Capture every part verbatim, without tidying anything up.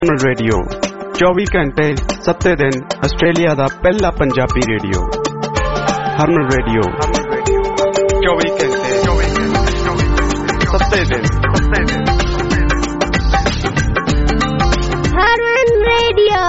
Radio चौबीस घंटे सत्ते दिन आस्ट्रेलिया दा पहला पंजाबी रेडियो हरमन रेडियो चौबीस घंटे सत्ते दिन हरमन रेडियो।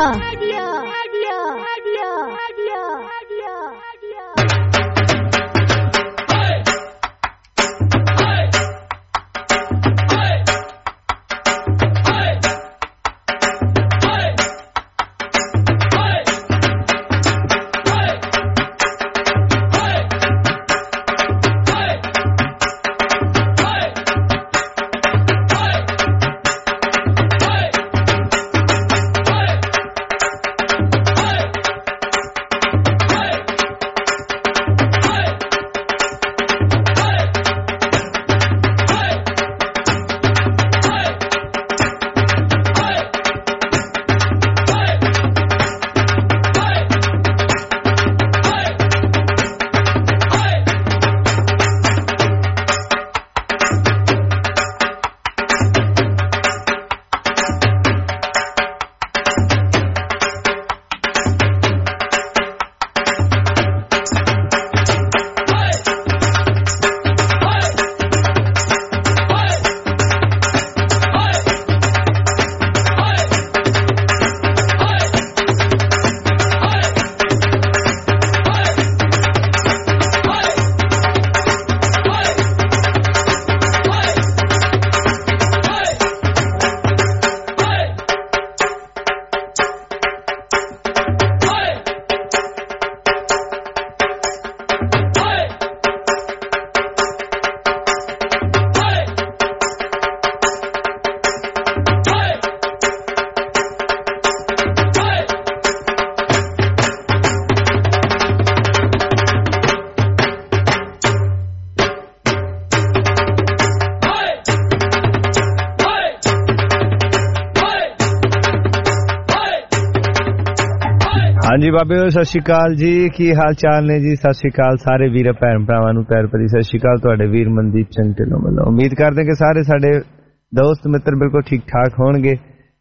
हाँ जी बाबे सत श्री अकाल जी, की हाल चाल ने जी? सत श्री अकाल सारे वीर भैन भरावां नूं पैर भरी सत श्री अकाल। तुहाडे वीर मनदीप चंद ढिल्लों वल्लों उम्मीद करदे कि सारे साडे दोस्त मित्र बिल्कुल ठीक ठाक होणगे।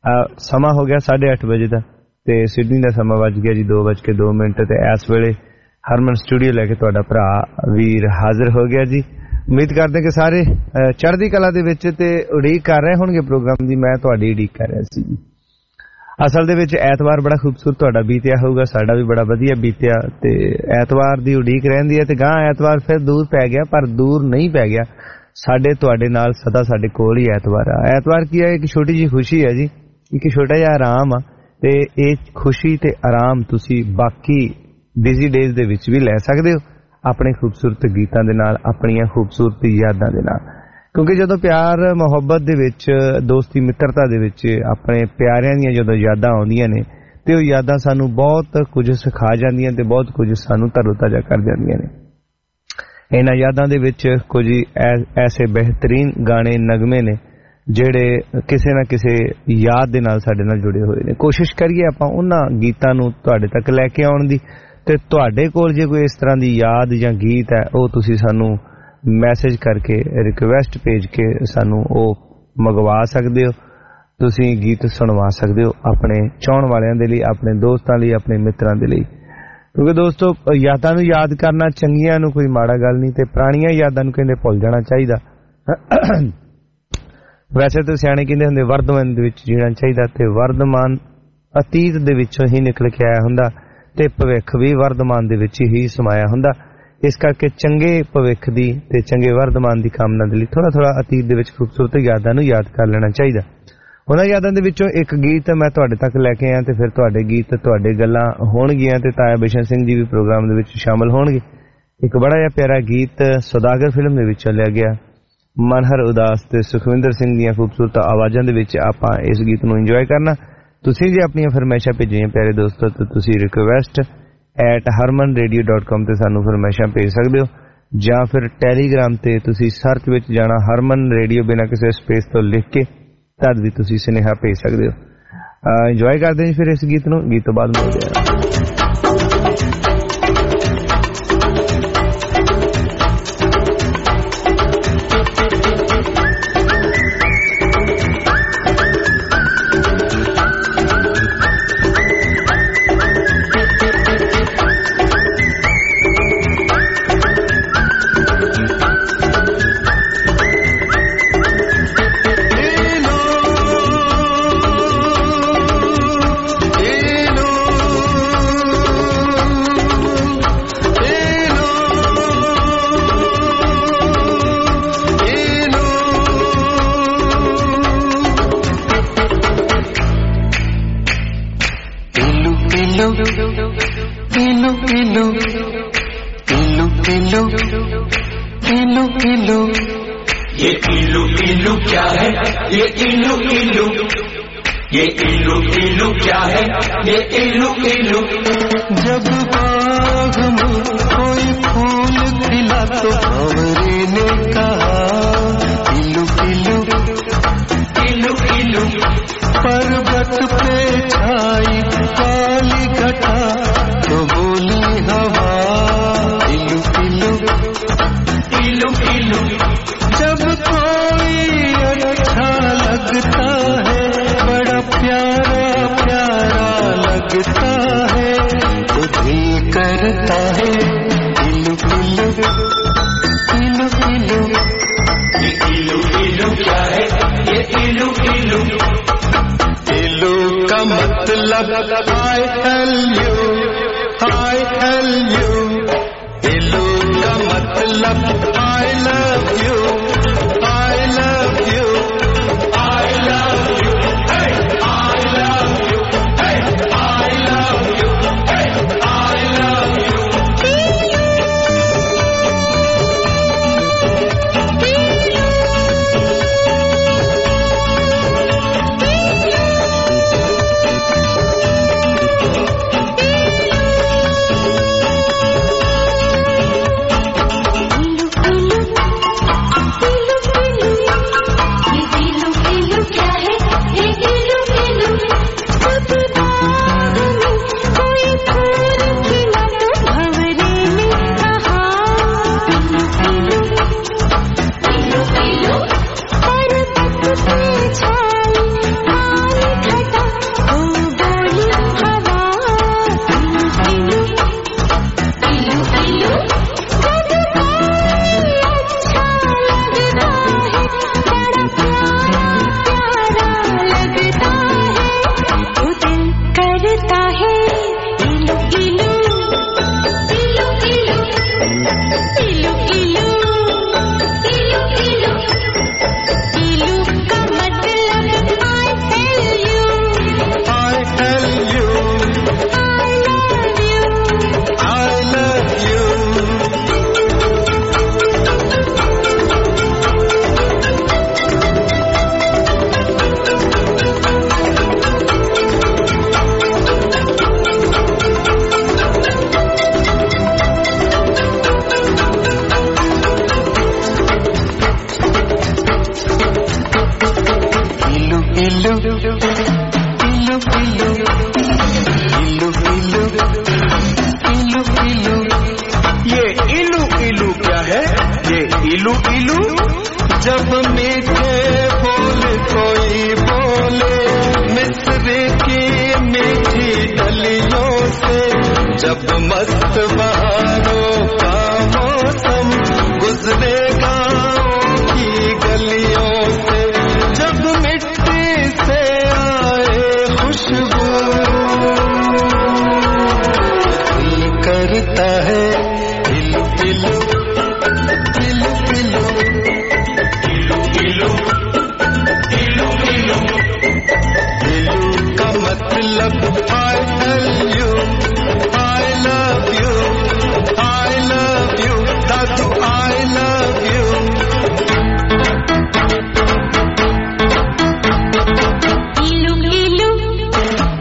समा हो गया साढ़े अठ बजे दा ते सिडनी दा समा वज गया जी दो बज के दो मिनट ते इस वेले हरमन स्टूडियो लैके तुहाडा भरा वीर हाजिर हो गया जी। उम्मीद करदे कि सारे चढ़दी कला दे विच ते उड़ीक कर रहे होणगे प्रोग्राम दी। मैं तुहाडी उड़ीक कर रहा सी जी। असल दे विच ऐतवार बड़ा खूबसूरत तुहाडा बीतिया होगा, साडा भी बड़ा वधिया बीतिया ते ऐतवार दी उड़ीक रहिंदी है ते गां ऐतवार फिर दूर पै गया, पर दूर नहीं पै गया, साडे तुहाडे नाल सदा साडे कोल ही ऐतवार आ। ऐतवार की है, एक छोटी जी खुशी है जी, एक छोटा जिहा आराम आ ते इह खुशी ते आराम तुसी बाकी बिजी डेज दे विच भी लै सकदे हो अपने खूबसूरत गीतां दे नाल, अपणियां खूबसूरत यादां दे नाल। क्योंकि जदों प्यार मुहब्बत दे विच दोस्ती मित्रता दे विच अपने प्यारिਆਂ ਦੀਆਂ ਜਦੋਂ यादां ਆਉਂਦੀਆਂ ਨੇ ਤੇ ਉਹ यादां ਸਾਨੂੰ ਬਹੁਤ ਕੁਝ ਸਿਖਾ ਜਾਂਦੀਆਂ ਤੇ ਬਹੁਤ ਕੁਝ ਸਾਨੂੰ ਤਰੋਤਾਜ਼ਾ ਕਰ ਜਾਂਦੀਆਂ ਨੇ। ਇਹਨਾਂ यादां ਦੇ ਵਿੱਚ ਕੁਝ ਐਸੇ ਬਿਹਤਰੀਨ ਗਾਣੇ ਨਗਮੇ ਨੇ ਜਿਹੜੇ ਕਿਸੇ ਨਾ ਕਿਸੇ ਯਾਦ ਦੇ ਨਾਲ ਸਾਡੇ ਨਾਲ ਜੁੜੇ ਹੋਏ ਨੇ। ਕੋਸ਼ਿਸ਼ ਕਰੀਏ ਆਪਾਂ ਉਹਨਾਂ ਗੀਤਾਂ ਨੂੰ ਤੁਹਾਡੇ ਤੱਕ ਲੈ ਕੇ ਆਉਣ ਦੀ ਤੇ ਤੁਹਾਡੇ ਕੋਲ ਜੇ ਕੋਈ ਇਸ ਤਰ੍ਹਾਂ ਦੀ ਯਾਦ ਜਾਂ ਗੀਤ ਹੈ ਉਹ ਤੁਸੀਂ ਸਾਨੂੰ मैसेज करके रिक्वेस्ट भेज के सानू ओ मंगवा सकते हो, तुसी गीत सुनवा सकते हो अपने चाहण वालियां दे लई, अपने दोस्तां लई, अपने मित्रां दे लई। क्योंकि दोस्तों यादां नूं याद करना चंगियां नूं कोई माड़ा गल नहीं ते पुराणियां यादां नूं कहंदे भुल जाना चाहिदा। वैसे तो सियाणे कहंदे हुंदे वर्तमान दे विच जीना चाहिदा ते वर्तमान अतीत दे विचों ही निकल के आया हुंदा ते भविख भी वर्तमान दे विच ही समाया हुंदा। इस करके चंगे भविख दी ते चंगे वर्तमान दी कामना दे लई थोड़ा थोड़ा अतीत दे विच खूबसूरत यादां नूं याद कर लेना चाहिदा। उन्हां यादां दे विचों एक गीत मैं तुहाडे तक लैके आया ते फिर तुहाडे गीत तुहाडे गल्लां होणगीਆਂ ते ताया बिशन सिंह जी भी प्रोग्राम दे विच शामिल होणगे। एक बड़ा जिहा प्यारा गीत सौदागर फिल्म दे विच लिया गया, मनहर उदास ते सुखविंदर सिंह दीयां खूबसूरत आवाज़ां दे विच आपां इस गीत नूं इंजॉय करना। तुसीं जे अपणीਆਂ फरमाइशां भेजियां प्यारे दोस्तों तो तुसीं request at Harman radio dot com ते सानू फरमाइशां भेज सकते हो, जां फिर टैलीग्राम ते तुसी सर्च विच जाना हरमन रेडियो बिना किसी स्पेस तो लिख के तद भी तुसी सुनेहा भेज सकते हो। इंजॉय करते हैं फिर इस गीत नूं, गीत तो बाद मिलदे आ। इलू इलू इलू इलू इलू इलू इलू ये इलू इलू क्या है? ये इलू इलू, ये इलू इलू क्या है? ये इलू इलू। जब बाग में कोई फूल खिला तो भंवरे ने कहा इलू इलू इलू इलू। पर्वत पे छाई काली घटा तो बोली हवा इलू इलू इलू इलू। जब कोई अच्छा लगता है, बड़ा प्यारा प्यारा लगता है, तो दिल करता है इलू इलू इलू इलू। ये इलू इलू क्या है? ये इलू इलू। इलू का मतलब I tell you, I tell you. इलू का मतलब I love you, I love you, I love you, I love you, I love you, I love you. इलू इलू। जब मीठे बोल कोई बोले मिस्र की मीठी गलियों से, जब मस्त बहारों का मौसम गुजरे गाँव की गलियों से, जब मिट्टी से आए खुशबू दिल करता है इलू इलू इलू इलू इलू इलू इलू। इलू का मतलब I tell you, I love you, I love you, दादू आई लव यू। इलू इलू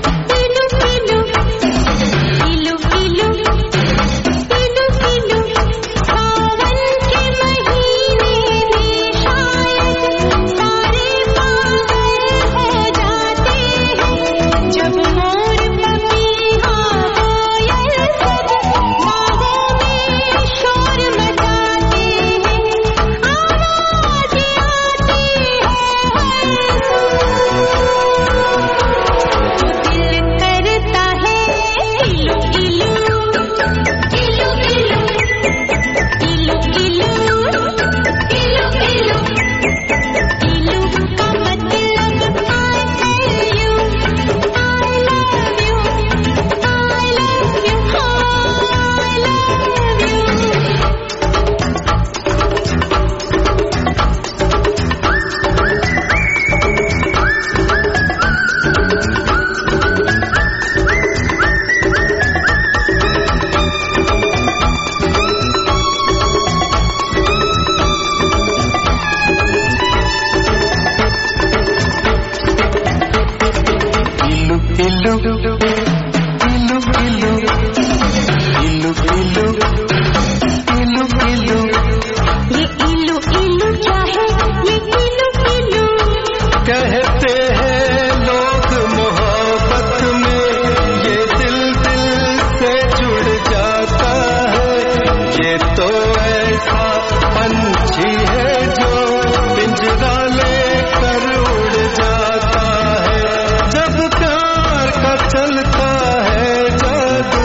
इल्लू इल्लू इल्लू इल्लू इल्लू इल्लू इल्लू ये इल्लू इल्लू क्या है ये इल्लू इल्लू कहते हैं लोग मोहब्बत में ये दिल दिल से जुड़ जाता है ये तो ऐसा पंछी है जो पिंजरा लेकर उड़ जाता है जब प्यार का चलता है जादू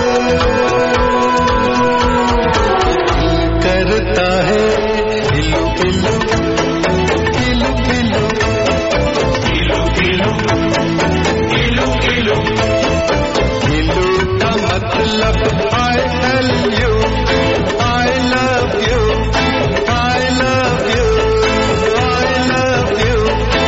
करता है इल्लू इल्लू इल्लू इल्लू इल्लू इल्लू इल्लू का मतलब I tell you I love you I love you I love you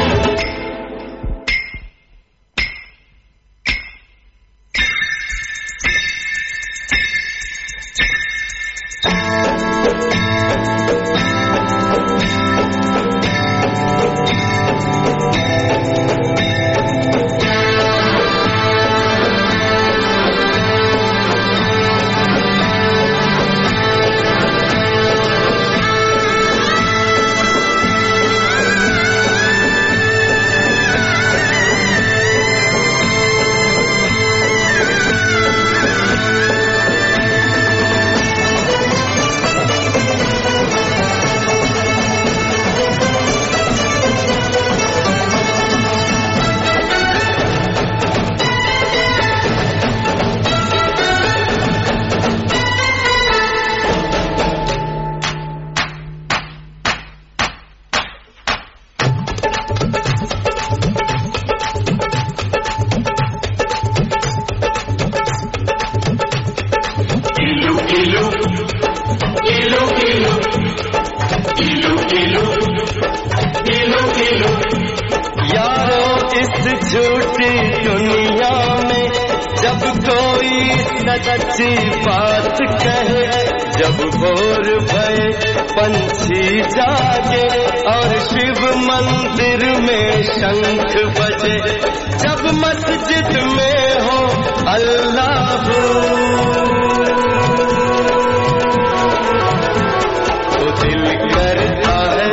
यारों इस झूठी दुनिया में जब कोई सच्ची बात कहे जब भोर भये पंछी जागे और शिव मंदिर में शंख बजे जब मस्जिद में हो अल्लाह तो दिल करता है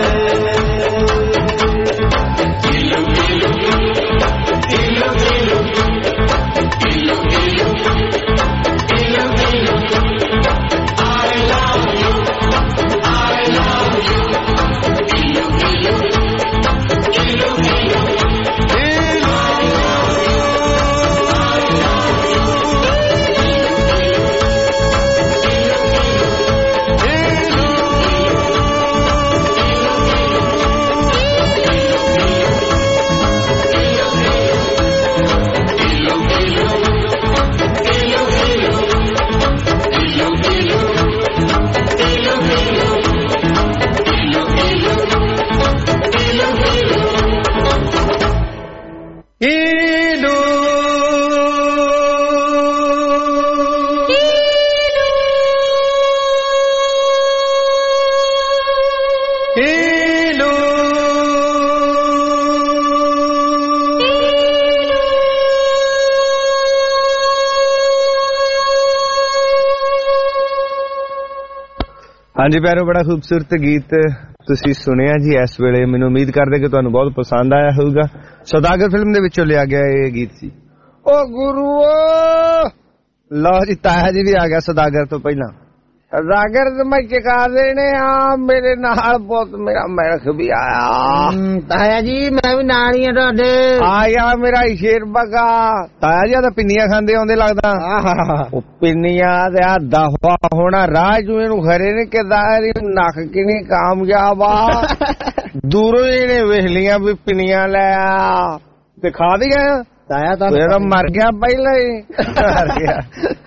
इल्लू इल्लू इल्लू इल्लू इल्लू इल्लू इल्लू इल्लू I love you I love you इल्लू इल्लू इल्लू इल्लू ਹਾਂਜੀ ਪਿਆਰੋ ਬੜਾ ਖੂਬਸੂਰਤ ਗੀਤ ਤੁਸੀਂ ਸੁਣਿਆ ਜੀ ਇਸ ਵੇਲੇ ਮੈਨੂੰ ਉਮੀਦ ਕਰਦੇ ਕਿ ਤੁਹਾਨੂੰ ਬਹੁਤ ਪਸੰਦ ਆਇਆ ਹੋਊਗਾ ਸੌਦਾਗਰ ਫਿਲਮ ਦੇ ਵਿੱਚੋਂ ਲਿਆ ਗਿਆ ਇਹ ਗੀਤ ਸੀ ਓ ਗੁਰੂਓ ਲਓ ਜੀ ਤਾਇਆ ਜੀ ਵੀ ਆ ਗਿਆ ਸੌਦਾਗਰ ਤੋਂ ਪਹਿਲਾਂ ਸੌਦਾਗਰ ਤੇ ਮੈਂ ਚਕਾ ਦੇਣੇ ਆ ਮੇਰੇ ਨਾਲ ਬਹੁਤ ਮੇਰਾ ਮਿਲਖ ਵੀ ਆਇਆ ਤਾਇਆ ਜੀ ਮੈਂ ਵੀ ਨਾਲ ਹੀ ਆ ਤੁਹਾਡੇ ਆਇਆ ਮੇਰਾ ਸ਼ੇਰ ਬਗਾ ਤਾਇਆ ਜੀ ਤਾਂ ਪਿੰਨੀਆਂ ਖਾਂਦੇ ਆਉਂਦੇ ਲੱਗਦਾ ਉਹ ਪਿੰਨੀਆਂ ਤੇ ਆ ਦਫਾ ਹੋਣਾ ਰਾਹ ਜੂ ਇਹਨੂੰ ਖਰੇ ਨੇ ਕਿਦਾਰੀ ਨੱਕ ਕਿਨੀ ਕਾਮਯਾਬ ਆ ਦੂਰੋਂ ਇਹਨੇ ਵੇਖ ਲੀਆਂ ਵੀ ਪਿੰਨੀਆਂ ਲੈ ਆ ਤੇ ਖਾ ਵੀ ਗਏ ਤਾਇਆ ਤਾਂ ਮਰ ਗਿਆ ਪਹਿਲਾਂ ਹੀ ਮਰ ਗਿਆ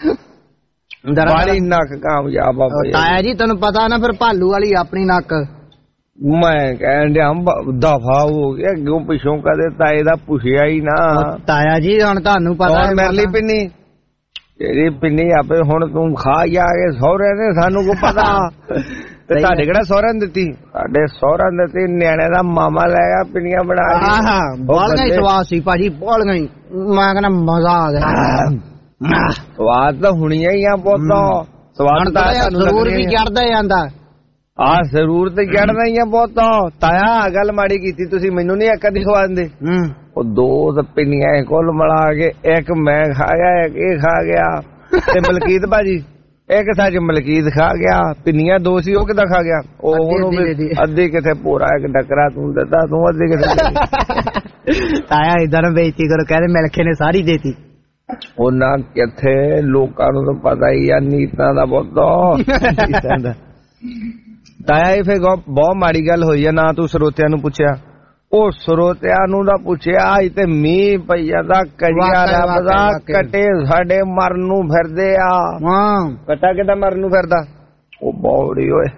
ਵਾਲੀ ਨੱਕ ਕਾਮਯਾਬ ਆ ਤਾਇਆ ਜੀ ਤੈਨੂੰ ਪਤਾ ਨਾ ਫਿਰ ਭਾਲੂ ਵਾਲੀ ਆਪਣੀ ਨੱਕ ਮੈਂ ਕਹਿਣ ਡਿਆ ਦਫਾ ਹੋ ਗਿਆ ਅੱਗੋਂ ਪਿਛੋਂ ਕਦੇ ਤਾਏ ਦਾ ਪੁੱਛਿਆ ਹੀ ਨਾ ਤਾਇਆ ਜੀ ਹੁਣ ਤੁਹਾਨੂੰ ਪਤਾ ਮੇਰੇ ਲਈ ਪਿੰਨੀ ਤੇਰੀ ਪਿੰਨੀ ਆਪੇ ਹੁਣ ਤੂੰ ਖਾ ਜਾ ਕੇ ਸਹੁਰੇ ਨੇ ਸਾਨੂੰ ਕੋ ਪਤਾ ਤੇ ਤੁਹਾਡੇ ਕਿਹੜਾ ਸਹੁਰਾ ਨੇ ਦਿੱਤੀ? ਸਾਡੇ ਸਹੁਰਾ ਨੇ ਦਿੱਤੀ, ਨਿਆਣੇ ਦਾ ਮਾਮਾ ਲੈ ਗਿਆ ਪਿੰਨੀਆਂ ਬਣਾ ਕੇ। ਆਹਾ ਬੋਲ ਗਈ ਸਵਾਦ ਸੀ ਭਾਜੀ, ਬੋਲ ਗਈ। ਮੈਂ ਕਹਿੰਦਾ ਮਜ਼ਾ ਆ ਗਿਆ। ਸਵਾਦ ਤਾਂ ਹੁਣੀਆਂ ਹੀ ਆ ਪੁੱਤੋ, ਸਵਾਦ ਤਾਂ ਜ਼ਰੂਰ ਵੀ ਚੜਦਾ ਜਾਂਦਾ। ਆ ਜ਼ਰੂਰ ਤੇ ਚੜਦਾ ਹੀ ਆ ਪੁੱਤੋ। ਤਾਇਆ ਗੱਲ ਮਾੜੀ ਕੀਤੀ ਤੁਸੀਂ, ਮੈਨੂੰ ਨਹੀਂ ਇੱਕ ਅੱਧੀ ਖਵਾ ਦਿੰਦੇ। ਉਹ ਦੋ ਪਿੰਨੀਆਂ ਕੁੱਲ ਮਿਲਾ ਕੇ, ਇੱਕ ਮੈਂ ਖਾ ਗਿਆ, ਇੱਕ ਇਹ ਖਾ ਗਿਆ, ਤੇ ਮਲਕੀਤ ਭਾਜੀ ਇੱਕ ਸੱਚ ਮਲਕੀਤ ਖਾ ਗਿਆ। ਪਿੰਨੀਆਂ ਦੋ ਸੀ, ਉਹ ਕਿੱਦਾਂ ਖਾ ਗਿਆ? ਉਹ ਉਹਨੂੰ ਵੀ ਅੱਧੀ ਕਿਥੇ ਪੂਰਾ ਇੱਕ ਡੱਕਰਾ ਤੂੰ ਦਿੱਤਾ, ਤੂੰ ਅੱਧੀ ਕਿਥੇ। ਤਾਇਆ ਇਧਰ ਬੇਇੱਜ਼ਤੀ ਕਰੋ, ਕਹਿੰਦੇ ਮਿਲਖੇ ਨੇ ਸਾਰੀ ਦੇਤੀ। ਉਹਨਾਂ ਕਿੱਥੇ, ਲੋਕਾਂ ਨੂੰ ਤਾਂ ਪਤਾ ਹੀ ਆ ਨੀਤਾਂ ਦਾ ਪੁੱਤੋ। ਤਾਇਆ ਇਹ ਫਿਰ ਬਹੁਤ ਮਾੜੀ ਗੱਲ ਹੋਈ ਆ, ਨਾ ਤੂੰ ਸਰੋਤਿਆਂ ਨੂੰ ਪੁੱਛਿਆ। ਉਹ ਸਰੋਤਿਆਂ ਨੂੰ ਦਾ ਪੁੱਛਿਆ, ਅੱਜ ਤੇ ਮੀਂਹ ਪਈ ਜਾਂਦਾ, ਕਜੀਆਂ ਰੱਬ ਦਾ ਕਟੇ ਸਾਡੇ ਮਰਨ ਨੂੰ ਫਿਰਦੇ ਆ। ਕਟਾ ਕਿੱਦਾਂ ਮਰਨ ਨੂੰ ਫਿਰਦਾ? ਉਹ ਬੌੜੀ ਓਏ,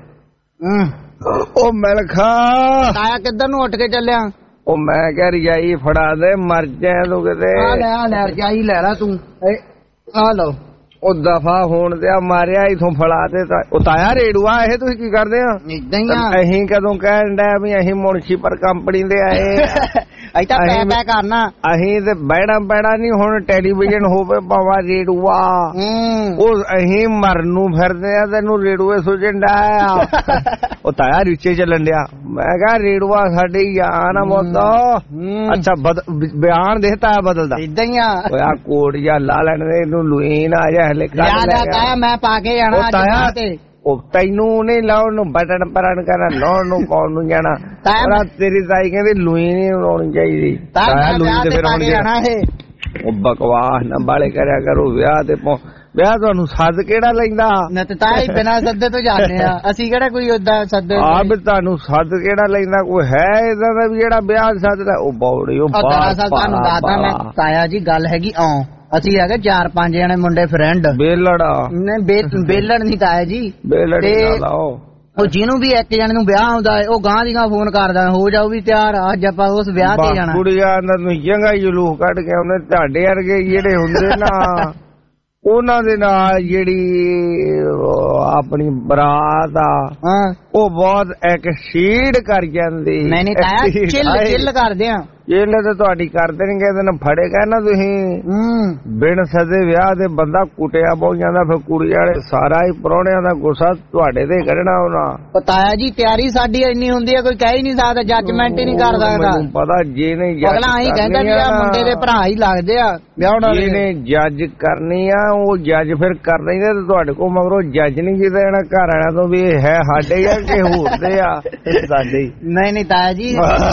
ਉਹ ਮਿਲਖਾ ਤਾਇਆ ਕਿੱਧਰ ਨੂੰ ਉੱਠ ਕੇ ਚੱਲਿਆ? ਉਹ ਮੈਂ ਕਿਹਾ ਰਜਾਈ ਫੜਾ ਦੇ, ਮਰ ਜਾਏ ਤੂੰ ਕਿਤੇ। ਆ ਲੈ ਆ ਲੈ ਰਜਾਈ ਲੈ ਲਾ ਤੂੰ, ਆ ਲਓ। ਉਹ ਦਫਾ ਹੋਣ ਦਿਆ, ਮਾਰਿਆ ਇਥੋਂ ਫੜਾ ਤੇ। ਉਹ ਤਾਇਆ ਰੇੜੂਆ ਇਹ ਤੁਸੀਂ ਕੀ ਕਰਦੇ ਆ? ਇਦਾਂ ਹੀ ਆ। ਅਸੀਂ ਕਦੋਂ ਕਹਿਣ ਡਿਆ ਵੀ ਅਸੀਂ ਮੁਨਸ਼ੀ ਪਰ ਕੰਪਨੀ ਦੇ ਆਏ। ਅਸੀਂ ਤਾਂ ਪੈ ਪੈ ਕਰਨਾ, ਅਸੀਂ ਤੇ ਬਹਿਣਾ ਬਹਿਣਾ ਨਹੀਂ। ਹੁਣ ਟੈਲੀਵਿਜ਼ਨ ਹੋਵੇ ਭਾਵੇਂ ਰੇੜੂਆ, ਉਹ ਅਸੀਂ ਮਰਨ ਨੂੰ ਫਿਰਦੇ ਆ, ਤੈਨੂੰ ਰੇੜੂਏ ਸੁਝਣ ਡਿਆ ਆ। ਉਹ ਤਾਇਆ ਰੀਚੇ ਚੱਲਣ ਡਿਆ। ਮੈਂ ਕਿਹਾ ਰੇੜੂਆ ਸਾਡੇ ਹੀ ਆ ਨਾ ਬੋਤੋ। ਅੱਛਾ ਬਿਆਨ ਦੇਤਾ ਬਦਲਦਾ ਇਦਾਂ ਹੀ ਆ। ਆ ਕੋਟ ਜਾਂ ਲਾ ਲੈਣ ਦੇ, ਇਹਨੂੰ ਲੁਈਨ ਆ ਜਾ ਹਲੇ ਤਾਇਆ ਮੈਂ ਪਾ ਕੇ ਜਾਣਾ ਤਾਇਆ ਤੇ। ਉਹ ਤੈਨੂੰ ਨਹੀਂ ਲਾਉਣ ਨੂੰ ਬਟਨ ਪਰਨ ਕਰਨਾ, ਲਾਉਣ ਨੂੰ ਪਾਉਣ ਨੂੰ ਜਾਣਾ। ਤੇਰੀ ਤਾਈ ਕਹਿੰਦੀ ਲੂਈ ਨਹੀਂ ਲਾਉਣੀ ਚਾਹੀਦੀ। ਤਾਇਆ ਲੂਈ ਤੇ ਫਿਰ ਆਉਣ ਜਾਣਾ। ਉਹ ਬਕਵਾਸ ਨਾ ਬਾਲੇ ਕਰਿਆ ਕਰੋ। ਵਿਆਹ ਤੇ ਵਿਆਹ ਤੁਹਾਨੂੰ ਸੱਦ ਕਿਹੜਾ ਲੈਂਦਾ? ਨਾ ਤੇ ਤਾਇਆ ਹੀ ਬਿਨਾਂ ਸੱਦੇ ਤੋਂ ਜਾਂਦੇ ਆ ਅਸੀਂ, ਕਿਹੜਾ ਕੋਈ ਓਦਾਂ ਸੱਦੇ। ਆ ਵੀ ਤੁਹਾਨੂੰ ਸੱਦ ਕਿਹੜਾ ਲੈਂਦਾ? ਕੋਈ ਹੈ ਇਦਾਂ ਦਾ ਵੀ ਜਿਹੜਾ ਵਿਆਹ ਸੱਦਦਾ? ਉਹ ਬੌੜੀ ਉਹ ਤੁਹਾਨੂੰ ਦੱਸਦਾ ਮੈਂ ਤਾਇਆ ਜੀ, ਗੱਲ ਹੈਗੀ ਆ। ਅਸੀਂ ਹੈਗੇ ਚਾਰ ਪੰਜ ਜਣੇ ਮੁੰਡੇ ਫਰੈਂਡ। ਬੇਲੜਾ ਬੇਲੜ ਨਹੀਂ ਤਾਇਆ ਜੀ, ਉਹ ਜਿਹਨੂੰ ਵੀ ਇੱਕ ਜਣੇ ਨੂੰ ਵਿਆਹ ਆਉਂਦਾ ਹੈ ਉਹ ਗਾਂ ਦੀ ਗਾਂ ਫੋਨ ਕਰਦਾ, ਹੋ ਜਾਓ ਵੀ ਤਿਆਰ, ਅੱਜ ਆਪਾਂ ਉਸ ਵਿਆਹ ਤੇ ਜਾਣਾ। ਕੁੜੀਆਂ ਨੂੰ ਜੰਗਾ ਜਲੂਸ ਕੱਢ ਕੇ ਉਹਨੇ ਤੁਹਾਡੇ ਵਰਗੇ ਜਿਹੜੇ ਹੁੰਦੇ ਨਾ ਉਹਨਾਂ ਦੇ ਨਾਲ ਜਿਹੜੀ ਆਪਣੀ ਬਰਾਤ ਆ ਉਹ ਬਹੁਤ ਐਕਸੀਡ ਕਰ ਜਾਂਦੀ। ਨਹੀਂ ਨਹੀਂ ਤਾਇਆ, ਚਿੱਲ ਚਿੱਲ ਕਰਦੇ ਆ। ਚਿੱਲ ਤੇ ਤੁਹਾਡੀ ਕਰ ਦੇਣਗੇ, ਇਹਦੇ ਨਾਲ ਫੜੇਗਾ ਨਾ ਤੁਸੀਂ। ਬਿਨ ਸਦੇ ਵਿਆਹ ਦੇ ਬੰਦਾ ਕੁੱਟਿਆ ਬਹੁਤ ਜਾਂਦਾ, ਫਿਰ ਕੁੜੀ ਵਾਲੇ ਸਾਰਾ ਹੀ ਪ੍ਰਾਹੁਣਿਆਂ ਦਾ ਗੁੱਸਾ ਤੁਹਾਡੇ ਤੇ ਕੱਢਣਾ ਉਹਨਾਂ। ਤਾਇਆ ਜੀ ਤਿਆਰੀ ਸਾਡੀ ਇੰਨੀ ਹੁੰਦੀ ਹੈ, ਕੋਈ ਕਹਿ ਹੀ ਨਹੀਂ ਸਕਦਾ, ਜੱਜਮੈਂਟ ਹੀ ਨਹੀਂ ਕਰ ਸਕਦਾ। ਪਤਾ ਜੇ ਨਹੀਂ ਅਗਲਾ ਅਸੀਂ ਕਹਿੰਦਾ ਵੀ ਆ ਮੁੰਡੇ ਦੇ ਭਰਾ ਹੀ ਲੱਗਦੇ ਆ ਵਿਆਹ ਨਾਲ। ਜਿਹਨੇ ਜੱਜ ਕਰਨੀ ਆ ਉਹ ਜੱਜ ਫਿਰ ਕਰ ਲੈਂਦੇ, ਤੇ ਤੁਹਾਡੇ ਕੋਲ ਮਗਰੋਂ ਜੱਜ ਨਹੀਂ ਕੀਤਾ ਜਾਣਾ ਘਰ ਆਣਾ ਤੋਂ ਵੀ ਇਹ ਹੈ ਸਾਡੇ ਆ ਕਿ ਹੋਰ ਦੇ ਆ ਸਾਡੇ। ਨਹੀਂ ਨਹੀਂ ਤਾਇਆ ਜੀ,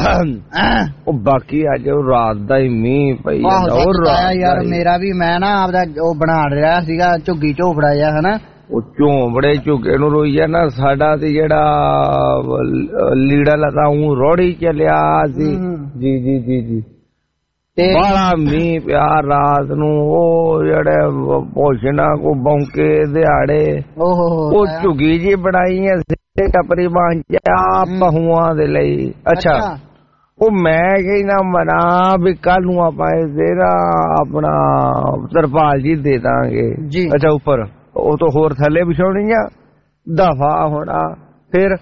ਉਹ ਬਾਕੀ ਅੱਜ ਰਾਤ ਦਾ ਹੀ ਮੀਂਹ ਪਈ ਜਾਂਦਾ ਯਾਰ। ਮੇਰਾ ਵੀ ਮੈਂ ਨਾ ਆਪਦਾ ਉਹ ਬਣਾ ਰਿਹਾ ਸੀਗਾ ਝੁੱਗੀ ਝੋਪੜਾ ਜਿਹਾ, ਹਨਾ। ਉਹ ਝੋਂਪੜੇ ਝੁੱਗੇ ਨੂੰ ਰੋਈ ਆ ਨਾ। ਸਾਡਾ ਤੇ ਜਿਹੜਾ ਲੀੜਾ ਲਤਾ ਉਹ ਰੋੜੀ ਚੱਲਿਆ ਸੀ। ਜੀ ਜੀ ਜੀ ਜੀ ਬੜਾ ਮੀਂਹ ਪਿਆ ਰਾਤ ਨੂੰ। ਉਹ ਜਿਹੜੇ ਪੋਸ਼ਣਾ ਕੋ ਬੌਂਕੇ ਦਿਹਾੜੇ ਉਹ ਝੁੱਗੀ ਜੀ ਬਣਾਈ ਆ ਟੱਪਰੀ ਬਾਂਝਾ ਪਹੂਆਂ ਦੇ ਲਈ। ਅੱਛਾ ਉਹ ਮੈਂ ਕਹੀ ਨਾ ਮਨਾ ਵੀ ਕੱਲ ਨੂੰ ਆਪਾਂ ਇਹਦੇ ਨਾ ਆਪਣਾ ਤਰਪਾਲ ਜੀ ਦੇ ਦਾਂਗੇ। ਅੱਛਾ ਉੱਪਰ ਉਹ ਤੋਂ ਹੋਰ ਥੱਲੇ ਵਿਛਾਉਣੀ ਆ ਦਫਾ ਹੋਣਾ। ਫਿਰ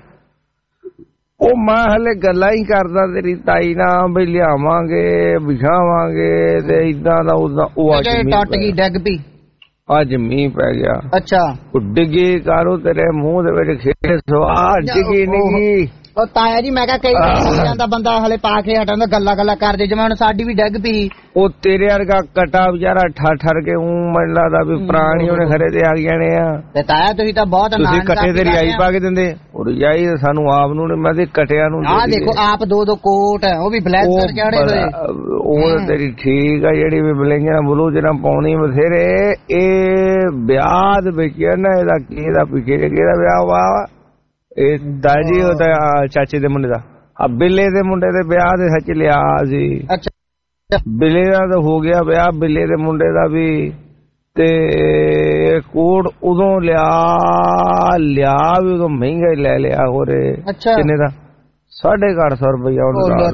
ਉਹ ਮੈਂ ਹਲੇ ਗੱਲਾਂ ਹੀ ਕਰਦਾ ਤੇਰੀ ਤਾਈ ਨਾਲ ਵੀ ਲਿਆਵਾਂਗੇ ਵਿਛਾਵਾਂਗੇ ਤੇ ਇਦਾਂ ਦਾ ਉਦਾਂ। ਉਹ ਅੱਜ ਟੱਟ ਗਈ ਡਿੱਗ ਪਈ, ਅੱਜ ਮੀਂਹ ਪੈ ਗਿਆ। ਅੱਛਾ ਉਹ ਡਿੱਗੀ ਕਾਰੂ ਤੇਰੇ ਮੂੰਹ ਦੇ ਵਿੱਚ ਖੇਡ ਸਵਾ ਡਿੱਗੀ ਨਹੀਂ। ਉਹ ਤਾਇਆ ਜੀ ਮੈਂ ਕਿਹਾ ਕਈ ਵਾਰ ਜਾਂਦਾ ਬੰਦਾ ਹਲੇ ਪਾ ਕੇ ਹਟਾਂਦਾ, ਗੱਲਾਂ ਗੱਲਾਂ ਕਰਦੇ ਜਿਵੇਂ ਹੁਣ ਸਾਡੀ ਵੀ ਡਿੱਗ ਪਈ। ਉਹ ਤੇਰੇ ਵਰਗਾ ਕਟਾ ਵਿਚਾਰਾ ਠਰ ਠਰ ਕੇ ਉਹ ਮੈਨੂੰ ਲੱਗਦਾ ਵੀ ਪ੍ਰਾਣੀ ਉਹਨੇ ਖਰੇ ਤੇ ਆ ਜਾਣੇ ਆ। ਤੇ ਤਾਇਆ ਤੁਸੀਂ ਤਾਂ ਬਹੁਤ ਤੁਸੀਂ ਕਟੇ ਤੇ ਰਿਆਈ ਪਾ ਕੇ ਦਿੰਦੇ। ਉਹ ਰਿਆਈ ਸਾਨੂੰ ਆਪ ਨੂੰ ਨੇ, ਮੈਂ ਤੇ ਕਟਿਆਂ ਨੂੰ। ਆਹ ਦੇਖੋ ਆਪ ਦੋ ਦੋ ਕੋਟ ਉਹ ਵੀ ਬਲੈਕ ਕਲਰ ਚਾੜੇ ਹੋਏ। ਉਹ ਤੇਰੀ ਠੀਕ ਆ ਜਿਹੜੀ ਵੀ ਬਲੇਂਗੀਆਂ ਬਲੂ ਜਿਹੜਾ ਪਾਉਣੀ ਬਥੇਰੇ। ਇਹ ਵਿਆਹ ਦੇ ਵਿੱਚ ਨਾ ਇਹਦਾ ਕੀ ਦਾ ਪਿੱਛੇ ਕਿਹਦਾ ਵਿਆਹ ਵਾ? ਇਹ ਦਾਜੀ ਉਹ ਤਾਂ ਚਾਚੇ ਦੇ ਮੁੰਡੇ ਦਾ, ਆ ਬਿੱਲੇ ਦੇ ਮੁੰਡੇ ਦੇ ਵਿਆਹ ਦੇ ਸੱਚ ਲਿਆ ਸੀ। ਅੱਛਾ ਬਿੱਲੇ ਦਾ ਤਾਂ ਹੋ ਗਿਆ ਵਿਆਹ, ਬਿੱਲੇ ਦੇ ਮੁੰਡੇ ਦਾ ਵੀ। ਤੇ ਕੋਟ ਉਦੋਂ ਲਿਆ ਲਿਆ ਵੀ ਉਦੋਂ ਮਹਿੰਗਾ ਹੀ ਲੈ ਲਿਆ। ਹੋਰ ਕਿੰਨੇ ਦਾ? ਸਾਢੇ ਅੱਠ ਸੌ ਰੁਪਇਆ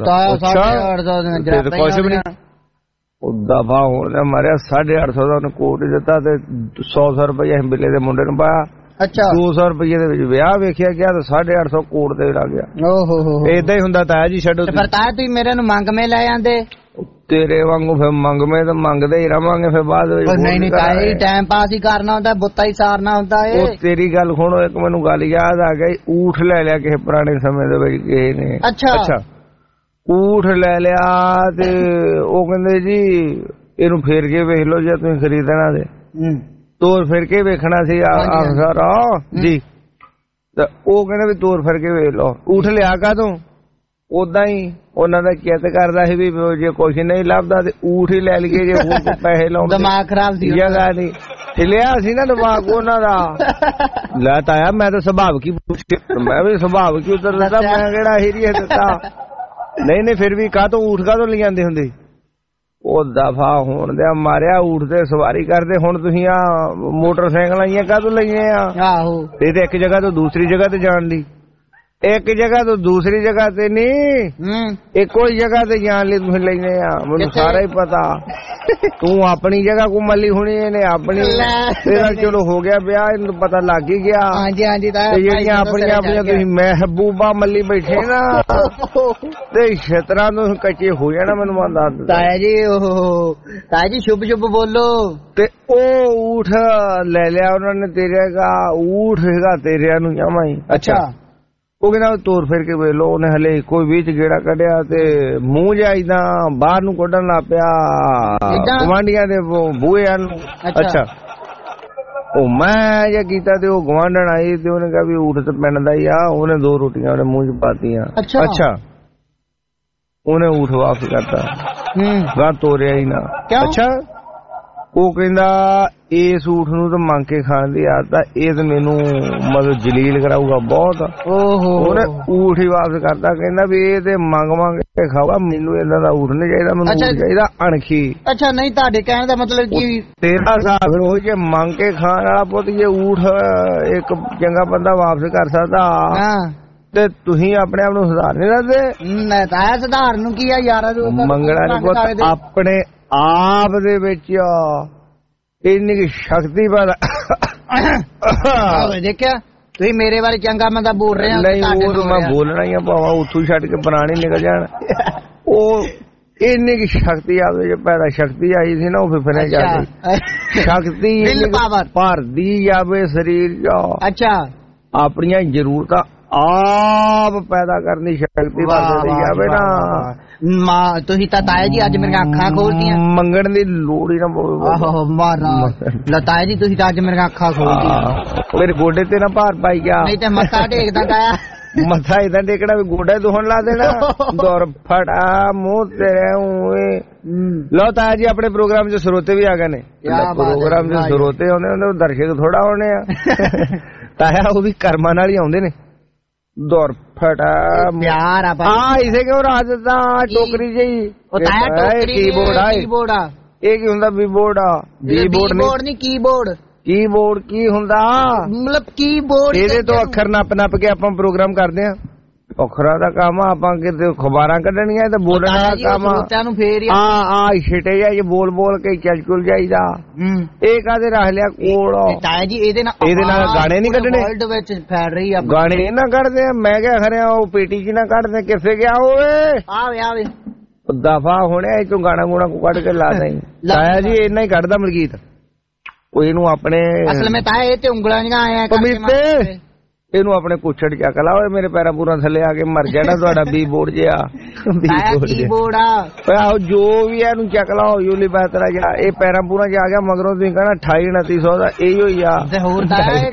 ਕੁਛ ਵੀ ਨੀ। ਉਹ ਦਫਾ ਹੋਣ ਮਾਰਿਆ ਸਾਢੇ ਅੱਠ ਸੌ ਦਾ ਉਹਨੇ ਕੋਟ ਦਿੱਤਾ ਤੇ ਸੌ ਸੌ ਰੁਪਇਆ ਬਿੱਲੇ ਦੇ ਮੁੰਡੇ ਨੂੰ ਪਾਇਆ। ਅੱਛਾ ਦੋ ਸੌ ਰੁਪਏ ਦੇ ਵਿੱਚ ਵਿਆਹ ਵੇਖਿਆ ਗਿਆ ਤੇ ਸਾਢੇ ਅੱਠ ਸੌ ਕੋਟ ਤੇ ਲੱਗ ਗਿਆ। ਓਹੋ ਹੋ ਏਦਾਂ ਹੀ ਹੁੰਦਾ ਤਾਇਆ ਜੀ। ਛੱਡੋ ਫਿਰ ਤਾਇਆ ਤੁਸੀਂ ਮੇਰੇ ਨੂੰ ਮੰਗਵੇਂ ਲੈ ਜਾਂਦੇ। ਤੇਰੇ ਵਾਂਗੂ ਫਿਰ ਮੰਗਵੇਂ ਤਾਂ ਮੰਗਦੇ ਹੀ ਰਵਾਂਗੇ ਫਿਰ ਬਾਅਦ ਵਿੱਚ। ਨਹੀਂ ਨਹੀਂ ਤਾਇਆ ਜੀ ਟਾਈਮ ਪਾਸ ਹੀ ਕਰਨਾ ਹੁੰਦਾ, ਬੁੱਤਾ ਹੀ ਸਾਰਨਾ ਹੁੰਦਾ ਏ। ਉਹ ਤੇਰੀ ਗੱਲ ਸੁਣੋ, ਇੱਕ ਮੈਨੂੰ ਗੱਲ ਯਾਦ ਆ ਗਈ। ਊਠ ਲੈ ਲਿਆ ਕਿਸੇ ਪੁਰਾਣੇ ਸਮੇਂ ਦੇ ਵਿੱਚ ਕਿਸੇ ਨੇ। ਅੱਛਾ ਅੱਛਾ ਊਠ ਲੈ ਲਿਆ ਤੇ ਉਹ ਕਹਿੰਦੇ ਜੀ ਇਹਨੂੰ ਫੇਰ ਕੇ ਵੇਖ ਲਓ ਜੇ ਤੁਸੀਂ ਖਰੀਦਣਾ ਤੇ ਤੋਰ ਫਿਰ ਕੇ ਵੇਖਣਾ ਸੀ ਅਫਸਰ ਜੀ। ਤੇ ਉਹ ਕਹਿੰਦੇ ਵੀ ਤੋਰ ਫਿਰ ਕੇ ਵੇਖ ਲਓ। ਊਠ ਲਿਆ ਕਾ ਤੂੰ ਓਦਾਂ ਹੀ ਉਹਨਾਂ ਦਾ ਚਿੱਤ ਕਰਦਾ ਸੀ ਵੀ ਜੇ ਕੁਛ ਨਹੀਂ ਲੱਭਦਾ ਤੇ ਊਠ ਹੀ ਲੈ ਲਈਏ ਜੇ ਹੋਰ ਪੈਸੇ ਲਾਉਣ। ਦਿਮਾਗ ਖਰਾਬ ਸੀ ਜਗ੍ਹਾ ਨਹੀਂ ਹਿਲਿਆ ਸੀ ਨਾ ਦਿਮਾਗ ਉਹਨਾਂ ਦਾ। ਲੈ ਤਾਇਆ ਮੈਂ ਤਾਂ ਸੁਭਾਵ ਕੀ ਪੁੱਛ ਮੈਂ ਵੀ ਸੁਭਾਵ ਕੀ ਉਤਰ ਦਿੱਤਾ, ਮੈਂ ਕਿਹੜਾ ਹੀਰੀਆ ਦਿੱਤਾ। ਨਹੀਂ ਨਹੀਂ ਫਿਰ ਵੀ ਕਾਹ ਤੋਂ ਊਠ ਕਾਹ ਤੋਂ ਲੈ ਜਾਂਦੇ ਹੁੰਦੇ। ਉਹ ਦਫਾ ਹੋਣ ਦਿਆ ਮਾਰਿਆ, ਊਠ ਤੇ ਸਵਾਰੀ ਕਰਦੇ। ਹੁਣ ਤੁਸੀਂ ਆ ਮੋਟਰਸਾਈਕਲ ਆਈਆਂ ਕਾਹ ਤੋਂ ਲਈਏ ਆ? ਆਹੋ ਇਹ ਤੇ ਇੱਕ ਜਗ੍ਹਾ ਤੋਂ ਦੂਸਰੀ ਜਗ੍ਹਾ ਤੇ ਜਾਣ ਲਈ, ਇੱਕ ਜਗ੍ਹਾ ਤੋਂ ਦੂਸਰੀ ਜਗ੍ਹਾ ਤੇ ਨਹੀਂ ਇੱਕੋ ਹੀ ਜਗ੍ਹਾ ਤੇ ਜਾਣ ਲਈ ਤੁਸੀਂ ਲੈਨੇ ਆ। ਮੈਨੂੰ ਸਾਰਾ ਹੀ ਪਤਾ। ਤੂੰ ਆਪਣੀ ਜਗ੍ਹਾ ਘੁੰਮਣ ਲਈ ਹੋਣੀ, ਇਹਨੇ ਆਪਣੀ। ਤੇਰਾ ਚਲੋ ਹੋ ਗਿਆ ਵਿਆਹ, ਇਹਨੂੰ ਪਤਾ ਲੱਗ ਹੀ ਗਿਆ। ਹਾਂਜੀ ਹਾਂਜੀ ਜਿਹੜੀਆਂ ਆਪਣੀਆਂ ਆਪਣੀਆਂ ਤੁਸੀਂ ਮਹਿਬੂਬਾ ਮੱਲੀ ਬੈਠੇ ਨਾ ਤੇ ਛਤਰਾਂ ਤੋਂ ਕੱਚੇ ਹੋ ਜਾਣਾ। ਮੈਨੂੰ ਮੰਨਦਾ ਤਾਇਆ ਜੀ। ਉਹ ਤਾਇਆ ਜੀ ਸ਼ੁਭ ਸ਼ੁਭ ਬੋਲੋ। ਤੇ ਉਹ ਊਠ ਲੈ ਲਿਆ ਉਹਨਾਂ ਨੇ ਤੇਰੇ ਦਾ। ਊਠ ਹੈਗਾ ਤੇਰਿਆਂ ਨੂੰ ਜਮਾਂ ਹੀ। ਅੱਛਾ ਉਹ ਕਹਿੰਦਾ ਤੋਰ ਫਿਰ ਕੇ ਵੇਖ ਲੋ। ਉਹਨੇ ਹਲੇ ਕੋਈ ਵਿੱਚ ਗੇੜਾ ਕੱਢਿਆ ਤੇ ਮੂੰਹ ਜਿਹਾ ਏਦਾਂ ਬਾਹਰ ਨੂੰ ਕੱਢਣ ਲੱਗ ਪਿਆ ਗਵਾਂਢੀਆਂ ਦੇ ਬੂਹੇ ਨੂੰ। ਅੱਛਾ ਉਹ ਮੈਂ ਜੇ ਕੀਤਾ ਤੇ ਉਹ ਗਵਾਂਢਣ ਆਈ ਤੇ ਉਹਨੇ ਕਿਹਾ ਵੀ ਊਠ ਤੇ ਪਿੰਡ ਦਾ ਹੀ ਆ। ਉਹਨੇ ਦੋ ਰੋਟੀਆਂ ਉਹਨੇ ਮੂੰਹ ਚ ਪਾਤੀਆਂ। ਅੱਛਾ ਉਹਨੇ ਊਠ ਵਾਪਸ ਕਰਤਾ, ਗਾਂ ਤੋਰਿਆ ਹੀ ਨਾ। ਅੱਛਾ ਉਹ ਕਹਿੰਦਾ ਇਸ ਊਠ ਨੂੰ ਤਾਂ ਮੰਗ ਕੇ ਖਾਣ ਦੀ ਆਦਤ, ਇਹ ਤਾਂ ਮੈਨੂੰ ਮਤਲਬ ਜਲੀਲ ਕਰਾਊਗਾ ਬਹੁਤ। ਉਹਨੇ ਊਠ ਹੀ ਵਾਪਸ ਕਰਤਾ, ਕਹਿੰਦਾ ਵੀ ਇਹ ਤੇ ਮੰਗ ਮੰਗ ਕੇ ਖਾਊਗਾ, ਮੈਨੂੰ ਇਹਨਾਂ ਦਾ ਊਠ ਨਹੀਂ ਚਾਹੀਦਾ, ਮੈਨੂੰ ਊਠ ਚਾਹੀਦਾ ਅਣਖੀ। ਅੱਛਾ ਨਹੀਂ ਤੁਹਾਡੇ ਕਹਿਣ ਦਾ ਮਤਲਬ ਕੀ ਤੇਰਾ ਹਿਸਾਬ ਉਹ ਜੇ ਮੰਗ ਕੇ ਖਾਣ ਵਾਲਾ ਪੁੱਤ ਜੇ ਊਠ ਇੱਕ ਚੰਗਾ ਬੰਦਾ ਵਾਪਸ ਕਰ ਸਕਦਾ ਤੇ ਤੁਸੀਂ ਆਪਣੇ ਆਪ ਨੂੰ ਸੁਧਾਰ ਨਹੀਂ ਸਕਦੇ। ਮੈਂ ਤਾਂ ਸੁਧਾਰ ਨੂੰ ਕੀ ਆ ਯਾਰ, ਮੰਗਣਾ ਨਹੀਂ ਪੁੱਤ ਆਪਣੇ ਆਪ ਦੇ ਵਿੱਚ ਇੰਨੀ ਕੀ ਸ਼ਕਤੀ ਵਾਲਾ। ਦੇਖਿਆ ਤੁਸੀਂ ਮੇਰੇ ਬਾਰੇ ਚੰਗਾ ਮੰਦਾ ਬੋਲ ਰਹੇ ਹੋ। ਨਹੀਂ ਉਹ ਮੈਂ ਬੋਲਣਾ ਹੀ ਆ ਭਾਵਾਂ ਉੱਥੋਂ ਛੱਡ ਕੇ ਪੁਰਾਣੀ ਨਿਕਲ ਜਾਣ। ਉਹ ਇੰਨੀ ਕੀ ਸ਼ਕਤੀ ਆਵੇ ਜੇ ਪੈਦਾ ਸ਼ਕਤੀ ਆਈ ਸੀ ਨਾ ਉਹ ਫਿਫਨੇ ਜਾਂਦੀ ਸ਼ਕਤੀ ਭਰਦੀ ਜਾਵੇ ਸਰੀਰ ਚ। ਅੱਛਾ ਆਪਣੀਆਂ ਜ਼ਰੂਰਤਾਂ ਆਪ ਪੈਦਾ ਕਰਨ ਦੀ ਸ਼ਕਤੀ ਵਧਦੀ ਜਾਵੇ ਨਾ। ਤੁਸੀਂ ਤਾਂ ਤਾਇਆ ਜੀ ਅੱਜ ਮੇਰੀਆਂ ਅੱਖਾਂ ਖੋਲਦੀਆਂ। ਮੰਗਣ ਦੀ ਲੋੜ ਹੀ ਨਾ ਪਵੇ। ਆਹੋ ਮਾਰਾ ਲਤਾਇਆ ਜੀ ਤੁਸੀਂ ਤਾਂ ਅੱਜ ਮੇਰੀਆਂ ਅੱਖਾਂ ਖੋਲਦੀਆਂ। ਮੇਰੇ ਗੋਡੇ ਤੇ ਨਾ ਭਾਰ ਪਾਈ ਗਿਆ। ਨਹੀਂ ਤੇ ਮੱਥਾ ਟੇਕਦਾ ਤਾਇਆ। ਮੱਥਾ ਇਦਾਂ ਟੇਕਣਾ ਵੀ ਗੋਡੇ ਦੁਹਣ ਲਾ ਦੇਣਾ। ਦੌਰ ਫਟਾ ਮੂੰਹ ਤੇਰੇ ਓਏ। ਲਓ ਤਾਇਆ ਜੀ ਆਪਣੇ ਪ੍ਰੋਗਰਾਮ ਚ ਸਰੋਤੇ ਵੀ ਆ ਗਏ ਨੇ। ਪ੍ਰੋਗਰਾਮ ਚ ਸਰੋਤੇ ਆਉਂਦੇ ਹੁੰਦੇ ਦਰਸ਼ਕ ਥੋੜਾ ਆਉਣੇ ਆ। ਤਾਇਆ ਉਹ ਵੀ ਕਰਮਾਂ ਨਾਲ ਹੀ ਆਉਂਦੇ ਨੇ। ਦੌਰ ਫਟਾ ਪਿਆਰ ਆ ਆ ਇਸੇ ਕਿਉਂ ਰਾਜ ਦਾ ਟੋਕਰੀ ਜਿਹੀ ਕੀਬੋਰਡ ਆ। ਕੀਬੋਰਡ ਆ ਇਹ ਕੀ ਹੁੰਦਾ? ਵੀਬੋਰਡ ਆ। ਵੀਬੋਰਡ ਨਹੀਂ ਕੀਬੋਰਡ। ਕੀਬੋਰਡ ਕੀ ਹੁੰਦਾ? ਮਤਲਬ ਕੀਬੋਰਡ ਇਹਦੇ ਤੋਂ ਅੱਖਰ ਨੱਪ ਨੱਪ ਕੇ ਆਪਾਂ ਪ੍ਰੋਗਰਾਮ ਕਰਦੇ ਆ। ਅੱਖਰਾਂ ਦਾ ਕੰਮ ਆਪਾਂ ਕਿਤੇ ਖਬਰਾਂ ਕੱਢਣੀਆਂ ਤੇ ਬੋਲਣ ਦਾ ਕੰਮ ਆ। ਆ ਛਿਟੇ ਜਾਈ ਬੋਲ ਬੋਲ ਕੇ ਚੱਲ ਚੁਲ ਜਾਈਦਾ। ਇਹ ਕਾਹਦੇ ਰੱਖ ਲਿਆ ਕੋਲ? ਤਾਇਆ ਜੀ ਇਹਦੇ ਨਾਲ ਇਹਦੇ ਨਾਲ ਗਾਣੇ ਨਹੀਂ ਕੱਢਣੇ। ਵਰਲਡ ਵਿੱਚ ਫੈਲ ਰਹੀ ਆ ਗਾਣੇ ਨਾ ਕੱਢਦੇ ਆ। ਮੈਂ ਕਿਹਾ ਖਰਿਆ ਉਹ ਪੇਟੀ ਚ ਨਾ ਕੱਢਦੇ ਕਿਸੇ ਗਿਆ ਹੋਵੇ। ਆਵੇ ਆਵੇ ਦਫਾ ਹੋਣਿਆ ਇਹ ਚੋਂ ਗਾਣਾ ਗੂਣਾ ਕੱਢ ਕੇ ਲਾ ਦੇ। ਤਾਇਆ ਜੀ ਇੰਨਾ ਹੀ ਕੱਢਦਾ ਮਲਕੀਤ। ਉਹ ਇਹਨੂੰ ਆਪਣੇ ਅਸਲ ਵਿੱਚ ਤਾਇਆ ਇਹ ਤੇ ਉਂਗਲਾਂ ਜਿਹਾ ਆਇਆ ਪਮੀਤੇ ਇਹਨੂੰ ਆਪਣੇ ਕੁੱਛੜ ਚੱਕ ਲਾ। ਓਏ ਮੇਰੇ ਪੈਰਾਂ ਪੂਰਾ ਥੱਲੇ ਆ ਕੇ ਮਰ ਜਾਣਾ ਤੁਹਾਡਾ ਬੀ ਬੋਰਡ ਜਿਹਾ। ਕੀਬੋਰਡ ਆ ਜੋ ਵੀ ਇਹਨੂੰ ਚੱਕ ਲਾ ਹੌਲੀ ਹੌਲੀ ਬਿਹਤਰ ਜਾ। ਇਹ ਪੈਰਾਂ ਪੂਰਾ ਜਾ ਗਿਆ ਮਗਰੋਂ ਤੁਸੀਂ ਕਹਿਣਾ ਅਠਾਈ ਉਨੱਤੀ ਸੌ ਦਾ ਇਹੋ ਹੀ ਆ। ਹੋਰ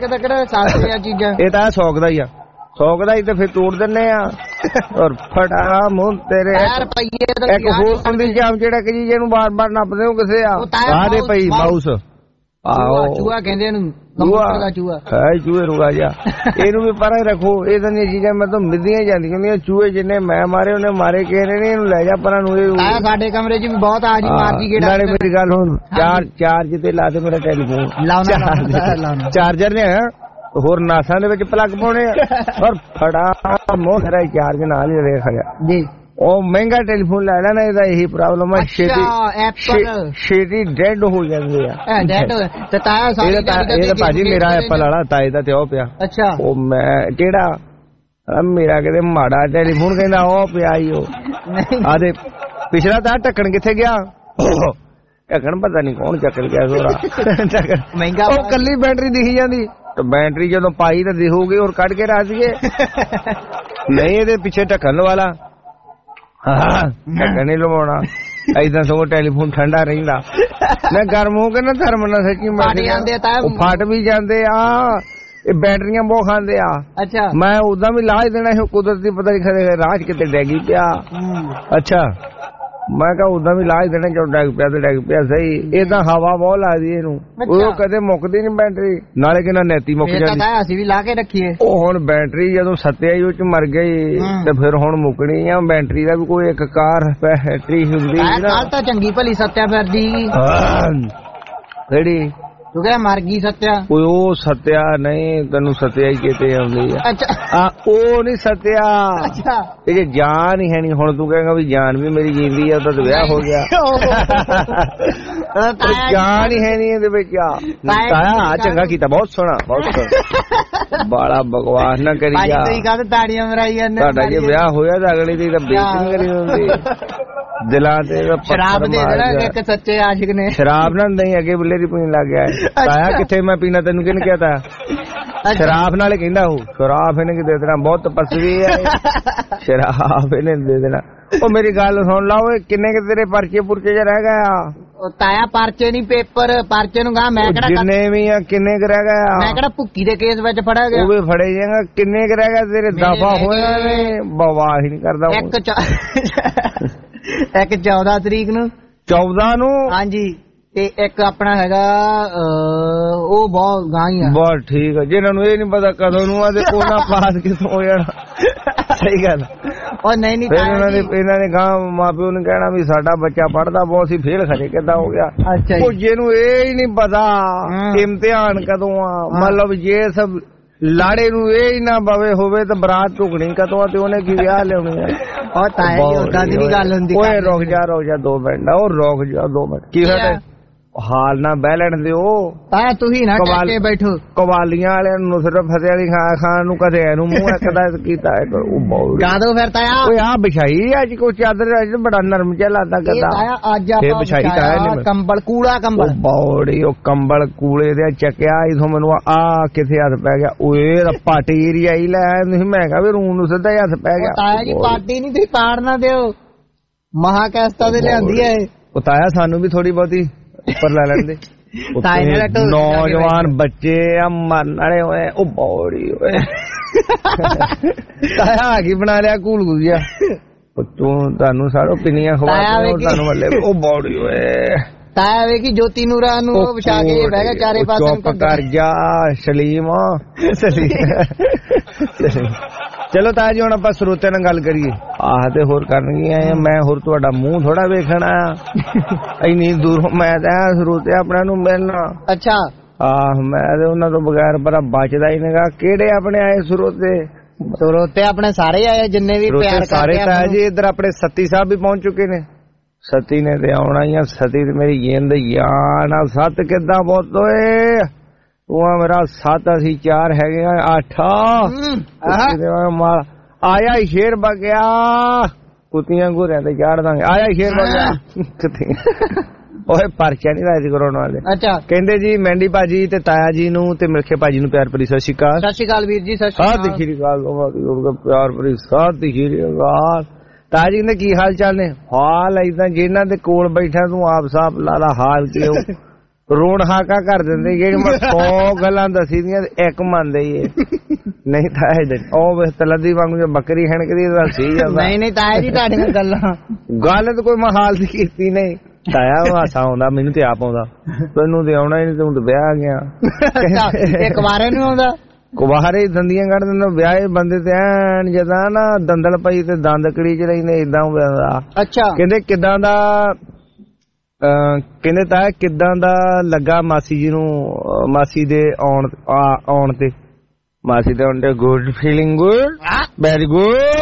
ਚੀਜ਼ਾਂ ਇਹ ਤਾਂ ਸੌਕ ਦਾ ਹੀ ਆ। ਸੌਕ ਦਾ ਹੀ ਤੇ ਫਿਰ ਤੋੜ ਦਿੰਨੇ ਆ। ਔਰ ਫਟਾ ਮੂੰਹ ਤੇਰੇ ਇੱਕ ਹੋਰ ਹੁੰਦੀ ਜਾਮ ਜਿਹੜਾ ਕਿ ਜੀ ਇਹਨੂੰ ਬਾਰ ਬਾਰ ਨੱਪਦੇ ਹੋ ਕਿਸੇ ਆ ਆਦੇ ਪਈ ਮਾਊਸ। ਆਹੋ ਚੂਹਾ ਕਹਿੰਦੇ ਇਹਨੂੰ। ਹੈ ਚੂਹੇ ਨੂੰ ਆ ਜਾ। ਇਹਨੂੰ ਵੀ ਪਰਾਂ ਰੱਖੋ। ਇਹ ਤਾਂ ਚੀਜ਼ਾਂ ਮੈਂ ਤਾਂ ਮਿਲਦੀਆਂ ਜਾਂਦੀਆਂ। ਚੂਹੇ ਜਿੰਨੇ ਮੈਂ ਮਾਰੇ ਉਹਨੇ ਮਾਰੇ ਕਿਸੇ ਨੇ। ਇਹਨੂੰ ਲੈ ਜਾ ਪਰਾਂ ਨੂੰ। ਸਾਡੇ ਕਮਰੇ ਚ ਵੀ ਬਹੁਤ ਆ ਜੀ ਮਾਰਦੀ ਗੇੜਾ। ਨਾਲੇ ਮੇਰੀ ਗੱਲ ਹੁਣ ਚਾਰ ਚਾਰਜ ਤੇ ਲਾ ਦੇ ਮੇਰਾ ਟੈਲੀਫੋਨ। ਚਾਰਜਰ ਨੇ ਹੋਰ ਨਾਸਾਂ ਦੇ ਵਿੱਚ ਪਲੱਗ ਪਾਉਣੇ ਆ। ਔਰ ਫੜਾ ਮੋਹ ਖਰਾ ਚਾਰਜ ਨਾਲ ਹੀ ਰੇਖ ਗਿਆ ਜੀ। ਉਹ ਮਹਿੰਗਾ ਟੈਲੀਫੋਨ ਲੈ ਲੈਣਾ ਇਹਦਾ ਇਹੀ ਪ੍ਰੋਬਲਮ ਹੈ ਛੇਤੀ ਛੇਤੀ ਡੈਡ ਹੋ ਜਾਂਦੇ ਆ ਡੈਡ ਤੇ ਤਾਇਆ ਸਾਰੇ ਇਹਦਾ ਭਾਜੀ ਮੇਰਾ ਐਪਲ ਵਾਲਾ ਤਾਏ ਦਾ ਤੇ ਉਹ ਪਿਆ ਅੱਛਾ ਉਹ ਮੈਂ ਕਿਹੜਾ ਮੇਰਾ ਕਿਤੇ ਮਾੜਾ ਟੈਲੀਫੋਨ ਕਹਿੰਦਾ ਉਹ ਪਿਆ ਹੀ ਉਹ ਆਦੇ ਪਿਛਲਾ ਤਾਂ ਢੱਕਣ ਕਿੱਥੇ ਗਿਆ ਢੱਕਣ ਪਤਾ ਨਹੀਂ ਕੌਣ ਚੱਕ ਗਿਆ ਸੋਰਾ ਮਹਿੰਗਾ ਉਹ ਕੱਲੀ ਬੈਟਰੀ ਦਿਖੀ ਜਾਂਦੀ ਤੇ ਬੈਟਰੀ ਜਦੋਂ ਪਾਈ ਤਾਂ ਦਿਖੂਗੀ ਔਰ ਕੱਢ ਕੇ ਰੱਖ ਦਈਏ ਨਹੀਂ ਇਹਦੇ ਪਿੱਛੇ ਢੱਕਣ ਵਾਲਾ ਢੱਕਣ ਨਹੀਂ ਲਵਾਉਣਾ ਏਦਾਂ ਸਗੋਂ ਟੈਲੀਫੋਨ ਠੰਡਾ ਰਹਿੰਦਾ ਮੈਂ ਗਰਮ ਹੋ ਕੇ ਨਾ ਧਰਮ ਨਾਲ ਸੱਚੀ ਫਟ ਵੀ ਜਾਂਦੇ ਆ ਇਹ ਬੈਟਰੀਆਂ ਬਹੁਤ ਖਾਂਦੇ ਆ ਅੱਛਾ ਮੈਂ ਉਦਾਂ ਵੀ ਲਾ ਹੀ ਦੇਣਾ ਸੀ ਕੁਦਰਤੀ ਪਤਾ ਨਹੀਂ ਖਰੇ ਰਾਜ ਕਿਤੇ ਡੈਗੀ ਪਿਆ ਅੱਛਾ ਮੈਂ ਕਿਹਾ ਉਦਾਂ ਵੀ ਲਾ ਹੀ ਦੇਣਾ ਜਦੋਂ ਡੈਗ ਪਿਆ ਤੇ ਡੈਗ ਪਿਆ ਸਹੀ ਏਦਾਂ ਹਵਾ ਬਹੁਤ ਲੱਗਦੀ ਇਹਨੂੰ ਉਹ ਕਦੇ ਮੁੱਕਦੀ ਨੀ ਬੈਟਰੀ ਨਾਲੇ ਕਿੰਨਾ ਨੈਤੀ ਮੁੱਕ ਜਾਂਦੀ ਅਸੀਂ ਵੀ ਲਾ ਕੇ ਰੱਖੀਏ ਉਹ ਹੁਣ ਬੈਟਰੀ ਜਦੋਂ ਸੱਤਿਆ ਹੀ ਉਹ ਚ ਮਰ ਗਈ ਤੇ ਫਿਰ ਹੁਣ ਮੁੱਕਣੀ ਆ ਬੈਟਰੀ ਦਾ ਵੀ ਕੋਈ ਇੱਕ ਕਾਰ ਬੈਟਰੀ ਹੁੰਦੀ ਨਾ ਤਾਂ ਚੰਗੀ ਭਲੀ ਸੱਤਿਆ ਫਿਰਦੀ ਕਿਹੜੀ ਤੂੰ ਕਹਿ ਮਰ ਗਈ ਸੱਤਿਆ ਓਏ ਉਹ ਸੱਤਿਆ ਨਹੀਂ ਤੈਨੂੰ ਸੱਤਿਆ ਹੀ ਕਿਤੇ ਆਉਂਦੀ ਆ ਅੱਛਾ ਆ ਉਹ ਨਹੀਂ ਸੱਤਿਆ ਅੱਛਾ ਇਹ ਜੇ ਜਾਨ ਹੀ ਹੈ ਨਹੀਂ ਹੁਣ ਤੂੰ ਕਹੇਗਾ ਵੀ ਜਾਨ ਵੀ ਮੇਰੀ ਜਿੰਦੀ ਆ ਤਾਂ ਵਿਆਹ ਹੋ ਗਿਆ ਜਾਨ ਹੀ ਹੈ ਨਹੀਂ ਇਹਦੇ ਵਿੱਚ ਆ ਤਾਇਆ ਚੰਗਾ ਕੀਤਾ ਬਹੁਤ ਸੋਹਣਾ ਬਹੁਤ ਸੋਹਣਾ ਬਾਲਾ ਬਕਵਾਸ ਨਾ ਕਰੀ ਜਾ ਭਾਈ ਕਾ ਤਾੜੀਆਂ ਮਰਾਈ ਜਾਂਦੇ ਤੁਹਾਡਾ ਜੇ ਵਿਆਹ ਹੋਇਆ ਤਾਂ ਅਗਲੀ ਦੀ ਤਾਂ ਬੇਇੱਜ਼ਤੀ ਕਰੀ ਹੁੰਦੀ ਦਿਲਾਂ ਤੇ ਸ਼ਰਾਬ ਦੇ ਦੇਣਾ ਇੱਕ ਸੱਚੇ ਆਸ਼ਿਕ ਨੇ ਸ਼ਰਾਬ ਨਾ ਨਹੀਂ ਅੱਗੇ ਬੁੱਲੇ ਦੀ ਪੀਣ ਲੱਗ ਗਿਆ ਤਾਇਆ ਕਿੱਥੇ ਮੈਂ ਪੀਣਾ ਤੈਨੂੰ ਕਿਹਨੇ ਕਿਹਾ ਤਾ ਸ਼ਰਾਬ ਨਾਲੇ ਕਹਿੰਦਾ ਉਹ ਸ਼ਰਾਬ ਇਹਨੇ ਦੇ ਦੇਣਾ ਬਹੁਤ ਤਪਸਵੀ ਹੈ ਸ਼ਰਾਬ ਇਹਨੇ ਦੇ ਦੇਣਾ ਉਹ ਮੇਰੀ ਗੱਲ ਸੁਣ ਲਾ ਓਏ ਕਿੰਨੇ ਕਿ ਤੇਰੇ ਪਰਚੇ ਪੁਰਚੇ ਚ ਰਹਿ ਗਿਆ ਤਾਇਆ ਪਰਚੇ ਨਹੀਂ ਪੇਪਰ ਪਰਚੇ ਨੂੰ ਗਾ ਮੈਂ ਕਿਹੜਾ ਜਿੰਨੇ ਵੀ ਆ ਕਿੰਨੇ ਕੁ ਰਹਿ ਗਿਆ ਮੈਂ ਕਿਹੜਾ ਭੁੱਕੀ ਦੇ ਕੇਸ ਵਿੱਚ ਫੜਿਆ ਗਿਆ ਉਹ ਵੀ ਫੜੇ ਜਾਏਗਾ ਕਿੰਨੇ ਕੁ ਰਹਿ ਗਿਆ ਤੇਰੇ ਦਫਾ ਹੋਇਆ ਨੇ ਬਵਾ ਹੀ ਨਹੀਂ ਕਰਦਾ ਇੱਕ ਇੱਕ ਚੌਦਾਂ ਤਰੀਕ ਨੂੰ ਚੌਦਾਂ ਨੂੰ ਹਾਂਜੀ ਤੇ ਇੱਕ ਆਪਣਾ ਹੈਗਾ ਉਹ ਬਹੁਤ ਗਾਂ ਹੀ ਆ ਬਹੁਤ ਠੀਕ ਆ ਜਿਹਨਾਂ ਨੂੰ ਇਹ ਨਹੀਂ ਪਤਾ ਕਦੋਂ ਨੂੰ ਆ ਤੇ ਉਹਨਾਂ ਪਾਸ ਕਿਥੋਂ ਹੋ ਜਾਣਾ ਸਹੀ ਗੱਲ ਉਹ ਨਹੀਂ ਨਹੀਂ ਇਹਨਾਂ ਦੇ ਇਹਨਾਂ ਨੇ ਗਾਂ ਮਾਂ ਪਿਓ ਨੇ ਕਹਿਣਾ ਵੀ ਸਾਡਾ ਬੱਚਾ ਪੜਦਾ ਬਹੁਤ ਸੀ ਫੇਲ ਖਰੇ ਕਿੱਦਾਂ ਹੋ ਗਿਆ ਉਹ ਜਿਹਨੂੰ ਇਹ ਹੀ ਨਹੀਂ ਪਤਾ ਇਮਤਿਹਾਨ ਕਦੋਂ ਆ ਮਤਲਬ ਜੇ ਸਭ ਲਾੜੇ ਨੂੰ ਇਹ ਹੀ ਨਾ ਬਵੇ ਹੋਵੇ ਤਾਂ ਬਰਾਤ ਢੁਕਣੀ ਕਦੋਂ ਤੇ ਉਹਨੇ ਕੀ ਵਿਆਹ ਲਿਆਉਣੀ ਆ ਉਹ ਤਾਂ ਉਦਾਂ ਦੀ ਵੀ ਗੱਲ ਹੁੰਦੀ ਓਏ ਰੁਕ ਜਾ ਰੁਕ ਜਾ ਦੋ ਮਿੰਟ ਉਹ ਰੁਕ ਜਾ ਦੋ ਮਿੰਟ ਕੀ ਹੋਇਆ ਹਾਲ ਨਾ ਬਹਿ ਲੈਣ ਦਿਓ ਤਾਂ ਤੁਸੀਂ ਨਾ ਟੱਕੇ ਬੈਠੋ ਕਵਾਲੀਆਂ ਵਾਲਿਆਂ ਨੂੰ ਸਿਰਫ ਫਤਿਹ ਦੀ ਖਾਂ ਖਾਨ ਨੂੰ ਕਦੇ ਇਹਨੂੰ ਮੂੰਹ ਇੱਕਦਾ ਕੀਤਾ ਉਹ ਬਹੁਤ ਗਾਦੋ ਫਿਰ ਤਾਇਆ ਓਏ ਆ ਵਿਛਾਈ ਅੱਜ ਕੋਈ ਚਾਦਰ ਅੱਜ ਬੜਾ ਨਰਮ ਜਿਹਾ ਲੱਗਦਾ ਕਰਦਾ ਤਾਇਆ ਅੱਜ ਆਪਾਂ ਵਿਛਾਈ ਤਾਇਆ ਕੰਬਲ ਕੂੜਾ ਕੰਬਲ ਬੌੜੀ ਉਹ ਕੰਬਲ ਕੂੜੇ ਦੇ ਚੱਕਿਆ ਇਥੋਂ ਮੈਨੂੰ ਆ ਕਿਥੇ ਹੱਥ ਪੈ ਗਿਆ ਓਏ ਪਾਟੀ ਏਰੀਆ ਹੀ ਲੈ ਨਹੀਂ ਮੈਂ ਕਿਹਾ ਵੀ ਰੂਮ ਨੂੰ ਸਿੱਧਾ ਹੀ ਹੱਥ ਪੈ ਗਿਆ ਤਾਇਆ ਜੀ ਪਾਟੀ ਨਹੀਂ ਤੁਸੀਂ ਪਾੜ ਨਾ ਦਿਓ ਮਹਾ ਕੈਸਤਾ ਦੇ ਲਿਆਂਦੀ ਐ ਉਹ ਤਾਇਆ ਸਾਨੂੰ ਵੀ ਥੋੜੀ ਬਹੁਤੀ ਉੱਪਰ ਲੈ ਲੈਂਦੇ ਨੌਜਵਾਨ ਬੱਚੇ ਆ ਮਰਨ ਵਾਲੇ ਹੋਏ ਉਹ ਬੌੜੀ ਹੋਏ ਤਾਇਆ ਕੀ ਬਣਾ ਲਿਆ ਘੂਲ ਗੁਜਿਆ ਤੂੰ ਤੁਹਾਨੂੰ ਸਾਰੋ ਪਿੰਨੀਆਂ ਖਵਾ ਤੁਹਾਨੂੰ ਮੱਲੇ ਉਹ ਬੌੜੀ ਹੋਏ ਤਾਇਆ ਵੇਖੀ ਜੋਤੀ ਨੂਰਾ ਨੂੰ ਉਹ ਵਿਛਾ ਕੇ ਬਹਿ ਗਿਆ ਚਾਰੇ ਪਾਸੇ ਚੁੱਪ ਕਰ ਜਾ ਸਲੀਮ ਸਲੀਮ ਚਲੋ ਤਾਇਆ ਜੀ ਹੁਣ ਆਪਾਂ ਸਰੋਤਿਆਂ ਨਾਲ ਗੱਲ ਕਰੀਏ ਆਹ ਤੇ ਹੋਰ ਕਰਨਗੇ ਆਏ ਮੈਂ ਹੋਰ ਤੁਹਾਡਾ ਮੂੰਹ ਥੋੜਾ ਵੇਖਣਾ ਇੰਨੀ ਦੂਰੋਂ ਮੈਂ ਤਾਂ ਸਰੋਤੇ ਆਪਣਿਆਂ ਨੂੰ ਮਿਲਣਾ ਅੱਛਾ ਆਹ ਮੈਂ ਤੇ ਉਹਨਾਂ ਤੋਂ ਬਗੈਰ ਬੜਾ ਬਚਦਾ ਹੀ ਨਹੀਂਗਾ ਕਿਹੜੇ ਆਪਣੇ ਆਏ ਸਰੋਤੇ ਸਰੋਤੇ ਆਪਣੇ ਸਾਰੇ ਆਏ ਜਿੰਨੇ ਵੀ ਪਿਆਰ ਕਰਦੇ ਸਾਰੇ ਤਾਇਆ ਜੀ ਇੱਧਰ ਆਪਣੇ ਸਤੀ ਸਾਹਿਬ ਵੀ ਪਹੁੰਚ ਚੁੱਕੇ ਨੇ ਸਤੀ ਨੇ ਤੇ ਆਉਣਾ ਹੀ ਆ ਸਤੀ ਤੇ ਮੇਰੀ ਜਿੰਦ ਯਾਨ ਆ ਸੱਤ ਕਿੱਦਾਂ ਬਹੁਤ ਓਏ ਉਹ ਮੇਰਾ ਸੱਤ ਅਸੀਂ ਚਾਰ ਹੈਗੇ ਆ ਅੱਠ ਆਇਆ ਸ਼ੇਰ ਬਗਿਆ ਕੁੱਤੀਆਂ ਗੋਰਿਆਂ ਤੇ ਚਾੜ ਦਾਂਗੇ ਆਇਆ ਸ਼ੇਰ ਬਗਿਆ ਓਏ ਪਰਚਾ ਨਹੀਂ ਰਾਜ ਕਰਾਉਣ ਵਾਲੇ ਅੱਛਾ ਕਹਿੰਦੇ ਜੀ ਮੈਂਡੀ ਭਾਜੀ ਤੇ ਤਾਇਆ ਜੀ ਨੂੰ ਤੇ ਮਿਲਖੇ ਭਾਜੀ ਨੂੰ ਪਿਆਰ ਭਰੀ ਸਤਿ ਸ਼੍ਰੀ ਅਕਾਲ ਸਤਿ ਸ਼੍ਰੀ ਅਕਾਲ ਵੀਰ ਜੀ ਸਤਿ ਸ਼੍ਰੀ ਅਕਾਲ ਪਿਆਰ ਭਰੀ ਸਤਿ ਸ਼੍ਰੀ ਅਕਾਲ ਤਾਇਆ ਜੀ ਨੇ ਕੀ ਹਾਲ ਚਾਲ ਨੇ ਹਾਲ ਏਦਾਂ ਜਿਹਨਾਂ ਦੇ ਕੋਲ ਬੈਠਾ ਤੂੰ ਆਪ ਸਾਫ ਲਾਲਾ ਹਾਲ ਕਿਉਂ ਰੋਣ ਹਾਕਾ ਕਰ ਦਿੰਦੇ ਜਿਹੜੀ ਮੈਂ ਸੌ ਗੱਲਾਂ ਦੱਸੀ ਦੀਆਂ ਇੱਕ ਮੰਨਦੇ ਹੀ ਨਹੀਂ ਤਾਇਆ ਉਹ ਵੇ ਤਲਦੀ ਵਾਂਗੂ ਜੇ ਬੱਕਰੀ ਹਣਕਦੀ ਦੱਸੀ ਜਾਂਦਾ ਨਹੀਂ ਨਹੀਂ ਤਾਇਆ ਜੀ ਤੁਹਾਡੀਆਂ ਗੱਲਾਂ ਗੱਲ ਤਾਂ ਕੋਈ ਮਹਾਲ ਦੀ ਕੀਤੀ ਨਹੀਂ ਤਾਇਆ ਹਾਸਾ ਆਉਂਦਾ ਮੈਨੂੰ ਤੇ ਆਪ ਆਉਂਦਾ ਤੈਨੂੰ ਤੇ ਆਉਣਾ ਹੀ ਨਹੀਂ ਤੂੰ ਤੇ ਵਿਆਹ ਗਿਆ ਇਹ ਕੁਵਾਰੇ ਨੂੰ ਆਉਂਦਾ ਕੁਵਾਰੇ ਦੰਦੀਆਂ ਕੱਢ ਦਿੰਦਾ ਵਿਆਹੇ ਬੰਦੇ ਤੇ ਐਨ ਜਦਾਂ ਨਾ ਦੰਦਲ ਪਈ ਤੇ ਦੰਦ ਕੜੀ ਚ ਰਹਿੰਦੇ ਏਦਾਂ ਹੁੰਦਾ ਅੱਛਾ ਕਹਿੰਦੇ ਕਿੱਦਾਂ ਦਾ ਕਹਿੰਦੇ ਤਾਂ ਕਿੱਦਾਂ ਦਾ ਲੱਗਾ ਮਾਸੀ ਜੀ ਨੂੰ ਮਾਸੀ ਦੇ ਆਉਣ ਆਉਣ ਤੇ ਮਾਸੀ ਦੇ ਆਉਣ ਤੇ good feeling good very good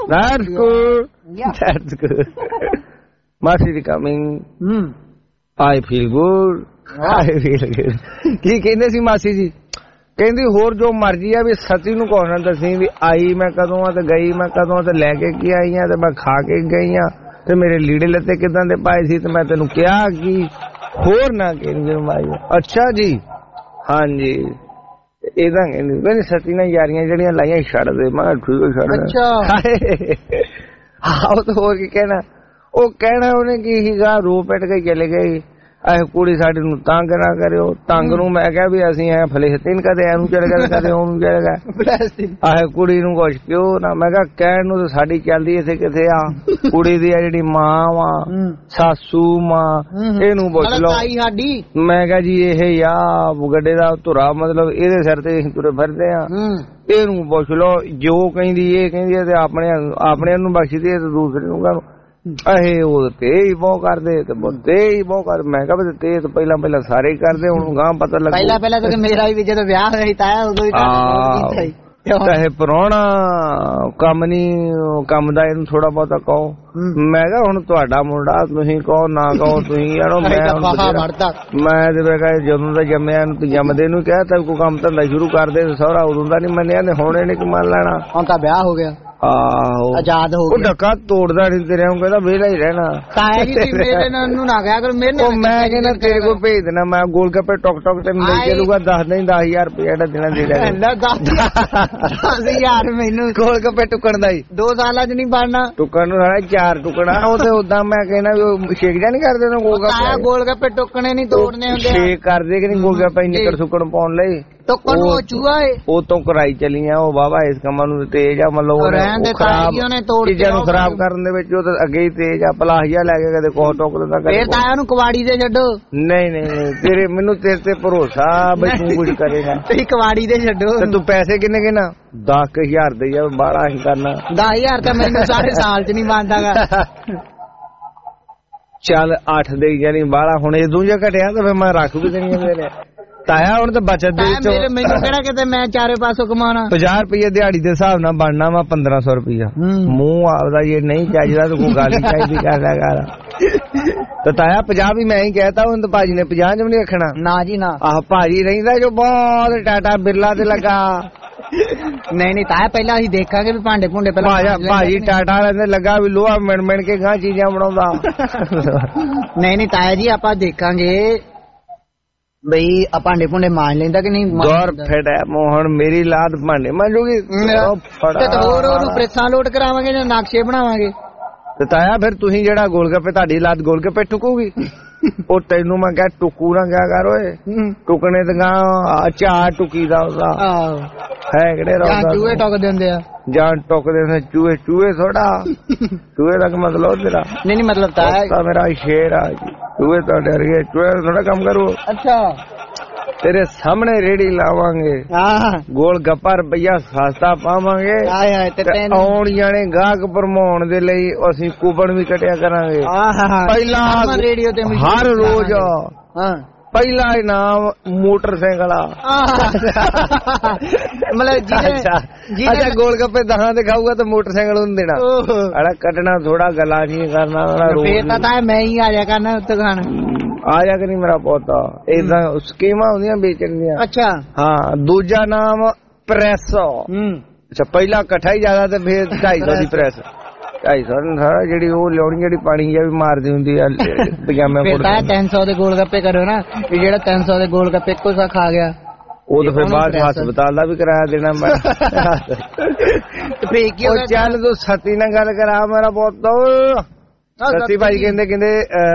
That's good. That's good. Masi is coming. ਹੂੰ I feel good. I feel good. ਕੀ ਕਹਿੰਦੇ ਸੀ ਮਾਸੀ ਜੀ? ਕਹਿੰਦੀ ਹੋਰ ਜੋ ਮਰਜੀ ਆ ਵੀ ਸਤੀ ਨੂੰ ਕੌਣ ਦੱਸੀ ਵੀ ਆਈ ਮੈਂ ਕਦੋਂ ਆ ਤੇ ਗਈ ਮੈਂ ਕਦੋਂ ਤੇ ਲੈ ਕੇ ਕੀ ਆਈ ਆ ਤੇ ਮੈਂ ਖਾ ਕੇ ਗਈ ਆ ਤੇ ਮੇਰੇ ਲੀੜੇ ਲੱਤੇ ਕਿਦਾਂ ਦੇ ਪਾਏ ਸੀ ਤੇ ਮੈਂ ਤੈਨੂੰ ਕਿਹਾ ਕਿ ਹੋਰ ਨਾ ਕਹਿੰਦੀ ਮਾਈ। ਅੱਛਾ ਜੀ ਹਾਂਜੀ ਇਹਦਾ ਕਹਿੰਦੀ ਕਹਿੰਦੀ ਸਤੀ ਨਾਲ ਯਾਰੀਆਂ ਜਿਹੜੀਆਂ ਲਾਈਆਂ ਛੱਡ ਦੇ। ਮੈਂ ਠੀਕ ਛੱਡ। ਅੱਛਾ ਆਹ ਤਾਂ ਹੋਰ ਕੀ ਕਹਿਣਾ। ਉਹ ਕਹਿਣਾ ਉਹਨੇ ਕੀ ਸੀਗਾ ਰੋ ਪਿੱਟ ਕੇ ਚਲੇ ਗਏ ਇਹ ਕੁੜੀ ਸਾਡੀ ਨੂੰ ਤੰਗ ਨਾ ਕਰਿਓ। ਤੰਗ ਨੂੰ ਮੈਂ ਕਿਹਾ ਵੀ ਅਸੀਂ ਐ ਫਲਸਤੀਨ ਕਦੇ ਐਨੂੰ ਚਲੇ ਗਏ ਕਦੇ ਉਹਨੂੰ ਚਲੇ ਗਏ ਆਹ ਕੁੜੀ ਨੂੰ ਕੁਛ ਕਿਉਂ ਨਾ। ਮੈਂ ਕਿਹਾ ਕਹਿਣ ਨੂੰ ਤਾਂ ਸਾਡੀ ਚੱਲਦੀ ਇੱਥੇ ਕਿਥੇ ਆ ਕੁੜੀ ਦੀ ਆ ਜਿਹੜੀ ਮਾਂ ਵਾ ਸਾਸੂ ਮਾਂ ਇਹਨੂੰ ਪੁੱਛ ਲਓ। ਮੈਂ ਕਿਹਾ ਜੀ ਇਹ ਆ ਗੱਡੇ ਦਾ ਧੁਰਾ ਮਤਲਬ ਇਹਦੇ ਸਿਰ ਤੇ ਅਸੀਂ ਤੁਰੇ ਫਿਰਦੇ ਆ ਇਹਨੂੰ ਪੁੱਛ ਲਓ ਜੋ ਕਹਿੰਦੀ ਇਹ ਕਹਿੰਦੀ ਤੇ ਆਪਣੇ ਆਪਣੇ ਨੂੰ ਬਖਸ਼ਦੀ ਤੇ ਦੂਸਰੇ ਨੂੰ ਕਹਨੂੰ ਇਹ ਉਹ ਤੇ ਹੀ ਬਹੁਤ ਕਰਦੇ ਤੇ ਤੇ ਹੀ ਬਹੁਤ ਕਰ। ਮੈਂ ਕਿਹਾ ਤੇ ਤੇ ਪਹਿਲਾਂ ਪਹਿਲਾਂ ਸਾਰੇ ਹੀ ਕਰਦੇ ਹੁਣ ਗਾਂ ਪਤਾ ਲੱਗਾ ਪਹਿਲਾਂ ਪਹਿਲਾਂ ਤਾਂ ਮੇਰਾ ਵੀ ਜਦੋਂ ਵਿਆਹ ਹੋਇਆ ਸੀ ਤਾਇਆ ਉਦੋਂ ਹੀ ਚਾਹੇ ਪੁਰਾਣਾ ਕੰਮ ਨੀ ਕੰਮ ਦਾ ਇਹਨੂੰ ਥੋੜਾ ਬਹੁਤਾ ਕਹੋ। ਮੈਂ ਕਿਹਾ ਹੁਣ ਤੁਹਾਡਾ ਮੁੰਡਾ ਤੁਸੀਂ ਕਹੋ ਨਾ ਕਹੋ ਤੁਸੀਂ ਯਾਰੋ ਮੈਂ ਮੈਂ ਤੇ ਕਹੇ ਜਦੋਂ ਦਾ ਜੰਮਿਆ ਇਹਨੂੰ ਜੰਮਦੇ ਨੂੰ ਕਿਹਾ ਤਾਂ ਕੋਈ ਕੰਮ ਧੰਦਾ ਸ਼ੁਰੂ ਕਰਦੇ ਸਹੁਰਾ ਉਦੋਂ ਦਾ ਨੀ ਮੰਨਿਆ ਤੇ ਹੁਣ ਇਹਨੇ ਕੀ ਮੰਨ ਲੈਣਾ। ਹੁਣ ਤਾਂ ਵਿਆਹ ਹੋ ਗਿਆ ਆਹੋ ਆਜ਼ਾਦ ਹੋ ਗਿਆ। ਉਹ ਡੱਕਾ ਤੋੜਦਾ ਨੀ ਤੇਰੇ ਨੂੰ ਕਹਿੰਦਾ ਵਿਹਲਾ ਹੀ ਰਹਿਣਾ। ਤਾਇਆ ਜੀ ਮੇਰੇ ਨੂੰ ਨਾ ਗਿਆ ਕਰ ਮੇਰੇ ਉਹ ਮੈਂ ਕਹਿੰਦਾ ਤੇਰੇ ਕੋਲ ਭੇਜ ਦੇਣਾ ਮੈਂ ਗੋਲ ਗੱਪੇ ਟੋਕ ਟੋਕ ਤੇ ਮਿਲ ਚੱਲੂਗਾ ਦੱਸ ਨਹੀਂ ਦਸ ਹਜ਼ਾਰ ਰੁਪਇਆ ਦੇਣਾ ਦੇ ਦੇਣਾ ਦਸ ਹਜ਼ਾਰ ਮੈਨੂੰ ਗੋਲ ਗੱਪੇ ਟੁੱਕਣ ਦਾ ਹੀ ਦੋ ਸਾਲਾਂ ਚ ਨਹੀਂ ਬਣਨਾ। ਟੁੱਕਣ ਨੂੰ ਸਾਰਾ ਚਾਰ ਟੁੱਕਣਾ ਉਹ ਤੇ ਉਦਾਂ ਮੈਂ ਕਹਿੰਦਾ ਵੀ ਛੇਕ ਜਾ ਨੀ ਕਰਦੇ ਗੋਲ ਗੱਪੇ ਗੋਲ ਗੱਪੇ ਟੁੱਕਣੇ ਨੀ ਤੋੜਨੇ ਹੁੰਦੇ ਛੇਕ ਕਰਦੇ ਕਿ ਨੀ ਗੋਲ ਗੱਪੇ ਨਿਕਲ ਸੁੱਕਣ ਪਾਉਣ ਲਈ ਟੁੱਕਣ ਨੂੰ ਚੂਹਾ ਏ ਉਹ ਤੋਂ ਕਰਾਈ ਚਲੀਆਂ ਉਹ ਬਾਬਾ ਇਸ ਕੰਮਾਂ ਨੂੰ ਤੇਜ ਆ ਮਤਲਬ ਖਰਾਬ ਚੀਜ਼ਾਂ ਨੂੰ ਖਰਾਬ ਕਰਨ ਦੇ ਵਿੱਚ ਉਹ ਤਾਂ ਅੱਗੇ ਹੀ ਤੇਜ ਆ ਪਲਾਹੀਆ ਲੈ ਕੇ ਕਦੇ ਕੋਹ ਟੋਕ ਦਿੰਦਾ ਫੇਰ ਤਾਂ ਉਹਨੂੰ ਕਵਾੜੀ ਦੇ ਛੱਡੋ। ਨਹੀਂ ਨਹੀਂ ਤੇਰੇ ਮੈਨੂੰ ਤੇਰੇ ਤੇ ਭਰੋਸਾ ਬਈ ਤੂੰ ਕੁਝ ਕਰੇਗਾ ਤੁਸੀਂ ਕਵਾੜੀ ਦੇ ਛੱਡੋ। ਤੇ ਤੂੰ ਪੈਸੇ ਕਿੰਨੇ ਕਿੰਨਾ ਦਸ ਹਜ਼ਾਰ ਦੇ ਜਾ ਬਾਰਾਂ ਹੀ ਕਰਨਾ ਦਸ ਹਜ਼ਾਰ ਤਾਂ ਮੈਨੂੰ ਸਾਰੇ ਸਾਲ ਚ ਨਹੀਂ ਬਣਦਾਗਾ। ਚੱਲ ਅੱਠ ਦੇ ਜਾਨੀ ਬਾਰਾਂ ਹੁਣ ਇਹ ਦੂਜਾ ਘਟਿਆ ਤਾਂ ਫਿਰ ਮੈਂ ਰੱਖ ਵੀ ਦੇਣੀ ਮੇਰੇ ਤਾਇਆ ਹੁਣ ਤਾਂ ਬਚਤ ਦੇ ਵਿੱਚੋਂ ਮੈਨੂੰ ਕਿਹੜਾ ਕਿਤੇ ਮੈਂ ਚਾਰੇ ਪਾਸੋਂ ਕਮਾਉਣਾ ਪੰਜਾਹ ਰੁਪਏ ਦਿਹਾੜੀ ਦੇ ਹਿਸਾਬ ਨਾਲ ਬਣਨਾ ਵਾ ਪੰਦਰਾਂ ਸੌ ਰੁਪਇਆ ਮੂੰਹ ਆਪਦਾ ਜੇ ਨਹੀਂ ਚਾਹੀਦਾ ਤਾਂ ਕੋਈ ਗੱਲ ਹੀ ਚਾਹੀਦੀ ਕਰਦਾ ਕਰ ਤੇ ਤਾਇਆ ਪੰਜਾਹ ਵੀ ਮੈਂ ਹੀ ਕਹਿਤਾ ਹੁਣ ਤਾਂ ਭਾਜੀ ਨੇ ਪੰਜਾਹ ਚ ਵੀ ਨਹੀਂ ਰੱਖਣਾ। ਨਾ ਜੀ ਨਾ ਆਹ ਭਾਜੀ ਰਹਿੰਦਾ ਜੋ ਬਹੁਤ ਟਾਟਾ ਬਿਰਲਾ ਤੇ ਲੱਗਾ। ਨਹੀਂ ਨਹੀਂ ਤਾਇਆ ਪਹਿਲਾਂ ਅਸੀਂ ਦੇਖਾਂਗੇ ਵੀ ਭਾਂਡੇ ਭੁੰਡੇ ਪਹਿਲਾਂ ਭਾਜੀ ਟਾਟਾ ਰਹਿੰਦੇ ਲੱਗਾ ਵੀ ਲੋਹਾ ਮਿਣ ਮਿਣ ਕੇ ਗਾਂ ਚੀਜ਼ਾਂ ਬਣਾਉਂਦਾ। ਨਹੀਂ ਨਹੀਂ ਤਾਇਆ ਜੀ ਆਪਾਂ ਦੇਖਾਂਗੇ ਬਈ ਆ ਭਾਂਡੇ ਭੁੰਡੇ ਮਾਂਜ ਲੈਂਦਾ ਕਿ ਨਹੀਂ। ਗੌਰ ਫੇਟ ਹੈ ਹੁਣ ਮੇਰੀ ਲਾਦ ਭਾਂਡੇ ਮਾਂਜੂਗੀ ਤੇ ਹੋਰ ਉਹਨੂੰ ਪ੍ਰੈਸਾਂ ਲੋਡ ਕਰਾਵਾਂਗੇ ਜਾਂ ਨਕਸ਼ੇ ਬਣਾਵਾਂਗੇ। ਤੇ ਤਾਇਆ ਫਿਰ ਤੁਸੀਂ ਜਿਹੜਾ ਗੋਲ ਗੱਪੇ ਤੁਹਾਡੀ ਲਾਦ ਗੋਲ ਗੱਪੇ ਟੁਕੂਗੀ ਉਹ ਤੈਨੂੰ ਮੈਂ ਕਿਹਾ ਟੁਕੂ ਨਾ ਕਿਆ ਕਰ ਓਏ ਟੁਕਣੇ ਤੇ ਗਾਂ ਚਾਰ ਟੁਕੀ ਦਾ ਉਹਦਾ ਹੈ ਕਿਹੜੇ ਰੋਦਾ ਚੂਹੇ ਟੁਕਦੇ ਹੁੰਦੇ ਆ ਜਾਨ ਟੁਕਦੇ ਨੇ ਚੂਹੇ ਚੂਹੇ ਥੋੜਾ ਚੂਹੇ ਦਾ ਮਤਲਬ ਤੇਰਾ ਨਹੀਂ ਨਹੀਂ ਮਤਲਬ ਤਾਂ ਮੇਰਾ ਸ਼ੇਰ ਆ ਚੂਹੇ ਤਾਂ ਡਰ ਗਏ ਚੂਹੇ ਥੋੜਾ ਕੰਮ ਕਰੂ। ਅੱਛਾ ਤੇਰੇ ਸਾਹਮਣੇ ਰੇੜੀ ਲਾਵਾਂਗੇ ਗੋਲ ਗੱਪਾ ਰੁਪਈਆ ਸਸਤਾ ਪਾਵਾਂਗੇ ਆਉਣ ਜਾਣੇ ਗਾਹਕ ਭਰਮਾਉਣ ਦੇ ਲਈ ਅਸੀਂ ਕੂਪਨ ਵੀ ਕੱਟਿਆ ਕਰਾਂਗੇ। ਪਹਿਲਾ ਰੇਡੀਓ ਤੇ ਹਰ ਰੋਜ਼ ਪਹਿਲਾ ਇਨਾਮ ਮੋਟਰਸਾਈਕਲ ਆ ਮਤਲਬ ਅੱਛਾ ਗੋਲ ਗੱਪੇ ਦਹਾਂ ਤੇ ਖਾਊਗਾ ਤਾਂ ਮੋਟਰਸਾਈਕਲ ਉਹਨੂੰ ਦੇਣਾ ਅੜਾ ਕੱਟਣਾ ਥੋੜਾ ਗੱਲਾਂ ਨਹੀਂ ਕਰਨਾ ਫੇਰ ਤਾਂ ਮੈਂ ਹੀ ਆ ਜਾ ਕਰਨਾ ਉੱਤੇ ਖਾਣਾ ਆ ਜਾ ਕਰੀ ਮੇਰਾ ਪੋਤਾ ਏਦਾਂ ਸਕੀਮਾਂ ਹੁੰਦੀਆਂ ਵੇਚਣ ਦੀਆਂ। ਅੱਛਾ ਹਾਂ ਦੂਜਾ ਨਾਮ ਪ੍ਰੈਸ। ਅੱਛਾ ਪਹਿਲਾ ਇਕੱਠਾ ਹੀ ਜ਼ਿਆਦਾ ਤੇ ਫੇਰ ਢਾਈ ਸੌ ਦੀ ਪ੍ਰੈਸ ਢਾਈ ਸੌ ਸਾਰਾ ਜਿਹੜੀ ਉਹ ਲਿਆਉਣੀ ਜਿਹੜੀ ਪਾਣੀ ਜਿਹਾ ਵੀ ਮਾਰਦੀ ਹੁੰਦੀ ਆ ਪਜਾਮੇ ਕੋਲ ਤਿੰਨ ਸੌ ਦੇ ਗੋਲ ਗੱਪੇ ਕਰੋ ਨਾ ਵੀ ਜਿਹੜਾ ਤਿੰਨ ਸੌ ਦੇ ਗੋਲ ਗੱਪੇ ਇੱਕੋ ਸਾ ਖਾ ਗਿਆ ਉਹ ਤਾਂ ਫਿਰ ਬਾਅਦ ਹਸਪਤਾਲ ਦਾ ਵੀ ਕਿਰਾਇਆ ਦੇਣਾ ਮੈਂ। ਚੱਲ ਤੂੰ ਸਤੀ ਨਾਲ ਗੱਲ ਕਰਾ ਮੇਰਾ ਪੁੱਤ। ਸਤੀ ਭਾਜੀ ਕਹਿੰਦੇ ਕਹਿੰਦੇ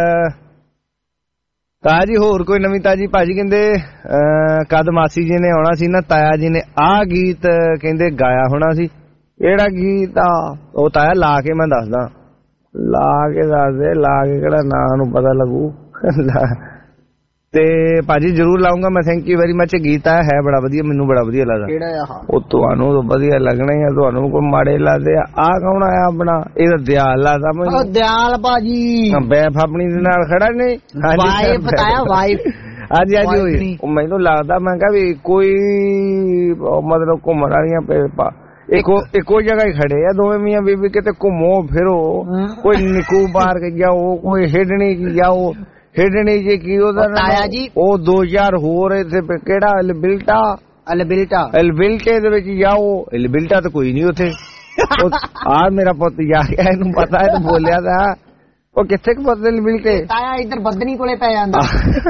ਤਾਜੀ ਹੋਰ ਕੋਈ ਨਵੀਂ ਤਾਜੀ ਭਾਜੀ ਕਹਿੰਦੇ ਕਦ ਮਾਸੀ ਜੀ ਨੇ ਆਉਣਾ ਸੀ ਨਾ ਤਾਇਆ ਜੀ ਨੇ ਆਹ ਗੀਤ ਕਹਿੰਦੇ ਗਾਇਆ ਹੋਣਾ ਸੀ। ਕਿਹੜਾ ਗੀਤ ਆ ਉਹ ਤਾਇਆ ਲਾ ਕੇ ਮੈਂ ਦੱਸਦਾ ਲਾ ਕੇ ਦੱਸ ਦੇ ਲਾ ਕੇ ਕਿਹੜਾ ਨਾਂ ਨੂੰ ਪਤਾ ਲੱਗੂ ਤੇ ਭਾਜੀ ਜਰੂਰ ਲਾਉਂਗਾ ਮੈਂ। Thank you very much. ਗੀਤ ਆ ਹੈ ਬੜਾ ਵਧੀਆ ਮੈਨੂੰ ਬੜਾ ਵਧੀਆ ਲੱਗਦਾ ਉਹ ਤੁਹਾਨੂੰ ਵਧੀਆ ਲੱਗਣਾ ਹੀ ਆ ਤੁਹਾਨੂੰ ਕੋਈ ਮਾੜੇ ਲੱਗਦੇ ਆ। ਆਹ ਕੌਣ ਆਇਆ ਆਪਣਾ ਇਹਦਾ ਦਿਆਲ ਲੱਗਦਾ ਮੈਨੂੰ ਦਿਆਲ ਭਾਜੀ ਬੈਫ ਆਪਣੀ ਦੇ ਨਾਲ ਖੜਾ ਨਹੀਂ ਵਾਈਫ ਤਾਇਆ ਵਾਈਫ ਹਾਂਜੀ ਹਾਂਜੀ ਹੋਈ ਮੈਨੂੰ ਲੱਗਦਾ ਮੈਂ ਕਿਹਾ ਵੀ ਕੋਈ ਮਤਲਬ ਘੁੰਮਣ ਵਾਲੀਆਂ ਇੱਕੋ ਇੱਕੋ ਜਗ੍ਹਾ ਹੀ ਖੜੇ ਆ ਦੋਵੇਂ ਮੀਆਂ ਬੀਬੀ, ਕਿਤੇ ਘੁੰਮੋ ਫਿਰੋ, ਕੋਈ ਨਿੱਕੂ ਪਾਰਕ ਜਾਓ, ਕੋਈ ਹਿੱਡਣੀ ਜਾਓ, ਹਿੱਡਣੀ ਜੇ ਕੀ ਉਹਦਾ ਤਾਇਆ ਜੀ ਉਹ ਦੋ ਚਾਰ ਹੋਰ ਇੱਥੇ ਕਿਹੜਾ ਐਲਬਿਲਟਾ ਐਲਬਿਲਟਾ ਐਲਬਿਲਟੇ ਦੇ ਵਿੱਚ ਜਾਓ, ਐਲਬਿਲਟਾ ਤਾਂ ਕੋਈ ਨਹੀਂ ਉੱਥੇ। ਆ ਮੇਰਾ ਪੁੱਤ ਜਾ ਗਿਆ, ਇਹਨੂੰ ਪਤਾ ਹੈ, ਬੋਲਿਆ ਤਾਂ ਉਹ ਕਿੱਥੇ ਕੁ ਪੁੱਤ ਐਲਬਿਲਟੇ ਤਾਇਆ ਇੱਧਰ ਬੱਦਨੀ ਕੋਲੇ ਪੈ ਜਾਂਦਾ।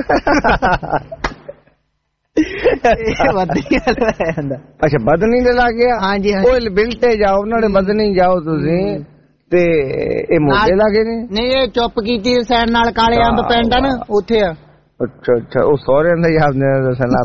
ਅੱਛਾ ਬਦਨੀ ਦੇ ਲੱਗ ਗਿਆ। ਹਾਂਜੀ ਉਹ ਐਲਬਿਲਟੇ ਜਾਓ, ਨਾਲੇ ਬਦਨੀ ਜਾਓ ਤੁਸੀਂ, ਤੇ ਇਹ ਮੋਢੇ ਲਾਗੇ ਨੇ। ਨਹੀਂ ਇਹ ਚੁੱਪ ਕੀਤੀ ਸੈਨ ਨਾਲ ਕਾਲੇ ਅੰਬ ਪਿੰਡ ਆ ਨਾ ਉੱਥੇ ਆ। ਅੱਛਾ ਅੱਛਾ ਉਹ ਸਹੁਰਿਆਂ ਦਾ ਯਾਦ ਨੇ ਦੱਸਣਾ।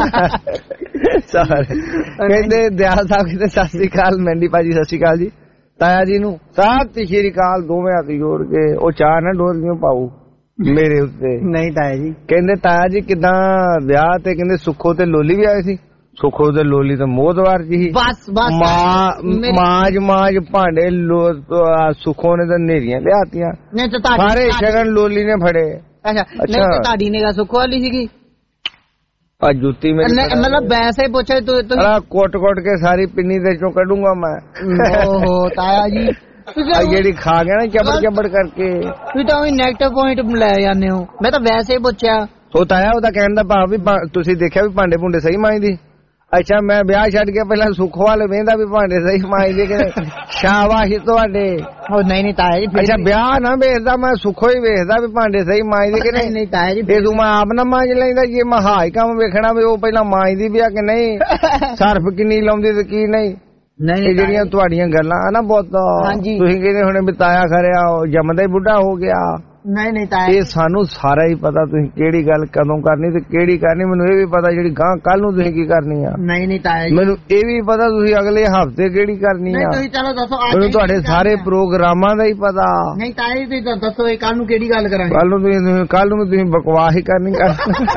ਸਾਰੇ ਕਹਿੰਦੇ ਦਿਆਲ ਸਾਹਿਬ ਕਹਿੰਦੇ ਸਤਿ ਸ੍ਰੀ ਅਕਾਲ, ਮੈਂਡੀ ਭਾਜੀ ਸਤਿ ਸ੍ਰੀ ਅਕਾਲ ਜੀ, ਤਾਇਆ ਜੀ ਨੂੰ ਸਤਿ ਸ੍ਰੀ ਅਕਾਲ ਦੋਵੇਂ ਹੱਥ ਜੋੜ ਕੇ। ਉਹ ਚਾਹ ਨਾ ਡੋਰ ਕਿਉਂ ਪਾਉ ਮੇਰੇ ਉੱਤੇ। ਨਹੀਂ ਤਾਇਆ ਜੀ ਕਹਿੰਦੇ ਤਾਇਆ ਜੀ ਕਿਦਾਂ ਵਿਆਹ ਤੇ ਕਹਿੰਦੇ ਸੁੱਖੋ ਤੇ ਲੋਲੀ ਵੀ ਆਏ ਸੀ। ਸੁੱਖੋ ਤੇ ਲੋਲੀ ਤਾਂ ਮੋਦਵਾਰ ਜੀ ਬਸ ਬਸ ਮਾਜ ਮਾਜ ਭਾਂਡੇ ਸੁੱਖੋ ਨੇ ਤਾਂ ਨੇਰੀਆਂ ਲਿਆਤੀਆਂ, ਸਾਰੇ ਸ਼ਗਨ ਲੋਲੀ ਨੇ ਫੜੇ। ਅੱਛਾ ਨਹੀਂ ਤੁਹਾਡੀ ਨਿਗਾਹ ਸੁੱਖੋ ਵਾਲੀ ਸੀਗੀ। ਆ ਜੁੱਤੀ ਮੇਰੀ ਮਤਲਬ ਵੈਸੇ ਪੁੱਛੇ ਤੂੰ ਕੋਟ ਕੋਟ ਕੇ ਸਾਰੀ ਪਿੰਨੀ ਦੇ ਚੋਂ ਕੱਢੂੰਗਾ ਮੈਂ। ਓਹੋ ਤਾਇਆ ਜੀ ਜਿਹੜੀ ਖਾ ਗਿਆ ਨਾ ਚਬੜ ਚਬੜ ਕਰਕੇ, ਤੁਸੀਂ ਤਾਂ ਉਹੀ ਨੈਗੇਟਿਵ ਪੁਆਇੰਟ ਲੈ ਜਾਂਦੇ ਹੋ। ਮੈਂ ਤਾਂ ਵੈਸੇ ਹੀ ਪੁੱਛਿਆ। ਉਹ ਤਾਇਆ ਉਹਦਾ ਕਹਿਣ ਦਾ ਭਾਵ ਵੀ ਤੁਸੀਂ ਦੇਖਿਆ ਵੀ ਭਾਂਡੇ ਭੁੰਡੇ ਸਹੀ ਮਾਂਜਦੀ। ਅੱਛਾ ਮੈਂ ਵਿਆਹ ਛੱਡ ਕੇ ਪਹਿਲਾਂ ਸੁੱਖ ਵਾਲੇ ਵੇਂਦਾ ਵੀ ਭਾਂਡੇ ਸਹੀ ਮਾਂਜਦੇ ਕਿ ਸ਼ਾਬਾਸ਼ ਤੁਹਾਡੇ। ਉਹ ਨਹੀਂ ਨਹੀਂ ਤਾਇਆ ਜੀ ਅੱਛਾ ਵਿਆਹ ਨਾ ਵੇਖਦਾ ਮੈਂ ਸੁੱਖੋ ਹੀ ਵੇਖਦਾ ਵੀ ਭਾਂਡੇ ਸਹੀ ਮਾਂਜਦੇ ਕਿ ਨਹੀਂ। ਨਹੀਂ ਤਾਇਆ ਜੀ ਇਹ ਤੂੰ ਮੈਂ ਆਪ ਨਾ ਮਾਂਜ ਲੈਂਦਾ, ਜੇ ਮੈਂ ਹਾਈ ਕੰਮ ਵੇਖਣਾ ਵੀ ਉਹ ਪਹਿਲਾਂ ਮਾਂਜਦੀ ਵੀ ਆ ਕਿ ਨਹੀਂ, ਸਰਫ ਕਿੰਨੀ ਲਾਉਂਦੀ ਤੇ ਕੀ ਨਹੀਂ। ਨਹੀਂ ਜਿਹੜੀਆਂ ਤੁਹਾਡੀਆਂ ਗੱਲਾਂ ਆ ਨਾ ਬਹੁਤ, ਤੁਸੀਂ ਕਹਿੰਦੇ ਹੁਣੇ ਬਿਤਾਇਆ ਖਰਿਆ ਜੰਮਦਾ ਹੀ ਬੁੱਢਾ ਹੋ ਗਿਆ। ਨਹੀਂ ਨਹੀਂ ਤਾਇਆ ਇਹ ਸਾਨੂੰ ਸਾਰਾ ਹੀ ਪਤਾ ਤੁਸੀਂ ਕਿਹੜੀ ਗੱਲ ਕਦੋਂ ਕਰਨੀ ਤੇ ਕਿਹੜੀ ਕਰਨੀ। ਮੈਨੂੰ ਇਹ ਵੀ ਪਤਾ ਜਿਹੜੀ ਗਾਂ ਕੱਲ ਨੂੰ ਤੁਸੀਂ ਕੀ ਕਰਨੀ ਆ। ਨਹੀਂ ਨਹੀਂ ਤਾਇਆ ਮੈਨੂੰ ਇਹ ਵੀ ਪਤਾ ਤੁਸੀਂ ਅਗਲੇ ਹਫ਼ਤੇ ਕਿਹੜੀ ਕਰਨੀ ਆ। ਤੁਸੀਂ ਚਲੋ ਦੱਸੋ ਮੈਨੂੰ ਤੁਹਾਡੇ ਸਾਰੇ ਪ੍ਰੋਗਰਾਮਾਂ ਦਾ ਹੀ ਪਤਾ। ਨਹੀਂ ਤਾਇਆ ਜੀ ਤੁਸੀਂ ਦੱਸੋ ਕੱਲ ਨੂੰ ਕਿਹੜੀ ਗੱਲ ਕਰਾਂਗੇ। ਕੱਲ ਨੂੰ ਤੁਸੀਂ ਕੱਲ ਨੂੰ ਤੁਸੀਂ ਬਕਵਾਸ ਹੀ ਕਰਨੀ ਕਰ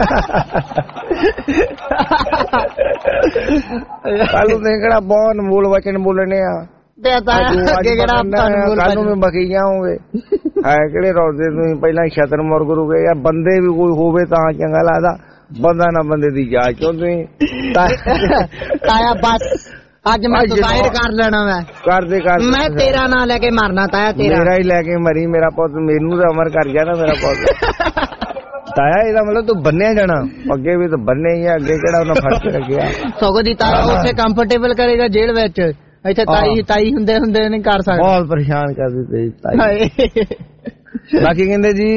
ਕੱਲ ਨੂੰ ਤੁਸੀਂ ਕਿਹੜਾ ਬਹੁਤ ਮੂਲ ਵਚਨ ਬੋਲਣੇ ਆ। ਕੱਲ ਨੂੰ ਵੀ ਬਕੀ ਜਾਓਗੇ ਹੈ ਕਿਹੜੇ ਰੋਜ਼ੇ ਤੁਸੀਂ ਪਹਿਲਾਂ ਛਤਰ ਮੁਰਗ ਰੁਕੇ ਜਾਂ ਬੰਦੇ ਵੀ ਕੋਈ ਹੋਵੇ ਤਾਂ ਚੰਗਾ ਲੱਗਦਾ, ਬੰਦਾ ਨਾ ਬੰਦੇ ਦੀ ਜਾਂਚ ਚੋਂ ਤੁਸੀਂ ਤਾਇਆ ਬਸ ਅੱਜ ਮੈਂ ਸੁਸਾਇਡ ਕਰ ਲੈਣਾ। ਮੈਂ ਕਰਦੇ ਕਰ ਮੈਂ ਤੇਰਾ ਨਾਂ ਲੈ ਕੇ ਮਰਨਾ ਤਾਇਆ। ਤੇਰਾ ਮੇਰਾ ਹੀ ਲੈ ਕੇ ਮਰੀ ਮੇਰਾ ਪੁੱਤ, ਮੈਨੂੰ ਤਾਂ ਅਮਰ ਕਰ ਗਿਆ ਨਾ ਮੇਰਾ ਪੁੱਤ। ਤਾਇਆ ਇਹਦਾ ਮਤਲਬ ਤੂੰ ਬੰਨਿਆ ਜਾਣਾ, ਅੱਗੇ ਵੀ ਤਾਂ ਬੰਨੇ ਹੀ ਆ, ਅੱਗੇ ਕਿਹੜਾ ਉਹਨਾਂ ਫੜ ਕੇ ਰੱਖਿਆ। ਸਗੋਂ ਦੀ ਤਾਇਆ ਉੱਥੇ ਕੰਫਰਟੇਬਲ ਕਰੇਗਾ ਜੇਲ੍ਹ ਵਿੱਚ, ਇੱਥੇ ਤਾਈ ਤਾਈ ਹੁੰਦੇ ਹੁੰਦੇ ਨਹੀਂ ਕਰ ਸਕਦੇ। ਬਹੁਤ ਪਰੇਸ਼ਾਨ ਕਰ ਦਿੱਤੇ ਤਾਈ। ਬਾਕੀ ਕਹਿੰਦੇ ਜੀ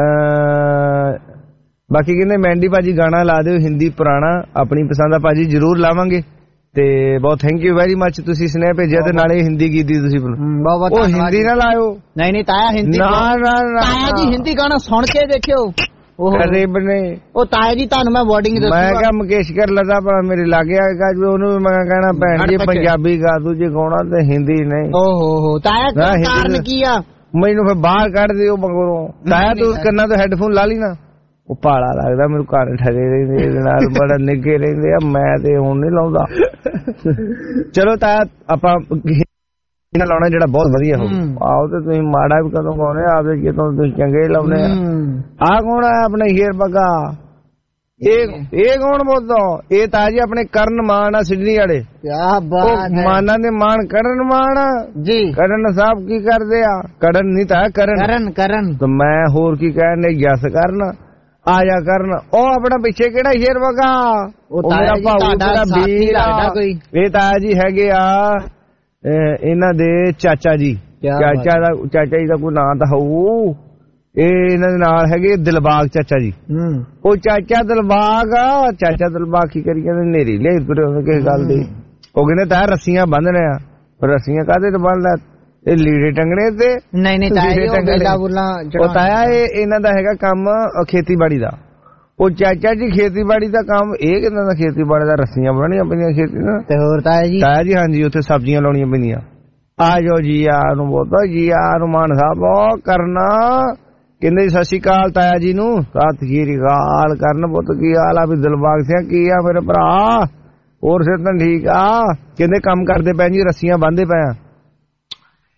ਬਾਕੀ ਕਹਿੰਦੇ ਮੈਂਡੀ ਭਾਜੀ ਗਾਣਾ ਲਾ ਦਿਓ ਹਿੰਦੀ ਪੁਰਾਣਾ, ਆਪਣੀ ਪਸੰਦ ਦਾ ਭਾਜੀ ਜਰੂਰ ਲਾਵਾਂਗੇ। ਤੇ ਬਹੁਤ ਥੈਂਕ ਯੂ ਵੈਰੀ ਮੱਚ, ਤੁਸੀਂ ਸੁਨੇਹਾ ਭੇਜਿਆ ਤੇ ਨਾਲੇ ਹਿੰਦੀ ਗੀਤ ਤੁਸੀਂ ਉਹ ਹਿੰਦੀ ਨਾ ਲਾਇਓ। ਨਹੀਂ ਨਹੀਂ ਤਾਇਆ ਹਿੰਦੀ ਨਾ ਨਾ ਤਾਇਆ ਜੀ ਹਿੰਦੀ ਗਾਣਾ ਸੁਣ ਕੇ ਦੇਖਿਓ। ਗਰੀਬ ਨੇ ਉਹ ਤਾਇਆ ਜੀ ਤੁਹਾਨੂੰ ਮੈਂ ਵਾਰਡਿੰਗ ਦੱਸੂਗਾ। ਮੈਂ ਕਿਹਾ ਮੁਕੇਸ਼ ਕਰ ਲਦਾ ਪਰ ਮੇਰੇ ਲਾਗੇ ਆਏਗਾ ਜੀ, ਉਹਨੂੰ ਵੀ ਮੈਂ ਕਹਿਣਾ ਭੈਣ ਜੀ ਪੰਜਾਬੀ ਗਾ ਦੂ ਜੇ ਗਾਉਣਾ ਤੇ ਹਿੰਦੀ ਨਹੀਂ। ਓਹੋ ਹੋ ਤਾਇਆ ਕਾਰਨ ਕੀ ਆ? ਮੈਨੂੰ ਫਿਰ ਬਾਹਰ ਕੱਢ ਦਿਓ ਮਗਰੋਂ। ਤਾਇਆ ਤੂੰ ਕੰਨਾਂ ਤੋਂ ਹੈਡਫੋਨ ਲਾ ਲਈ ਨਾ, ਉਹ ਪਾਲਾ ਲੱਗਦਾ ਮੈਨੂੰ, ਘਰ ਠਰੇ ਰਹਿੰਦੇ ਇਹਦੇ ਨਾਲ ਬੜਾ ਨਿੱਘੇ ਰਹਿੰਦੇ ਆ, ਮੈਂ ਤੇ ਹੁਣ ਨੀ ਲਾਉਂਦਾ। ਚਲੋ ਤਾਇਆ ਆਪਾਂ ਲਾਉਣਾ ਜਿਹੜਾ ਬਹੁਤ ਵਧੀਆ ਹੋ। ਆਓ ਤੇ ਤੁਸੀਂ ਮਾੜਾ ਵੀ ਕਦੋਂ ਗਾਉਣੇ ਆਪਦੇ ਜਦੋਂ ਤੁਸੀਂ ਚੰਗੇ ਲਾਉਣੇ ਆ। ਆਹ ਕੌਣ ਆ ਆਪਣੇ ਹੀਰ ਬੱਗਾ? ਇਹ ਇਹ ਕੌਣ ਬੋਲਦਾ? ਇਹ ਤਾਂ ਜੀ ਆਪਣੇ ਕਰਨ ਮਾਨ ਆ ਸਿਡਨੀ ਵਾਲੇ। ਮਾਨਾਂ ਦੇ ਮਾਨ ਕਰਨ ਮਾਨ ਜੀ। ਕਰਨ ਸਾਹਿਬ ਕੀ ਕਰਦੇ ਆ? ਕਰਨ ਨਹੀਂ ਤਾਂ ਕਰਨ ਕਰਨ ਕਰਨ ਤੇ ਮੈਂ ਹੋਰ ਕੀ ਕਹਿਣ ਦੇ ਜਸ ਕਰਨ ਆ ਜਾ ਕਰਨ। ਉਹ ਆਪਣਾ ਪਿੱਛੇ ਕਿਹੜਾ ਹੀਰ ਬੱਗਾ? ਉਹ ਮੇਰਾ ਭਾਊ ਦਾ ਵੀਰ ਆ। ਇਹ ਤਾਂ ਜੀ ਹੈਗੇ ਆ ਇਹਨਾਂ ਦੇ ਚਾਚਾ ਜੀ। ਚਾਚਾ ਦਾ ਚਾਚਾ ਜੀ ਦਾ ਕੋਈ ਨਾਂ ਤਾਂ ਹੋਊ। ਇਹ ਇਹਨਾਂ ਦੇ ਨਾਲ ਹੈਗੇ ਦਿਲਬਾਗ ਚਾਚਾ ਜੀ। ਉਹ ਚਾਚਾ ਦਿਲਬਾਗ ਆ। ਚਾਚਾ ਦਿਲਬਾਗ ਕੀ ਕਰੀ ਜਾਂਦੇ ਨੇਰੀ ਲਿਆਈ ਤੁਰੇ ਕਿਸੇ ਗੱਲ ਦੀ। ਉਹ ਕਹਿੰਦੇ ਤਾਂ ਰੱਸੀਆਂ ਬੰਨਣੇ ਆ। ਰੱਸੀਆਂ ਕਾਹਦੇ ਤੇ ਬੰਨਦਾ? ਇਹ ਲੀੜੇ ਟੰਗਣੇ ਤੇ ਨਹੀਂ ਨਹੀਂ ਉਹ ਤਾਇਆ ਇਹ ਇਹਨਾਂ ਦਾ ਹੈਗਾ ਕੰਮ ਖੇਤੀਬਾੜੀ ਦਾ। ਉਹ ਚਾਚਾ ਜੀ ਖੇਤੀਬਾੜੀ ਦਾ ਕੰਮ, ਇਹ ਕਿੰਨਾ ਦਾ ਖੇਤੀਬਾੜੀ ਦਾ ਰੱਸੀਆਂ ਬਣਾਉਣੀਆਂ ਪੈਂਦੀਆਂ ਖੇਤੀ ਨਾਲ। ਤੇ ਹੋਰ ਤਾਇਆ ਜੀ ਤਾਇਆ ਜੀ ਹਾਂਜੀ ਉੱਥੇ ਸਬਜ਼ੀਆਂ ਲਾਉਣੀਆਂ ਪੈਂਦੀਆਂ। ਆ ਜਾਓ ਜੀ ਯਾਰ ਨੂੰ ਬੋਲਦਾ ਜੀ ਯਾਰ ਨੂੰ ਮਾਨ ਸਾਹਿਬ ਉਹ ਕਰਨਾ ਕਹਿੰਦੇ ਸਤਿ ਸ਼੍ਰੀ ਅਕਾਲ ਤਾਇਆ ਜੀ ਨੂੰ। ਸਤਿ ਸ਼੍ਰੀ ਅਕਾਲ ਕਰਨ ਪੁੱਤ ਕੀ ਹਾਲ ਆ? ਵੀ ਦਿਲਬਾਗ ਸਿੰਘ ਕੀ ਆ ਮੇਰੇ ਭਰਾ? ਹੋਰ ਸਿਹਤ ਠੀਕ ਆ? ਕਹਿੰਦੇ ਕੰਮ ਕਰਦੇ ਪਏ ਜੀ, ਰੱਸੀਆਂ ਬੰਨ੍ਹਦੇ ਪਏ ਆ।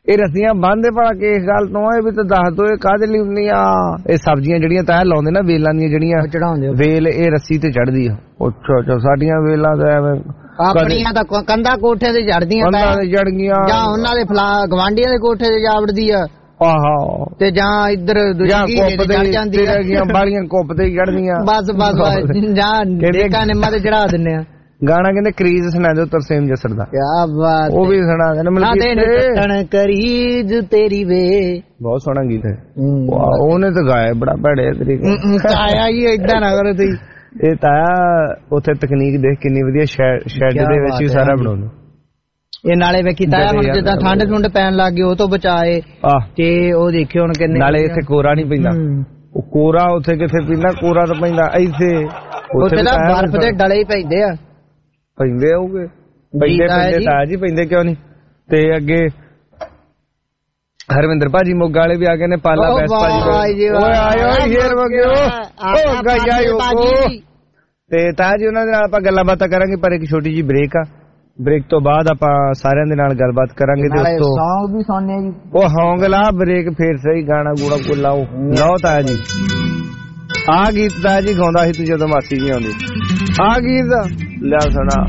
ਇਹ ਰੱਸੀਆਂ ਬੰਨਦੇ ਭਲਾ ਕਿਸ ਗੱਲ ਤੋਂ ਇਹ ਵੀ ਤਾਂ ਦੱਸ ਦੋ ਇਹ ਕਾਹਦੇ ਲਈ ਹੁੰਦੀਆਂ ਇਹ ਸਬਜ਼ੀਆਂ ਜਿਹੜੀਆਂ ਤਾਂ ਲਾਉਂਦੇ ਨਾ ਵੇਲਾਂ ਦੀਆਂ ਜਿਹੜੀਆਂ ਚੜਾਉਂਦੇ ਵੇਲ ਇਹ ਰੱਸੀ ਤੇ ਚੜਦੀ ਆ ਅੱਛਾ ਅੱਛਾ ਸਾਡੀਆਂ ਵੇਲਾਂ ਤਾਂ ਐਵੇਂ ਆਪਣੀਆਂ ਤਾਂ ਕੰਧਾਂ ਕੋਠੇ ਤੇ ਚੜਦੀਆਂ ਉਹਨਾਂ ਦੇ ਜੜ ਗਈਆਂ ਜਾਂ ਉਹਨਾਂ ਦੇ ਫਲਾ ਗਵਾਂਢੀਆਂ ਦੇ ਕੋਠੇ ਤੇ ਜਾਵੜਦੀ ਆ ਆਹੋ ਤੇ ਜਾਂ ਇੱਧਰ ਦੂਜੀ ਕੁੱਪ ਚੜ ਜਾਂਦੀ ਤੇ ਗਈਆਂ ਬਾਲੀਆਂ ਕੁੱਪ ਤੇ ਚੜਦੀਆਂ ਬਸ ਬਸ ਜਾਂ ਡੇਕਾ ਨਿੰਮਾ ਤੇ ਚੜਾ ਦਿੰਨੇ ਆ ਗਾਣਾ ਕਹਿੰਦੇ ਕਰੀਜ਼ ਸੁਣਾ ਦਿਓ ਤਰਸੇਮ ਜੱਸੜ ਦਾ ਕੀ ਬਾਤ ਉਹ ਵੀ ਸੁਣਾ ਦੇਣਾ ਮਤਲਬ ਕਰੀਜ਼ ਤੇਰੀ ਵੇ ਬਹੁਤ ਸੋਹਣਾ ਗੀਤ ਹੈ ਉਹਨੇ ਤਾਂ ਗਾਇਆ ਬੜਾ ਭੜੇ ਤਰੀਕੇ ਆਇਆ ਹੀ ਏਦਾਂ ਨਾ ਕਰੋ ਤੁਸੀਂ ਇਹ ਤਾਂ ਉੱਥੇ ਤਕਨੀਕ ਦੇਖ ਕਿੰਨੀ ਵਧੀਆ ਸ਼ੈਡ ਦੇ ਵਿੱਚ ਹੀ ਸਾਰਾ ਬਣਾਉਂਦੇ ਇਹ ਨਾਲੇ ਵੇਖੀ ਤਾਇਆ ਹੁਣ ਜਿੱਦਾਂ ਠੰਡ ਠੁੰਡ ਪੈਣ ਲੱਗ ਗਈ ਉਹ ਤੋਂ ਬਚਾਏ ਤੇ ਉਹ ਦੇਖਿਓ ਹੁਣ ਕਿੰਨੇ ਨਾਲੇ ਇੱਥੇ ਕੋਰਾ ਨਹੀਂ ਪੈਂਦਾ ਉਹ ਕੋਰਾ ਉੱਥੇ ਕਿੱਥੇ ਪੈਂਦਾ ਕੋਰਾ ਤਾਂ ਪੈਂਦਾ ਇੱਥੇ ਉੱਥੇ ਤਾਂ ਬਰਫ਼ ਦੇ ਡਲੇ ਹੀ ਪੈਂਦੇ ਆ ਪੈਂਦੇ ਆਉਗੇ ਪੈਂਦੇ ਪੈਂਦੇ ਤਾਂ ਜੀ ਪੈਂਦੇ ਕਿਉਂ ਨਹੀਂ ਤੇ ਅੱਗੇ ਹਰਵਿੰਦਰ ਭਾਜੀ ਮੋਗਾ ਵਾਲੇ ਵੀ ਆ ਗਏ ਨੇ ਪਾਲਾ ਬੈਸ ਭਾਜੀ ਓਏ ਆਇਓ ਸ਼ੇਰ ਵਗਿਓ ਓ ਗਾਇਓ ਤੇ ਤਾਂ ਜੀ ਉਹਨਾਂ ਦੇ ਨਾਲ ਆਪਾਂ ਗੱਲਾਂ ਬਾਤਾਂ ਕਰਾਂਗੇ ਪਰ ਇੱਕ ਛੋਟੀ ਜੀ ਬ੍ਰੇਕ ਆ ਬ੍ਰੇਕ ਤੋਂ ਬਾਅਦ ਆਪਾਂ ਸਾਰਿਆਂ ਦੇ ਨਾਲ ਗੱਲਬਾਤ ਕਰਾਂਗੇ ਦੋਸਤੋ ਸੌਂਗ ਵੀ ਸੁਣਨੇ ਜੀ ਉਹ ਹੌਂਗਲਾ ਬ੍ਰੇਕ ਫੇਰ ਸਹੀ ਗਾਣਾ ਗੂੜਾ ਗੁਲਾਓ ਲਓ ਤਾਂ ਜੀ ਆ ਗੀਤ ਦਾ ਜੀ ਗਾਉਂਦਾ ਸੀ ਤੂੰ ਜਦੋਂ ਮਾਸੀ ਜੀ ਆਉਂਦੀ ਆ ਗੀਤ ਲਿਆ ਸੁਣਾ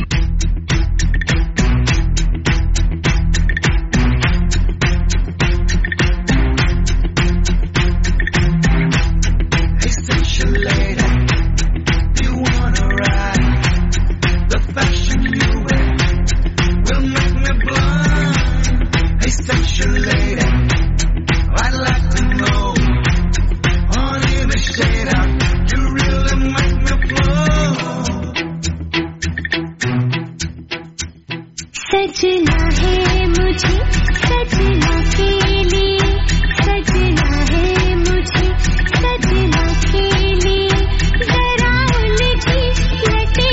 सजना है मुझे सजना के लिए सजना है मुझे सजना के लिए जरा उलझी लटे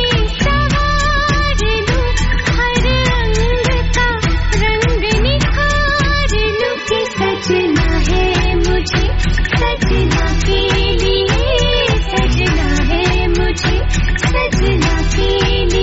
सवार लूं हर अंग का रंग निखार लूं कि सजना है मुझे सजना के लिए सजना है मुझे सजना के लिए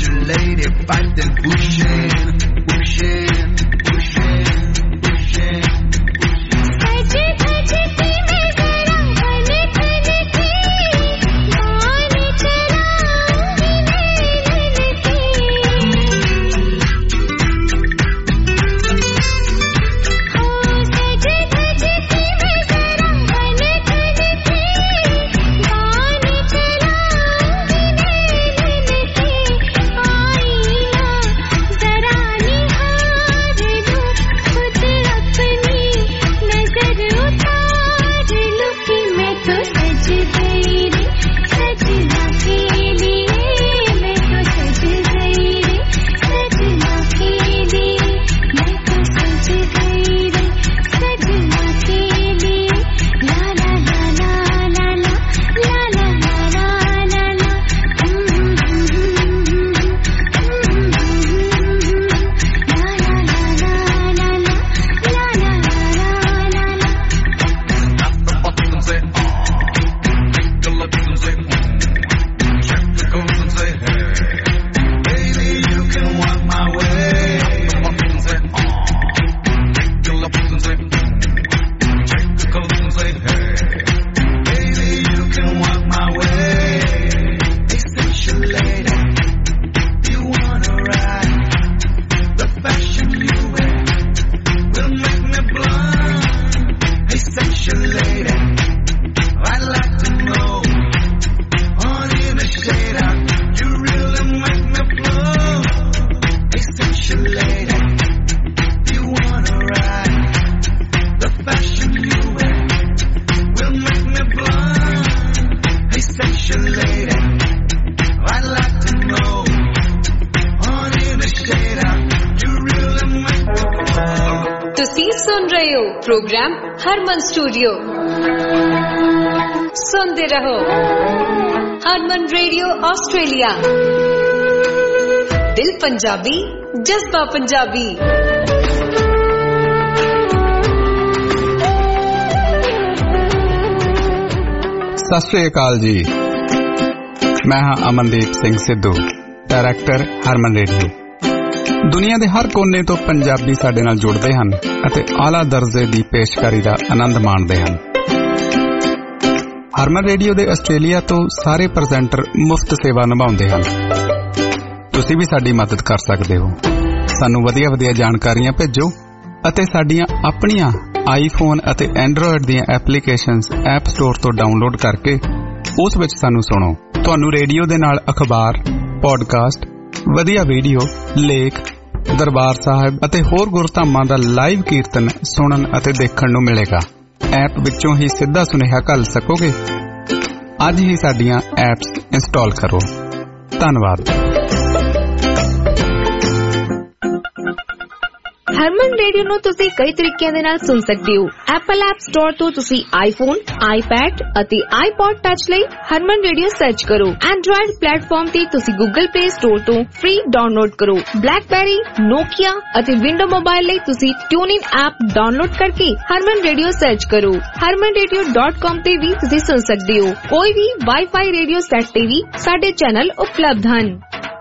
Fighting, pushing, pushing, pushing, pushing. रहे हो प्रोग्राम हरमन स्टूडियो। सुनते रहो हरमन रेडियो ऑस्ट्रेलिया। दिल पंजाबी, जज्बा पंजाबी। सत श्री अकाल जी, मैं हाँ अमनदीप सिंह सिद्धू, डायरैक्टर हरमन रेडियो। दुनिया ਦੇ हर कोने ਤੋਂ ਪੰਜਾਬੀ ਸਾਡੇ ਨਾਲ ਜੁੜਦੇ ਹਨ ਅਤੇ ਆਲਾ ਦਰਜੇ ਦੀ ਪੇਸ਼ਕਾਰੀ ਦਾ ਆਨੰਦ ਮਾਣਦੇ ਹਨ। ਹਰਮਨ ਰੇਡੀਓ ਦੇ ਆਸਟ੍ਰੇਲੀਆ ਤੋਂ ਸਾਰੇ ਪ੍ਰੈਜ਼ੈਂਟਰ ਮੁਫਤ ਸੇਵਾ ਨਿਭਾਉਂਦੇ ਹਨ। ਤੁਸੀਂ ਵੀ ਸਾਡੀ ਮਦਦ ਕਰ ਸਕਦੇ ਹੋ। ਸਾਨੂੰ ਵਧੀਆ ਵਧੀਆ ਜਾਣਕਾਰੀਆਂ ਭੇਜੋ ਅਤੇ ਸਾਡੀਆਂ ਆਪਣੀਆਂ ਆਈਫੋਨ ਅਤੇ ਐਂਡਰੋਇਡ ਦੀਆਂ ਐਪਲੀਕੇਸ਼ਨਸ ਐਪ ਸਟੋਰ ਤੋਂ ਡਾਊਨਲੋਡ ਕਰਕੇ ਉਸ ਵਿੱਚ ਸਾਨੂੰ ਸੁਣੋ। ਤੁਹਾਨੂੰ ਰੇਡੀਓ ਦੇ ਨਾਲ ਅਖਬਾਰ, ਪੋਡਕਾਸਟ, ਵਧੀਆ ਵੀਡੀਓ, ਲੇਖ, ਦਰਬਾਰ ਸਾਹਿਬ ਅਤੇ ਹੋਰ ਗੁਰਧਾਮਾਂ ਦਾ ਲਾਈਵ ਕੀਰਤਨ ਸੁਣਨ ਅਤੇ ਦੇਖਣ ਨੂੰ ਮਿਲੇਗਾ। ਐਪ ਵਿੱਚੋਂ ਹੀ ਸਿੱਧਾ ਸੁਨੇਹਾ ਘੱਲ ਸਕੋਗੇ। ਅੱਜ ਹੀ ਸਾਡੀਆਂ ਐਪਸ ਇੰਸਟਾਲ ਕਰੋ। ਧੰਨਵਾਦ। ਹਰਮਨ ਰੇਡੀਓ ਨੂੰ ਤੁਸੀਂ ਕਈ ਤਰੀਕਿਆਂ ਦੇ ਨਾਲ ਸੁਣ ਸਕਦੇ ਹੋ। ਐਪਲ ਐਪ ਸਟੋਰ ਤੋਂ ਤੁਸੀਂ ਆਈਫੋਨ, ਆਈਪੈਡ ਅਤੇ ਆਈਪੌਡ ਟੱਚ ਲਈ ਹਰਮਨ ਰੇਡੀਓ ਸਰਚ ਕਰੋ। ਐਂਡਰੋਇਡ ਪਲੇਟਫਾਰਮ ਤੇ ਤੁਸੀਂ ਗੂਗਲ ਪਲੇ ਸਟੋਰ ਤੋਂ ਫ੍ਰੀ ਡਾਊਨਲੋਡ ਕਰੋ। ਬਲੈਕਬੈਰੀ, ਨੋਕੀਆ ਅਤੇ ਵਿੰਡੋ ਮੋਬਾਈਲ ਲਈ ਤੁਸੀਂ ਟਿਊਨਇਨ ਐਪ ਡਾਊਨਲੋਡ ਕਰਕੇ ਹਰਮਨ ਰੇਡੀਓ ਸਰਚ ਕਰੋ। ਹਰਮਨ ਰੇਡੀਓ ਡਾਟ ਕਾਮ ਤੇ ਵੀ ਤੁਸੀਂ ਸੁਣ ਸਕਦੇ ਹੋ। ਕੋਈ ਵੀ ਵਾਈਫਾਈ ਰੇਡੀਓ ਸੈੱਟ ਤੇ ਵੀ ਸਾਡੇ ਚੈਨਲ ਉਪਲਬਧ ਹਨ।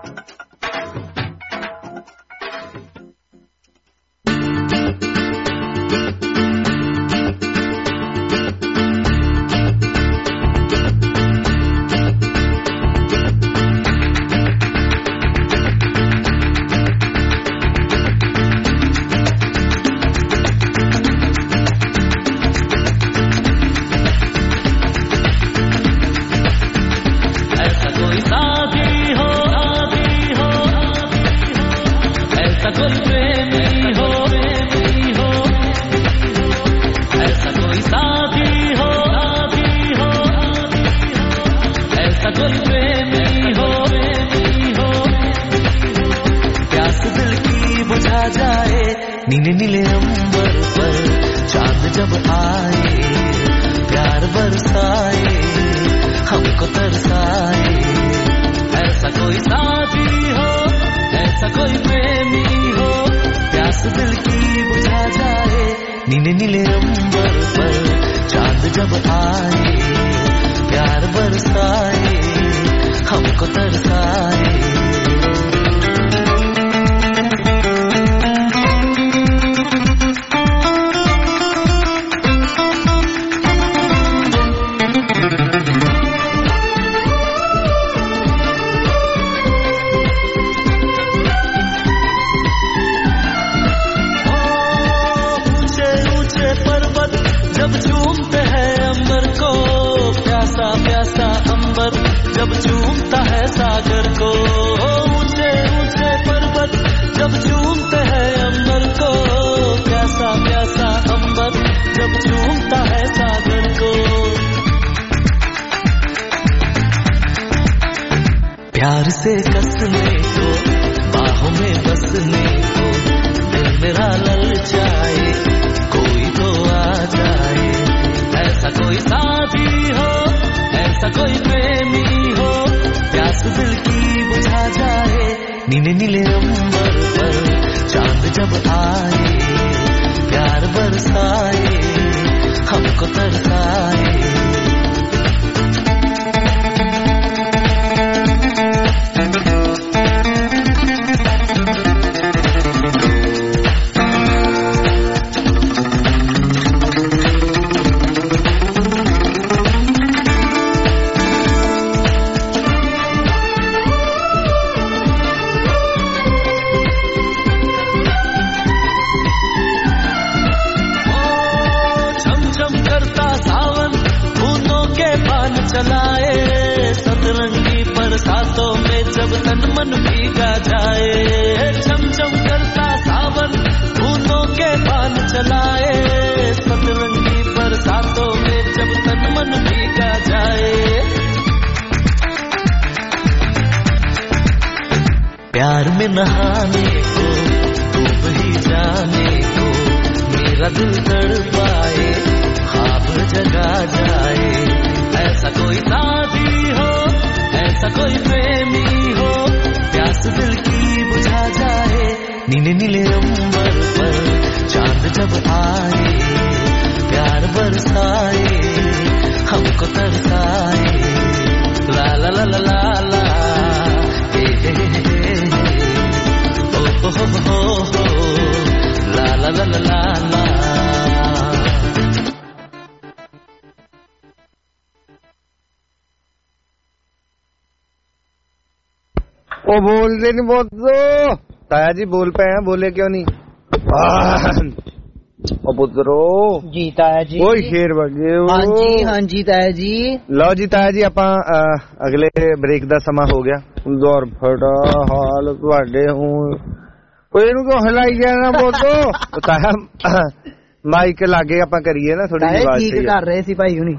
नीले नीले अंबर पर चांद जब आए, प्यार बरसाए, हमको तरसाए। ऐसा कोई साथी हो, ऐसा कोई प्रेमी हो, प्यास दिल की बुझा जाए। नीले नीले अंबर पर चांद जब आए, प्यार बरसाए, हमको तरसाए। जब चूमता है सागर को, ऊंचे ऊंचे पर्वत जब चूमते हैं अंबर को, प्यासा प्यासा अंबर जब चूमता है सागर को। प्यार से कसने को, बाहों में बसने को, दिल मेरा ललचाए, कोई तो आ जाए। ऐसा कोई साथी हो, ऐसा कोई प्रेमी हो, प्यास दिल की बुझा जाए। नीले नीले अंबर पर चांद जब आए, प्यार बरसाए, हमको तरसाए। चलाए सतरंगी बरसातों में जब तन मन भीगा जाए। चम चम करता सावन फूलों के पान चलाए, सतरंगी बरसातों में जब तन मन भीगा जाए। प्यार में नहाने को, डूब ही जाने को, मेरा दिल तड़पाए ख्वाब जगा जाए ऐसा कोई साथी हो ऐसा कोई प्रेमी हो प्यास दिल की बुझा जाए नीले नीले अंबर पर चांद जब आए प्यार बरसाए हमको तरसाए ला ला ला ला ला ला हे हे हे ओ हो हो हो हो ला ला ला ला ला ला ਉਹ ਬੋਲਦੇ ਨਹੀਂ ਬੋਲੋ ਤਾਇਆ ਜੀ ਬੋਲ ਪਏ ਆ ਬੋਲੇ ਕਿਉਂ ਨਹੀਂ ਉਹ ਪੁੱਤਰੋ ਜੀ ਤਾਇਆ ਜੀ ਓਏ ਸ਼ੇਰ ਵਗੇ ਹਾਂਜੀ ਹਾਂਜੀ ਤਾਇਆ ਜੀ ਲਓ ਜੀ ਤਾਇਆ ਜੀ ਆਪਾਂ ਅਗਲੇ ਬ੍ਰੇਕ ਦਾ ਸਮਾਂ ਹੋ ਗਿਆ ਦੌਰ ਫੜਾ ਹਾਲ ਤੁਹਾਡੇ ਹੁਣ ਓਏ ਇਹਨੂੰ ਕਿਉਂ ਹਲਾਈ ਜਾਣਾ ਬੋਲੋ ਤਾਇਆ ਮਾਈਕ ਲਾਗੇ ਆਪਾਂ ਕਰੀਏ ਨਾ ਥੋੜੀ ਜਿਹੀ ਆਵਾਜ਼ ਠੀਕ ਕਰ ਰਹੇ ਸੀ ਭਾਈ ਹੁਣੀ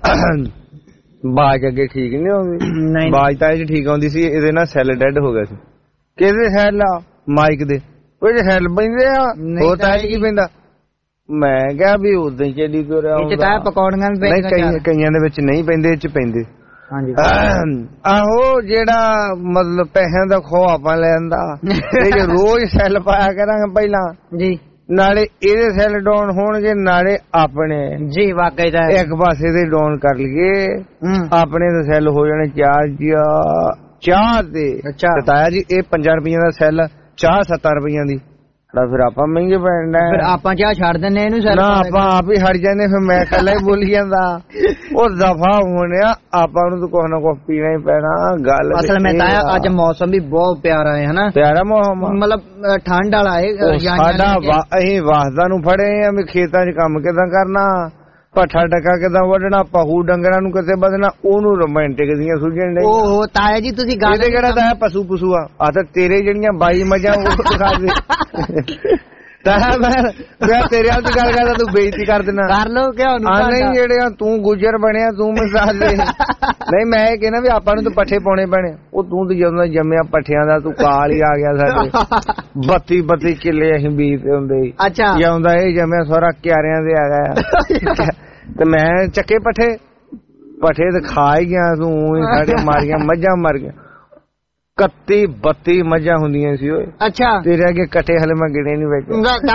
ਬਾਜ ਅੱਗੇ ਠੀਕ ਨਹੀਂ ਆਉਂਦੀ ਬਾਜ ਤਾਂ ਇਹ ਠੀਕ ਆਉਂਦੀ ਸੀ ਇਹਦੇ ਨਾਲ ਸੈੱਲ ਡੈਡ ਹੋ ਗਿਆ ਸੀ ਕਿਹਦੇ ਸੈੱਲ ਆ ਮਾਈਕ ਦੇ ਉਹ ਜੇ ਸੈੱਲ ਪੈਂਦੇ ਆ ਹੋਰ ਤਾਂ ਕੀ ਪੈਂਦਾ ਮੈਂ ਕਿਹਾ ਵੀ ਉਦੋਂ ਹੀ ਚੱਲੀ ਤੁਰਿਆ ਹੁੰਦਾ ਪਕੌੜੀਆਂ ਵੀ ਪੈਂਦੀਆਂ ਕਈਆਂ ਦੇ ਵਿੱਚ ਨਹੀਂ ਪੈਂਦੇ ਇਹ ਚ ਪੈਂਦੇ ਹਾਂਜੀ ਆਹੋ ਜਿਹੜਾ ਮਤਲਬ ਪੈਸਿਆਂ ਦਾ ਖੋਹ ਆਪਾਂ ਲੈਂਦਾ ਇਹ ਜੇ ਰੋਜ਼ ਸੈੱਲ ਪਾਇਆ ਕਰਾਂਗੇ ਪਹਿਲਾਂ ਜੀ ਨਾਲੇ ਇਹਦੇ ਸੈੱਲ ਡਾਊਨ ਹੋਣਗੇ ਨਾਲੇ ਆਪਣੇ ਜੀ ਵਾਕਈ ਦਾ ਇੱਕ ਪਾਸੇ ਦੇ ਡਾਊਨ ਕਰ ਲਈਏ ਆਪਣੇ ਦੇ ਸੈੱਲ ਹੋ ਜਾਣੇ ਚਾਰ ਚਾਹ ਤੇ ਤਾਇਆ ਜੀ ਇਹ ਪੰਜਾਂ ਰੁਪਈਆਂ ਦਾ ਸੈੱਲ ਚਾਹ ਸੱਤਾਂ ਰੁਪਈਆਂ ਦੀ ਫਿਰ ਆਪਾਂ ਮਹਿੰਗੇ ਪੈਣਾ ਫਿਰ ਆਪਾਂ ਚਾਹ ਛੱਡ ਦਿੰਨੇ ਇਹਨੂੰ ਨਾ ਆਪਾਂ ਆਪ ਹੀ ਹਟ ਜਾਂਦੇ ਫਿਰ ਮੈਂ ਕੱਲਾ ਹੀ ਬੋਲੀ ਜਾਂਦਾ ਉਹ ਦਫਾ ਹੋਣਿਆ ਆਪਾਂ ਨੂੰ ਤਾਂ ਕੁਛ ਨਾ ਕੁਛ ਪੀਣਾ ਹੀ ਪੈਣਾ ਗੱਲ ਅਸਲ ਮੈਂ ਤਾਇਆ ਅੱਜ ਮੌਸਮ ਵੀ ਬਹੁਤ ਪਿਆਰਾ ਹੈ ਹਨਾ ਪਿਆਰਾ ਮੌਸਮ ਮਤਲਬ ਠੰਡ ਵਾਲਾ ਹੈ ਸਾਡਾ ਅਸੀਂ ਵਾਸਦਾ ਨੂੰ ਫੜੇ ਆ ਵੀ ਖੇਤਾਂ 'ਚ ਕੰਮ ਕਿਦਾਂ ਕਰਨਾ ਭੱਠਾ ਡੱਕਾ ਕਿਦਾਂ ਵੱਢਣਾ ਪਹੂ ਡੰਗਰਾਂ ਨੂੰ ਕਿਤੇ ਵਧਣਾ ਉਹਨੂੰ ਰੋਮਾਂਟਿਕ ਦੀਆਂ ਸੁਝਣ ਡੇ ਓਹ ਤਾਇਆ ਜੀ ਤੁਸੀਂ ਗੱਲ ਇਹਦੇ ਕਿਹੜਾ ਤਾਇਆ ਪਸ਼ੂ ਪਸ਼ੂ ਆ ਆ ਤਾਂ ਤੇਰੇ ਜਿਹੜੀਆਂ ਬਾਈ ਮੱਝਾਂ ਉਹ ਦਿਖਾ ਦੇ ਤਾਇਆ ਮੈਂ ਤੇਰੇ ਨਾਲ ਦੀ ਗੱਲ ਕਰਦਾ ਤੂੰ ਬੇਇੱਜ਼ਤੀ ਕਰ ਦੇਣਾ ਕਰ ਲੋ ਕਿਉਂ ਨਹੀਂ ਜਿਹੜੇ ਤੂੰ ਗੁੱਜਰ ਬਣਿਆ ਤੂੰ ਮਿਸਾਲ ਦੇ ਨਹੀਂ ਮੈਂ ਇਹ ਕਹਿਣਾ ਵੀ ਆਪਾਂ ਨੂੰ ਤਾਂ ਪੱਠੇ ਪਾਉਣੇ ਪੈਣੇ ਉਹ ਤੂੰ ਤਾਂ ਜਦੋਂ ਜੰਮਿਆ ਪੱਠਿਆਂ ਦਾ ਤੂੰ ਕਾਲ ਹੀ ਆ ਗਿਆ ਸਾਡੇ ਬੱਤੀ ਬੱਤੀ ਕਿੱਲੇ ਅਸੀਂ ਬੀਜਦੇ ਹੁੰਦੇ ਅੱਛਾ ਜਿਉਂਦਾ ਇਹ ਜੰਮਿਆ ਸਾਰਾ ਕਿਆਰਿਆਂ ਦੇ ਆ ਗਿਆ ਤੇ ਮੈਂ ਚੱਕੇ ਪੱਠੇ ਪੱਠੇ ਤੇ ਖਾ ਹੀ ਗਿਆ ਤੂੰ ਸਾਡੇ ਮਾਰੀਆਂ ਮੱਝਾਂ ਮਰ ਗਈਆਂ ਇਕੱਤੀ ਬੱਤੀ ਮੱਝਾਂ ਹੁੰਦੀਆਂ ਸੀ ਓਏ ਅੱਛਾ ਤੇਰੇ ਅੱਗੇ ਇਕੱਠੇ ਹਲੇ ਮੈਂ ਗਿਣੇ ਨਹੀਂ ਵੇਚੇ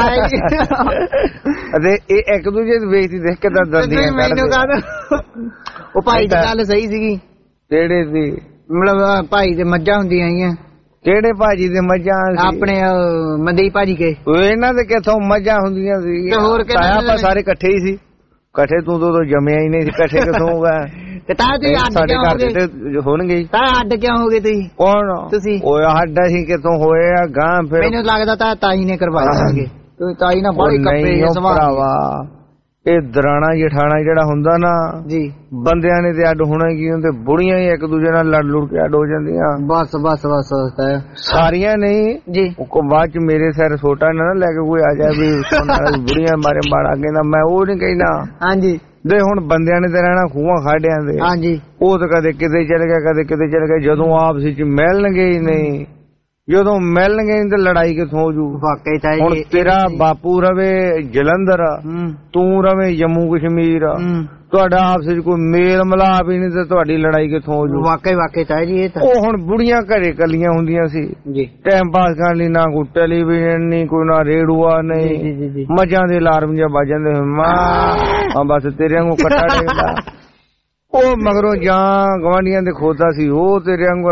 ਅਤੇ ਇਹ ਇੱਕ ਦੂਜੇ ਦੀ ਵੇਚਦੀ ਦੇਖ ਕੇ ਤਾਂ ਦੰਦੀਆਂ ਕੱਢਦੇ ਉਹ ਭਾਈ ਦੀ ਗੱਲ ਸਹੀ ਸੀਗੀ ਕਿਹੜੇ ਦੀ ਮਤਲਬ ਭਾਈ ਦੇ ਮੱਝਾਂ ਹੁੰਦੀਆਂ ਆਈਆਂ ਕਿਹੜੇ ਭਾਜੀ ਦੇ ਮੱਝਾਂ ਆਪਣੇ ਮਦਈ ਭਾਜੀ ਕੇ ਇਹਨਾਂ ਦੇ ਕਿੱਥੋਂ ਮੱਝਾਂ ਹੁੰਦੀਆਂ ਸੀ ਹੋਰ ਆਪਾਂ ਸਾਰੇ ਇਕੱਠੇ ਹੀ ਸੀ ਇਕੱਠੇ ਤੂੰ ਤੋਂ ਜੰਮਿਆ ਹੀ ਨਹੀਂ ਸੀ ਇਕੱਠੇ ਕਿੱਥੋਂ ਹੋਗਾ ਤੇ ਤਾਂ ਤੁਸੀਂ ਅੱਡ ਸਾਡੇ ਘਰ ਦੇ ਹੋਣਗੇ ਤਾਂ ਅੱਡ ਕਿਉਂ ਹੋ ਗਏ ਤੁਸੀਂ ਕੌਣ ਤੁਸੀਂ ਓਏ ਅੱਡ ਅਸੀਂ ਕਿੱਥੋਂ ਹੋਏ ਆ ਗਾਂ ਫਿਰ ਮੈਨੂੰ ਲੱਗਦਾ ਤਾਂ ਤਾਈ ਨੇ ਕਰਵਾਏ ਹੋਣਗੇ ਤੂੰ ਤਾਈ ਨਾਲ ਬੜੀ ਕੱਪੇ ਭਰਾਵਾ ਇਹ ਦਰਾਣਾ ਜਠਾਣਾ ਜਿਹੜਾ ਹੁੰਦਾ ਨਾ ਜੀ ਬੰਦਿਆਂ ਨੇ ਤੇ ਅੱਡ ਹੋਣਾ ਕੀ ਹੁੰਦੇ ਬੁੜੀਆਂ ਹੀ ਇੱਕ ਦੂਜੇ ਨਾਲ ਲੜ ਲੁੜ ਕੇ ਅੱਡ ਹੋ ਜਾਂਦੀਆਂ ਬਸ ਬਸ ਬਸ ਸਾਰੀਆਂ ਨਹੀਂ ਜੀ ਉਹ ਬਾਅਦ ਚ ਮੇਰੇ ਸਿਰ ਛੋਟਾ ਨਾ ਲੈ ਕੇ ਕੋਈ ਆ ਜਾਏ ਵੀ ਬੁੜੀਆਂ ਮਾਰੇ ਮਾੜਾ ਕਹਿੰਦਾ ਮੈਂ ਉਹ ਨਹੀਂ ਕਹਿਣਾ ਹਾਂਜੀ ਦੇ ਹੁਣ ਬੰਦਿਆਂ ਨੇ ਤੇ ਰਹਿਣਾ ਖੂਹਾਂ ਖਾੜਿਆਂ ਦੇ ਹਾਂਜੀ ਉਹ ਤਾਂ ਕਦੇ ਕਿਤੇ ਚਲ ਗਿਆ ਕਦੇ ਕਿਤੇ ਚਲ ਗਿਆ ਜਦੋਂ ਆਪਸ ਵਿੱਚ ਮਿਲਣਗੇ ਹੀ ਨਹੀਂ ਜਦੋਂ ਮਿਲਣਗੇ ਤੇ ਲੜਾਈ ਕਿੱਥੋਂ ਹੋ ਜੂ ਵਾਕਈ ਤਾਂ ਹੁਣ ਤੇਰਾ ਬਾਪੂ ਰਵੇ ਜਲੰਧਰ ਤੂੰ ਰਵੇ ਜੰਮੂ ਕਸ਼ਮੀਰ ਤੁਹਾਡਾ ਆਪਸ ਵਿੱਚ ਕੋਈ ਮੇਲ ਮਿਲਾਪ ਹੀ ਨਹੀਂ ਤੇ ਤੁਹਾਡੀ ਲੜਾਈ ਕਿੱਥੋਂ ਹੋ ਜੂ ਵਾਕਈ ਵਾਕਈ ਤਾਂ ਜੀ ਇਹ ਤਾਂ ਉਹ ਹੁਣ ਬੁੜੀਆਂ ਘਰੇ ਕੱਲੀਆਂ ਹੁੰਦੀਆਂ ਸੀ ਜੀ ਟਾਈਮ ਪਾਸ ਕਰਨ ਲਈ ਨਾ ਕੋਈ ਟੈਲੀਵਿਜ਼ਨ ਨਹੀਂ ਕੋਈ ਨਾ ਰੇਡੂਆ ਨਹੀਂ ਮੱਝਾਂ ਦੇ ਅਲਾਰਮ ਜਿਹਾ ਵੱਜ ਜਾਂਦੇ ਮਾਂ ਬਸ ਤੇਰੇ ਵਾਂਗੂ ਕੱਟਾ ਡੇਗਦਾ ਉਹ ਮਗਰੋਂ ਜਾਂ ਗਵਾਂਢੀਆਂ ਦੇ ਖੋਤਾ ਸੀ ਉਹ ਤੇਰੇ ਵਾਂਗੂ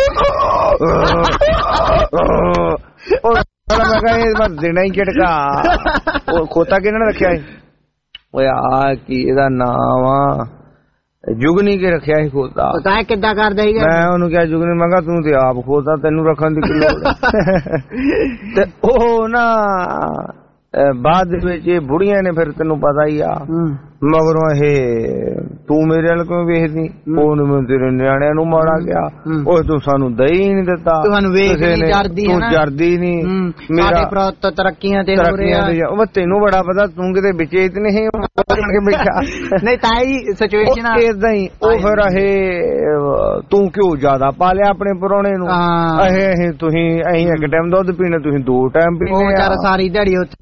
ਉਹ ਮੈਂ ਕਿਹਾ ਇਹ ਬਸ ਦੇਣਾ ਹੀ ਝਟਕਾ ਉਹ ਖੋਤਾ ਕਿਹਨਾਂ ਨੇ ਰੱਖਿਆ ਸੀ ਓਏ ਆ ਕੀ ਇਹਦਾ ਨਾਮ ਆ ਜੁਗਨੀ ਕੇ ਰੱਖਿਆ ਸੀ ਖੋਤਾ ਪਤਾ ਕਿੱਦਾਂ ਕਰਦਾ ਸੀਗਾ ਮੈਂ ਉਹਨੂੰ ਕਿਹਾ ਜੁਗਨੀ ਮੈਂ ਕਿਹਾ ਤੂੰ ਤੇ ਆਪ ਖੋਤਾ ਤੈਨੂੰ ਰੱਖਣ ਦੀ ਕੀ ਲੋੜ ਤੇ ਉਹ ਨਾ ਬਾਅਦ ਵਿੱਚ ਇਹ ਬੁੜੀਆਂ ਨੇ ਫਿਰ ਤੈਨੂੰ ਪਤਾ ਹੀ ਆ ਮਗਰੋਂ ਇਹ ਤੂੰ ਮੇਰੇ ਵੱਲ ਕਿਉਂ ਵੇਖਦੀ ਉਹਨੂੰ ਮੈਂ ਤੇਰੇ ਨਿਆਣਿਆਂ ਨੂੰ ਮਾੜਾ ਗਿਆ ਉਹ ਤੂੰ ਸਾਨੂੰ ਦਈ ਨਹੀਂ ਦਿੱਤਾ ਤੁਹਾਨੂੰ ਵੇਖ ਨਹੀਂ ਜਰਦੀ ਤੂੰ ਜਰਦੀ ਨਹੀਂ ਮੇਰੇ ਪ੍ਰੋਤ ਤਰੱਕੀਆਂ ਤੇ ਹੋ ਰਿਹਾ ਉਹ ਤੈਨੂੰ ਬੜਾ ਪਤਾ ਤੂੰ ਕਿਤੇ ਵਿੱਚ ਇਹ ਨਹੀਂ ਬੈਠਾ ਨਹੀਂ ਤਾਈ ਸਿਚੁਏਸ਼ਨ ਏਦਾਂ ਹੀ ਉਹ ਫਿਰ ਇਹ ਤੂੰ ਕਿਉਂ ਜ਼ਿਆਦਾ ਪਾ ਲਿਆ ਆਪਣੇ ਪਰੋਣੇ ਨੂੰ ਇਹ ਇਹ ਤੁਸੀਂ ਅਸੀਂ ਇੱਕ ਟਾਈਮ ਦੁੱਧ ਪੀਣੇ ਤੁਸੀਂ ਦੋ ਟਾਈਮ ਪੀਣੇ ਸਾਰੀ ਦਿਹਾੜੀ ਉੱਥੇ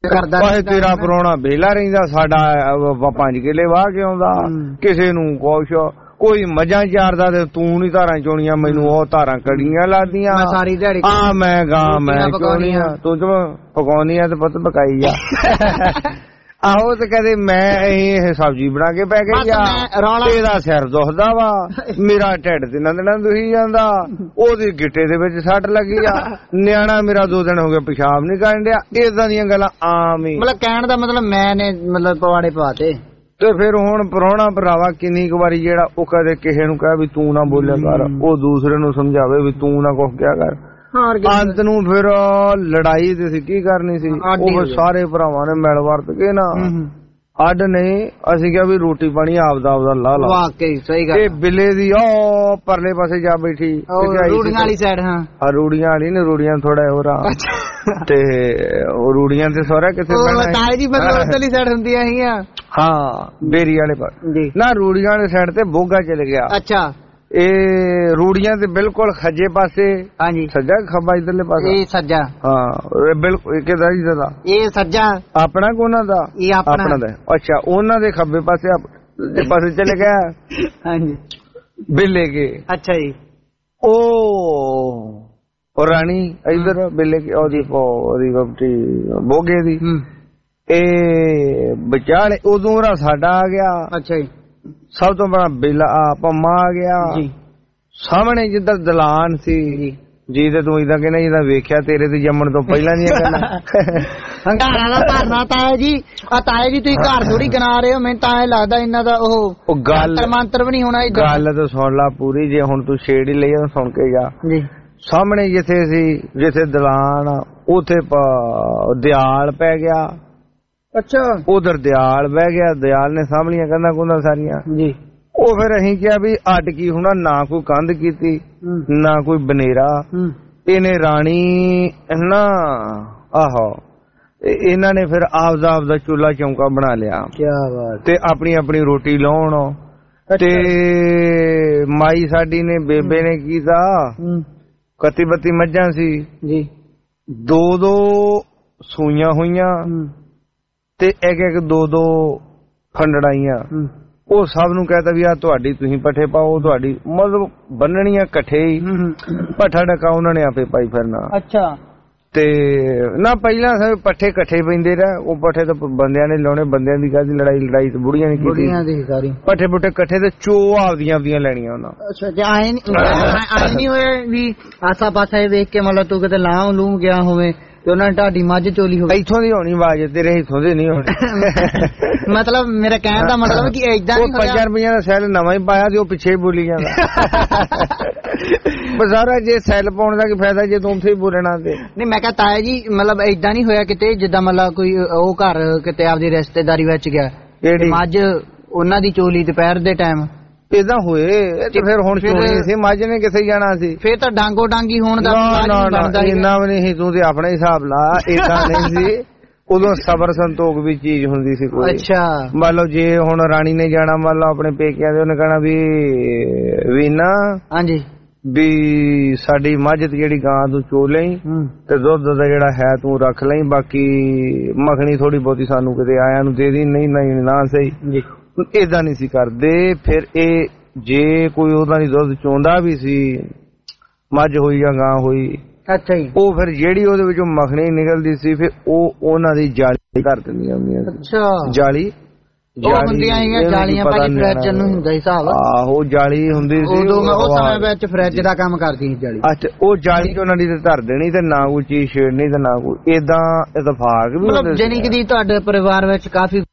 ਕਰਦਾ ਤੇਰਾ ਪ੍ਰਾਹੁਣਾ ਵਿਹਲਾ ਰਹਿੰਦਾ, ਸਾਡਾ ਪੰਜ ਕਿੱਲੇ ਵਾਹ ਕੇ ਆਉਂਦਾ, ਕਿਸੇ ਨੂੰ ਕੁਛ, ਕੋਈ ਮੱਝਾਂ ਚਾਰਦਾ ਤੇ ਤੂੰ ਨੀ ਧਾਰਾਂ ਚੋਣੀਆਂ, ਮੈਨੂੰ ਉਹ ਧਾਰਾਂ ਕੜੀਆਂ ਲਾਦੀਆਂ ਸਾਰੀ ਦਿਹਾੜੀ ਆ ਮੈਂ ਗਾਂ ਮੈਂ ਚੋਣੀ ਆ, ਤੂੰ ਤੇ ਪਕਾਉਣੀ ਆ ਤੇ ਪੁੱਤ ਪਕਾਈ ਆ। ਆਹੋ ਤੇ ਕਹਦੇ ਮੈਂ ਇਹ ਸਬਜ਼ੀ ਬਣਾ ਕੇ ਪੈ ਗਈ ਆ, ਇਹਦਾ ਸਿਰ ਦੁਖਦਾ ਵਾ, ਮੇਰਾ ਢਿੱਡ ਤਿੰਨਾਂ ਦਿਨਾਂ ਦੁਖੀ ਜਾਂਦਾ, ਉਹਦੀ ਗਿੱਟੇ ਦੇ ਵਿੱਚ ਸੱਟ ਲੱਗੀ ਆ, ਨਿਆਣਾ ਮੇਰਾ ਦੋ ਦਿਨ ਹੋ ਗਏ ਪਿਸ਼ਾਬ ਨੀ ਕਰਨ ਡਿਆ। ਏਦਾਂ ਦੀਆਂ ਗੱਲਾਂ ਆਮ ਹੀ, ਮਤਲਬ ਕਹਿਣ ਦਾ ਮਤਲਬ ਮੈਂ ਨੇ ਮਤਲਬ ਪਵਾੜੇ ਪਾਤੇ। ਤੇ ਫਿਰ ਹੁਣ ਪ੍ਰਾਹੁਣਾ ਭਰਾਵਾ ਕਿੰਨੀ ਕੁ ਵਾਰੀ ਜਿਹੜਾ ਉਹ ਕਦੇ ਕਿਸੇ ਨੂੰ ਕਹੇ ਵੀ ਤੂੰ ਨਾ ਬੋਲਿਆ ਕਰ, ਉਹ ਦੂਸਰੇ ਨੂੰ ਸਮਝਾਵੇ ਵੀ ਤੂੰ ਨਾ ਕੁਛ ਕਿਹਾ ਕਰ, ਅੰਤ ਨੂੰ ਫਿਰ ਲੜਾਈ ਤੇ ਸੀ ਕੀ ਕਰਨੀ ਸੀ, ਉਹ ਸਾਰੇ ਭਰਾਵਾਂ ਨੇ ਮਿਲ ਵਰਤ ਕੇ ਨਾ ਅੱਡ ਨਹੀਂ, ਅਸੀਂ ਕਿਹਾ ਵੀ ਰੋਟੀ ਪਾਣੀ ਆਪਦਾ ਆਪਦਾ ਲਾ ਲਾ। ਵਾਕਈ ਸਹੀ ਗੱਲ। ਇਹ ਬਿੱਲੇ ਦੀ ਉਹ ਪਰਲੇ ਪਾਸੇ ਜਾ ਬੈਠੀ ਰੂੜੀਆਂ ਵਾਲੀ ਸਾਈਡ। ਹਾਂ ਹਾਂ ਰੂੜੀਆਂ ਵਾਲੀ ਨੇ, ਰੂੜੀਆਂ ਥੋੜਾ ਹੋਰ ਆ ਤੇ ਉਹ ਰੂੜੀਆਂ ਤੇ ਸਹੁਰਾ ਕਿੱਥੇ ਤਾਏ ਜੀ ਮਤਲਬ ਉਧਰਲੀ ਸਾਈਡ ਹੁੰਦੀਆਂ ਸੀਗੀਆਂ। ਹਾਂ ਬੇਰੀ ਵਾਲੇ ਪਾਸੇ ਨਾ, ਰੂੜੀਆਂ ਵਾਲੇ ਸਾਈਡ ਤੇ ਬੋਗਾ ਚਲੇ ਗਿਆ। ਅੱਛਾ ਇਹ ਰੂੜੀਆਂ ਤੇ ਬਿਲਕੁਲ ਖੱਜੇ ਪਾਸੇ। ਹਾਂਜੀ ਸੱਜਾ ਖੱਬਾ ਇਧਰਲੇ ਪਾਸੇ? ਇਹ ਸੱਜਾ। ਹਾਂ ਬਿਲਕੁਲ ਕਿਹਦਾ ਜੀ ਦਾ? ਇਹ ਸੱਜਾ ਆਪਣਾ ਕੋਨਾ ਦਾ? ਇਹ ਆਪਣਾ ਦਾ। ਅੱਛਾ ਉਹਨਾਂ ਦੇ ਖੱਬੇ ਪਾਸੇ ਪਾਸੇ ਚਲੇ ਗਿਆ। ਹਾਂਜੀ ਬਿੱਲੇ ਕੇ। ਅੱਛਾ ਜੀ। ਉਹ ਰਾਣੀ ਇਧਰ ਬਿੱਲੇ ਕੇ ਉਹਦੀ ਉਹਦੀ ਬਬਟੀ ਬੋਗੇ ਦੀ ਇਹ ਵਿਚਾਲੇ ਉਦੋਂ ਸਾਡਾ ਆ ਗਿਆ। ਅੱਛਾ ਜੀ। ਸਭ ਤੋਂ ਬੜਾ ਬਿੱਲਾ ਪੰਮਾ ਆ ਗਿਆ ਸਾਹਮਣੇ ਜਿੱਧਰ ਦਲਾਨ ਸੀ ਜੀ, ਤੇ ਤੂੰ ਇਦਾਂ ਕਹਿੰਦਾ ਜਿਹਦਾ ਵੇਖਿਆ ਤੇਰੇ ਤੇ ਜੰਮਣ ਤੋਂ ਪਹਿਲਾਂ ਦੀਆਂ ਗੱਲਾਂ। ਹੰਗਾਰਾ ਦਾ ਧਰਨਾ ਤਾਇਆ ਜੀ, ਆ ਤਾਇਆ ਜੀ ਤੁਸੀਂ ਘਰ ਥੋੜੀ ਗਨਾ ਰਹੇ ਹੋ, ਮੈਨੂੰ ਤਾਂ ਇਹ ਲੱਗਦਾ ਇਹਨਾਂ ਦਾ ਉਹ ਗੱਲ ਮੰਤਰ ਵੀ ਨਹੀਂ ਹੋਣਾ। ਗੱਲ ਤਾਂ ਸੁਣ ਲਾ ਪੂਰੀ, ਜੇ ਹੁਣ ਤੂੰ ਛੇੜ ਹੀ ਲਈ ਸੁਣ ਕੇ ਜਾ। ਸਾਹਮਣੇ ਜਿੱਥੇ ਸੀ ਜਿੱਥੇ ਦਲਾਨ ਉਥੇ ਦਿਆਲ ਪੈ ਗਿਆ। ਅੱਛਾ ਉਧਰ ਦਿਆਲ ਬਹਿ ਗਿਆ, ਦਿਆਲ ਨੇ ਸਾਹਮਣੀਆਂ ਕੰਧਾਂ ਕੁੰਧਾਂ ਸਾਰੀਆਂ ਜੀ। ਉਹ ਫਿਰ ਅਸੀਂ ਕਿਹਾ ਵੀ ਅੱਡ ਕੀ ਹੋਣਾ, ਨਾ ਕੋਈ ਕੰਧ ਕੀਤੀ ਨਾ ਕੋਈ ਬਨੇਰਾ। ਇਹਨੇ ਰਾਣੀ ਨਾ ਆਹੋ ਇਹਨਾਂ ਨੇ ਫਿਰ ਆਪਦਾ ਆਪਦਾ ਚੁੱਲਾ ਚੌਂਕਾ ਬਣਾ ਲਿਆ। ਕਿਆ ਬਾਤ। ਤੇ ਆਪਣੀ ਆਪਣੀ ਰੋਟੀ ਲਾਉਣ। ਤੇ ਮਾਈ ਸਾਡੀ ਨੇ ਬੇਬੇ ਨੇ ਕੀਤਾ, ਕੱਤੀ ਬੱਤੀ ਮੱਝਾਂ ਸੀ ਜੀ, ਦੋ ਦੋ ਸੂਈਆਂ ਹੋਈਆਂ ਤੇ ਇੱਕ ਇੱਕ ਦੋ ਦੋ ਫੰਡੜਾਈਆਂ। ਉਹ ਸਭ ਨੂੰ ਕਹਿਤਾ ਵੀ ਆ ਤੁਹਾਡੀ, ਤੁਸੀਂ ਪੱਠੇ ਪਾਓ, ਤੁਹਾਡੀ ਮਤਲਬ ਬੰਨਣੀਆਂ ਇਕੱਠੇ ਹੀ, ਪੱਠਾ ਡਕਾ ਉਹਨਾਂ ਨੇ ਆਪੇ ਪਾਈ ਫਿਰਨਾ। ਅੱਛਾ। ਤੇ ਨਾ ਪਹਿਲਾਂ ਸਭ ਪੱਠੇ ਇਕੱਠੇ ਪੈਂਦੇ ਰਹੇ, ਉਹ ਪੱਠੇ ਤਾਂ ਬੰਦਿਆਂ ਨੇ ਲਾਉਣੇ, ਬੰਦਿਆਂ ਦੀ ਕਾਹਦੀ ਲੜਾਈ, ਲੜਾਈ ਤੇ ਬੁੜੀਆਂ ਨੇ ਕੀਤੀ। ਪੱਠੇ ਪੁੱਠੇ ਇਕੱਠੇ ਤੇ ਚੋ ਆਪਦੀਆਂ ਆਪਦੀਆਂ ਲੈਣੀਆਂ ਉਹਨਾਂ। ਅੱਛਾ ਜੇ ਆਏ ਨਹੀਂ ਹੋਏ ਵੀ ਆਸਾ ਪਾਸਾ ਵੇਖ ਕੇ ਮਤਲਬ ਤੂੰ ਕਿਤੇ ਲਾਹ ਲੂਹ ਗਿਆ ਹੋਵੇ ਤੇ ਉਹਨਾਂ ਨੇ ਤੁਹਾਡੀ ਮੱਝ ਚੋਲੀ ਹੋਵੇ? ਇੱਥੋਂ ਦੀ ਹੋਣੀ ਆਵਾਜ਼, ਤੇਰੇ ਇੱਥੋਂ ਦੀ ਨਹੀਂ ਹੋਣੀ। ਮਤਲਬ ਮੇਰਾ ਕਹਿਣ ਦਾ ਮਤਲਬ ਕਿ ਏਦਾਂ ਨਹੀਂ ਹੋਇਆ। ਪੰਜਾਂ ਰੁਪਈਆਂ ਦਾ ਸੈੱਲ ਨਵਾਂ ਹੀ ਪਾਇਆ ਤੇ ਉਹ ਪਿੱਛੇ ਹੀ ਬੋਲੀ ਜਾਂਦਾ। ਬਜ਼ਾਰਾ ਜੇ ਸੈੱਲ ਪਾਉਣ ਦਾ ਕੀ ਫਾਇਦਾ ਜੇ ਤੂੰ ਉੱਥੇ ਹੀ ਬੋਲਣਾ ਤੇ। ਨਹੀਂ ਮੈਂ ਕਿਹਾ ਤਾਇਆ ਜੀ ਮਤਲਬ ਏਦਾਂ ਨਹੀਂ ਹੋਇਆ ਕਿਤੇ ਜਿੱਦਾਂ ਮਤਲਬ ਕੋਈ ਉਹ ਘਰ ਕਿਤੇ ਆਪਦੀ ਰਿਸ਼ਤੇਦਾਰੀ ਵਿੱਚ ਗਿਆ, ਮੱਝ ਉਹਨਾਂ ਦੀ ਚੋਲੀ ਦੁਪਹਿਰ ਦੇ ਟਾਈਮ ਏਦਾਂ ਹੋਏ ਤੇ ਫਿਰ ਹੁਣ ਚੋਣੀ ਸੀ, ਮੱਝ ਨੇ ਕਿੱਥੇ ਜਾਣਾ ਸੀ? ਫਿਰ ਤਾਂ ਡਾਂਗੋ ਡਾਂਗੀ ਹੋਣ ਦਾ ਇੰਨਾ ਵੀ ਨਹੀਂ, ਤੂੰ ਤੇ ਆਪਣਾ ਹਿਸਾਬ ਲਾ। ਏਦਾਂ ਨਹੀਂ ਸੀ ਉਦੋਂ, ਸਬਰ ਸੰਤੋਖ ਵੀ ਚੀਜ਼ ਹੁੰਦੀ ਸੀ ਕੋਈ। ਅੱਛਾ ਮੰਨ ਲਓ ਜੇ ਹੁਣ ਰਾਣੀ ਨੇ ਜਾਣਾ ਮੰਨ ਲਓ ਆਪਣੇ ਪੇਕਿਆਂ ਦੇ, ਉਹਨੇ ਕਹਿਣਾ ਵੀ ਵੀਨਾ ਹਾਂਜੀ ਵੀ ਸਾਡੀ ਮੱਝ ਤੇ ਜਿਹੜੀ ਗਾਂ ਤੂੰ ਚੋ ਲਈ ਤੇ ਦੁੱਧ ਦਾ ਜਿਹੜਾ ਹੈ ਤੂੰ ਰੱਖ ਲਈ, ਬਾਕੀ ਮੱਖਣੀ ਥੋੜੀ ਬਹੁਤੀ ਸਾਨੂੰ ਕਿਤੇ ਆਇਆਂ ਨੂੰ ਦੇ ਦੀ, ਨਹੀਂ ਨਹੀਂ ਨਾ ਸਹੀ। ਏਦਾਂ ਨਹੀਂ ਸੀ ਕਰਦੇ। ਫਿਰ ਇਹ ਜੇ ਕੋਈ ਉਹਨਾਂ ਦੀ ਦੁੱਧ ਚੋਂਦਾ ਵੀ ਸੀ, ਮੱਝ ਹੋਈ ਜਾਂ ਗਾਂ ਹੋਈ, ਅੱਛਾ ਜੀ, ਉਹ ਫਿਰ ਜਿਹੜੀ ਉਹਦੇ ਵਿੱਚੋਂ ਮੱਖਣੀ ਨਿਕਲਦੀ ਸੀ ਫਿਰ ਉਹ ਉਹਨਾਂ ਦੀ ਜਾਲੀ ਕਰ ਦਿੰਦੀਆਂ ਹੁੰਦੀਆਂ। ਅੱਛਾ ਜਾਲੀ ਹੁੰਦੀਆਂ ਜਾਲੀਆਂ ਭਾਜੀ ਫਰਿੱਜ ਨੂੰ ਹੁੰਦਾ ਹਿਸਾਬ। ਆਹੋ ਜਾਲੀ ਹੁੰਦੀ ਸੀ ਉਦੋਂ, ਉਸ ਸਮੇਂ ਵਿੱਚ ਫਰਿੱਜ ਦਾ ਕੰਮ ਕਰਦੀ ਸੀ ਜਾਲੀ। ਅੱਛਾ ਉਹ ਜਾਲੀ ਉਹਨਾਂ ਦੀ ਤੇ ਧਰ ਦੇਣੀ ਤੇ ਨਾ ਕੋਈ ਚੀਜ਼ ਛੇੜਨੀ ਤੇ ਨਾ ਕੋਈ ਏਦਾਂ ਇਤਫਾਕ ਵੀ ਮਤਲਬ ਜਾਨੀ ਕਿ ਤੁਹਾਡੇ ਪਰਿਵਾਰ ਵਿੱਚ ਕਾਫੀ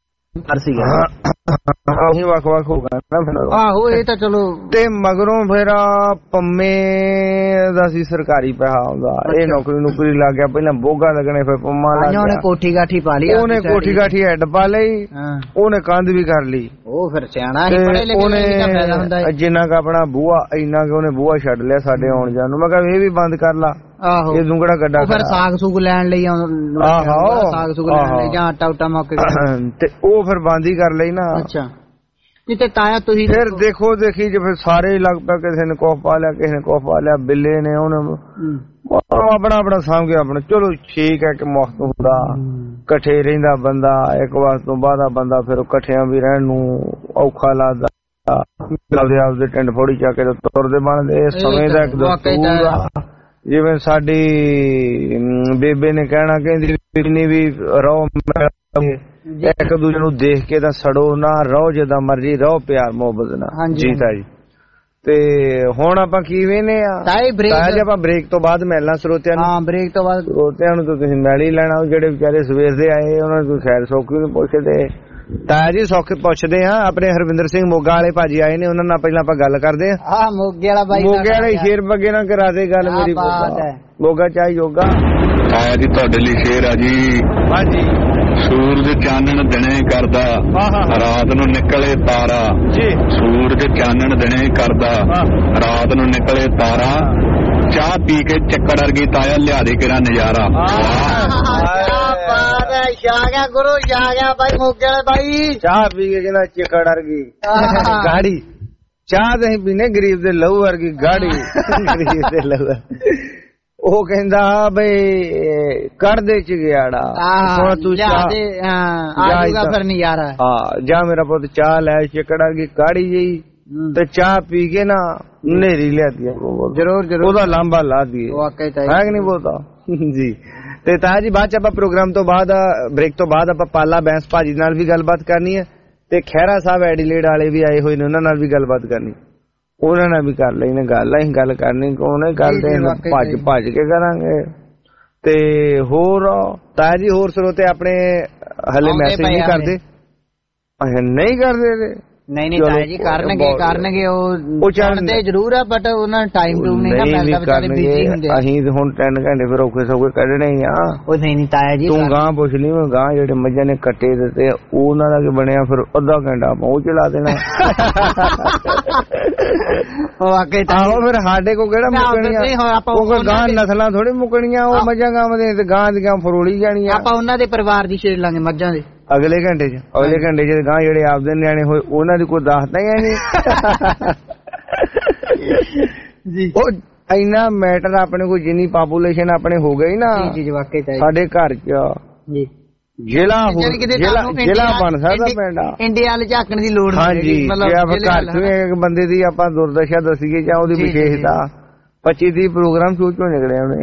ਵੱਖ ਵੱਖ ਹੋ ਗਿਆ ਨਾ। ਆਹੋ ਇਹ ਤਾਂ ਚਲੋ। ਤੇ ਮਗਰੋਂ ਫਿਰ ਪੰਮੇ ਦਾ ਸੀ ਸਰਕਾਰੀ ਪੈਸਾ ਆਉਂਦਾ, ਇਹ ਨੌਕਰੀ ਨੌਕਰੀ ਲੱਗ ਗਿਆ, ਪਹਿਲਾਂ ਬੋਗਾ ਲੱਗਣੇ ਫਿਰ ਪੰਮਾ ਲੱਗ ਗਿਆ। ਉਹਨੇ ਕੋਠੀ ਗਾਠੀ ਪਾ ਲਈ, ਉਹਨੇ ਕੋਠੀ ਗਾਠੀ ਹੈਡ ਪਾ ਲਈ, ਉਹਨੇ ਕੰਧ ਵੀ ਕਰ ਲਈ। ਉਹ ਫਿਰ ਸਿਆਣਾ ਸੀ, ਪੜ੍ਹੇ ਲਿਖੇ ਜਿੰਨਾ ਕ ਆਪਣਾ ਬੂਹਾ ਇੰਨਾ ਕਿ ਉਹਨੇ ਬੂਹਾ ਛੱਡ ਲਿਆ ਸਾਡੇ ਆਉਣ ਜਾਣ ਨੂੰ। ਮੈਂ ਕਿਹਾ ਇਹ ਵੀ ਬੰਦ ਕਰ ਲਾ। ਆਹੋ ਇਹ ਦੁੰਗੜਾ ਗੱਡਾ ਫਿਰ ਸਾਗ ਸੁਗ ਲੈਣ ਲਈ, ਆਹੋ ਸਾਗ ਸੁਗ ਲੈਣ ਲਈ ਜਾਂ ਆਟਾ ਉਟਾ ਮੁੱਕ ਗਿਆ ਤੇ ਉਹ ਫਿਰ ਬੰਦ ਹੀ ਕਰ ਲਈ ਨਾ। ਅੱਛਾ ਤੇ ਤਾਇਆ ਤੁਸੀਂ ਫਿਰ ਦੇਖੋ ਦੇਖੀ ਜੇ ਫਿਰ ਸਾਰੇ ਲੱਗ ਪਿਆ, ਕਿਸੇ ਨੇ ਕੋਹ ਪਾ ਲਿਆ, ਕਿਸੇ ਨੇ ਕੋਹ ਪਾ ਲਿਆ। ਬਿੱਲੇ ਨੇ ਉਹਨੇ ਆਪਣਾ ਆਪਣਾ ਸਾਂਭ ਕੇ ਆਪਣਾ ਚਲੋ ਠੀਕ ਹੈ ਕਿ ਮੌਸਮ ਹੁੰਦਾ ਇਕੱਠੇ ਰਹਿੰਦਾ ਬੰਦਾ ਇੱਕ ਵਾਰ ਤੋਂ ਬਾਅਦ ਬੰਦਾ ਫਿਰ ਇਕੱਠਿਆਂ ਵੀ ਰਹਿਣ ਨੂੰ ਔਖਾ ਲੱਗਦਾ ਆਪਦੇ ਆਪਦੇ ਟਿੰਡ ਫੋੜੀ ਚੱਕ ਕੇ ਤੁਰਦੇ ਬਣਦੇ ਸਮੇਂ ਦਾ ਇੱਕ ਦਸਤੂਰ ਆ। ਜਿਵੇਂ ਸਾਡੀ ਬੇਬੇ ਨੇ ਕਹਿਣਾ ਕਹਿੰਦੀ ਵੀ ਰਹੋ ਇੱਕ ਦੂਜੇ ਨੂੰ ਦੇਖ ਕੇ ਤਾਂ ਸੜੋ ਨਾ, ਰਹੋ ਜਿੱਦਾਂ ਮਰਜੀ ਰਹੋ ਪਿਆਰ ਮੁਹੱਬਤ ਨਾਲ। ਜੀਤਾ ਜੀ ਤੇ ਹੁਣ ਆਪਾਂ ਕੀ ਵੇਨੇ ਆ ਤਾਜ ਆਪਾਂ ਬ੍ਰੇਕ ਤੋਂ ਬਾਅਦ ਮਿਲਣਾ ਸਰੋਤਿਆਂ ਨੂੰ। ਹਾਂ ਬ੍ਰੇਕ ਤੋਂ ਬਾਅਦ ਸਰੋਤਿਆਂ ਨੂੰ ਤਾਂ ਤੁਸੀਂ ਮਿਲ ਹੀ ਲੈਣਾ, ਜਿਹੜੇ ਵਿਚਾਰੇ ਸਵੇਰ ਦੇ ਆਏ ਉਹਨਾਂ ਨੂੰ ਖੈਰ ਸੌਖੀ ਨੂੰ ਪੁੱਛਦੇ। ਤਾਇਆ ਜੀ ਸੌਖੇ ਪੁੱਛਦੇ ਆ ਆਪਣੇ ਹਰਵਿੰਦਰ ਸਿੰਘ ਮੋਗਾ ਵਾਲੇ ਭਾਜੀ ਆਏ ਨੇ, ਉਹਨਾਂ ਨਾਲ ਪਹਿਲਾਂ ਆਪਾਂ ਗੱਲ ਕਰਦੇ ਆ। ਹਾਂ ਮੋਗੇ ਵਾਲਾ ਬਾਈ ਮੋਗੇ ਵਾਲੇ ਸ਼ੇਰ ਬੱਗੇ ਨਾਲ ਕਰਾ ਦੇ ਗੱਲ ਮੇਰੀ। ਮੋਗਾ ਚਾਹ ਯੋਗਾ ਤਾਇਆ ਜੀ ਤੁਹਾਡੇ ਲਈ ਸ਼ੇਰ ਆ ਜੀ। ਹਾਂਜੀ। ਸੂਰਜ ਚਾਨਣ ਦਿਨੇ ਕਰਦਾ, ਰਾਤ ਨੂੰ ਨਿਕਲੇ ਤਾਰਾ। ਸੂਰਜ ਚਾਨਣ ਦਿਨੇ ਕਰਦਾ, ਰਾਤ ਨੂੰ ਨਿਕਲੇ ਤਾਰਾ। ਚਾਹ ਪੀ ਕੇ ਚੱਕੜ ਵਰਗੀ ਤਾਇਆ ਲਿਆ ਦੇ ਕਿਹੜਾ ਨਜ਼ਾਰਾ। ਗਿਆ ਗੁਰੂ ਜਾ ਗਿਆ ਬਾਈ ਮੋਗੇ ਵਾਲੇ ਬਾਈ। ਚਾਹ ਪੀ ਕੇ ਕਹਿੰਦਾ ਚੱਕੜ ਵਰਗੀ ਗਾੜੀ। ਚਾਹ ਤੇ ਪੀਨੇ ਗਰੀਬ ਦੇ ਲਹੂ ਵਰਗੀ ਗਾੜੀ। ਗਰੀਬ ਦੇ ਲਹੂ ਉਹ ਕਹਿੰਦਾ ਬਈ ਕੱਢਦੇ ਚ ਗਿਆੜਾ ਹੁਣ ਤੂੰ ਚਾਹ ਫਿਰ ਨਜ਼ਾਰਾ। ਹਾਂ ਜਾ ਮੇਰਾ ਪੁੱਤ ਚਾਹ ਲੈ ਚੱਕੜ ਵਰਗੀ ਕਾੜੀ ਜਿਹੀ ਤੇ ਚਾਹ ਪੀ ਕੇ ਨਾ ਨੇਰੀ ਲਿਆਦੀ ਜਰੂਰ ਜਰੂਰ ਉਹਦਾ ਲਾਂਬਾ ਲਾ ਦੀਏ ਹੈ ਕਿ ਨਹੀਂ ਬੋਲਦਾ ਜੀ। ਤੇ ਤਾਇਆ ਜੀ ਬਾਅਦ ਚ ਆਪਾਂ ਪ੍ਰੋਗਰਾਮ ਤੋਂ ਬਾਅਦ ਬ੍ਰੇਕ ਤੋਂ ਬਾਅਦ ਆਪਾਂ ਪਾਲਾ ਬੈਂਸ ਭਾਜੀ ਨਾਲ ਵੀ ਗੱਲਬਾਤ ਕਰਨੀ ਹੈ ਤੇ ਖਹਿਰਾ ਸਾਹਿਬ ਐਡੀਲੇਡ ਵਾਲੇ ਵੀ ਆਏ ਹੋਏ ਨੇ, ਉਹਨਾਂ ਨਾਲ ਵੀ ਗੱਲਬਾਤ ਕਰਨੀ, ਉਹਨਾਂ ਨਾਲ ਵੀ ਕਰ ਲਈ ਨੇ ਗੱਲ। ਅਸੀਂ ਗੱਲ ਕਰਨੀ ਕੋਨੇ ਕਰਦੇ ਭੱਜ ਭੱਜ ਕੇ ਕਰਾਂਗੇ। ਤੇ ਹੋਰ ਤਾਇਆ ਜੀ ਹੋਰ ਸਰੋਤੇ ਆਪਣੇ ਹਲੇ ਮੈਸੇਜ ਨਹੀਂ ਕਰਦੇ? ਨਹੀਂ ਕਰਦੇ ਨਹੀਂ ਨਹੀਂ ਤਾਇਆ ਜੀ ਕਰਨਗੇ ਕਰਨਗੇ ਉਹ ਚੜਦੇ ਜ਼ਰੂਰ ਆ ਬਟ ਉਹਨਾਂ ਨੂੰ ਟਾਈਮ ਟੂ ਨਹੀਂ ਨਾ ਮਿਲਦਾ, ਵਿਚਾਰੇ ਬਿਜ਼ੀ ਹੁੰਦੇ। ਅਸੀਂ ਹੁਣ ਤਿੰਨ ਘੰਟੇ ਫਿਰ ਔਖੇ ਸੌਖੇ ਕੱਢਣੇ ਹੀ ਆ। ਉਹ ਨਹੀਂ ਨਹੀਂ ਤਾਇਆ ਜੀ ਤੂੰ ਗਾਂ ਪੁੱਛ ਲਈ ਮੈਂ ਗਾਂ ਜਿਹੜੇ ਮੱਝਾਂ ਨੇ ਕੱਟੇ ਦਿੱਤੇ ਉਹਨਾਂ ਦਾ ਕੀ ਬਣਿਆ, ਫਿਰ ਅੱਧਾ ਘੰਟਾ ਆਪਾਂ ਉਹ ਚਲਾ ਦੇਣਾ। ਆਹੋ ਫਿਰ ਸਾਡੇ ਕੋਲ ਕਿਹੜਾ ਮੁੱਕਣੀਆਂ, ਉਹ ਗਾਂ ਨਸਲਾਂ ਥੋੜੀ ਮੁੱਕਣੀਆਂ, ਉਹ ਮੱਝਾਂ ਗਾਂ ਦੇ ਗਾਂ ਦੀ ਗਾਂ ਫਰੋਲੀ ਜਾਣੀਆਂ। ਆਪਾਂ ਉਹਨਾਂ ਦੇ ਪਰਿਵਾਰ ਦੀ ਛੇੜ ਲਾਂਗੇ ਮੱਝਾਂ ਦੇ ਅਗਲੇ ਘੰਟੇ ਚ। ਅਗਲੇ ਘੰਟੇ ਚ ਗਾਂ ਜਿਹੜੇ ਆਪਦੇ ਨਿਆਣੇ ਹੋਏ ਉਹਨਾਂ ਦੀ ਕੋਈ ਦੱਸਦਾ ਹੀ ਨਹੀਂ। ਉਹ ਇੰਨਾ ਮੈਟਰ ਆਪਣੇ ਕੋਲ ਜਿੰਨੀ ਪਾਪੂਲੇਸ਼ਨ ਆਪਣੇ ਹੋ ਗਈ ਨਾ ਸਾਡੇ ਘਰ ਚ ਜ਼ਿਲ੍ਹਾ ਜ਼ਿਲ੍ਹਾ ਜ਼ਿਲ੍ਹਾ ਬਣ ਸਕਦਾ ਪਿੰਡ ਇੰਡੀਆ ਵਾਲੇ ਝਾਕਣ ਦੀ ਲੋੜ ਨਹੀਂ। ਹਾਂਜੀ ਜੇ ਆਪਾਂ ਘਰ ਚ ਇੱਕ ਬੰਦੇ ਦੀ ਆਪਾਂ ਦੁਰਦਸ਼ਾ ਦੱਸੀਏ ਜਾਂ ਉਹਦੀ ਵਿਸ਼ੇਸ਼ਤਾ ਪੱਚੀ ਤੀਹ ਪ੍ਰੋਗਰਾਮ ਸੋਚ ਚੋਂ ਨਿਕਲਿਆ ਉਹਨੇ।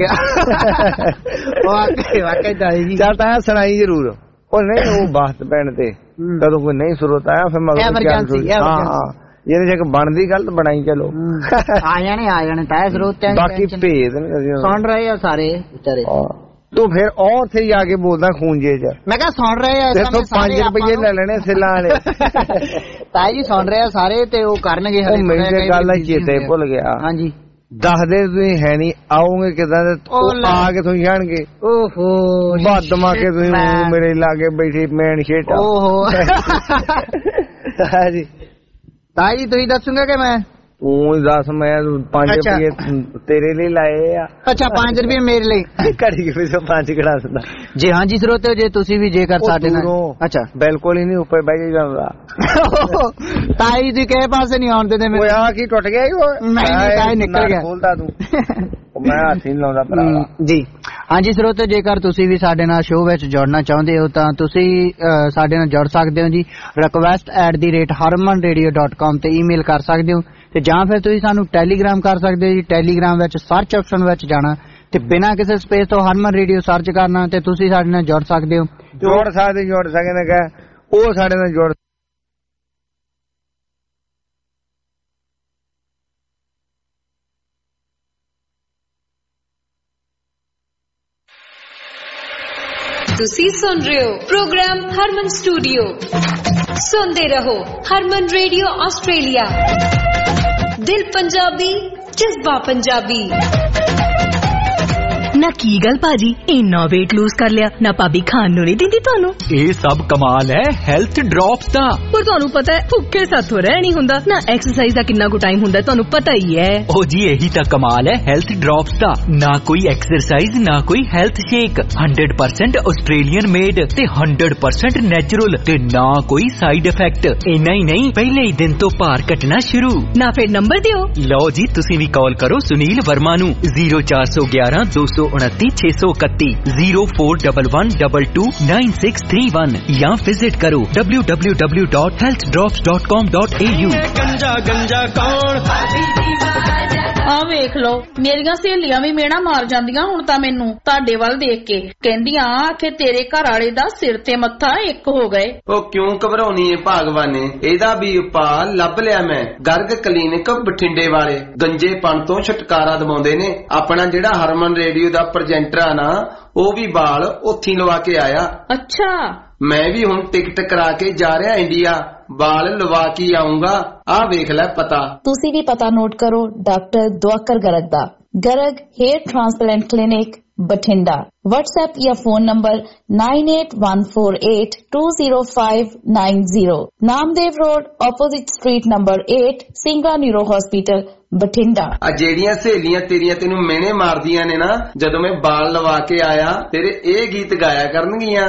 ਚੱਲ ਤਾਂ ਸੁਣਾਈ ਜ਼ਰੂਰ। ਉਹ ਨਹੀਂ ਉਹ ਬਾਤ ਪੈਣ ਤੇ ਕਦੋਂ ਕੋਈ ਨਹੀਂ ਸੁਰਤ ਆਇਆ ਫਿਰ ਮਗਰ ਹਾਂ ਇਹਦੇ ਜੇ ਬਣਦੀ ਗੱਲ ਤਾਂ ਬਣਾਈ ਚਲੋ ਆ ਜਾਣੇ ਆ ਜਾਣੇ ਤਾਂ ਸਰੋਤ ਬਾਕੀ ਭੇਦ ਸੁਣ ਰਹੇ ਆ ਸਾਰੇ ਵਿਚਾਰੇ। ਤੂੰ ਫਿਰ ਉਹ ਉੱਥੇ ਜਾ ਕੇ ਬੋਲਦਾ ਖੂੰਜੇ ਚ। ਮੈਂ ਕਿਹਾ ਸੁਣ ਰਹੇ ਆ ਪੰਜ ਰੁਪਏ ਲੈ ਲੈਣੇ ਸਿੱਲਾਂ ਵਾਲੇ। ਤਾਈ ਜੀ ਸੁਣ ਰਹੇ ਆ ਸਾਰੇ ਤੇ ਉਹ ਕਰਨਗੇ ਹਲੇ। ਮੇਰੇ ਗੱਲ ਚੇਤੇ ਭੁੱਲ ਗਿਆ। ਹਾਂਜੀ ਦੱਸਦੇ ਤੁਸੀਂ ਹੈ ਨੀ ਆਓਗੇ ਕਿਦਾਂ ਆ ਕੇ ਤੁਸੀਂ ਜਾਣਗੇ। ਓਹੋ ਵੱਧ ਮਾ ਕੇ ਤੁਸੀਂ ਮੇਰੇ ਲਾਗੇ ਬੈਠੇ ਮੈਨ ਸ਼ੇਟ। ਓਹੋ ਜੀ ਤਾਈ ਜੀ ਤੁਸੀਂ ਦੱਸੋਗੇ ਕਿ ਮੈਂ ਤੂੰ ਦੱਸ। ਮੈਂ ਪੰਜ ਰੁਪਏ ਤੇਰੇ ਲਈ ਲਾਏ ਆ। ਅੱਛਾ ਪੰਜ ਰੁਪਏ ਮੇਰੇ ਲਈ ਘੜੀ ਕੇ ਫਿਰ ਪੰਜ ਕਢਾ ਦਿੰਦਾ ਜੀ। ਹਾਂਜੀ ਸਰੋਤਿਓ ਜੇ ਤੁਸੀਂ ਵੀ ਜੇਕਰ ਸਾਡੇ ਨਾਲ ਅੱਛਾ ਬਿਲਕੁਲ ਹੀ ਨਹੀਂ ਉੱਪਰ ਬਹਿ ਜਾਂਦਾ ਤਾਈ ਜੀ ਕਿਸੇ ਪਾਸੇ ਨਹੀਂ ਆਉਣ ਦਿੰਦੇ ਮੈਨੂੰ। ਆ ਕੀ ਟੁੱਟ ਗਿਆ ਨਹੀਂ ਤਾਈ ਨਿਕਲ ਗਿਆ ਖੋਲਦਾ ਤੂੰ ਮੈਂ ਹੱਥ ਨਹੀਂ ਲਾਉਂਦਾ ਭਰਾ ਜੀ। ਹਾਂਜੀ ਸਰੋਤਿਓ ਜੇਕਰ ਤੁਸੀਂ ਵੀ ਸਾਡੇ ਨਾਲ ਸ਼ੋਅ ਵਿੱਚ ਜੁੜਨਾ ਚਾਹੁੰਦੇ ਹੋ ਤਾਂ ਤੁਸੀਂ ਸਾਡੇ ਨਾਲ ਜੁੜ ਸਕਦੇ ਹੋ ਜੀ। Request at the rate Harman radio dot com ਤੇ ਈਮੇਲ ਕਰ ਸਕਦੇ ਹੋ ਤੇ ਜਾਂ ਫਿਰ ਤੁਸੀਂ ਸਾਨੂੰ ਟੈਲੀਗ੍ਰਾਮ ਕਰ ਸਕਦੇ ਹੋ ਜੀ। ਟੈਲੀਗ੍ਰਾਮ ਵਿੱਚ ਸਰਚ ਆਪਸ਼ਨ ਵਿੱਚ ਜਾਣਾ ਤੇ ਬਿਨਾਂ ਕਿਸੇ ਸਪੇਸ ਤੋਂ ਹਰਮਨ ਰੇਡੀਓ ਸਰਚ ਕਰਨਾ ਤੇ ਤੁਸੀਂ ਸਾਡੇ ਨਾਲ ਜੁੜ ਸਕਦੇ ਹੋ। ਜੁੜ ਸਕਦੇ ਜੁੜ ਸਕਦੇ ਨੇ ਕਹੇ ਉਹ ਸਾਡੇ ਨਾਲ ਜੁੜ। ਤੁਸੀਂ ਸੁਣ ਰਹੇ ਹੋ ਪ੍ਰੋਗਰਾਮ ਹਰਮਨ ਸਟੂਡੀਓ। ਸੁਣਦੇ ਰਹੋ ਹਰਮਨ ਰੇਡੀਓ ਆਸਟ੍ਰੇਲੀਆ। ਦਿਲ ਪੰਜਾਬੀ, ਜਜ਼ਬਾ ਪੰਜਾਬੀ। ਨਾ ਕੀ ਗੱਲ ਭਾਜੀ, ਇੰਨਾ weight lose ਕਰ ਲਿਆ ਨਾ, ਭਾਬੀ ਖਾਣ ਨੂੰ ਨਹੀਂ ਦਿੰਦੀ ਤੁਹਾਨੂੰ? ਇਹ ਸਭ ਕਮਾਲ ਹੈ ਹੈਲਥ ਡ੍ਰੌਪਸ ਦਾ। ਪਰ ਤੁਹਾਨੂੰ ਪਤਾ ਹੈ ਭੁੱਖੇ ਸਾਥੋਂ ਰਹਿ ਨਹੀਂ ਹੁੰਦਾ ਨਾ, ਐਕਸਰਸਾਈਜ਼ ਦਾ ਕਿੰਨਾ ਕੁ ਟਾਈਮ ਹੁੰਦਾ ਤੁਹਾਨੂੰ ਪਤਾ ਹੀ ਹੈ। ਓ ਜੀ ਇਹੀ ਤਾਂ ਕਮਾਲ ਹੈ ਹੈਲਥ ਡ੍ਰੌਪਸ ਦਾ, ਨਾ ਕੋਈ ਐਕਸਰਸਾਈਜ਼ ਨਾ ਕੋਈ health shake, hundred percent Australian made ਤੇ ਹੰਡਰਡ ਪਰਸੈਂਟ ਨੈਚੁਰਲ ਤੇ ਨਾ ਕੋਈ ਸਾਈਡ ਇਫੈਕਟ। ਇੰਨਾ ਹੀ ਨਹੀਂ ਪਹਿਲੇ ਹੀ ਦਿਨ ਤੋਂ ਭਾਰ ਘਟਣਾ ਸ਼ੁਰੂ। ਨਾ ਫਿਰ ਨੰਬਰ ਦਿਓ। ਲਓ ਜੀ ਤੁਸੀਂ ਵੀ ਕਾਲ ਕਰੋ ਸੁਨੀਲ ਵਰਮਾ ਨੂੰ ਜ਼ੀਰੋ ਚਾਰ ਸੌ ਗਿਆਰਾਂ ਦੋ ਸੌ ਉਨੱਤੀ ਛੇ ਸੌ ਇਕੱਤੀ zero four double one double two nine six three one ਜਾਂ ਵਿਜ਼ਿਟ ਕਰੋ W W W dot health drops dot com dot A U. ਗੰਜਾ ਗੰਜਾ ਕੌਣ ਆ ਵੇਖ ਲੋ ਮੇਰੀਆਂ ਸਹੇਲੀਆਂ ਵੀ ਮੇਣਾ ਮਾਰ ਜਾਂਦੀਆਂ ਹੁਣ ਤਾਂ ਮੈਨੂੰ ਤੁਹਾਡੇ ਵੱਲ ਦੇਖ ਕੇ, ਕਹਿੰਦੀਆਂ ਆਖੇ ਤੇਰੇ ਘਰ ਵਾਲੇ ਦਾ ਸਿਰ ਤੇ ਮੱਥਾ ਇੱਕ ਹੋ ਗਏ। ਉਹ ਕਿਉਂ ਘਬਰਾਉਣੀ ਏ ਭਾਗਵਾਨੇ, ਇਹਦਾ ਵੀ ਉਪਾਅ ਲੱਭ ਲਿਆ ਮੈਂ। ਗਰਗ ਕਲੀਨਿਕ ਬਠਿੰਡੇ ਵਾਲੇ ਗੰਜੇਪਣ ਤੋਂ ਛੁਟਕਾਰਾ ਦਿਵਾਉਂਦੇ ਨੇ। ਆਪਣਾ ਜਿਹੜਾ ਹਰਮਨ ਰੇਡੀਓ ਦਾ ਪ੍ਰੈਜੈਂਟਰ ਆ ਨਾ, ਉਹ ਵੀ ਵਾਲ ਉੱਥੀ ਲਵਾ ਕੇ ਆਇਆ। ਅੱਛਾ, ਮੈਂ ਵੀ ਹੁਣ ਟਿਕਟ ਕਰਾ ਕੇ ਜਾ ਰਿਹਾ ਇੰਡੀਆ, ਵਾਲ ਲਵਾ ਕੇ ਆਉਂਗਾ। ਆ ਵੇਖ ਲੈ ਪਤਾ। ਤੁਸੀਂ ਵੀ ਪਤਾ ਨੋਟ ਕਰੋ ਡਾਕਟਰ ਦੁਆਕਰ ਗਰਗ ਦਾ, Garg hair transplant clinic Bathinda. WhatsApp या phone number nine eight one four eight two zero five nine zero. Namdev road opposite street number eight Singla neuro hospital Bathinda. आ जेड़ियां सहेलियां तेरियां तेनू मेने मारदियां ने ना, जदों मैं बाल लवा के आया तेरे ए गीत गाया करनगियां।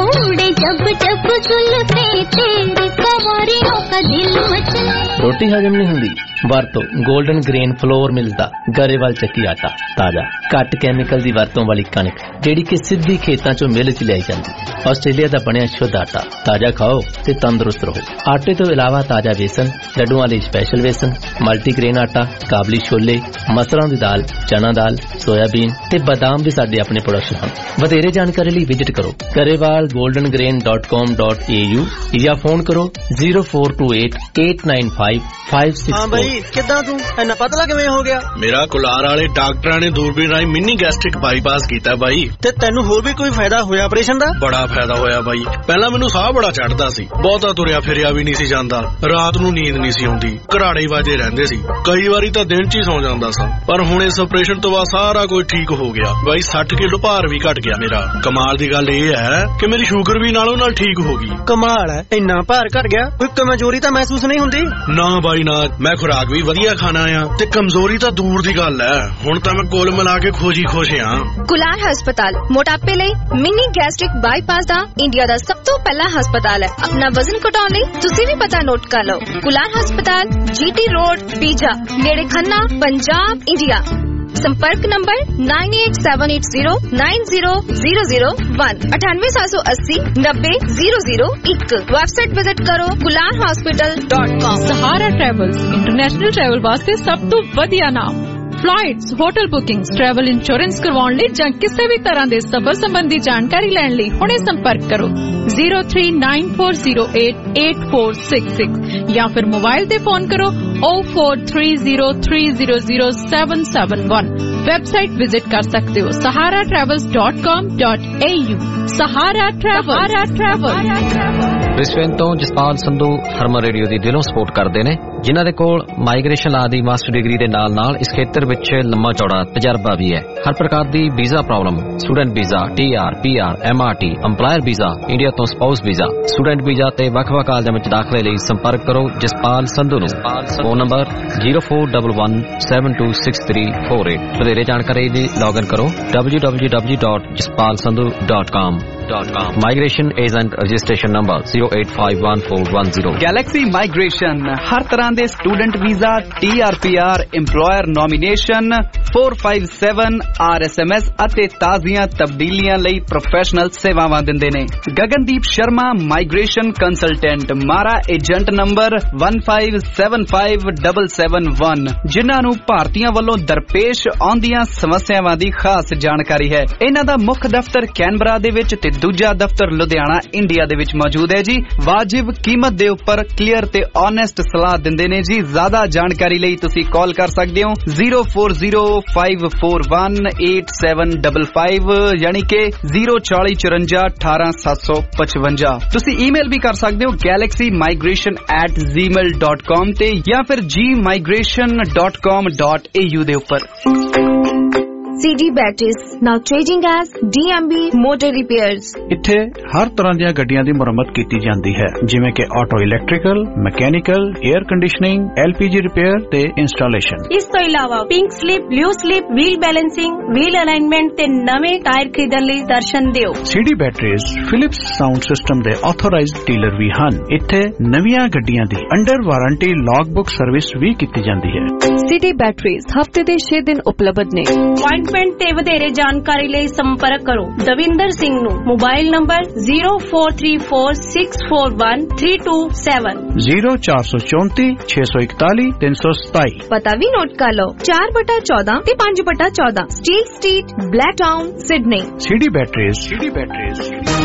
जब जब जुल्फे तेरी कवारियों का दिल मचले। रोटी हजम नहीं हुंदी, वरतो गोल्डन ग्रेन फ्लोर मिलदा गरेवाल ਚੱਕੀ ਆਟਾ, ਤਾਜ਼ਾ ਘੱਟ ਕੈਮੀਕਲ ਦੀ ਵਰਤੋਂ ਵਾਲੀ ਕਣਕ ਜਿਹੜੀ ਕਿ ਸਿੱਧੀ ਖੇਤਾਂ ਚੋਂ ਮਿਲ ਚ ਲਿਆਈ ਜਾਂਦੀ। ਆਸਟ੍ਰੇਲੀਆ ਦਾ ਬਣਿਆ ਸ਼ੁੱਧ ਆਟਾ, ਤਾਜ਼ਾ ਖਾਓ ਤੇ ਤੰਦਰੁਸਤ ਰਹੋ। ਆਟੇ ਤੋਂ ਇਲਾਵਾ ਤਾਜ਼ਾ ਵੇਸਣ, ਲੱਡੂਆਂ ਲਈ ਸਪੈਸ਼ਲ ਵੇਸਣ, ਮਲਟੀਗ੍ਰੇਨ ਆਟਾ, ਕਾਬਲੀ ਛੋਲੇ, ਮਸਰਾਂ ਦੀ ਦਾਲ, ਚਨਾ ਦਾਲ, ਸੋਇਆਬੀਨ ਤੇ ਬਾਦਾਮ ਵੀ ਸਾਡੇ ਆਪਣੇ ਪ੍ਰੋਡਕਸ਼ਨ ਹਨ। ਵਧੇਰੇ ਜਾਣਕਾਰੀ ਲਈ ਵਿਜ਼ਿਟ ਕਰੋ Grewal golden grain dot com dot A U ਜਾਂ ਫੋਨ ਕਰੋ zero four two eight eight nine five five six. ਹਾਂ ਬਈ ਕਿੱਦਾਂ ਤੂੰ ਇੰਨਾ ਪਤਲਾ ਕਿਵੇਂ ਹੋ ਗਿਆ? ਮੇਰਾ ਕੁਲਾਰ ਵਾਲੇ ਡਾਕਟਰਾਂ ਨੇ ਦੂਰਬੀਨ ਰਾਹੀਂ ਮਿੰਨੀ ਗੈਸਟ੍ਰਿਕ ਬਾਈਪਾਸ ਕੀਤਾ ਬਾਈ। ਤੇ ਤੈਨੂੰ ਹੋਰ ਵੀ ਕੋਈ ਫਾਇਦਾ ਹੋਇਆ ਆਪਰੇਸ਼ਨ ਦਾ? ਬੜਾ ਫਾਇਦਾ ਹੋਇਆ ਬਾਈ। ਪਹਿਲਾਂ ਮੈਨੂੰ ਸਾਹ ਬੜਾ ਚੜਦਾ ਸੀ, ਬਹੁਤਾ ਤੁਰਿਆ ਫਿਰਿਆ ਵੀ ਨਹੀਂ ਸੀ ਜਾਂਦਾ, ਰਾਤ ਨੂੰ ਨੀਂਦ ਨਹੀਂ ਸੀ ਆਉਂਦੀ, ਘਰਾੜੇ ਵਾਜੇ ਰਹਿੰਦੇ ਸੀ, ਕਈ ਵਾਰੀ ਤਾਂ ਦਿਨ ਚ ਹੀ ਸੌ ਜਾਂਦਾ ਸਾਂ। ਪਰ ਹੁਣ ਇਸ ਆਪਰੇਸ਼ਨ ਤੋਂ ਬਾਅਦ ਸਾਰਾ ਕੁਝ ਠੀਕ ਹੋ ਗਿਆ ਬਾਈ। ਸੱਠ ਕਿਲੋ ਭਾਰ ਵੀ ਘਟ ਗਿਆ ਮੇਰਾ। ਕਮਾਲ ਦੀ ਗੱਲ ਇਹ ਹੈ ਕਿ ਮੇਰੀ ਸ਼ੂਗਰ ਵੀ ਨਾਲੋਂ ਨਾਲ ਠੀਕ ਹੋ ਗਈ। ਕਮਾਲ ਹੈ, ਇੰਨਾ ਭਾਰ ਘਟ ਗਿਆ, ਕੋਈ ਕਮਜ਼ੋਰੀ ਤਾਂ ਮਹਿਸੂਸ ਨਹੀਂ ਹੁੰਦੀ? ਨਾ ਬਾਈ ਨਾ, ਮੈਂ ਖੁਰਾਕ ਵੀ ਵਧੀਆ ਖਾਣਾ ਆ ਤੇ ਕਮਜ਼ੋਰੀ ਤਾਂ ਦੂਰ ਦੀ ਗੱਲ ਹੈ। ਹੁਣ ਤਾਂ ਮੈਂ ਕੋਲ ਮਿਲਾ ਕੇ ਖੁਸ਼ੀ ਖੁਸ਼ ਹਾਂ। ਕੁਲਾਰ ਹਸਪਤਾਲ ਮੋਟਾਪੇ ਲਈ ਮਿਨੀ ਗੈਸਟ੍ਰਿਕ ਬਾਈਪਾਸ ਦਾ ਇੰਡੀਆ ਦਾ ਸਭ ਤੋਂ ਪਹਿਲਾ ਹਸਪਤਾਲ ਹੈ। ਆਪਣਾ ਵਜ਼ਨ ਘਟਾਉਣ ਲਈ ਤੁਸੀਂ ਵੀ ਪਤਾ ਨੋਟ ਕਰ ਲਓ। ਕੁਲਾਰ ਹਸਪਤਾਲ ਜੀਟੀ ਰੋਡ ਪੀਜਾ ਨੇੜੇ ਖੰਨਾ पंजाब इंडिया। संपर्क number nine eight seven eight zero nine zero zero zero one अठानवे सात सौ अस्सी नब्बे जीरो जीरो एक। वेबसाइट विजिट करो Kular hospital dot com. Sahara travels international travel वास्ते सब तो वधिया नाम। Flights, hotel bookings, travel insurance ਕਰਵਾਉਣ ਲਈ ਜਾਂ ਕਿਸੇ ਵੀ ਤਰ੍ਹਾਂ ਦੇ ਸਫ਼ਰ ਸੰਬੰਧੀ ਜਾਣਕਾਰੀ ਲੈਣ ਲਈ ਹੁਣੇ ਸੰਪਰਕ ਕਰੋ zero three nine four zero eight eight four six six ਜਾਂ ਫਿਰ ਮੋਬਾਈਲ ਤੇ ਫੋਨ ਕਰੋ O four three zero three zero zero seven seven one. Website visit ਕਰ ਸਕਦੇ ਹੋ Sahara travels dot com dot A U. Sahara travel. Brisbane ਤੋਂ Jaspal Sandhu Harman radio ਦੀ ਦਿਲੋਂ ਸਪੋਰਟ ਕਰਦੇ ਨੇ, ਜਿਨ੍ਹਾਂ ਦੇ ਕੋਲ ਮਾਈਗ੍ਰੇਸ਼ਨ ਲਾ ਦੀ ਮਾਸਟਰ ਡਿਗਰੀ ਦੇ ਨਾਲ ਨਾਲ ਇਸ ਖੇਤਰ ਵਿੱਚ ਲੰਮਾ ਚੌੜਾ ਤਜਰਬਾ ਵੀ ਹੈ। ਹਰ ਪ੍ਰਕਾਰ ਦੀ visa problem, student visa, T R, P R, M R T, employer visa, India ਤੋਂ ਸਪਾਊਸ ਵੀਜ਼ਾ, ਸਟੂਡੈਂਟ ਵੀਜ਼ਾ ਤੇ ਵੱਖ-ਵੱਖ ਕਾਲਜਾਂ ਵਿੱਚ ਦਾਖਲੇ ਲਈ ਸੰਪਰਕ ਕਰੋ ਜਸਪਾਲ ਸੰਧੂ ਨੂੰ। Phone number zero four double one seven two six three four eight. ਵਧੇਰੇ ਜਾਣਕਾਰੀ ਲਈ ਲੌਗਇਨ ਕਰੋ W W W dot Jaspal Sandhu dot com. Migration agent registration number zero eight five one four one zero. Galaxy migration हर तरह के student visa, T R P R, employer nomination, four five seven R S M S ਅਤੇ ਤਾਜ਼ੀਆਂ ਤਬਦੀਲੀਆਂ ਲਈ professional ਸੇਵਾਵਾਂ ਦਿੰਦੇ ਨੇ। Gagandeep Sharma migration consultant, MARA agent number one five seven five seven seven one, ਜਿਨ੍ਹਾਂ ਨੂੰ ਭਾਰਤੀਆਂ ਵੱਲੋਂ ਦਰਪੇਸ਼ ਆਉਂਦੀਆਂ ਸਮੱਸਿਆਵਾਂ ਦੀ ਖਾਸ ਜਾਣਕਾਰੀ ਹੈ। ਇਹਨਾਂ ਦਾ ਮੁੱਖ ਦਫ਼ਤਰ ਕੈਨਬਰਾ ਦੇ ਵਿੱਚ ਤੇ ਦੂਜਾ ਦਫ਼ਤਰ ਲੁਧਿਆਣਾ ਇੰਡੀਆ ਦੇ ਵਿੱਚ ਮੌਜੂਦ ਹੈ ਜੀ। ਵਾਜਿਬ ਕੀਮਤ ਦੇ ਉੱਪਰ ਕਲੀਅਰ ਤੇ ਓਨੈਸਟ ਸਲਾਹ ਦਿੰਦੇ ਨੇ ਜੀ। ਜ਼ਿਆਦਾ ਜਾਣਕਾਰੀ ਲਈ ਤੁਸੀਂ ਕਾਲ ਕਰ ਸਕਦੇ ਹੋ zero four zero five four one eight seven five five ਯਾਨੀ ਕਿ ਜ਼ੀਰੋ ਚਾਲੀ ਚੁਰੰਜਾ ਅਠਾਰਾਂ ਸੱਤ ਸੌ ਪਚਵੰਜਾ। ਤੁਸੀਂ ਈਮੇਲ ਵੀ ਕਰ ਸਕਦੇ ਹੋ Galaxy migration at Gmail dot com ਤੇ ਜਾਂ ਫਿਰ G migration dot com dot A U ਦੇ ਉੱਪਰ। C D Batteries, now changing as D M B Motor Repairs. ਇੱਥੇ ਹਰ ਤਰ੍ਹਾਂ ਦੀਆਂ ਗੱਡੀਆਂ ਦੀ ਮੁਰੰਮਤ ਕੀਤੀ ਜਾਂਦੀ ਹੈ, ਜਿਵੇਂ ਕਿ auto electrical, mechanical, air conditioning, L P G repair ਤੇ ਇੰਸਟਾਲੇਸ਼ਨ। ਇਸ ਤੋਂ ਇਲਾਵਾ pink slip, blue slip, wheel balancing, wheel alignment ਤੇ ਨਵੇਂ ਟਾਇਰ ਖਰੀਦਣ ਲਈ ਦਰਸ਼ਨ ਦਿਓ। C D Batteries Philips sound system ਦੇ ਆਥੋਰਾਈਜ਼ਡ ਡੀਲਰ ਵੀ ਹਨ। ਇੱਥੇ ਨਵੀਆਂ ਗੱਡੀਆਂ ਦੀ under warranty log book service ਵੀ ਕੀਤੀ ਜਾਂਦੀ ਹੈ। C D Batteries ਹਫਤੇ ਦੇ ਛੇ ਦਿਨ ਉਪਲਬਧ ਨੇ। ਅਪਾਇੰਟਮੈਂਟ ਤੇ ਵਧੇਰੇ ਜਾਣਕਾਰੀ ਲਈ ਸੰਪਰਕ ਕਰੋ ਦਵਿੰਦਰ ਸਿੰਘ ਨੂੰ। Mobile number zero four three four six four one three two seven zero ਚਾਰ ਸੌ ਚੌਂਤੀ ਛੇ ਸੌ ਇਕਤਾਲੀ ਤਿੰਨ ਸੌ ਸਤਾਈ। ਪਤਾ ਵੀ ਨੋਟ ਕਰ ਲਓ, ਚਾਰ ਬਟਾ ਚੌਦਾਂ ਤੇ ਪੰਜ ਬਟਾ ਚੌਦਾਂ Steel Street, Blacktown, Sydney. C D Batteries। C D Batteries।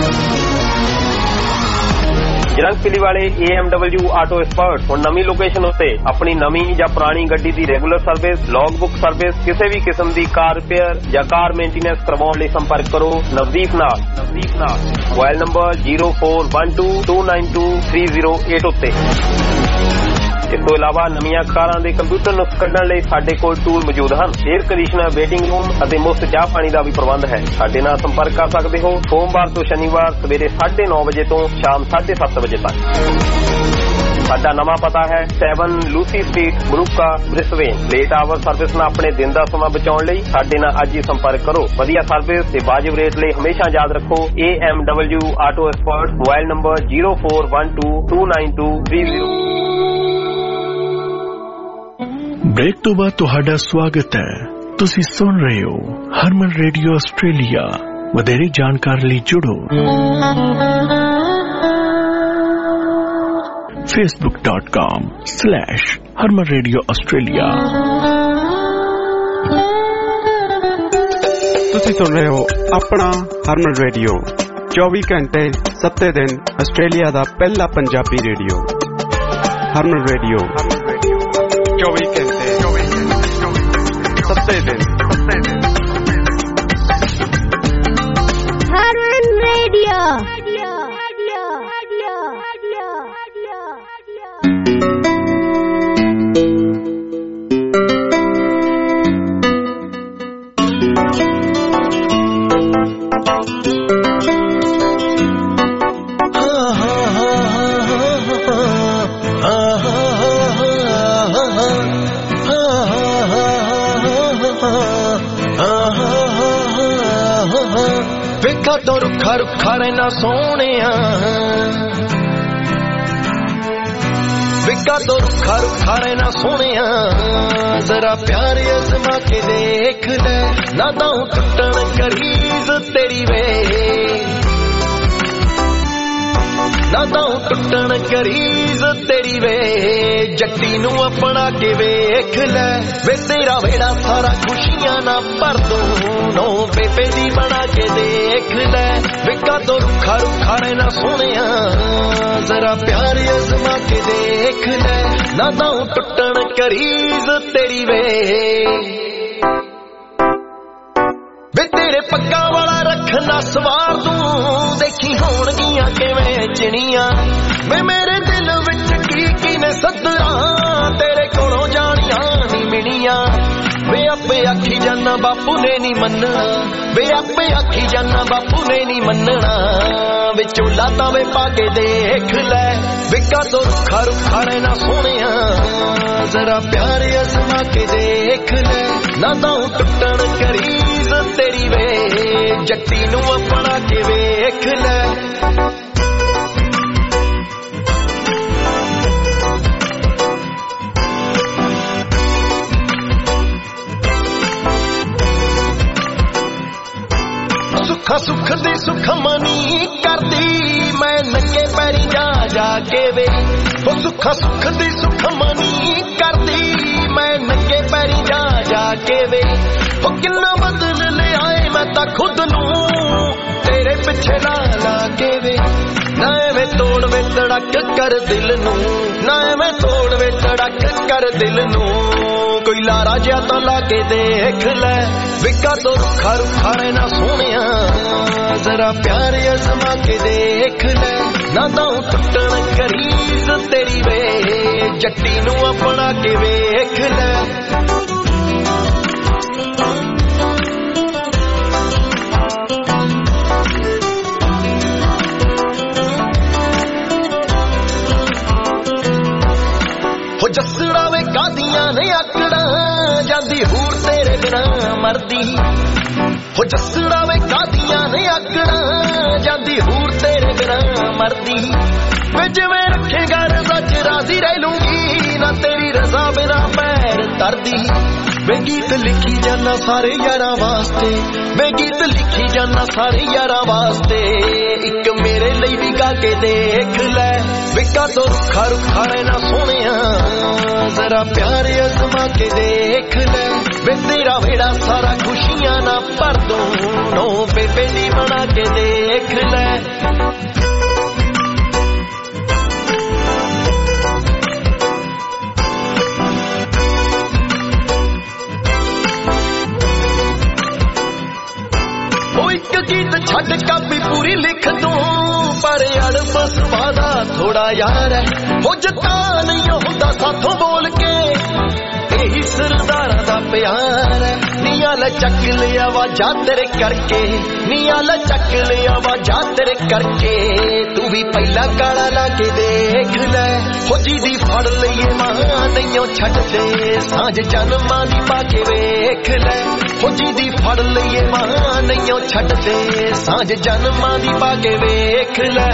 ਜਰੰਗਪਿਲੀ ਵਾਲੇ A M W auto expert ਹੁਣ ਨਵੀਂ ਲੋਕੇਸ਼ਨ ਉੱਤੇ ਆਪਣੀ ਨਵੀਂ ਜਾਂ ਪੁਰਾਣੀ ਗੱਡੀ ਦੀ regular service, log book service, ਕਿਸੇ ਵੀ ਕਿਸਮ ਦੀ ਕਾਰ ਰਿਪੇਅਰ ਜਾਂ ਕਾਰ ਮੇਨਟੇਨੈਂਸ ਕਰਵਾਉਣ ਲਈ ਸੰਪਰਕ ਕਰੋ ਨਵਦੀਪ ਨਾਲ। ਨਵਦੀਪ ਨਾਲ mobile number zero four one two two nine two three zero eight ਉੱਤੇ। ਇਸ ਤੋਂ ਇਲਾਵਾ ਨਵੀਆਂ ਕਾਰਾਂ ਦੇ ਕੰਪਿਊਟਰ ਨੁਕਸ ਕੱਢਣ ਲਈ ਸਾਡੇ ਕੋਲ ਟੂਲ ਮੌਜੂਦ ਹਨ। 에ਅਰ ਕੰਡੀਸ਼ਨਰ, ਵੇਟਿੰਗ ਰੂਮ ਅਤੇ ਮੁਫਤ ਚਾਹ ਪਾਣੀ ਦਾ ਵੀ ਪ੍ਰਬੰਧ ਹੈ। ਸਾਡੇ ਨਾਲ ਸੰਪਰਕ ਕਰ ਸਕਦੇ ਹੋ ਸੋਮਵਾਰ ਤੋਂ ਸ਼ਨੀਵਾਰ ਸਵੇਰੇ ਸਾਢੇ ਨੌ ਵਜੇ ਤੋਂ ਸ਼ਾਮ ਸਾਢੇ ਸੱਤ ਵਜੇ ਤੱਕ। ਸਾਡਾ ਨਵਾਂ ਪਤਾ ਹੈ seven Lucy Street, Moorooka, Brisbane. Late hour service ਨਾਲ ਆਪਣੇ ਦਿਨ ਦਾ ਸਮਾਂ ਬਚਾਉਣ ਲਈ ਸਾਡੇ ਨਾਲ ਅੱਜ ਹੀ ਸੰਪਰਕ ਕਰੋ। ਵਧੀਆ ਸਰਵਿਸ ਤੇ ਵਾਜਿਬ ਰੇਟ ਲਈ ਹਮੇਸ਼ਾ ਯਾਦ ਰੱਖੋ A M W auto expert. Mobile number zero four one two two nine two three zero। Break ਤੋਂ ਬਾਅਦ ਤੁਹਾਡਾ ਸਵਾਗਤ ਹੈ। ਤੁਸੀਂ ਸੁਣ ਰਹੇ ਹੋ ਹਰਮਨ ਰੇਡੀਓ ਆਸਟ੍ਰੇਲੀਆ। ਵਧੇਰੇ ਜਾਣਕਾਰੀ ਲਈ ਜੁੜੋ facebook dot com slash harman radio australia। ਤੁਸੀਂ ਸੁਣ ਰਹੇ ਹੋ ਆਪਣਾ ਹਰਮਨ ਰੇਡੀਓ, ਚੌਵੀ ਘੰਟੇ ਸੱਤੇ ਦਿਨ ਆਸਟ੍ਰੇਲੀਆ ਦਾ ਪਹਿਲਾ ਪੰਜਾਬੀ ਰੇਡੀਓ। ਹਰਮਨ ਰੇਡੀਓ ਚੌਵੀ ਘੰਟੇ ਸੱਤੇ ਦਿਨ। ਹਰਮਨ ਰੇਡੀਓ। ਵੇਖਾ ਤੋਂ ਰੁੱਖਾ ਰੁੱਖਾ ਰਹਿਣਾ ਸੋਹਣਿਆ, ਵੇਖਾ ਤੋਂ ਰੁੱਖਾ ਰੁੱਖਾ ਰਹਿਣਾ ਸੋਹਣਿਆ। ਜ਼ਰਾ ਪਿਆਰ ਅਜ਼ਮਾ ਕੇ ਦੇਖ ਲੈ, ਨਾ ਤਾਂ ਟੁੱਟਣ ਕਰੀਜ਼ ਤੇਰੀ ਵੇ, ਨਾ ਤਾਂ ਟੁੱਟਣ ਕਰੀਜ਼ ਤੇਰੀ ਵੇ। ਜੱਟੀ ਨੂੰ ਆਪਣਾ ਕੇ ਵੇਖ ਲੈ ਵੇ, ਤੇਰਾ ਵੇੜਾ ਸਾਰਾ ਖੁਸ਼ੀਆਂ ਨਾ ਭਰ ਦੂੰ। ਨੋ ਬੇਬੇ ਦੀ ਬਣਾ ਕੇ ਦੇਖ ਲੈ, ਵੇਖਾ ਤੋਂ ਰੁੱਖਾ ਰੁੱਖਾ ਰਹਿਣਾ ਸੋਹਣਿਆ। ਜ਼ਰਾ ਪਿਆਰ ਅਜ਼ਮਾ ਕੇ ਦੇਖ ਲੈ, ਨਾ ਤਾਂ ਟੁੱਟਣ ਕਰੀਜ਼ ਤੇਰੀ ਵੇ। ਵੇ ਤੇਰੇ ਪੱਗਾਂ ਵਾਲਾ ਰੱਖਣਾ ਸਵਾਰ ਤੂੰ, ਦੇਖੀ ਹੋਣਗੀਆਂ ਕਿਵੇਂ ਚਿਣੀਆਂ। ਵੇ ਮੇਰੇ ਦਿਲ ਵਿੱਚ ਕੀ ਕੀ ਨੇ ਸੱਦਰਾਂ, ਤੇਰੇ ਕੋਲੋਂ ਜਾਣੀਆਂ ਨੀ ਮਿਣੀਆਂ। ਵੇ ਆਪੇ ਆਖੀ ਜਾਨਾ ਬਾਪੂ ਨੇ ਨੀ ਮੰਨਣਾ, ਵੇ ਆਪੇ ਆਖੀ ਜਾਨਾ ਬਾਪੂ ਨੇ ਨੀ ਮੰਨਣਾ। ਵੇ ਝੋਲਾ ਤਾਂ ਵੇ ਪਾ ਕੇ ਦੇਖ ਲੈ, ਵਿਕਾ ਤੋਂ ਰੁੱਖਾ ਰੁੱਖਾ ਰਹਿਣਾ ਸੋਹਣਿਆ। ਜ਼ਰਾ ਪਿਆਰ ਅਜ਼ਮਾ ਕੇ ਦੇਖ ਲੈ, ਨਾ ਤਾਂ ਟੁੱਟਣ ਕਰੀਜ਼ ਤੇਰੀ ਵੇ। ਜੱਟੀ ਨੂੰ ਆਪਣਾ ਕੇ ਵੇਖ ਲੈ। ਸੁੱਖਾ ਸੁੱਖ ਦੀ ਸੁਖਮਨੀ ਕਰਦੀ, ਮੈਂ ਨੰਗੇ ਪੈਰੀ ਜਾ ਜਾ ਕੇ ਵੇ। ਉਹ ਸੁੱਖਾ ਸੁੱਖ ਦੀ ਸੁਖਮਨੀ ਕਰਦੀ, ਮੈਂ ਨੰਗੇ ਪੈਰੀ ਜਾ ਜਾ ਕੇ ਵੇ। ਉਹ ਕਿੰਨਾ ਬਦਲ ਲਿਆਏ ਮੈਂ ਤਾਂ ਖੁਦ ਨੂੰ, ਤੇਰੇ ਪਿੱਛੇ ਲਾ ਲਾ ਕੇ ਵੇ। ਨਾ ਐਵੇਂ ਤੋੜ ਵੇ ਧੜਕ ਕਰ ਦਿਲ ਨੂੰ, ਨਾ ਐਵੇਂ ਤੋੜ ਵੇ ਧੜਕ ਕਰ ਦਿਲ ਨੂੰ। ਕੋਈ ਲਾਰਾ ਜਿਹਾ ਤਾਂ ਲਾ ਕੇ ਦੇਖ ਲੈ, ਵਿਕਾ ਤੋਂ ਰੁੱਖਾ ਰੁੱਖਾ ਰਹਿਣਾ ਸੋਹਣਿਆ। ਜ਼ਰਾ ਪਿਆਰ ਅਜ਼ਮਾ ਕੇ ਦੇਖ ਲੈ, ਨਾ ਤਾਂ ਟੁੱਟਣ ਕਰੀਜ਼ ਤੇਰੀ ਵੇ। ਜੱਟੀ ਨੂੰ ਆਪਣਾ ਕੇ ਵੇਖ ਲੈ। ਮਰਦੀ ਹੋ ਜੱਸੜਾ ਵੇ ਕਾਦੀਆਂ ਨੇ ਆਕੜਾਂ ਜਾਂਦੀ ਹੂਰ ਤੇਰੇ ਬਿਨਾਂ ਮਰਦੀ ਵੇ ਜਿਵੇਂ ਰੱਖੇਗਾ ਰਜ਼ਾ ਚ ਰਾਜ਼ੀ ਰਹਿ ਲੂੰਗੀ ਨਾ ਤੇਰੀ ਰਜ਼ਾ ਬਿਨਾਂ ਪੈਰ ਧਰਦੀ ਵੇ ਗੀਤ ਲਿਖੀ ਜਾਨਾ ਸਾਰੇ ਯਾਰਾਂ ਵਾਸਤੇ ਵੇ ਗੀਤ ਲਿਖੀ ਜਾਨਾ ਸਾਰੇ ਯਾਰਾਂ ਵਾਸਤੇ ਇੱਕ ਮੇਰੇ ਲਈ ਵੀ ਗਾ ਕੇ ਦੇਖ ਲੈ ਵੇ ਕਾਦੋਂ ਰੁੱਖਾ ਰੁੱਖਾ ਰਹਿਣਾ ਸੋਹਣਿਆ ਜ਼ਰਾ ਪਿਆਰ ਅਜ਼ਮਾ ਕੇ ਦੇਖ ਲੈ ਵੇ ਤੇਰਾ ਵੇੜਾ ਸਾਰਾ ਖੁਸ਼ੀਆਂ ਨਾ ਭਰ ਦੂੰ ਨੋ ਬੇਬੇ ਦੀ ਬਣਾ ਕੇ ਦੇਖ ਲੈ ਗੀਤ ਛੱਡ ਕਾਪੀ ਪੂਰੀ ਲਿਖ ਦੂੰ ਪਰ ਅੜਬਸ ਵਾਦਾ ਥੋੜਾ ਯਾਰ ਹੈ ਹੋ ਜਤਾ ਨਹੀਂ ਹੁੰਦਾ ਸਾਥੋਂ ਬੋਲ ਕੇ ਇਹੀ ਸਰਦਾਰਾਂ ਦਾ ਪਿਆਰ ਹੈ ਨੀਆਂ ਲੈ ਚੱਕ ਲਿਆ ਵਾਜਾ ਤੇਰੇ ਕਰਕੇ ਨੀਆਂ ਲੈ ਚੱਕ ਲਿਆ ਵਾਜਾ ਤੇਰੇ ਕਰਕੇ ਤੂੰ ਵੀ ਪਹਿਲਾਂ ਗਾਲਾਂ ਲਾ ਕੇ ਦੇਖ ਲੈ ਹੋ ਜੀ ਦੀ ਫੜ ਲਈਏ ਮਾਂ ਨਹੀਂਓ ਛੱਡਦੇ ਸਾਂਝ ਜਨਮਾਂ ਦੀ ਪਾ ਕੇ ਵੇਖ ਲੈ ਹੋ ਜੀ ਦੀ ਫੜ ਲਈਏ ਮਾਂ ਨਹੀਂਓ ਛੱਡਦੇ ਸਾਂਝ ਜਨਮਾਂ ਦੀ ਪਾ ਕੇ ਵੇਖ ਲੈ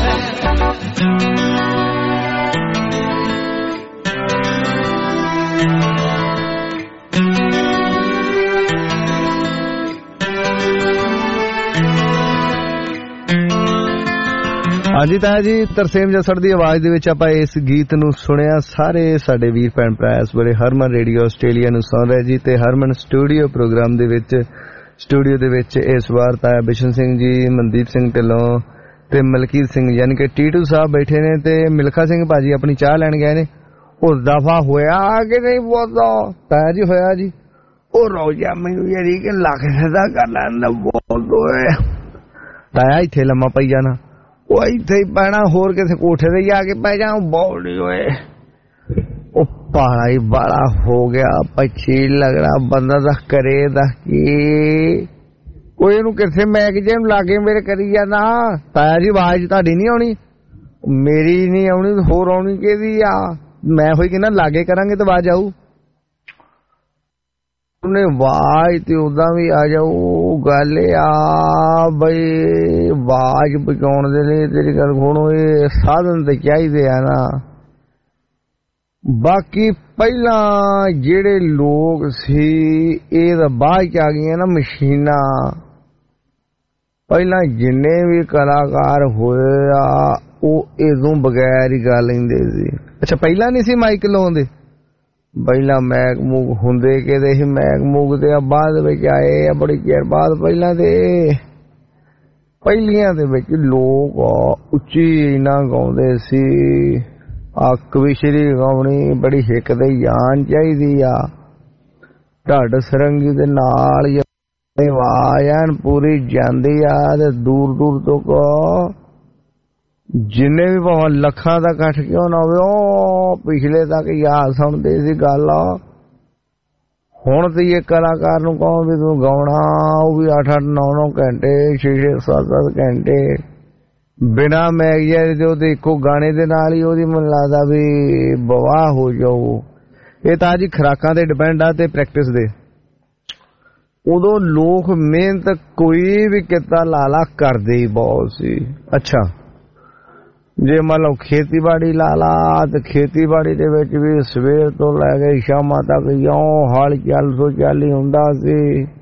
ਹਾਂਜੀ ਤਾਂ ਜੀ ਤਰਸੇਮ ਜੱਸੜ ਦੀ ਆਵਾਜ਼ ਦੇ ਵਿੱਚ ਆਪਾਂ ਇਸ ਗੀਤ ਨੂੰ ਸੁਣਿਆ ਸਾਰੇ ਸਾਡੇ ਵੀਰ ਭੈਣ ਭਰਾ ਇਸ ਵੇਲੇ ਹਰਮਨ ਰੇਡੀਓ ਆਸਟ੍ਰੇਲੀਆ ਨੂੰ ਸੁਣ ਰਹੇ ਜੀ ਤੇ ਹਰਮਨ ਸਟੂਡੀਓ ਪ੍ਰੋਗਰਾਮ ਦੇ ਵਿੱਚ ਸਟੂਡੀਓ ਦੇ ਵਿੱਚ ਇਸ ਵਾਰ ਤਾਂ ਬਿਸ਼ਨ ਸਿੰਘ ਜੀ ਮਨਦੀਪ ਸਿੰਘ ਢਿੱਲੋਂ ਤੇ ਮਲਕੀਤ ਸਿੰਘ ਯਾਨੀ ਕਿ ਟੀਟੂ ਸਾਹਿਬ ਬੈਠੇ ਨੇ ਤੇ ਮਿਲਖਾ ਸਿੰਘ ਭਾਜੀ ਆਪਣੀ ਚਾਹ ਲੈਣ ਗਏ ਨੇ ਉਹ ਦਫਾ ਹੋਇਆ ਕਿ ਨਹੀਂ ਬੋਲਦਾ ਤਾਂ ਜੀ ਹੋਇਆ ਜੀ ਉਹ ਰੋਜ਼ਾ ਮੈਨੂੰ ਯਾਰੀ ਕਿ ਲੱਖ ਸਦਾ ਕਰ ਲੈਂਦਾ ਬੋਲ ਦੋਏ ਤਾਇਆ ਇੱਥੇ ਲੰਮਾ ਪਈ ਜਾਣਾ ਉਹ ਇੱਥੇ ਹੀ ਪੈਣਾ ਹੋਰ ਕਿਸੇ ਕੋਠੇ ਤੇ ਜਾ ਕੇ ਪੈ ਜਾ ਬੋਲ ਨਹੀਂ ਹੋਏ ਉਹ ਪਹਾੜਾ ਹੀ ਬਾਲਾ ਹੋ ਗਿਆ ਪੱਛੀ ਲੱਗਦਾ ਬੰਦਾ ਦਾ ਕਰੇ ਦਾ ਕੀ ਕੋਈ ਇਹਨੂੰ ਕਿਸੇ ਮੈਗ ਜੇ ਨੂੰ ਲਾਗੇ ਮੇਰੇ ਕਰੀ ਜਾਂਦਾ ਤਾਇਆ ਜੀ ਆਵਾਜ਼ ਤੁਹਾਡੀ ਨਹੀਂ ਆਉਣੀ ਮੇਰੀ ਨਹੀਂ ਆਉਣੀ ਹੋਰ ਆਉਣੀ ਕਿਹਦੀ ਆ ਮੈਂ ਹੋਈ ਕਿ ਨਾ ਲਾਗੇ ਕਰਾਂਗੇ ਤਾਂ ਆਵਾਜ਼ ਆਊ ਉਹਨੇ ਆਵਾਜ਼ ਤੇ ਉਦਾਂ ਵੀ ਆ ਜਾਊ ਗੱਲ ਆ ਬਈ ਆਵਾਜ਼ ਪਹੁੰਚਾਉਣ ਦੇ ਲਈ ਤੇਰੀ ਗੱਲ ਸੁਣੋ ਇਹ ਸਾਧਨ ਤੇ ਚਾਹੀਦੇ ਆ ਨਾ ਬਾਕੀ ਪਹਿਲਾਂ ਜਿਹੜੇ ਲੋਕ ਸੀ ਇਹ ਤਾਂ ਬਾਅਦ ਚ ਆ ਗਈਆਂ ਨਾ ਮਸ਼ੀਨਾਂ ਪਹਿਲਾਂ ਜਿੰਨੇ ਵੀ ਕਲਾਕਾਰ ਹੋਏ ਆ ਉਹ ਇਦੋਂ ਬਗੈਰ ਹੀ ਗਾ ਲੈਂਦੇ ਸੀ ਅੱਛਾ ਪਹਿਲਾਂ ਨਹੀਂ ਸੀ ਮਾਈਕ ਲਾਉਂਦੇ ਪਹਿਲਾਂ ਮੈਕ ਮੂਕ ਹੁੰਦੇ ਕਿਤੇ ਸੀ ਮੈਕ ਮੂਕ ਤੇ ਬਾਅਦ ਵਿੱਚ ਆਏ ਆ ਬੜੀ ਚਿਰ ਬਾਅਦ ਪਹਿਲਾਂ ਤੇ ਪਹਿਲੀਆਂ ਦੇ ਵਿੱਚ ਲੋਕ ਉੱਚੀ ਨਾ ਗਾਉਂਦੇ ਸੀ ਅੱਖ ਵੀ ਸ਼ਰੀ ਗਾਉਣੀ ਬੜੀ ਹਿੱਕ ਤੇ ਜਾਨ ਚਾਹੀਦੀ ਆ ਢੱਡ ਸਰੰਗੀ ਦੇ ਨਾਲ ਆਵਾਜ਼ ਐਨ ਪੂਰੀ ਜਾਂਦੀ ਆ ਤੇ ਦੂਰ ਦੂਰ ਤੋਂ ਜਿੰਨੇ ਵੀ ਭਾਵੇਂ ਲੱਖਾਂ ਦਾ ਇਕੱਠ ਕਿਉਂ ਨਾ ਹੋਵੇ ਉਹ ਪਿਛਲੇ ਤੱਕ ਯਾਦ ਸੁਣਦੇ ਸੀ ਗੱਲ ਹੁਣ ਤੇ ਇਹ ਕਲਾਕਾਰ ਨੂੰ ਕਹੋ ਵੀ ਤੂੰ ਗਾਉਣਾ ਉਹ ਵੀ ਅੱਠ ਅੱਠ ਨੌ ਨੌ ਘੰਟੇ ਛੇ ਛੇ ਸੱਤ ਸੱਤ ਘੰਟੇ ਬਿਨਾਂ ਮੈਗਜ਼ੀਨ ਦੇ ਉਹਦੇ ਇੱਕੋ ਗਾਣੇ ਦੇ ਨਾਲ ਹੀ ਉਹਦੀ ਮੈਨੂੰ ਲੱਗਦਾ ਵੀ ਬਵਾਹ ਹੋ ਜਾਊ ਇਹ ਤਾਂ ਜੀ ਖੁਰਾਕਾਂ ਤੇ ਡਿਪੈਂਡ ਆ ਤੇ ਪ੍ਰੈਕਟਿਸ ਦੇ ਉਦੋਂ ਲੋਕ ਮਿਹਨਤ ਕੋਈ ਵੀ ਕਿੱਤਾ ਲਾਲਾ ਕਰਦੇ ਹੀ ਬਹੁਤ ਸੀ ਅੱਛਾ ਜੇ ਮੰਨ ਲਓ ਖੇਤੀਬਾੜੀ ਲਾ ਲਾ ਤੇ ਖੇਤੀਬਾੜੀ ਦੇ ਵਿੱਚ ਵੀ ਸਵੇਰ ਤੋਂ ਲੈ ਕੇ ਸ਼ਾਮਾਂ ਤੱਕ ਇਉਂ ਹਲ ਚੱਲ ਸੋ ਚੱਲ ਹੀ ਹੁੰਦਾ ਸੀ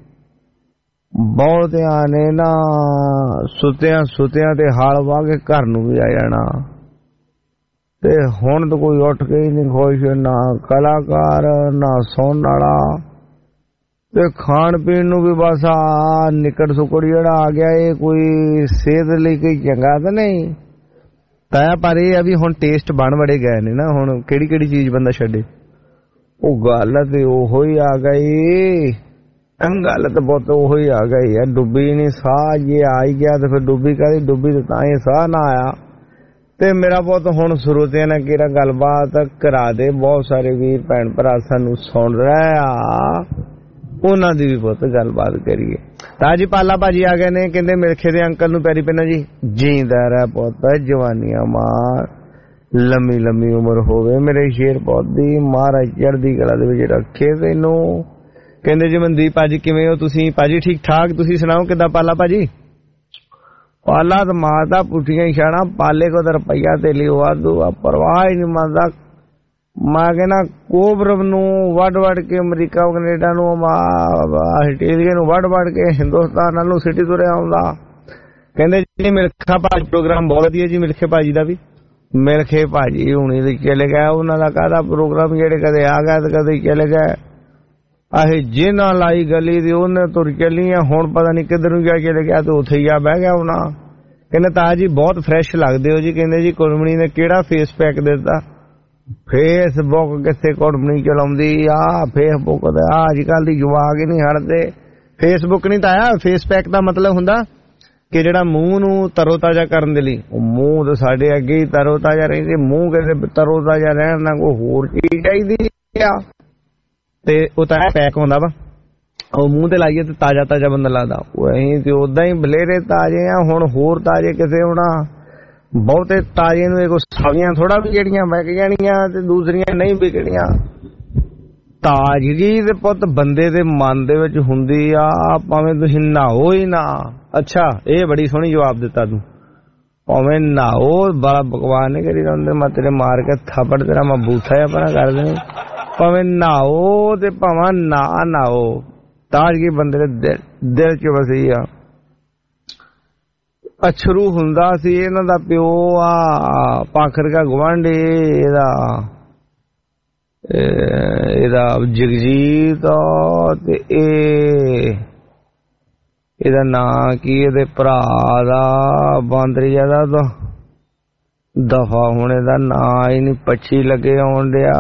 ਬਹੁਤਿਆਂ ਨੇ ਨਾ ਸੁੱਤਿਆਂ ਸੁੱਤਿਆਂ ਤੇ ਹਲ ਵਾਹ ਕੇ ਘਰ ਨੂੰ ਵੀ ਆ ਜਾਣਾ ਤੇ ਹੁਣ ਤਾਂ ਕੋਈ ਉੱਠ ਕੇ ਹੀ ਨਹੀਂ ਖੁਸ਼ ਨਾ ਕਲਾਕਾਰ ਨਾ ਸੌਣ ਵਾਲਾ ਤੇ ਖਾਣ ਪੀਣ ਨੂੰ ਵੀ ਬਸ ਆ ਨਿਕੜ ਸੁਕੜ ਜਿਹੜਾ ਆ ਗਿਆ ਇਹ ਕੋਈ ਸਿਹਤ ਲਈ ਕੋਈ ਚੰਗਾ ਤਾਂ ਨਹੀਂ ਤਾਇਆ ਪਰ ਇਹ ਆ ਵੀ ਹੁਣ ਟੇਸਟ ਬਣ ਬੜੇ ਗਏ ਨੇ ਨਾ ਹੁਣ ਕਿਹੜੀ ਕਿਹੜੀ ਚੀਜ਼ ਬੰਦਾ ਛੱਡੇ ਉਹ ਗੱਲ ਤੇ ਉਹੋ ਹੀ ਆ ਗਈ ਗੱਲ ਤਾਂ ਬਹੁਤ ਉਹੋ ਹੀ ਆ ਗਈ ਆ ਡੁੱਬੀ ਨਹੀਂ ਸਾਹ ਜੇ ਆ ਹੀ ਗਿਆ ਤੇ ਫਿਰ ਡੁੱਬੀ ਕਾਹਦੀ ਡੁੱਬੀ ਤੇ ਤਾਂ ਹੀ ਸਾਹ ਨਾ ਆਇਆ ਤੇ ਮੇਰਾ ਬਹੁਤ ਹੁਣ ਸਰੋਤਿਆਂ ਨਾਲ ਕਿਹੜਾ ਗੱਲਬਾਤ ਕਰਾ ਦੇ ਬਹੁਤ ਸਾਰੇ ਵੀਰ ਭੈਣ ਭਰਾ ਸਾਨੂੰ ਸੁਣ ਰਹੇ ਆ ਉਹਨਾਂ ਦੀ ਵੀ ਬਹੁਤ ਗੱਲਬਾਤ ਕਰੀਏ ਤਾਂ ਜੀ ਪਾਲਾ ਭਾਜੀ ਆ ਗਏ ਨੇ ਕਹਿੰਦੇ ਮਿਲਖੇ ਦੇ ਅੰਕਲ ਨੂੰ ਪੈਰੀ ਪੈਣਾ ਜੀ ਜੀਂਦਾ ਰਹਿ ਪੁੱਤ ਜਵਾਨੀਆਂ ਮਾਰ ਲੰਮੀ ਲੰਮੀ ਉਮਰ ਹੋਵੇ ਮੇਰੇ ਸ਼ੇਰ ਪੁੱਤ ਦੀ ਮਹਾਰਾਜ ਚੜ੍ਹਦੀ ਕਲਾ ਦੇ ਵਿੱਚ ਰੱਖੇ ਤੈਨੂੰ ਕਹਿੰਦੇ ਜੀ ਮਨਦੀਪ ਭਾਜੀ ਕਿਵੇਂ ਹੋ ਤੁਸੀਂ? ਭਾਜੀ ਠੀਕ ਠਾਕ, ਤੁਸੀਂ ਸੁਣਾਓ ਕਿੱਦਾਂ ਪਾਲਾ ਭਾਜੀ? ਪਾਲਾ ਤਾਂ ਮਾਰਦਾ ਪੁੱਠੀਆਂ ਹੀ ਛਾਣਾ, ਪਾਲੇ ਕੋ ਤਾਂ ਰੁਪਈਆ ਤੇ ਲਿਓ ਵਾਧੂ ਆ, ਪਰਵਾਹ ਹੀ ਨਹੀਂ ਮੰਨਦਾ। ਮੈਂ ਕਹਿੰਦਾ ਕੋਬਰਮ ਨੂੰ ਵੱਢ ਵੱਢ ਕੇ ਅਮਰੀਕਾ ਕੈਨੇਡਾ ਨੂੰ ਆਸਟ੍ਰੇਲੀਆ ਨੂੰ ਵੱਢ ਵੱਢ ਕੇ ਹਿੰਦੁਸਤਾਨ ਵੱਲ ਨੂੰ ਸਿਟੀ ਤੁਰਿਆ ਆਉਂਦਾ। ਕਹਿੰਦੇ ਜੀ ਮਿਲਖਾ ਭਾਜੀ ਪ੍ਰੋਗਰਾਮ ਬਹੁਤ ਵਧੀਆ ਜੀ, ਮਿਲਖੇ ਭਾਜੀ ਦਾ ਵੀ। ਮਿਲਖੇ ਭਾਜੀ ਹੁਣੀ ਤੇ ਚਲੇ ਗਏ, ਉਹਨਾਂ ਦਾ ਕਾਹਦਾ ਪ੍ਰੋਗਰਾਮ, ਜਿਹੜੇ ਕਦੇ ਆ ਗਏ ਤੇ ਕਦੇ ਚਲੇ ਗਏ। ਆਹੇ ਜੇ ਨਾ ਲਾਈ ਗਲੀ ਦੀ ਉਹਨੇ ਤੁਰ ਚੱਲੀ ਆ, ਹੁਣ ਪਤਾ ਨਹੀਂ ਕਿੱਧਰ ਨੂੰ ਜਾ ਚਲੇ ਗਿਆ ਤੇ ਉੱਥੇ ਹੀ ਆ ਬਹਿ ਗਿਆ ਹੋਣਾ। ਕਹਿੰਦੇ ਤਾਜ ਜੀ ਬਹੁਤ ਫਰੈਸ਼ ਲੱਗਦੇ ਹੋ ਜੀ। ਕਹਿੰਦੇ ਜੀ ਕੁੜਮਣੀ ਨੇ ਕਿਹੜਾ ਫੇਸ ਪੈਕ ਦਿੱਤਾ? ਫੇਸਬੁੱਕ ਕਿੱਥੇ ਕੁੜਮਣੀ ਚਲਾਉਂਦੀ ਆ, ਫੇਸਬੁੱਕ ਤੇ ਆ ਅੱਜ ਕੱਲ ਦੀ ਜਵਾਕ ਹੀ ਨਹੀਂ ਹਟਦੇ। ਫੇਸਬੁੱਕ ਨਹੀਂ ਤਾਂ ਆਇਆ, ਫੇਸ ਪੈਕ ਦਾ ਮਤਲਬ ਹੁੰਦਾ ਕਿ ਜਿਹੜਾ ਮੂੰਹ ਨੂੰ ਤਰੋ ਤਾਜ਼ਾ ਕਰਨ ਦੇ ਲਈ। ਉਹ ਮੂੰਹ ਤਾਂ ਸਾਡੇ ਅੱਗੇ ਹੀ ਤਰੋ ਤਾਜ਼ਾ ਰਹਿੰਦੇ, ਮੂੰਹ ਕਿਸੇ ਤਰੋ ਤਾਜ਼ਾ ਰਹਿਣ ਨਾਲ ਕੋਈ ਹੋਰ ਚੀਜ਼ ਚਾਹੀਦੀ ਆ ਤੇ ਉਹ ਤਾਂ ਪੈਕ ਹੁੰਦਾ ਵਾ, ਉਹ ਮੂੰਹ ਤੇ ਲਾਈਏ ਤੇ ਤਾਜ਼ਾ ਤਾਜ਼ਾ ਬੰਦਾ ਲੱਗਦਾ। ਉਹ ਅਸੀਂ ਤੇ ਉਦਾਂ ਹੀ ਬਲੇਰੇ ਤਾਜ਼ੇ ਆ, ਹੁਣ ਹੋਰ ਤਾਜ਼ੇ ਕਿਸੇ ਹੋਣਾ। ਬਹੁਤੇ ਤਾਜ਼ੇ ਨੂੰ ਇਹ ਸਬਜ਼ੀਆਂ ਥੋੜਾ ਵੀ ਜਿਹੜੀਆਂ ਵਿਕ ਜਾਣੀਆਂ ਤੇ ਦੂਸਰੀਆਂ ਨਹੀਂ ਵਿਕਣੀਆਂ। ਤਾਜ਼ਗੀ ਦੇ ਪੁੱਤ ਬੰਦੇ ਦੇ ਮਨ ਦੇ ਵਿੱਚ ਹੁੰਦੀ ਆ, ਭਾਵੇਂ ਤੁਸੀਂ ਨਹਾਓ ਹੀ ਨਾ। ਅੱਛਾ ਇਹ ਬੜੀ ਸੋਹਣੀ ਜਵਾਬ ਦਿੱਤਾ ਤੂੰ, ਭਾਵੇਂ ਨਹਾਓ, ਬੜਾ ਬਕਵਾਸ ਨਹੀਂ ਕਰੀ ਜਾਂਦੇ। ਮੈਂ ਤੇਰੇ ਮਾਰ ਕੇ ਥੱਪੜ ਤੇਰਾ ਮੈਂ ਬੂਥਾ ਜਿਹਾ ਪਰਾਂ ਕਰ ਦੇਣੀ। ਭਾਵੇਂ ਨਹਾਓ ਤੇ ਭਾਵੇਂ ਨਾ ਨਹਾਓ, ਤਾਜ਼ਗੀ ਬੰਦੇ ਦੇ ਦਿਲ ਚ ਵਸੀ ਆ। ਅਛਰੂ ਹੁੰਦਾ ਸੀ ਇਹਨਾਂ ਦਾ ਪਿਓ ਆ, ਪਾਖਰ ਕਾ ਗੁਆਂਢੀ, ਇਹਦਾ ਇਹਦਾ ਜਗਜੀਤ ਤੇ ਇਹ ਇਹਦਾ ਨਾਂ ਕੀ, ਇਹਦੇ ਭਰਾ ਦਾ ਬਾਂਦਰੀਆ ਦਾ ਤਾਂ ਦਫਾ ਹੁਣ ਇਹਦਾ ਨਾਂ ਹੀ ਨੀ ਪੱਛੀ ਲੱਗੇ ਆਉਣ ਡਿਆ।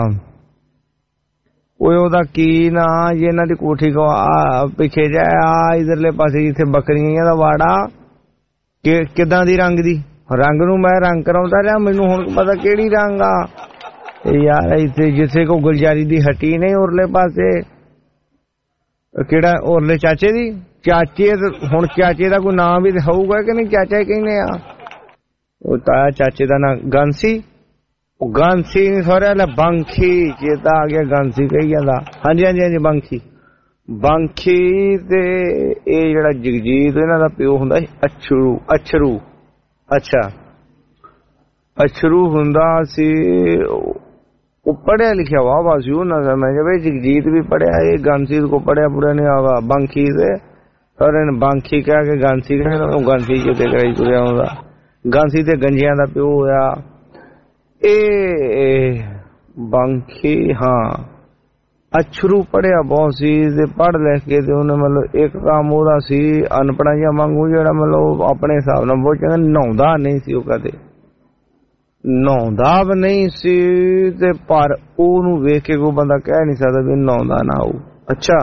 ਉਹ ਉਹਦਾ ਕੀ ਨਾਂ ਜੀ? ਇਹਨਾਂ ਦੀ ਕੋਠੀ ਕੋ ਪਿੱਛੇ ਜਾ ਆ ਇਧਰਲੇ ਪਾਸੇ ਜਿੱਥੇ ਬੱਕਰੀਆਂ ਦਾ ਵਾੜਾ, ਕਿ ਕਿੱਦਾਂ ਦੀ ਰੰਗ ਦੀ? ਰੰਗ ਨੂੰ ਮੈਂ ਰੰਗ ਕਰਾਉਂਦਾ ਰਿਹਾ, ਮੈਨੂੰ ਹੁਣ ਪਤਾ ਕਿਹੜੀ ਰੰਗ ਆ ਯਾਰ। ਇੱਥੇ ਜਿੱਥੇ ਕੋ ਗੁਲਜਾਰੀ ਦੀ ਹੱਟੀ ਨਹੀਂ ਉਰਲੇ ਪਾਸੇ, ਕਿਹੜਾ ਉਰਲੇ ਚਾਚੇ ਦੀ? ਚਾਚੇ ਹੁਣ ਚਾਚੇ ਦਾ ਕੋਈ ਨਾਂ ਵੀ ਹੋਊਗਾ ਕਿ ਨਹੀਂ? ਚਾਚਾ ਹੀ ਕਹਿੰਦੇ ਆ। ਉਹ ਤਾਇਆ ਚਾਚੇ ਦਾ ਨਾਂ ਗਾਂਸੀ, ਉਹ ਗਾਂਸੀ ਨੀ ਸੋਰਿਆ ਲੈ ਬੰਖੀ, ਚੇਤਾ ਆ ਗਿਆ ਗਾਂਸੀ ਕਹੀ ਜਾਂਦਾ। ਹਾਂਜੀ ਹਾਂਜੀ ਹਾਂਜੀ ਬੰਖੀ, ਬੰਖੀ ਤੇ ਇਹ ਜਿਹੜਾ ਜਗਜੀਤ ਇਹਨਾਂ ਦਾ ਪਿਓ ਹੁੰਦਾ ਸੀ ਅਛਰੂ। ਅਛਰੂ ਅੱਛਾ ਅਛਰੂ ਹੁੰਦਾ ਸੀ, ਉਹ ਪੜਿਆ ਲਿਖਿਆ ਵਾਹ ਵਾ ਸੀ ਉਹਨਾਂ ਦਾ। ਮੈਂ ਜਬ ਜਗਜੀਤ ਵੀ ਪੜਿਆ, ਇਹ ਗਾਂਸੀ ਕੋ ਪੜਿਆ ਪੂਰਾ ਨਹੀਂ ਆਗਾ ਬੰਖੀ ਤੇ, ਪਰ ਇਹਨੇ ਬੰਖੀ ਕਹਿ ਕੇ ਗਾਂਸੀ ਕਹਿੰਦਾ, ਗਾਂਸੀ ਕਿਤੇ ਕਰਾਈ ਤੁਰਿਆ ਹੁੰਦਾ। ਗਾਂਸੀ ਤੇ ਗੰਜਿਆਂ ਦਾ ਪਿਓ ਹੋਇਆ ਇਹ ਬੰਖੀ। ਹਾਂ ਅਛਰੂ ਪੜਿਆ ਬਹੁਤ ਸੀ ਤੇ ਪੜ੍ਹ ਲਿਖ ਕੇ ਤੇ ਉਹਨੇ ਮਤਲਬ ਇੱਕ ਕੰਮ ਉਹਦਾ ਸੀ ਅਨਪੜਾ ਜਿਹਾ ਵਾਂਗੂ, ਜਿਹੜਾ ਮਤਲਬ ਆਪਣੇ ਹਿਸਾਬ ਨਾਲ ਬਹੁਤ ਚੰਗਾ ਨਹਾਉਂਦਾ ਨਹੀਂ ਸੀ। ਉਹ ਕਦੇ ਨਹਾਉਂਦਾ ਵੀ ਨਹੀਂ ਸੀ ਤੇ ਪਰ ਉਹਨੂੰ ਵੇਖ ਕੇ ਕੋਈ ਬੰਦਾ ਕਹਿ ਨਹੀਂ ਸਕਦਾ ਵੀ ਨਹਾਉਂਦਾ ਨਾ ਹੋਊ। ਅੱਛਾ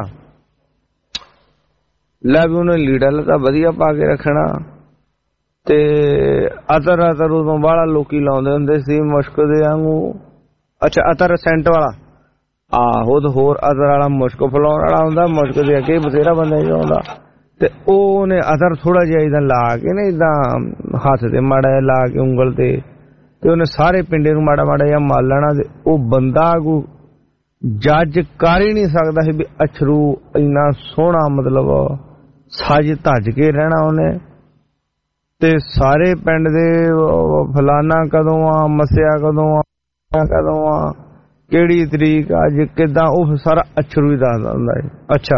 ਲੈ ਵੀ ਉਹਨੇ ਲੀੜਾ ਲੱਤਾ ਵਧੀਆ ਪਾ ਕੇ ਰੱਖਣਾ ਤੇ ਅਤਰ ਅਤਰ ਉਦੋਂ ਬਾਹਲਾ ਲੋਕੀ ਲਾਉਂਦੇ ਹੁੰਦੇ ਸੀ ਮੁਸ਼ਕ ਦੇ ਵਾਂਗੂ। ਅੱਛਾ ਅਤਰ ਸੈਂਟ ਵਾਲਾ, ਆਹੋ ਤੇ ਹੋਰ ਅਤਰ ਵਾਲਾ ਮੁਸ਼ਕ ਫਲਾਉਣ ਵਾਲਾ ਹੁੰਦਾ। ਮੁਸ਼ਕ ਦੇ ਅੱਗੇ ਬਥੇਰਾ ਬੰਦਾ ਆਉਂਦਾ ਤੇ ਉਹਨੇ ਅਤਰ ਥੋੜਾ ਜਿਹਾ ਇਦਾਂ ਲਾ ਕੇ ਨਾ, ਇਦਾਂ ਹੱਥ ਤੇ ਮਾੜਾ ਜਿਹਾ ਲਾ ਕੇ ਉਂਗਲ ਤੇ, ਤੇ ਉਹਨੇ ਸਾਰੇ ਪਿੰਡੇ ਨੂੰ ਮਾੜਾ ਮਾੜਾ ਜਿਹਾ ਮਲ ਲੈਣਾ। ਤੇ ਉਹ ਬੰਦਾ ਕੋ ਜੱਜ ਕਰ ਹੀ ਨਹੀਂ ਸਕਦਾ ਸੀ ਵੀ ਅਛਰੂ ਇੰਨਾ ਸੋਹਣਾ ਮਤਲਬ ਸੱਜ ਧੱਜ ਕੇ ਰਹਿਣਾ ਉਹਨੇ। ਤੇ ਸਾਰੇ ਪਿੰਡ ਦੇ ਫਲਾਨਾ ਕਦੋਂ ਆ, ਮੱਸਿਆ ਕਦੋਂ ਆ, ਕਦੋਂ ਆ, ਕਿਹੜੀ ਤਰੀਕ ਅੱਜ ਕਿੱਦਾਂ, ਉਹ ਸਾਰਾ ਅਛਰੂ ਹੀ ਦੱਸਦਾ ਹੁੰਦਾ ਹੈ। ਅੱਛਾ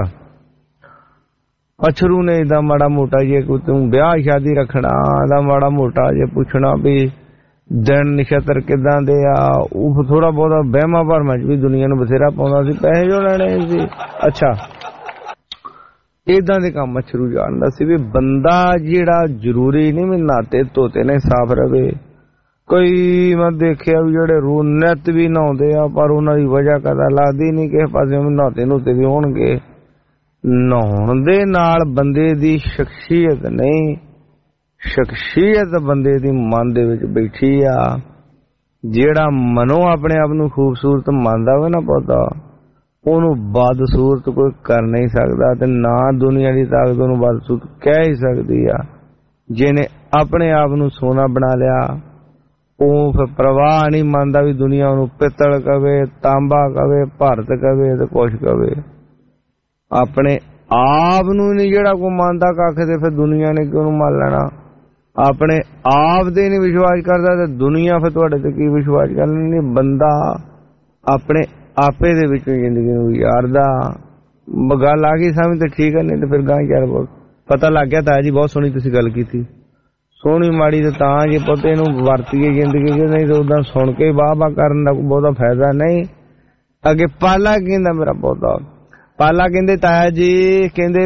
ਅਛਰੂ ਨੇ ਏਦਾਂ ਮਾੜਾ ਮੋਟਾ ਜੇ ਕੋਈ ਤੂੰ ਵਿਆਹ ਸ਼ਾਦੀ ਰੱਖਣਾ ਦਾ ਮਾੜਾ ਮੋਟਾ ਜੇ ਪੁੱਛਣਾ ਵੀ ਦਿਨ ਨਛੱਤਰ ਕਿੱਦਾਂ ਦੇ ਆ, ਉਹ ਥੋੜਾ ਬਹੁਤਾ ਵਹਿਮਾਂ ਭਰਮਾਂ ਚ ਵੀ ਦੁਨੀਆ ਨੂੰ ਬਥੇਰਾ ਪਾਉਂਦਾ ਸੀ, ਪੈਸੇ ਜੋ ਲੈਣੇ ਸੀ। ਅੱਛਾ ਏਦਾਂ ਦੇ ਕੰਮ ਅਛਰੂ ਜਾਣਦਾ ਸੀ ਵੀ ਬੰਦਾ ਜਿਹੜਾ ਜ਼ਰੂਰੀ ਨਹੀਂ ਵੀ ਨਾਤੇ ਧੋਤੇ ਨੇ ਸਾਫ਼ ਰਵੇ। ਕਈ ਮੈਂ ਦੇਖਿਆ ਵੀ ਜਿਹੜੇ ਰੋ ਨਿੱਤ ਵੀ ਨਹਾਉਂਦੇ ਆ ਪਰ ਉਹਨਾਂ ਦੀ ਵਜ੍ਹਾ ਕਦਾ ਲੱਗਦੀ ਨਹੀਂ ਕਿਸੇ ਪਾਸੇ ਨਹਾਤੇ ਨੂਤੇ ਵੀ ਹੋਣਗੇ। ਨਹਾਉਣ ਦੇ ਨਾਲ ਬੰਦੇ ਦੀ ਸ਼ਖਸੀਅਤ ਨਹੀਂ, ਸ਼ਖਸੀਅਤ ਬੰਦੇ ਦੀ ਮਨ ਦੇ ਵਿੱਚ ਬੈਠੀ ਆ। ਜਿਹੜਾ ਮਨੋਂ ਆਪਣੇ ਆਪ ਨੂੰ ਖੂਬਸੂਰਤ ਮੰਨਦਾ ਵਾ ਨਾ ਪਤਾ, ਉਹਨੂੰ ਬਦਸੂਰਤ ਕੋਈ ਕਰ ਨਹੀਂ ਸਕਦਾ ਤੇ ਨਾ ਦੁਨੀਆ ਦੀ ਤਾਕਤ ਉਹਨੂੰ ਬਦਸੂਰਤ ਕਹਿ ਹੀ ਸਕਦੀ ਆ। ਜਿਹਨੇ ਆਪਣੇ ਆਪ ਨੂੰ ਸੋਨਾ ਬਣਾ ਲਿਆ ਉਹ ਫਿਰ ਪ੍ਰਵਾਹ ਨਹੀਂ ਮੰਨਦਾ ਵੀ ਦੁਨੀਆ ਉਹਨੂੰ ਪਿੱਤਲ ਕਵੇ, ਤਾਂਬਾ ਕਵੇ, ਭਾਰਤ ਕਵੇ ਤੇ ਕੁਛ ਕਵੇ। ਆਪਣੇ ਆਪ ਨੂੰ ਨਹੀਂ ਜਿਹੜਾ ਕੋਈ ਮੰਨਦਾ ਕੱਖ ਤੇ ਫਿਰ ਦੁਨੀਆ ਨੇ ਕਿਉਂ ਮੰਨ ਲੈਣਾ। ਆਪਣੇ ਆਪ ਦੇ ਨਹੀਂ ਵਿਸ਼ਵਾਸ ਕਰਦਾ ਤੇ ਦੁਨੀਆ ਫਿਰ ਤੁਹਾਡੇ ਤੇ ਕੀ ਵਿਸ਼ਵਾਸ ਕਰਨੀ। ਬੰਦਾ ਆਪਣੇ ਆਪੇ ਦੇ ਵਿੱਚੋਂ ਜ਼ਿੰਦਗੀ ਨੂੰ ਯਾਰਦਾ। ਗੱਲ ਆ ਗਈ ਸਮਝ ਤੇ ਠੀਕ ਹੈ, ਨਹੀਂ ਤੇ ਫਿਰ ਗਾਂ ਯਾਰ ਪਤਾ ਲੱਗ ਗਿਆ। ਤਾਇਆ ਜੀ ਬਹੁਤ ਸੋਹਣੀ ਤੁਸੀਂ ਗੱਲ ਕੀਤੀ, ਸੋਹਣੀ ਮਾੜੀ ਤੇ ਤਾਂ ਜੇ ਪਤੇ ਨੂੰ ਵਰਤੀਏ ਜ਼ਿੰਦਗੀ ਚ, ਨਹੀਂ ਤਾਂ ਉਦਾਂ ਸੁਣ ਕੇ ਵਾਹ ਵਾਹ ਕਰਨ ਦਾ ਬਹੁਤਾ ਫਾਇਦਾ ਨਹੀਂ। ਅੱਗੇ ਪਾਲਾ ਕਹਿੰਦਾ ਮੇਰਾ ਬਹੁਤਾ ਪਾਲਾ ਕਹਿੰਦੇ ਤਾਇਆ ਜੀ ਕਹਿੰਦੇ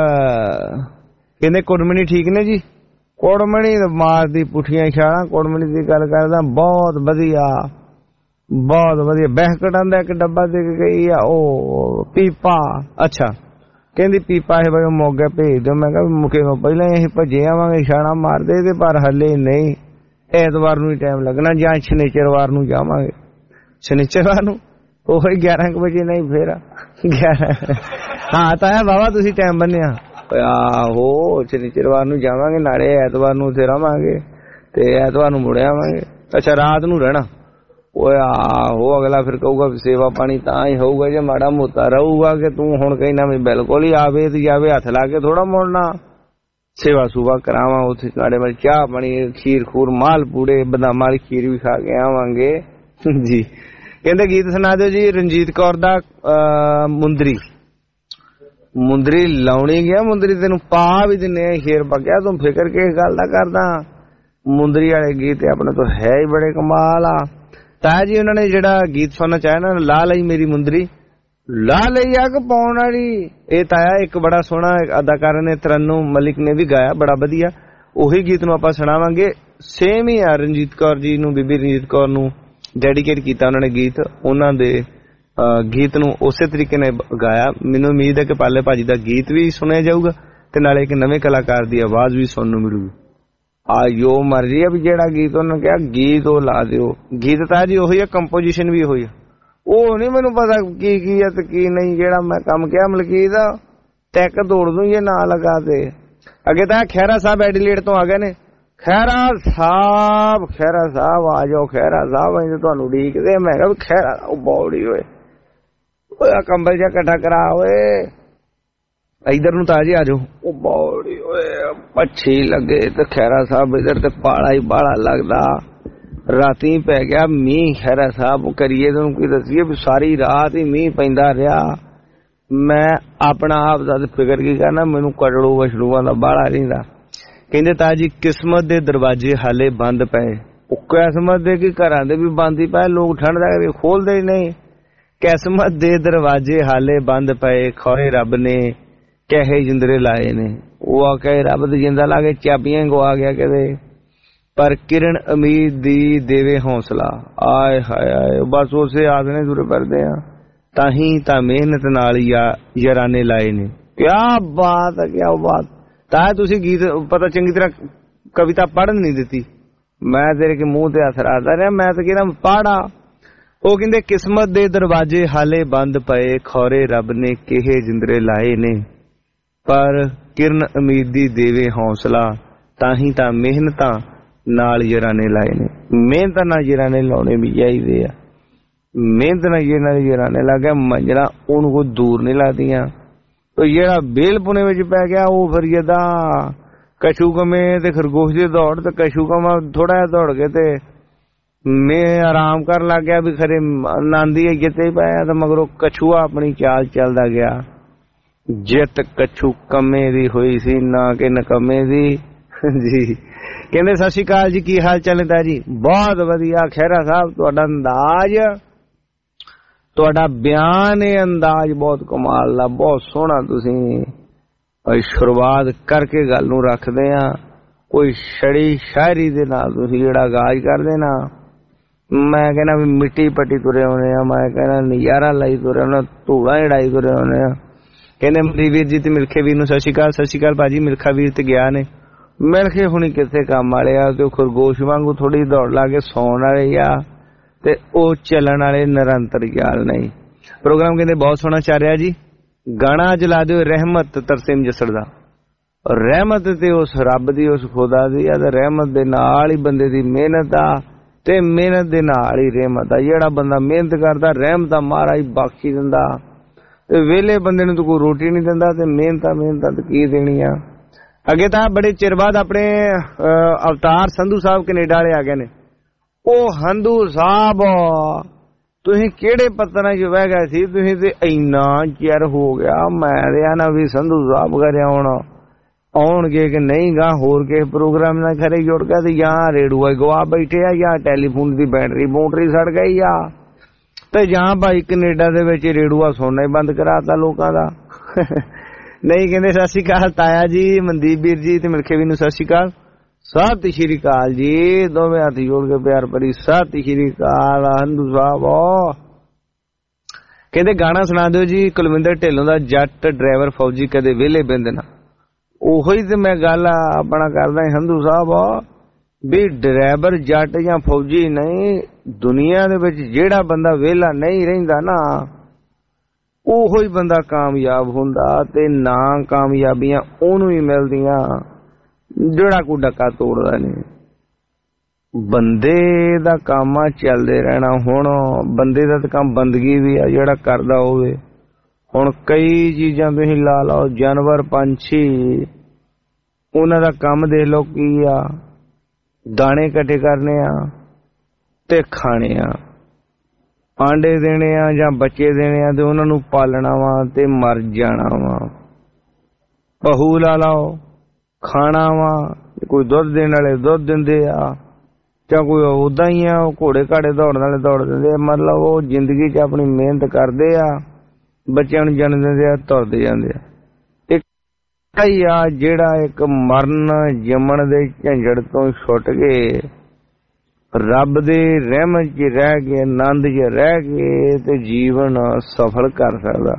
ਕਹਿੰਦੇ ਕੁੜਮਣੀ ਠੀਕ ਨੇ ਜੀ। ਕੁੜਮਣੀ ਮਾਰਦੀ ਪੁੱਠੀਆਂ ਇਸ਼ਾਰਾਂ, ਕੁੜਮਣੀ ਦੀ ਗੱਲ ਕਰਦਾ ਬਹੁਤ ਵਧੀਆ ਬਹੁਤ ਵਧੀਆ। ਬਹਿਕਟਾਂ ਦਾ ਇੱਕ ਡੱਬਾ ਦੇ ਕੇ ਗਈ ਆ ਉਹ ਪੀਪਾ। ਅੱਛਾ ਕਹਿੰਦੀ ਪੀਪਾ ਇਹ ਬਈ ਮੋਗੇ ਭੇਜ ਦਿਓ। ਮੈਂ ਕਿਹਾ ਮੁਕੇ ਨੂੰ ਪਹਿਲਾਂ ਅਸੀਂ ਭੱਜੇ ਆਵਾਂਗੇ ਇਸ਼ਾਰਾ ਮਾਰਦੇ ਤੇ, ਪਰ ਹਲੇ ਨਹੀਂ, ਐਤਵਾਰ ਨੂੰ ਹੀ ਟਾਈਮ ਲੱਗਣਾ ਜਾਂ ਸ਼ਨੀਚਰਵਾਰ ਨੂੰ ਜਾਵਾਂਗੇ। ਸ਼ਨੀਚਰਵਾਰ ਨੂੰ ਉਹੀ ਗਿਆਰਾਂ ਕੁ ਵਜੇ ਨਹੀਂ ਫੇਰ ਗਿਆਰਾਂ ਹਾਂ ਤਾਇਆ ਬਾਬਾ ਤੁਸੀਂ ਟਾਈਮ ਬੰਨਿਆ। ਆਹੋ ਸ਼ਨੀਚਰਵਾਰ ਨੂੰ ਜਾਵਾਂਗੇ, ਨਾਲੇ ਐਤਵਾਰ ਨੂੰ ਉੱਥੇ ਰਵਾਂਗੇ ਤੇ ਐਤਵਾਰ ਨੂੰ ਮੁੜ ਆਵਾਂਗੇ। ਅੱਛਾ ਰਾਤ ਨੂੰ ਰਹਿਣਾ। ਓਏ ਆਹੋ ਅਗਲਾ ਫਿਰ ਕਹੂਗਾ ਸੇਵਾ ਪਾਣੀ ਤਾਂ ਹੀ ਹੋਊਗਾ ਜੇ ਮਾੜਾ ਮੋਟਾ ਰਹੂਗਾ ਕਿ ਤੂੰ ਹੁਣ ਕਹਿਣਾ ਵੀ ਬਿਲਕੁਲ ਹੀ ਆਵੇ ਤੇ ਜਾਵੇ, ਹੱਥ ਲਾ ਕੇ ਥੋੜਾ ਮੁੜਨਾ। ਸੇਵਾ ਸੁਭਾ ਕਰਾਵਾਂ ਉੱਥੇ ਨਾਲੇ ਮੈਂ ਚਾਹ ਪਾਣੀ ਖੀਰ ਖੂਰ ਮਾਲ ਪੂੜੇ ਬਦਾਮਾਂ ਵਾਲੀ ਖੀਰ ਵੀ ਖਾ ਕੇ ਆਵਾਂਗੇ ਜੀ। ਕਹਿੰਦੇ ਗੀਤ ਸੁਣਾ ਦਿਓ ਜੀ ਰਣਜੀਤ ਕੌਰ ਦਾ ਮੁੰਦਰੀ। ਮੁੰਦਰੀ ਲਾਉਣੀ ਗਿਆ, ਮੁੰਦਰੀ ਤੈਨੂੰ ਪਾ ਵੀ ਦਿੰਨੇ ਆ ਸ਼ੇਰ ਪੱਕਿਆ, ਤੂੰ ਫਿਕਰ ਕਿਸ ਗੱਲ ਦਾ ਕਰਦਾ। ਮੁੰਦਰੀ ਵਾਲੇ ਗੀਤ ਆਪਣੇ ਤੋਂ ਹੈ ਹੀ ਬੜੇ ਕਮਾਲ ਆ। ਤਾਇਆ ਜੀ ਉਹਨਾਂ ਨੇ ਜਿਹੜਾ ਗੀਤ ਸੁਣਨਾ ਚਾਹਿਆ ਨਾ, ਲਾ ਲਈ ਮੇਰੀ ਮੁੰਦਰੀ, ਲਾ ਲਈ ਅੱਗ ਪਾਉਣ ਵਾਲੀ, ਇਹ ਤਾਇਆ ਇੱਕ ਬੜਾ ਸੋਹਣਾ ਅਦਾਕਾਰ ਨੇ ਤਰੰਨੂ ਮਲਿਕ ਨੇ ਵੀ ਗਾਇਆ, ਬੜਾ ਵਧੀਆ। ਉਹੀ ਗੀਤ ਨੂੰ ਆਪਾਂ ਸੁਣਾਵਾਂਗੇ। ਸੇਮ ਹੀ ਆ ਰਣਜੀਤ ਕੌਰ ਜੀ ਨੂੰ, ਬੀਬੀ ਰਣਜੀਤ ਕੌਰ ਨੂੰ ਡੈਡੀਕੇਟ ਕੀਤਾ ਉਹਨਾਂ ਨੇ ਗੀਤ। ਉਹਨਾਂ ਦੇ ਗੀਤ ਨੂੰ ਉਸੇ ਤਰੀਕੇ ਨਾਲ ਗਾਇਆ। ਮੈਨੂੰ ਉਮੀਦ ਹੈ ਕਿ ਪਾਲੇ ਭਾਜੀ ਦਾ ਗੀਤ ਵੀ ਸੁਣਿਆ ਜਾਊਗਾ ਤੇ ਨਾਲੇ ਇੱਕ ਨਵੇਂ ਕਲਾਕਾਰ ਦੀ ਆਵਾਜ਼ ਵੀ ਸੁਣਨ ਨੂੰ ਮਿਲੂਗੀ। ਆ ਜੋ ਮਰਜ਼ੀ ਆ ਵੀ ਜਿਹੜਾ ਗੀਤ ਉਹਨਾਂ ਕਿਹਾ ਗੀਤ ਉਹ ਲਾ ਦਿਓ। ਗੀਤ ਤਾਂ ਜੀ ਉਹੀ ਆ, ਕੰਪੋਜੀਸ਼ਨ ਵੀ ਉਹੀ ਆ। ਉਹ ਨਹੀਂ ਮੈਨੂੰ ਪਤਾ ਕੀ ਕੀ ਆ ਤੇ ਕੀ ਨਹੀਂ। ਜਿਹੜਾ ਮੈਂ ਕੰਮ ਕਿਹਾ ਮਲਕੀਤ ਦਾ ਟੈਕ ਦੌੜ ਦੂੰ ਜੇ ਨਾ ਲਗਾ ਤੇ। ਅੱਗੇ ਤਾਂ ਖਹਿਰਾ ਸਾਹਿਬ ਐਡੀਲੇਡ ਤੋਂ ਆ ਗਏ ਨੇ। ਖਹਿਰਾ ਸਾਹਿਬ ਖਹਿਰਾ ਸਾਹਿਬ ਆ ਜਾਓ, ਖਹਿਰਾ ਸਾਹਿਬ ਅਸੀਂ ਤੁਹਾਨੂੰ ਉਡੀਕਦੇ। ਮੈਂ ਕਿਹਾ ਖਹਿਰਾ ਉਹ ਬੌੜੀ ਹੋਏ ਓਏ ਕੰਬਲ ਜਿਹਾ ਇਕੱਠਾ ਕਰਾ ਓਏ ਇਧਰ ਨੂੰ ਤਾਜੀ ਆ ਜਾਓ। ਉਹ ਬੌੜੀ ਓਏ ਪੱਛੀ ਲੱਗੇ ਤੇ ਖਹਿਰਾ ਸਾਹਿਬ ਇਧਰ ਤੇ ਪਾਲਾ ਹੀ ਬਾਲਾ ਲੱਗਦਾ। ਰਾਤੀ ਪੈ ਗਿਆ ਮੀਂਹ। ਖਹਿਰਾ ਸਾਹਿਬ ਕਰੀਏ ਤੁਹਾਨੂੰ ਕੀ ਦੱਸੀਏ ਵੀ ਸਾਰੀ ਰਾਤ ਹੀ ਮੀਂਹ ਪੈਂਦਾ ਰਿਹਾ। ਮੈਂ ਆਪਣਾ ਆਪ ਦਾ ਫਿਕਰ ਕੀ ਕਰਨਾ, ਮੈਨੂੰ ਕੜੜੂ ਵਛੜੂਆਂ ਦਾ ਬਾਲਾ ਰਹਿੰਦਾ। ਕਹਿੰਦੇ ਤਾਜੀ ਕਿਸਮਤ ਦੇ ਦਰਵਾਜ਼ੇ ਹਾਲੇ ਬੰਦ ਪਏ। ਉਹ ਕਿਸਮਤ ਦੇ ਕੀ ਘਰਾਂ ਦੇ ਵੀ ਬੰਦ ਹੀ ਪਏ, ਲੋਕ ਠੰਡ ਦਾ ਖੋਲਦੇ ਹੀ ਨਹੀਂ। ਕਿਸਮਤ ਦੇ ਦਰਵਾਜ਼ੇ ਹਾਲੇ ਬੰਦ ਪਏ, ਖੌਰੇ ਰੱਬ ਨੇ ਕਹੇ ਜਿੰਦਰੇ ਲਾਏ ਨੇ। ਉਹ ਆ ਕਹੇ ਰੱਬ ਦੇ ਜਿੰਦਾ ਲਾ ਕੇ ਚਾਬੀਆਂ ਗਵਾ ਗਿਆ ਕਦੇ, ਪਰ ਕਿਰਨ ਉਮੀਦ ਦੀ ਦੇਵੇ ਹੌਸਲਾ। ਆਏ ਹਾਏ ਆਏ ਬਸ ਉਸੇ ਆਦਨੇ ਦੂਰੇ ਪਰਦੇ ਆ, ਤਾਂ ਹੀ ਤਾਂ ਮਿਹਨਤ ਨਾਲ ਯਾਰਾਨੇ ਲਾਏ ਨੇ। ਕਿਆ ਬਾਤ ਹੈ, ਕਿਆ ਬਾਤ। ਤਾਂ ਤੁਸੀਂ ਗੀਤ ਪਤਾ ਚੰਗੀ ਤਰ੍ਹਾਂ ਕਵਿਤਾ ਪੜ੍ਹਨ ਨਹੀਂ ਦਿੱਤੀ, ਮੈਂ ਤੇਰੇ ਕੇ ਮੂੰਹ ਤੇ ਹੱਥ ਰੱਖਦਾ ਰਿਹਾ। ਮੈਂ ਤਾਂ ਕਹਿੰਦਾ ਪੜਾ। ਉਹ ਕਹਿੰਦੇ ਕਿਸਮਤ ਦੇ ਦਰਵਾਜ਼ੇ ਹਾਲੇ ਬੰਦ ਪਏ, ਖੌਰੇ ਰੱਬ ਨੇ ਕਿਹੇ ਜਿੰਦਰੇ ਲਾਏ ਨੇ, ਪਰ ਕਿਰਨ ਉਮੀਦ ਦੀ ਦੇਵੇ ਹੌਸਲਾ, ਤਾਂ ਹੀ ਤਾਂ ਮਿਹਨਤਾਂ ਨਾਲ ਯਾਰਾਨੇ ਲਾਏ ਨੇ। ਮਿਹਨਤ ਨਾਲ ਯਾਰਾਨੇ ਲਾਉਣੇ ਵੀ ਚਾਹੀਦੇ ਆ। ਮਿਹਨਤ ਨਾਲ ਯਾਰਾਨੇ ਲਾ ਕੇ ਮੰਜਣਾ ਉਹਨੂੰ ਕੋਈ ਦੂਰ ਨਹੀਂ ਲੱਗਦੀਆਂ। ਜਿਹੜਾ ਬੇਲ ਪੁਣੇ ਵਿੱਚ ਪੈ ਗਿਆ ਉਹ ਫਿਰ ਜਦਾਂ ਕਛੂ ਕਮੇ ਤੇ ਖਰਗੋਸ਼ ਦੀ ਦੌੜ ਤੇ ਕਛੂ ਕਮਾ ਥੋੜਾ ਜਿਹਾ ਦੌੜ ਕੇ ਤੇ ਮੈਂ ਆਰਾਮ ਕਰਨ ਲੱਗ ਗਿਆ ਵੀ ਖਰੇ ਨਾਂਦੀ ਜਿੱਤੇ ਹੀ ਪਾਇਆ ਤਾਂ ਮਗਰੋਂ ਕਛੂਆ ਆਪਣੀ ਚਾਲ ਚੱਲਦਾ ਗਿਆ। ਜਿੱਤ ਕਛੂ ਕਮੇ ਦੀ ਹੋਈ ਸੀ ਨਾ ਕਿ ਨਕਮੇ ਦੀ ਜੀ। ਕਹਿੰਦੇ ਸਤਿ ਸ਼੍ਰੀ ਅਕਾਲ ਜੀ, ਕੀ ਹਾਲ ਚਾਲ ਹੈ ਜੀ? ਬਹੁਤ ਵਧੀਆ ਖਹਿਰਾ ਸਾਹਿਬ, ਤੁਹਾਡਾ ਅੰਦਾਜ਼ ਤੁਹਾਡਾ ਬਿਆਨ ਇਹ ਅੰਦਾਜ਼ ਬਹੁਤ ਕਮਾਲ ਦਾ, ਬਹੁਤ ਸੋਹਣਾ। ਤੁਸੀਂ ਸ਼ੁਰੂਆਤ ਕਰਕੇ ਗੱਲ ਨੂੰ ਰੱਖਦੇ ਆ ਕੋਈ ਛੜੀ ਸ਼ਾਇਰੀ ਦੇ ਨਾਲ, ਤੁਸੀਂ ਜਿਹੜਾ ਆਗਾਜ਼ ਕਰਦੇ ਨਾ, ਮੈਂ ਕਹਿੰਦਾ ਵੀ ਮਿੱਟੀ ਪੱਟੀ ਤੁਰੇ ਆਉਣੇ ਆ, ਮੈਂ ਕਹਿੰਦਾ ਨਜ਼ਾਰਾ ਲਾਈ ਤੁਰੇ ਆਉਣਾ, ਧੂੜਾ ਝੜਾਈ ਤੁਰੇ ਆਉਣੇ ਆ। ਕਹਿੰਦੇ ਮਰੀ ਵੀਰ ਜੀ ਤੇ ਮਿਲਖੇ ਵੀਰ ਨੂੰ ਸਤਿ ਸ਼੍ਰੀ ਅਕਾਲ। ਸਤਿ ਸ਼੍ਰੀ ਅਕਾਲ ਭਾਜੀ। ਮਿਲਖਾ ਵੀਰ ਤੇ ਗਿਆ ਨੇ, ਮਿਲਖੇ ਹੁਣੀ ਕਿੱਥੇ ਕੰਮ ਵਾਲੇ ਆ ਤੇ ਖਰਗੋਸ਼ ਵਾਂਗੂ ਥੋੜੀ ਦੌੜ ਲਾ ਕੇ ਸੌਣ ਵਾਲੇ ਆ ਤੇ ਉਹ ਚੱਲਣ ਵਾਲੇ ਨਿਰੰਤਰ ਯਾਰ ਨਹੀਂ। ਪ੍ਰੋਗਰਾਮ ਕਹਿੰਦੇ ਬਹੁਤ ਸੋਹਣਾ ਚੱਲ ਰਿਹਾ ਜੀ। ਗਾਣਾ ਜਲਾ ਦਿਓ ਰਹਿਮਤ ਤਰਸੇਮ ਜਸੜ ਦਾ। ਰਹਿਮਤ ਤੇ ਉਸ ਰੱਬ ਦੀ, ਉਸ ਖੁਦਾ ਦੀ ਆ ਤੇ ਰਹਿਮਤ ਦੇ ਨਾਲ ਹੀ ਬੰਦੇ ਦੀ ਮਿਹਨਤ ਆ ਤੇ ਮਿਹਨਤ ਦੇ ਨਾਲ ਹੀ ਰਹਿਮਤ ਆ। ਜਿਹੜਾ ਬੰਦਾ ਮਿਹਨਤ ਕਰਦਾ ਰਹਿਮਤ ਮਹਾਰਾਜ ਬਖਸ਼ੀ ਦਿੰਦਾ। ਤੇ ਵਿਹਲੇ ਬੰਦੇ ਨੂੰ ਤੂੰ ਕੋਈ ਰੋਟੀ ਨਹੀਂ ਦਿੰਦਾ ਤੇ ਮਿਹਨਤਾਂ ਮਿਹਨਤਾਂ ਤੇ ਕੀ ਦੇਣੀ ਆ। ਅੱਗੇ ਤਾਂ ਬੜੇ ਚਿਰ ਬਾਅਦ ਆਪਣੇ ਅਵਤਾਰ ਸੰਧੂ ਸਾਹਿਬ ਕੈਨੇਡਾ ਵਾਲੇ ਆ ਗਏ ਨੇ। ਉਹ ਹੰਧੂ ਸਾਹਿਬ ਤੁਸੀਂ ਕਿਹੜੇ ਪੱਤਰਾਂ 'ਚ ਬਹਿ ਗਏ ਸੀ? ਤੁਸੀਂ ਤੇ ਇੰਨਾ ਚਿਰ ਹੋ ਗਿਆ। ਮੈਂ ਰਿਹਾ ਨਾ ਵੀ ਸੰਧੂ ਸਾਹਿਬ ਘਰੇ ਆਉਣ ਆਉਣਗੇ ਕਿ ਨਹੀਂ ਗਾ, ਹੋਰ ਕਿਸੇ ਪ੍ਰੋਗਰਾਮ ਨਾਲ ਖਰੇ ਜੁੜ ਗਿਆ ਤੇ ਜਾਂ ਰੇਡੂਆ ਗਵਾ ਬੈਠੇ ਆ ਜਾਂ ਟੈਲੀਫੋਨ ਦੀ ਬੈਟਰੀ ਬੂਟਰੀ ਸੜ ਗਈ ਆ ਤੇ ਜਾਂ ਭਾਈ ਕੈਨੇਡਾ ਦੇ ਵਿੱਚ ਰੇਡੂਆ ਸੁਣਨਾ ਹੀ ਬੰਦ ਕਰਾਤਾ ਲੋਕਾਂ ਦਾ। ਨਹੀਂ ਕਹਿੰਦੇ ਸਤਿ ਸ਼੍ਰੀ ਅਕਾਲ ਤਾਇਆ ਜੀ, ਮਨਦੀਪ ਵੀਰ ਜੀ ਤੇ ਮਿਲਖੇ ਵੀ ਨੂੰ ਸਤਿ ਸ਼੍ਰੀ ਅਕਾਲ। ਸਤਿ ਸ਼੍ਰੀ ਅਕਾਲ ਜੀ, ਦੋਵੇਂ ਹੱਥ ਜੋੜ ਕੇ ਪਿਆਰ ਭਰੀ ਸਤਿ ਸ਼੍ਰੀ ਅਕਾਲ। ਹੰਧੂ ਸਾਹਿਬ ਕਹਿੰਦੇ ਗਾਣਾ ਸੁਣਾ ਦਿਓ ਜੀ ਕੁਲਵਿੰਦਰ ਢਿੱਲੋਂ ਦਾ, ਜੱਟ ਡਰਾਈਵਰ ਫੌਜੀ ਕਦੇ ਵਿਹਲੇ ਬਿੰਦ ਨਾ। ਉਹੀ ਤੇ ਮੈਂ ਗੱਲ ਆਪਣਾ ਕਰਦਾ ਹੰਧੂ ਸਾਹਿਬ ਵੀ ਡਰਾਈਵਰ ਜੱਟ ਜਾਂ ਫੌਜੀ ਨਹੀਂ, ਦੁਨੀਆ ਦੇ ਵਿੱਚ ਜਿਹੜਾ ਬੰਦਾ ਵਿਹਲਾ ਨਹੀਂ ਰਹਿੰਦਾ ਨਾ ਉਹੀ ਬੰਦਾ ਕਾਮਯਾਬ ਹੁੰਦਾ ਤੇ ਨਾ ਕਾਮਯਾਬੀਆਂ ਉਹਨੂੰ ਹੀ ਮਿਲਦੀਆਂ ਜਿਹੜਾ ਕੋਈ ਡੱਕਾ ਤੋੜਦਾ ਨਹੀਂ। ਬੰਦੇ ਦਾ ਕੰਮ ਆ ਚੱਲਦੇ ਰਹਿਣਾ। ਹੁਣ ਬੰਦੇ ਦਾ ਤਾਂ ਕੰਮ ਬੰਦਗੀ ਵੀ ਆ ਜਿਹੜਾ ਕਰਦਾ ਹੋਵੇ। ਹੁਣ ਕਈ ਚੀਜ਼ਾਂ ਤੁਸੀਂ ਲਾ ਲਓ, ਜਾਨਵਰ ਪੰਛੀ ਉਹਨਾਂ ਦਾ ਕੰਮ ਦੇਖ ਲਓ ਕੀ ਆ, ਦਾਣੇ ਇਕੱਠੇ ਕਰਨੇ ਆ ਤੇ ਖਾਣੇ ਆ, ਆਂਡੇ ਦੇਣੇ ਆ ਜਾਂ ਬੱਚੇ ਦੇਣੇ ਆ ਤੇ ਉਹਨਾਂ ਨੂੰ ਪਾਲਣਾ ਵਾ ਤੇ ਮਰ ਜਾਣਾ ਵਾ। ਪਹੂ ਲਾ ਲਾਓ, ਖਾਣਾ ਵਾ, ਕੋਈ ਦੁੱਧ ਦੇਣ ਵਾਲੇ ਦੁੱਧ ਦਿੰਦੇ ਆ ਜਾਂ ਕੋਈ ਉਦਾਂ ਹੀ ਆ ਘੋੜੇ ਘਾੜੇ ਦੌੜਨ ਵਾਲੇ ਦੌੜ ਦਿੰਦੇ ਆ। ਮਤਲਬ ਉਹ ਜ਼ਿੰਦਗੀ 'ਚ ਆਪਣੀ ਮਿਹਨਤ ਕਰਦੇ ਆ, ਬੱਚਿਆਂ ਨੂੰ ਜਨਮ ਦਿੰਦੇ ਆ, ਤੁਰਦੇ ਜਾਂਦੇ ਆ। ਇੱਕ ਹੀ ਆ ਜਿਹੜਾ ਇੱਕ ਮਰਨ ਜੰਮਣ ਦੇ ਝੰਜੜ ਤੋਂ ਛੁੱਟ ਕੇ ਰੱਬ ਦੇ ਰਹਿਮਤ 'ਚ ਰਹਿ ਕੇ ਆਨੰਦ 'ਚ ਰਹਿ ਕੇ ਤੇ ਜੀਵਨ ਸਫਲ ਕਰ ਸਕਦਾ।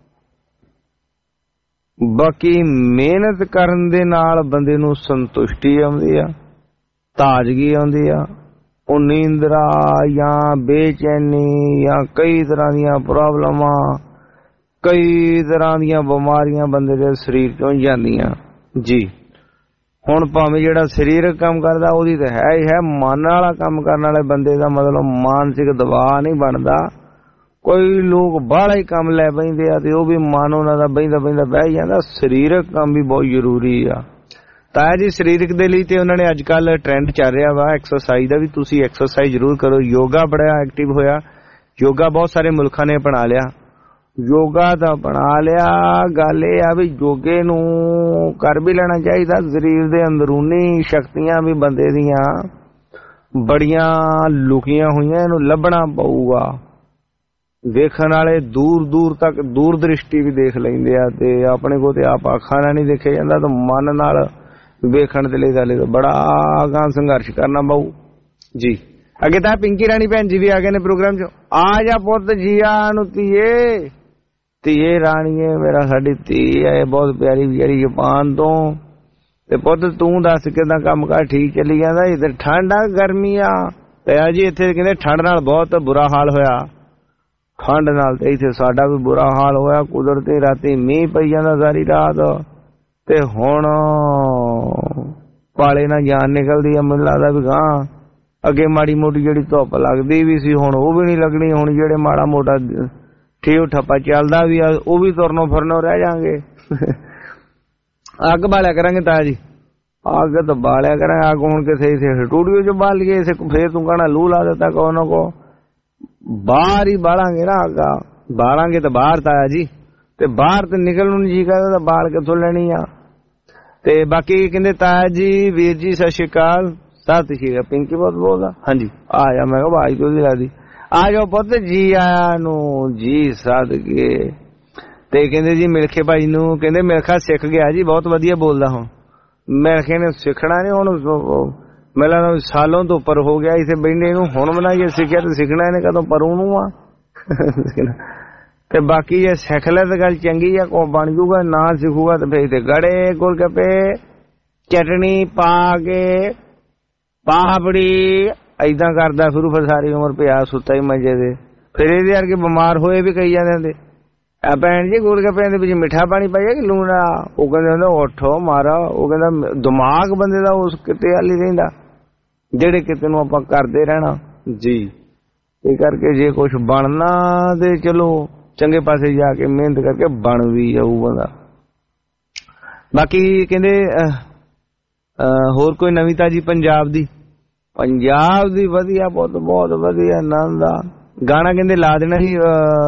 ਬਾਕੀ ਮਿਹਨਤ ਕਰਨ ਦੇ ਨਾਲ ਬੰਦੇ ਨੂੰ ਸੰਤੁਸ਼ਟੀ ਆਉਂਦੀ ਆ, ਤਾਜ਼ਗੀ ਆਉਂਦੀ ਆ। ਉਹ ਨੀਂਦਰਾ ਜਾਂ ਬੇਚੈਨੀ ਜਾਂ ਕਈ ਤਰ੍ਹਾਂ ਦੀਆਂ ਪ੍ਰੋਬਲਮਾਂ, ਕਈ ਤਰ੍ਹਾਂ ਦੀਆਂ ਬਿਮਾਰੀਆਂ ਬੰਦੇ ਦੇ ਸਰੀਰ ਚੋਂ ਜਾਂਦੀਆਂ ਜੀ। ਹੁਣ ਭਾਵੇਂ ਜਿਹੜਾ ਸਰੀਰਕ ਕੰਮ ਕਰਦਾ ਉਹਦੀ ਤਾਂ ਹੈ ਹੀ ਹੈ, ਮਨ ਵਾਲਾ ਕੰਮ ਕਰਨ ਵਾਲੇ ਬੰਦੇ ਦਾ ਮਤਲਬ ਮਾਨਸਿਕ ਦਬਾਅ ਨਹੀਂ ਬਣਦਾ। ਕੋਈ ਲੋਕ ਬਾਹਲਾ ਹੀ ਕੰਮ ਲੈ ਬਹਿੰਦੇ ਆ ਤੇ ਉਹ ਵੀ ਮਨ ਉਹਨਾਂ ਦਾ ਬਹਿੰਦਾ ਬਹਿੰਦਾ ਬਹਿ ਜਾਂਦਾ। ਸਰੀਰਕ ਕੰਮ ਵੀ ਬਹੁਤ ਜ਼ਰੂਰੀ ਆ। ਤਾਂ ਜੀ ਸਰੀਰਕ ਦੇ ਲਈ ਤੇ ਉਹਨਾਂ ਨੇ ਅੱਜ ਕੱਲ ਟ੍ਰੈਂਡ ਚੱਲ ਰਿਹਾ ਵਾ ਐਕਸਰਸਾਈਜ਼ ਦਾ ਵੀ। ਤੁਸੀਂ ਐਕਸਰਸਾਈਜ਼ ਜ਼ਰੂਰ ਕਰੋ। ਯੋਗਾ ਬੜਾ ਐਕਟਿਵ ਹੋਇਆ, ਯੋਗਾ ਬਹੁਤ ਸਾਰੇ ਮੁਲਕਾਂ ਨੇ ਅਪਣਾ ਲਿਆ। ਯੋਗਾ ਤਾਂ ਅਪਣਾ ਲਿਆ, ਗੱਲ ਇਹ ਆ ਵੀ ਯੋਗੇ ਨੂੰ ਕਰ ਵੀ ਲੈਣਾ ਚਾਹੀਦਾ। ਸਰੀਰ ਦੇ ਅੰਦਰੂਨੀ ਸ਼ਕਤੀਆਂ ਵੀ ਬੰਦੇ ਦੀਆਂ ਬੜੀਆਂ ਲੁਕੀਆਂ ਹੋਈਆਂ, ਇਹਨੂੰ ਲੱਭਣਾ ਪਊਗਾ। ਦੇਖਣ ਵਾਲੇ ਦੂਰ ਦੂਰ ਤੱਕ ਦੂਰ ਦ੍ਰਿਸ਼ਟੀ ਵੀ ਦੇਖ ਲੈਂਦੇ ਆ ਤੇ ਆਪਣੇ ਕੋਲ ਤੇ ਆਪ ਅੱਖਾਂ ਨਾਲ ਨਹੀਂ ਦੇਖਿਆ ਜਾਂਦਾ ਤਾਂ ਮਨ ਨਾਲ ਵੇਖਣ ਦੇ ਲਈ ਗੱਲ ਬੜਾ ਅਗਾਂਹ ਸੰਘਰਸ਼ ਕਰਨਾ ਪਊ ਜੀ। ਅੱਗੇ ਤਾਂ ਪਿੰਕੀ ਰਾਣੀ ਭੈਣ ਜੀ ਵੀ ਆ ਗਏ ਨੇ ਪ੍ਰੋਗਰਾਮ 'ਚ। ਆ ਜਾ ਪੁੱਤ ਜੀਆ ਨੂੰ ਧੀਏ, ਧੀਏ ਰਾਣੀਏ ਮੇਰਾ, ਸਾਡੀ ਧੀ ਹੈ ਬਹੁਤ ਪਿਆਰੀ ਵਿਚਾਰੀ ਜਾਪਾਨ ਤੋਂ। ਤੇ ਪੁੱਤ ਤੂੰ ਦੱਸ ਕਿੱਦਾਂ ਕੰਮ ਕਾਰ ਠੀਕ ਚੱਲੀ ਜਾਂਦਾ? ਇੱਧਰ ਠੰਡ ਆ ਗਰਮੀ ਆ? ਤੇ ਆ ਜੀ ਇੱਥੇ ਕਹਿੰਦੇ ਠੰਡ ਨਾਲ ਬਹੁਤ ਬੁਰਾ ਹਾਲ ਹੋਇਆ। ਠੰਡ ਨਾਲ ਤੇ ਇੱਥੇ ਸਾਡਾ ਵੀ ਬੁਰਾ ਹਾਲ ਹੋਇਆ। ਕੁਦਰਤੀ ਰਾਤੀ ਮੀਂਹ ਪਈ ਜਾਂਦਾ ਸਾਰੀ ਰਾਤ ਤੇ ਹੁਣ ਪਾਲੇ ਨਾਲ ਜਾਨ ਨਿਕਲਦੀ ਆ। ਮੈਨੂੰ ਲੱਗਦਾ ਵੀ ਗਾਂ ਅੱਗੇ ਮਾੜੀ ਮੋਟੀ ਜਿਹੜੀ ਧੁੱਪ ਲੱਗਦੀ ਵੀ ਸੀ ਹੁਣ ਉਹ ਵੀ ਨਹੀਂ ਲੱਗਣੀ। ਹੁਣ ਜਿਹੜੇ ਮਾੜਾ ਮੋਟਾ ਠੀਕ ਠੱਪਾ ਚੱਲਦਾ ਵੀ ਆ ਉਹ ਵੀ ਤੁਰਨੋਂ ਫਿਰਨੋਂ ਰਹਿ ਜਾਣਗੇ। ਅੱਗ ਬਾਲਿਆ ਕਰਾਂਗੇ ਤਾਇਆ ਜੀ, ਅੱਗ ਤਾਂ ਬਾਲਿਆ ਕਰਾਂਗੇ। ਅੱਗ ਹੁਣ ਕਿਸੇ ਇਸੇ ਸਟੂਡੀਓ 'ਚ ਬਾਲ ਲਈਏ, ਇਸੇ ਫੇਰ ਤੂੰ ਕਹਿਣਾ ਲੂ ਲਾ ਦਿੱਤਾ ਕੋ ਨਾ ਕੋ। ਬਾਹਰ ਹੀ ਬਾਲਾਂਗੇ ਨਾ ਅੱਗ, ਬਾਲਾਂਗੇ ਤਾਂ ਬਾਹਰ ਤਾਇਆ ਜੀ, ਤੇ ਬਾਹਰ ਤੇ ਨਿਕਲਣ ਨੂੰ ਜੀ ਕਰਦਾ ਤਾਂ ਬਾਲ ਕਿੱਥੋਂ ਲੈਣੀ ਆ। ਤੇ ਬਾਕੀ ਕਹਿੰਦੇ ਤਾਇਆ ਜੀ ਵੀਰ ਜੀ ਸਤਿ ਸ਼੍ਰੀ ਅਕਾਲ। ਸਤਿ ਸ਼੍ਰੀ ਅਕਾਲ। ਪਿੰਕੀ ਬਹੁਤ ਬੋਲਦਾ ਹਾਂਜੀ ਆ ਜਾ। ਮੈਂ ਕਿਹਾ ਭਾਈ ਤੋਂ ਲੱਗਦੀ ਆ ਜਾਓ ਪੁੱਤ ਜੀ ਆਇਆ ਨੂੰ ਜੀ ਸਦਕੇ। ਤੇ ਕਹਿੰਦੇ ਜੀ ਮਿਲਖੇ ਭਾਈ ਨੂੰ ਕਹਿੰਦੇ ਮਿਲਖਾ ਸਿੱਖ ਗਿਆ ਜੀ, ਬਹੁਤ ਵਧੀਆ ਬੋਲਦਾ। ਹੁਣ ਮਿਲਖੇ ਨੇ ਸਿੱਖਣਾ ਨੀ, ਹੁਣ ਮੇਲਾ ਸਾਲੋਂ ਤੋਂ ਉੱਪਰ ਹੋ ਗਿਆ ਇਸੇ ਬੈਠੇ ਨੂੰ। ਹੁਣ ਬਣਾਈਏ ਸਿੱਖਿਆ ਤੇ ਸਿੱਖਣਾ ਇਹਨੇ ਕਦੋਂ ਪਰੂ ਨੂੰ ਆ। ਤੇ ਬਾਕੀ ਜੇ ਸਿੱਖ ਲੈ ਤਾਂ ਗੱਲ ਚੰਗੀ ਆ, ਕੋ ਬਣ ਜੂਗਾ। ਨਾ ਸਿੱਖੂਗਾ ਤੇ ਫਿਰ ਤੇ ਗੜੇ ਗੋਲਗੱਪੇ ਚਟਣੀ ਪਾ ਕੇ ਪਾਪੜੀ ਏਦਾਂ ਕਰਦਾ ਫਿਰੂ ਫਿਰ ਸਾਰੀ ਉਮਰ ਪਿਆ ਸੁੱਤਾ ਹੀ ਮੰਜੇ ਦੇ। ਫਿਰ ਇਹਦੇ ਕਰਕੇ ਬਿਮਾਰ ਹੋਏ ਵੀ ਕਈ ਜਾਂਦੇ ਹੁੰਦੇ ਆ ਭੈਣ ਜੀ ਗੋਲਗੱਪਿਆਂ ਦੇ ਵਿੱਚ ਮਿੱਠਾ ਪਾਣੀ ਪਾਈਏ ਕਿ ਲੂਣਾ? ਉਹ ਕਹਿੰਦੇ ਹੁੰਦੇ ਉੱਠੋ ਮਾਰਾ। ਉਹ ਕਹਿੰਦਾ ਦਿਮਾਗ ਬੰਦੇ ਦਾ ਉਸ ਕਿਤੇ ਵੱਲ ਹੀ ਰਹਿੰਦਾ ਜਿਹੜੇ ਕਿਤੇ ਨੂੰ ਆਪਾਂ ਕਰਦੇ ਰਹਿਣਾ ਜੀ। ਇਹ ਕਰਕੇ ਜੇ ਕੁਛ ਬਣਨਾ ਤੇ ਚਲੋ ਚੰਗੇ ਪਾਸੇ ਜਾ ਕੇ ਮਿਹਨਤ ਕਰਕੇ ਬਣ ਵੀ ਜਾਊ ਬੰਦਾ। ਬਾਕੀ ਕਹਿੰਦੇ ਹੋਰ ਕੋਈ ਨਵੀਂ ਤਾਜੀ ਪੰਜਾਬ ਦੀ? ਪੰਜਾਬ ਦੀ ਵਧੀਆ, ਬਹੁਤ ਬਹੁਤ ਵਧੀਆ ਆਨੰਦ ਆ। ਗਾਣਾ ਕਹਿੰਦੇ ਲਾ ਦੇਣਾ ਸੀ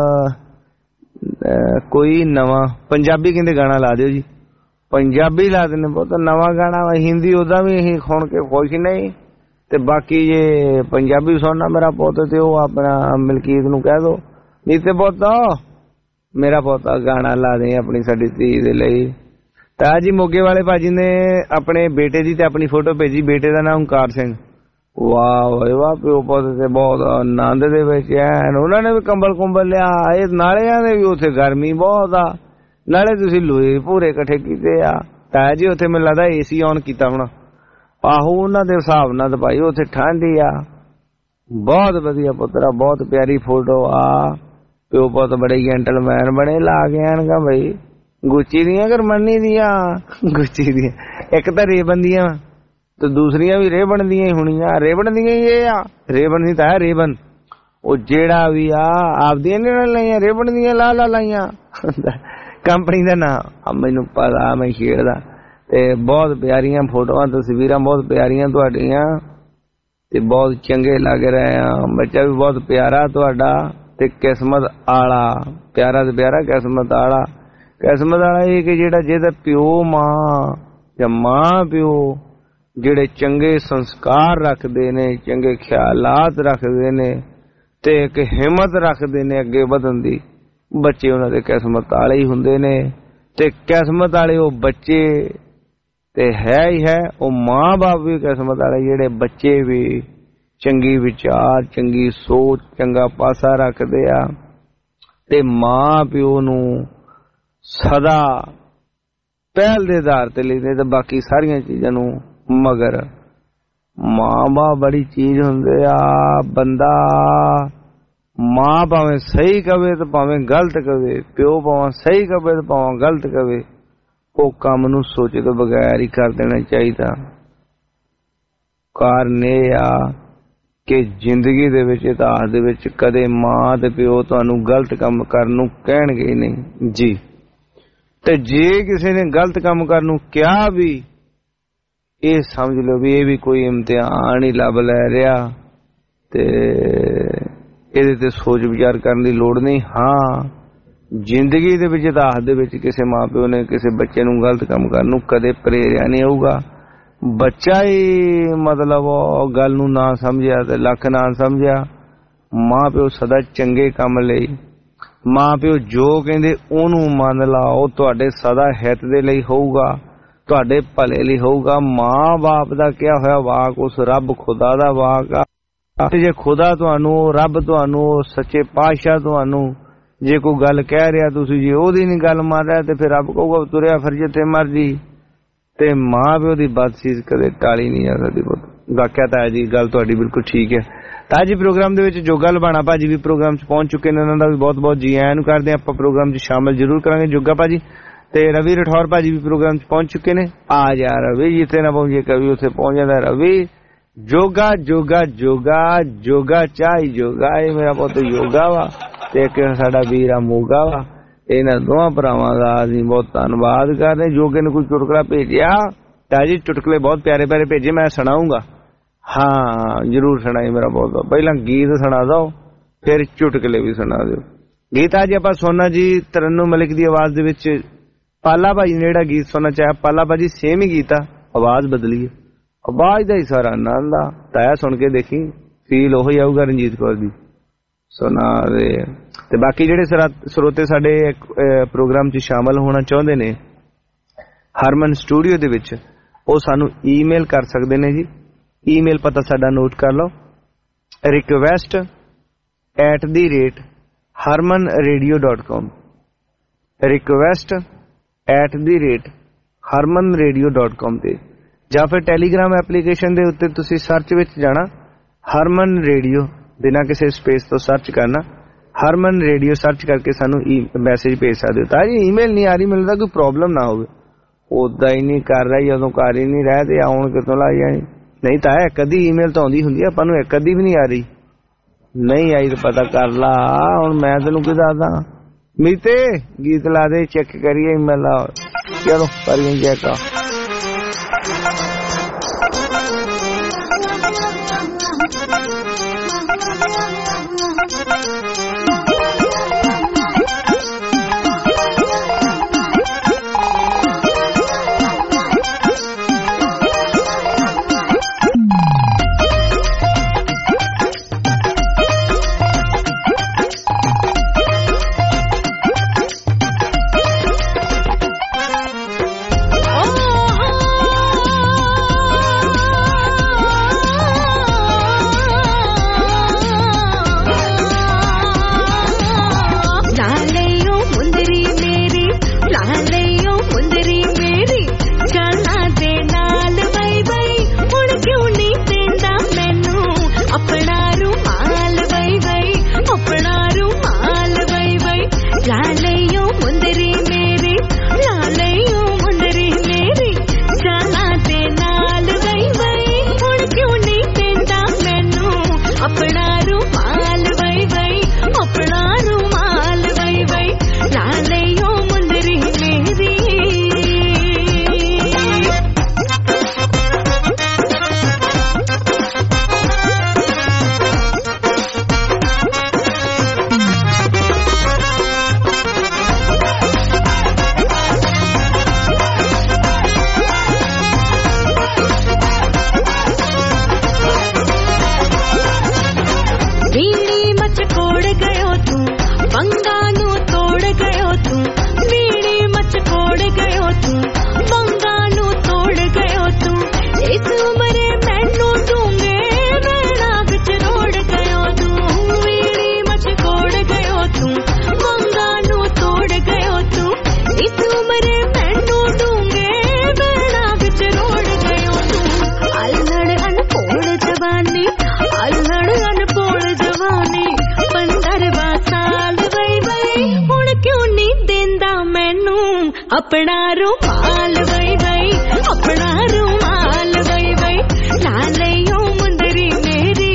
ਕੋਈ ਨਵਾਂ ਪੰਜਾਬੀ, ਕਹਿੰਦੇ ਗਾਣਾ ਲਾ ਦਿਓ ਜੀ। ਪੰਜਾਬੀ ਲਾ ਦੇਣੇ ਬਹੁਤ ਨਵਾਂ ਗਾਣਾ। ਹਿੰਦੀ ਉਹਦਾ ਵੀ ਅਸੀਂ ਸੁਣ ਕੇ ਖੁਸ਼ ਨਹੀਂ, ਤੇ ਬਾਕੀ ਜੇ ਪੰਜਾਬੀ ਸੁਣਨਾ ਮੇਰਾ ਪੁੱਤ ਤੇ ਉਹ ਆਪਣਾ ਮਲਕੀਤ ਨੂੰ ਕਹਿ ਦੋ, ਨਹੀਂ ਤੇ ਪੁੱਤ ਮੇਰਾ ਪੁੱਤ ਗਾਣਾ ਲਾ ਦੇ ਆਪਣੀ ਸਾਡੀ ਧੀ ਦੇ ਲਈ। ਤਾਂ ਜੀ ਮੋਗੇ ਵਾਲੇ ਭਾਜੀ ਨੇ ਆਪਣੇ ਬੇਟੇ ਦੀ ਤੇ ਆਪਣੀ ਫੋਟੋ ਭੇਜੀ। ਬੇਟੇ ਦਾ ਨਾਮ ਓਂਕਾਰ ਸਿੰਘ। ਵਾਹ ਵਾਹ ਵਾਹ, ਪਿਓ ਪੁੱਤ ਤੇ ਬਹੁਤ ਆਨੰਦ ਦੇ ਵਿੱਚ ਐਨ। ਉਹਨਾਂ ਨੇ ਵੀ ਕੰਬਲ ਕੁੰਬਲ ਲਿਆ, ਇਹ ਨਾਲਿਆਂ ਦੇ ਵੀ ਉੱਥੇ ਗਰਮੀ ਬਹੁਤ ਆ, ਨਾਲੇ ਤੁਸੀਂ ਲੋਹੇ ਪੂਰੇ ਇਕੱਠੇ ਕੀਤੇ ਆ। ਤਾਂ ਜੀ ਉੱਥੇ ਮੈਨੂੰ ਲੱਗਦਾ ਏ ਸੀ ਔਨ ਕੀਤਾ ਹੋਣਾ। ਆਹੋ ਉਹਨਾਂ ਦੇ ਹਿਸਾਬ ਨਾਲ ਤਾਂ ਭਾਈ ਉੱਥੇ ਠੰਡ ਹੀ ਆ। ਬਹੁਤ ਵਧੀਆ ਪੁੱਤਰਾ, ਬਹੁਤ ਪਿਆਰੀ ਫੋਟੋ ਆ। ਪਿਓ ਪੁੱਤ ਬੜੇ ਜੈਂਟਲਮੈਨ ਬਣੇ, ਲਾ ਕੇ ਆਣਗਾ ਬਈ ਗੁੱਚੀ ਦੀਆਂ ਗਰਮਨੀ ਦੀਆਂ, ਗੁੱਚੀ ਦੀਆਂ ਇੱਕ ਤਾਂ ਰੇਬਨ ਦੀਆਂ ਤੇ ਦੂਸਰੀਆਂ ਵੀ ਰੇਬਨ ਦੀਆਂ ਹੀ ਹੋਣੀਆਂ। ਰੇਬਨ ਦੀਆਂ ਹੀ ਇਹ ਆ, ਰੇਬਨ ਨਹੀਂ ਤਾਂ ਹੈ ਰੇਬਨ, ਉਹ ਜਿਹੜਾ ਵੀ ਆ ਆਪਦੀਆਂ ਨੇ ਲਾਈਆਂ, ਰੇਬਨ ਦੀਆਂ ਲਾ ਲਾ ਲਾਈਆਂ ਕੰਪਨੀ ਦਾ ਨਾਂ ਮੈਨੂੰ ਪਤਾ, ਮੈਂ ਖੇਡਦਾ। ਤੇ ਬਹੁਤ ਪਿਆਰੀਆਂ ਫੋਟੋਆਂ ਤਸਵੀਰਾਂ ਬਹੁਤ ਪਿਆਰੀਆਂ ਤੁਹਾਡੀਆਂ, ਤੇ ਬਹੁਤ ਚੰਗੇ ਲੱਗ ਰਹੇ ਆ। ਬੱਚਾ ਵੀ ਬਹੁਤ ਪਿਆਰਾ ਤੁਹਾਡਾ, ਤੇ ਕਿਸਮਤ ਆਲਾ, ਪਿਆਰਾ ਤੇ ਪਿਆਰਾ ਕਿਸਮਤ ਆਲਾ। ਕਿਸਮਤ ਆਲਾ ਇਹ ਕਿ ਜਿਹੜਾ ਜਿਹਦਾ ਪਿਓ ਮਾਂ ਜਾਂ ਮਾਂ ਪਿਓ ਜਿਹੜੇ ਚੰਗੇ ਸੰਸਕਾਰ ਰੱਖਦੇ ਨੇ, ਚੰਗੇ ਖਿਆਲਾਤ ਰੱਖਦੇ ਨੇ, ਤੇ ਇੱਕ ਹਿੰਮਤ ਰੱਖਦੇ ਨੇ ਅੱਗੇ ਵਧਣ ਦੀ, ਬੱਚੇ ਉਹਨਾਂ ਦੇ ਕਿਸਮਤ ਵਾਲੇ ਹੀ ਹੁੰਦੇ ਨੇ। ਤੇ ਕਿਸਮਤ ਵਾਲੇ ਉਹ ਬੱਚੇ ਤੇ ਹੈ ਹੀ ਹੈ, ਉਹ ਮਾਂ ਬਾਪ ਵੀ ਕਿਸਮਤ ਵਾਲੇ, ਜਿਹੜੇ ਬੱਚੇ ਵੀ ਚੰਗੀ ਵਿਚਾਰ, ਚੰਗੀ ਸੋਚ, ਚੰਗਾ ਪਾਸਾ ਰੱਖਦੇ ਆ, ਤੇ ਮਾਂ ਪਿਓ ਨੂੰ ਸਦਾ ਪਹਿਲ ਦੇ ਆਧਾਰ ਤੇ ਲੈਂਦੇ, ਤੇ ਬਾਕੀ ਸਾਰੀਆਂ ਚੀਜ਼ਾਂ ਨੂੰ ਮਗਰ। ਮਾਂ ਬਾਪ ਬੜੀ ਚੀਜ਼ ਹੁੰਦੇ ਆ। ਬੰਦਾ ਮਾਂ ਭਾਵੇਂ ਸਹੀ ਕਵੇ ਤੇ ਭਾਵੇਂ ਗਲਤ ਕਵੇ, ਪਿਓ ਭਾਵੇਂ ਸਹੀ ਕਵੇ ਤੇ ਭਾਵੇਂ ਗਲਤ ਕਵੇ, ਉਹ ਕੰਮ ਨੂੰ ਸੋਚੇ ਤੋਂ ਬਗੈਰ ਹੀ ਕਰ ਦੇਣਾ ਚਾਹੀਦਾ। ਕਾਰਨ ਇਹ ਆ ਕਿ ਜ਼ਿੰਦਗੀ ਦੇ ਵਿੱਚ, ਇਤਿਹਾਸ ਦੇ ਵਿੱਚ ਕਦੇ ਮਾਂ ਤੇ ਪਿਓ ਤੁਹਾਨੂੰ ਗਲਤ ਕੰਮ ਕਰਨ ਨੂੰ ਕਹਿਣਗੇ ਨਹੀਂ ਜੀ। ਤੇ ਜੇ ਕਿਸੇ ਨੇ ਗਲਤ ਕੰਮ ਕਰਨ ਨੂੰ ਕਿਹਾ ਵੀ, ਇਹ ਸਮਝ ਲਓ ਵੀ ਇਹ ਵੀ ਕੋਈ ਇਮਤਿਹਾਨ ਹੀ ਲੱਭ ਲੈ ਰਿਹਾ, ਤੇ ਇਹਦੇ ਤੇ ਸੋਚ ਵਿਚਾਰ ਕਰਨ ਦੀ ਲੋੜ ਨਹੀਂ। ਹਾਂ, ਜ਼ਿੰਦਗੀ ਦੇ ਵਿੱਚ, ਇਤਿਹਾਸ ਦੇ ਵਿੱਚ ਕਿਸੇ ਮਾਂ ਪਿਓ ਨੇ ਕਿਸੇ ਬੱਚੇ ਨੂੰ ਗਲਤ ਕੰਮ ਕਰਨ ਨੂੰ ਕਦੇ ਪ੍ਰੇਰਿਆ ਨਹੀਂ ਹੋਊਗਾ। ਬੱਚਾ ਹੀ ਮਤਲਬ ਉਹ ਗੱਲ ਨੂੰ ਨਾ ਸਮਝਿਆ ਤੇ ਲੱਖ ਨਾ ਸਮਝਿਆ। ਮਾਂ ਪਿਓ ਸਦਾ ਚੰਗੇ ਕੰਮ ਲਈ, ਮਾਂ ਪਿਓ ਜੋ ਕਹਿੰਦੇ ਉਹਨੂੰ ਮੰਨ ਲਾ, ਉਹ ਤੁਹਾਡੇ ਸਦਾ ਹਿੱਤ ਦੇ ਲਈ ਹੋਊਗਾ, ਤੁਹਾਡੇ ਭਲੇ ਲਈ ਹੋਊਗਾ। ਮਾਂ ਬਾਪ ਦਾ ਕਿਹਾ ਹੋਇਆ ਵਾਕ ਉਸ ਰੱਬ ਖੁਦਾ ਦਾ ਵਾਕ ਆ। ਤੇ ਜੇ ਖੁਦਾ ਤੁਹਾਨੂੰ, ਰੱਬ ਤੁਹਾਨੂੰ, ਸੱਚੇ ਪਾਤਸ਼ਾਹ ਤੁਹਾਨੂੰ ਜੇ ਕੋਈ ਗੱਲ ਕਹਿ ਰਿਹਾ, ਤੁਸੀਂ ਜੇ ਉਹਦੀ ਨਹੀਂ ਗੱਲ ਮੰਨ ਰਿਹਾ, ਤੇ ਫਿਰ ਰੱਬ ਕਹੂਗਾ ਤੁਰਿਆ ਫਿਰ ਜਿੱਥੇ ਮਰਜੀ। ਤੇ ਮਾਂ ਪਿਓ ਦੀ ਬਦਸੀਸ ਕਦੇ ਟਾਲੀ ਨਹੀਂ ਜਾ ਸਕਦੀ। ਵਾਕਿਆ ਤਾਂ ਹੈ ਜੀ, ਗੱਲ ਤੁਹਾਡੀ ਬਿਲਕੁਲ ਠੀਕ ਹੈ। ਤਾਂ ਜੀ ਪ੍ਰੋਗਰਾਮ ਦੇ ਵਿੱਚ ਜੋਗਾ ਲਬਾਣਾ ਭਾਜੀ ਵੀ ਪ੍ਰੋਗਰਾਮ 'ਚ ਪਹੁੰਚ ਚੁੱਕੇ ਨੇ, ਉਹਨਾਂ ਦਾ ਵੀ ਬਹੁਤ ਬਹੁਤ ਜੀ ਆਇਆਂ ਨੂੰ ਕਰਦੇ ਆਪਾਂ ਪ੍ਰੋਗਰਾਮ 'ਚ ਸ਼ਾਮਲ ਜ਼ਰੂਰ ਕਰਾਂਗੇ ਜੋਗਾ ਭਾਜੀ। ਤੇ ਰਵੀ ਰਠੌਰ ਭਾਜੀ ਵੀ ਪ੍ਰੋਗਰਾਮ 'ਚ ਪਹੁੰਚ ਚੁੱਕੇ ਨੇ। ਆ ਜਾ ਰਵੀ, ਜਿੱਥੇ ਨਾ ਪਹੁੰਚੇ ਕਵੀ ਉੱਥੇ ਪਹੁੰਚ ਜਾਂਦਾ ਰਵੀ। ਜੋਗਾ ਜੋਗਾ ਜੋਗਾ ਜੋਗਾ ਚਾਹੀ ਜੋਗਾ, ਇਹ ਮੇਰਾ ਪੁੱਤ ਯੋਗਾ ਵਾ, ਤੇ ਇੱਕ ਸਾਡਾ ਵੀਰ ਆ ਮੋਗਾ ਵਾ। ਇਹਨਾਂ ਦੋਵਾਂ ਭਰਾਵਾਂ ਦਾ ਅਸੀਂ ਬਹੁਤ ਧੰਨਵਾਦ ਕਰਦੇ। ਜੋਗੇ ਨੇ ਕੋਈ ਚੁਟਕਲਾ ਭੇਜਿਆ ਤਾਂ ਜੀ, ਚੁਟਕਲੇ ਬਹੁਤ ਪਿਆਰੇ ਪਿਆਰੇ ਭੇਜੇ, ਮੈਂ ਸੁਣਾਉਂਗਾ। ਹਾਂ ਜ਼ਰੂਰ ਸੁਣਾਈ ਮੇਰਾ ਬਹੁਤ। ਪਹਿਲਾਂ ਗੀਤ ਸੁਣਾ ਦੋ, ਫਿਰ ਚੁਟਕਲੇ ਵੀ ਸੁਣਾ ਦਿਓ। ਗੀਤ ਅੱਜ ਆਪਾਂ ਸੋਨਾ ਜੀ ਤਰੰਨੁਮ ਮਲਿਕ ਦੀ ਆਵਾਜ਼ ਦੇ ਵਿੱਚ ਪਾਲਾ ਭਾਜੀ ਨੇ ਜਿਹੜਾ ਗੀਤ ਸੁਣਨਾ ਚਾਹਿਆ। ਪਾਲਾ ਭਾਜੀ ਸੇਮ ਹੀ ਗੀਤ ਆ, ਆਵਾਜ਼ ਬਦਲੀ ਹੈ, ਆਵਾਜ਼ ਦਾ ਹੀ ਸਾਰਾ ਆਨੰਦ ਆ। ਤਾਇਆ ਸੁਣ ਕੇ ਦੇਖੀ, ਫੀਲ ਉਹੀ ਆਊਗਾ ਰਣਜੀਤ ਕੌਰ ਦੀ ਸੁਣਾ ਦੇ। ਤੇ ਬਾਕੀ ਜਿਹੜੇ ਸਰੋਤੇ ਸਾਡੇ ਪ੍ਰੋਗਰਾਮ 'ਚ ਸ਼ਾਮਲ ਹੋਣਾ ਚਾਹੁੰਦੇ ਨੇ ਹਰਮਨ ਸਟੂਡੀਓ ਦੇ ਵਿੱਚ, ਉਹ ਸਾਨੂੰ ਈਮੇਲ ਕਰ ਸਕਦੇ ਨੇ ਜੀ। ਈਮੇਲ ਪਤਾ ਸਾਡਾ ਨੋਟ ਕਰ ਲਓ, request at the rate Harman radio dot com, request at the rate Harman radio dot com ਤੇ, ਜਾਂ ਫਿਰ ਟੈਲੀਗ੍ਰਾਮ ਐਪਲੀਕੇਸ਼ਨ ਦੇ ਉੱਤੇ ਤੁਸੀਂ ਸਰਚ ਵਿੱਚ ਜਾਣਾ, ਹਰਮਨ ਰੇਡੀਓ ਬਿਨਾਂ ਕਿਸੇ ਸਪੇਸ ਤੋਂ ਸਰਚ ਕਰਨਾ, ਹਰਮਨ ਰੇਡੀਓ ਸਰਚ ਕਰਕੇ ਸਾਨੂੰ ਮੈਸੇਜ ਭੇਜ ਸਕਦੇ ਹੋ। ਤਾਂ ਜੀ ਈਮੇਲ ਨਹੀਂ ਆ ਰਹੀ, ਮਿਲਦਾ ਕੋਈ ਪ੍ਰੋਬਲਮ ਨਾ ਹੋਵੇ, ਉਦਾਂ ਹੀ ਨਹੀਂ ਕਰ ਰਿਹਾ, ਜਦੋਂ ਕਰ ਹੀ ਨਹੀਂ ਰਿਹਾ ਤੇ ਆਉਣ ਕਿਤੋਂ ਲਾ ਜਾਣੀ। ਨਹੀਂ ਤਾਂ ਇੱਕ ਅੱਧੀ ਈਮੇਲ ਤਾਂ ਆਉਂਦੀ ਹੁੰਦੀ ਆ, ਆਪਾਂ ਨੂੰ ਇੱਕ ਅੱਧੀ ਵੀ ਨਹੀਂ ਆ ਰਹੀ। ਨਹੀਂ ਆਈ ਤਾਂ ਪਤਾ ਕਰ ਲਾ, ਹੁਣ ਮੈਂ ਤੈਨੂੰ ਕੀ ਦੱਸਦਾ। मीते गीत ला दे, चेक करिए ईमेल। चलो करिए चेक। अपना रुमाल वई वई, अपना रुमाल वई वई, लालयो मुंदरी मेरी।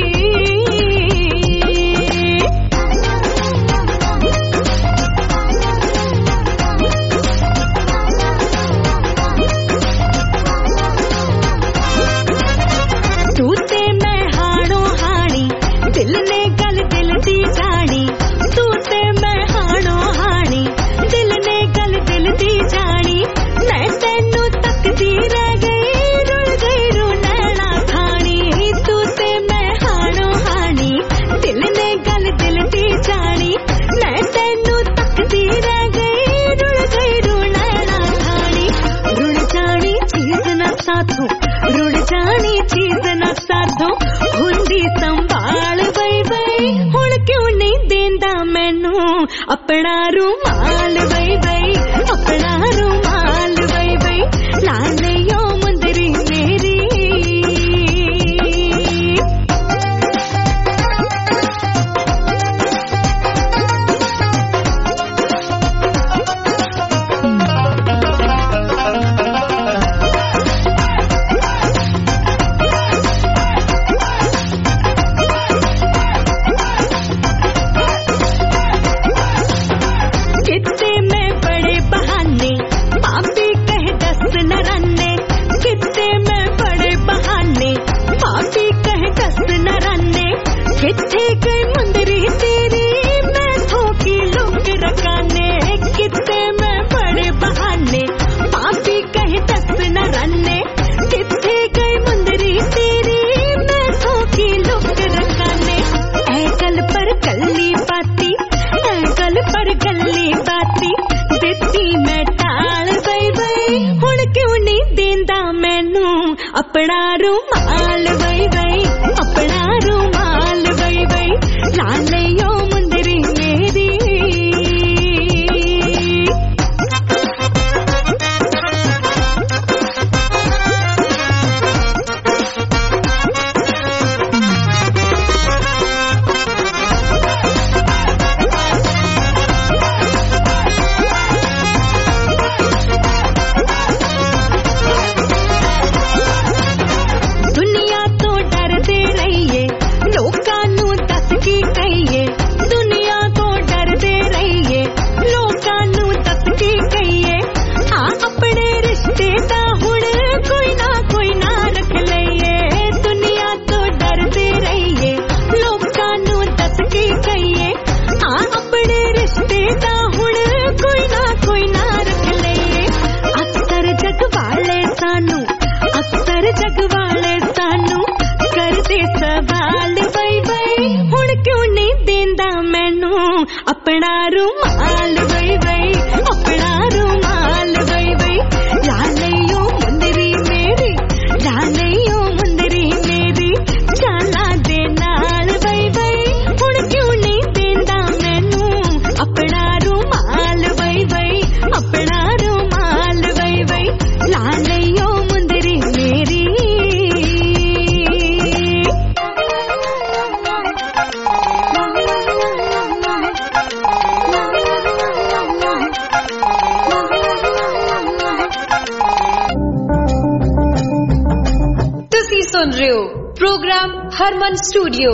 तू ते मैं हाणो हाणी, दिल ने गल दिल दी जानी। तू ते मैं हाणो हाणी, दिल ने गल दिल दी जानी। मैं तेनू तकदी रह गई, रुल गई रू नैना खानी। तू ते मैं हाणो हाणी, दिल ने गल दिल दी जानी। मैं तेनू तकदी रह गई, रुल गई रू नैना खानी। रुड़ जानी चीज न साथों, रुड़ जानी चीज न साथों, हुंदी संभाल वई वई। हुण क्यों नहीं देंदा मैनू अपना रुमाल वई वई, अपना रुमाल वई वई, लालयो मुंदरी मेरी। कितने में बड़े बहाने, पापी कहे दस नराने। कितने में बड़े बहाने, पापी कहे दस नराने। कितने गई मुंदरी तेरी, मैं थोकी लोग रकाने। कितने में बड़े बहाने, पापी कहे दस नराने। कितने गई मुंदरी तेरी, मैं थोकी लोग रकाने। ऐ गल पर गल्ली बाती, ऐ गल पर गल्ली बाती, दित्ती मैं टाल वई वई। हुण क्यों नहीं देंदा मैनू अपना रुमाल वई वई, अपना रुमाल वई वई, लालयो मुंदरी मेरी। दुनिया तो डर दे रुमाल वई वई अपना रुमाल वई वई ला लियो मुंदरी मेरी ला लियो मुंदरी मेरी चाला दे नाल वई वई हुण क्यों नहीं देंदा मैनू अपना रुमाल वई वई अपना रुमाल वई वई ला लियो मुंदरी मेरी सुन रहे हो प्रोग्राम हरमन स्टूडियो।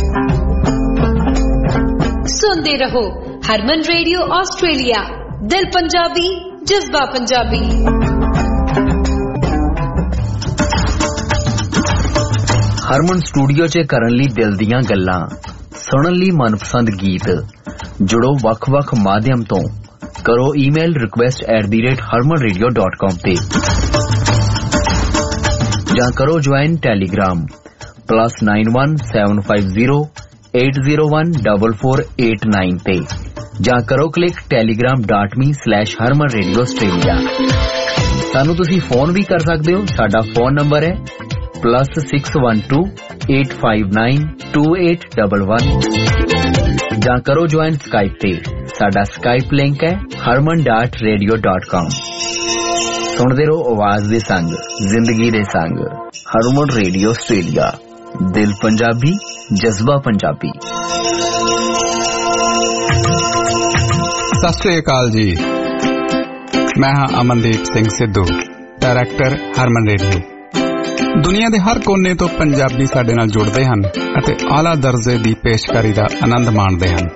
सुनते रहो हरमन रेडियो ऑस्ट्रेलिया, दिल पंजाबी जज्बा पंजाबी। हरमन स्टूडियो च करन लई दिल दियां गल्लां, सुनन लई मनपसंद गीत, जुड़ो वख वख माध्यम तो, करो email request at the rate Harman radio dot com ते, ਜਾਂ ਕਰੋ join Telegram plus nine one seven five zero eight zero one four four eight nine ਤੇ, ਜਾਂ ਕਰੋ click Telegram dot me slash Harman Radio Australia. ਸਾਨੂੰ ਤੁਸੀਂ ਫੋਨ ਵੀ ਕਰ ਸਕਦੇ ਹੋ। ਸਾਡਾ ਫੋਨ ਨੰਬਰ ਹੈ plus six one two eight five nine two eight one one, ਜਾਂ ਕਰੋ ਜੁਆਇਨ ਸਕਾਈਪ ਤੇ। ਸਾਡਾ ਸਕਾਈਪ ਲਿੰਕ ਹੈ Harman dot radio dot com. ਸੁਣਦੇ ਰਹੋ ਆਵਾਜ਼ ਦੇ ਸੰਗ, ਜ਼ਿੰਦਗੀ ਦੇ ਸੰਗ। ਹਰਮਨ ਰੇਡੀਓ ਆਸਟ੍ਰੇਲੀਆ, ਦਿਲ ਪੰਜਾਬੀ ਜਜ਼ਬਾ ਪੰਜਾਬੀ। ਸਤਿ ਸ਼੍ਰੀ ਅਕਾਲ ਜੀ, ਮੈਂ ਹਾਂ ਅਮਨਦੀਪ ਸਿੰਘ ਸਿੱਧੂ, ਡਾਇਰੈਕਟਰ ਹਰਮਨ ਰੇਡੀਓ। ਦੁਨੀਆ ਦੇ ਹਰ ਕੋਨੇ ਤੋਂ ਪੰਜਾਬੀ ਸਾਡੇ ਨਾਲ ਜੁੜਦੇ ਹਨ ਅਤੇ ਆਲਾ ਦਰਜੇ ਦੀ ਪੇਸ਼ਕਾਰੀ ਦਾ ਆਨੰਦ ਮਾਣਦੇ ਹਨ।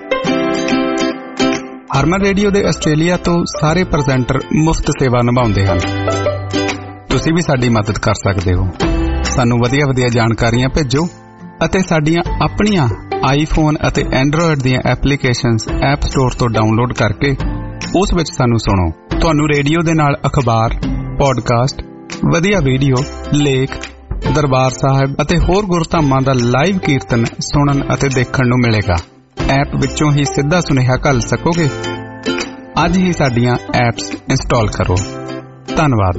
ਹਰਮਨ ਰੇਡੀਓ ਦੇ ਆਸਟ੍ਰੇਲੀਆ ਤੋਂ ਸਾਰੇ ਪ੍ਰੈਜ਼ੈਂਟਰ ਮੁਫਤ ਸੇਵਾ ਨਿਭਾਉਂਦੇ ਹਨ। ਤੁਸੀਂ ਵੀ ਸਾਡੀ ਮਦਦ ਕਰ ਸਕਦੇ ਹੋ। ਸਾਨੂੰ ਵਧੀਆ ਵਧੀਆ ਜਾਣਕਾਰੀਆਂ ਭੇਜੋ ਅਤੇ ਸਾਡੀਆਂ ਆਪਣੀਆਂ ਆਈਫੋਨ ਅਤੇ ਐਂਡਰੋਇਡ ਦੀਆਂ ਐਪਲੀਕੇਸ਼ਨਸ ਐਪ ਸਟੋਰ ਤੋਂ ਡਾਊਨਲੋਡ ਕਰਕੇ ਉਸ ਵਿੱਚ ਸਾਨੂੰ ਸੁਣੋ। ਤੁਹਾਨੂੰ ਰੇਡੀਓ ਦੇ ਨਾਲ ਅਖਬਾਰ, ਪੋਡਕਾਸਟ, ਵਧੀਆ ਵੀਡੀਓ, ਲੇਖ, ਦਰਬਾਰ ਸਾਹਿਬ ਅਤੇ ਹੋਰ ਗੁਰਧਾਮਾਂ ਦਾ ਲਾਈਵ ਕੀਰਤਨ ਸੁਣਨ ਅਤੇ ਦੇਖਣ ਨੂੰ ਮਿਲੇਗਾ। ਐਪ ਵਿੱਚੋਂ ਹੀ ਸਿੱਧਾ ਸੁਨੇਹਾ ਘੱਲ ਸਕੋਗੇ। ਅੱਜ ਹੀ ਸਾਡੀਆਂ ਐਪਸ ਇੰਸਟਾਲ ਕਰੋ। ਧੰਨਵਾਦ।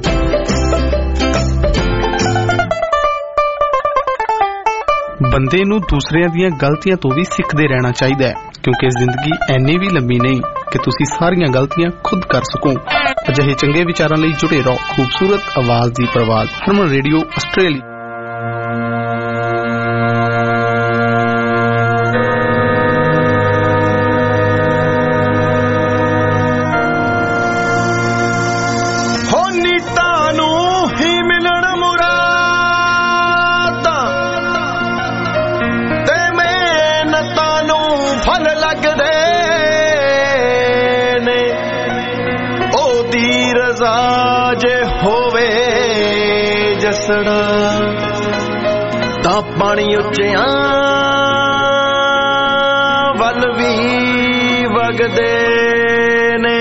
ਬੰਦੇ ਨੂੰ ਦੂਸਰਿਆਂ ਦੀਆਂ ਗਲਤੀਆਂ ਤੋਂ ਵੀ ਸਿੱਖਦੇ ਰਹਿਣਾ ਚਾਹੀਦਾ ਹੈ, ਕਿਉਂਕਿ ਜ਼ਿੰਦਗੀ ਐਨੀ ਵੀ ਲੰਮੀ ਨਹੀਂ ਕਿ ਤੁਸੀਂ ਸਾਰੀਆਂ ਗਲਤੀਆਂ ਖੁਦ ਕਰ ਸਕੋ। ਅਜਿਹੇ ਚੰਗੇ ਵਿਚਾਰਾਂ ਲਈ ਜੁੜੇ ਰਹੋ ਖੂਬਸੂਰਤ ਆਵਾਜ਼ ਦੀ ਪ੍ਰਵਾਜ਼ ਹਰਮਨ ਰੇਡੀਓ ਆਸਟ੍ਰੇਲੀਆ। ਤਾਂ ਪਾਣੀ ਉੱਚਿਆਂ ਵੱਲ ਵੀ ਵਗਦੇ ਨੇ।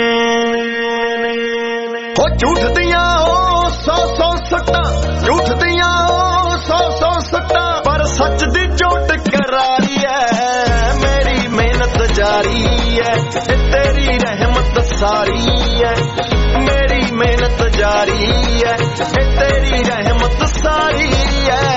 ਹੋ ਝੂਠ ਦੀਆਂ ਉਹ ਸੌ ਸੌ ਸੱਟਾਂ, ਝੂਠ ਦੀਆਂ ਉਹ ਸੌ ਸੌ ਸੱਟਾਂ, ਪਰ ਸੱਚ ਦੀ ਚੋਟ ਕਰਾਰੀ ਐ। ਮੇਰੀ ਮਿਹਨਤ ਜਾਰੀ ਐ, ਤੇਰੀ ਰਹਿਮਤ ਸਾਰੀ ਐ। ਮੇਰੀ ਮਿਹਨਤ ਜਾਰੀ ਐ, ਤੇਰੀ ਰਹਿਮਤ ਸਾਰੀ ਐ।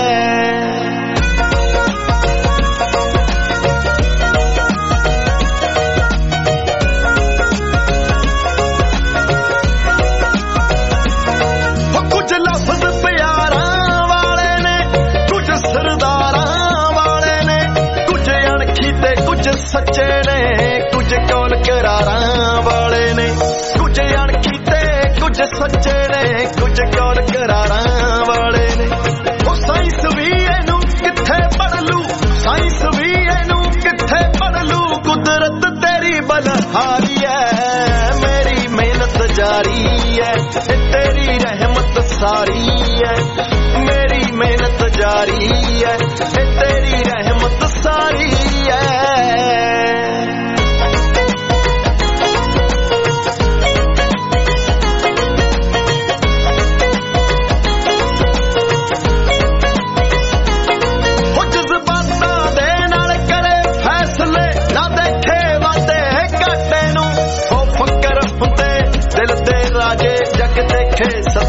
ਕੁਝ ਲਫ਼ਜ਼ ਪਿਆਰਾਂ ਵਾਲੇ ਨੇ, ਕੁਝ ਸਰਦਾਰਾਂ ਵਾਲੇ ਨੇ, ਕੁਝ ਅਣਖੀ ਤੇ ਕੁਝ ਸੱਚੇ ਨੇ, ਕੁਝ ਕੌਲ ਕਰਾਰਾਂ ਵਾਲੇ ਨੇ, ਕੁਝ ਅਣਖੀ ਤੇ ਕੁਝ ਸੱਚੇ ਨੇ, ਕੁਝ ਕੌਲ ਕਰਾਰਾਂ ਵਾਲੇ ਨੇ। ਉਹ ਸਾਇੰਸ ਵੀ ਇਹਨੂੰ ਕਿੱਥੇ ਪੜ੍ਹ ਲੂ, ਸਾਇੰਸ ਵੀ ਇਹਨੂੰ ਕਿੱਥੇ ਪੜ੍ਹ ਲੂ। ਕੁਦਰਤ ਤੇਰੀ ਬਲਹਾਰੀ ਐ, ਮੇਰੀ ਮਿਹਨਤ ਜਾਰੀ ਐ, ਤੇਰੀ ਰਹਿਮਤ ਸਾਰੀ ਐ। ਮੇਰੀ ਮਿਹਨਤ ਜਾਰੀ ਐ, ਤੇਰੀ ਰਹਿਮਤ ਸਾਰੀ ਐ।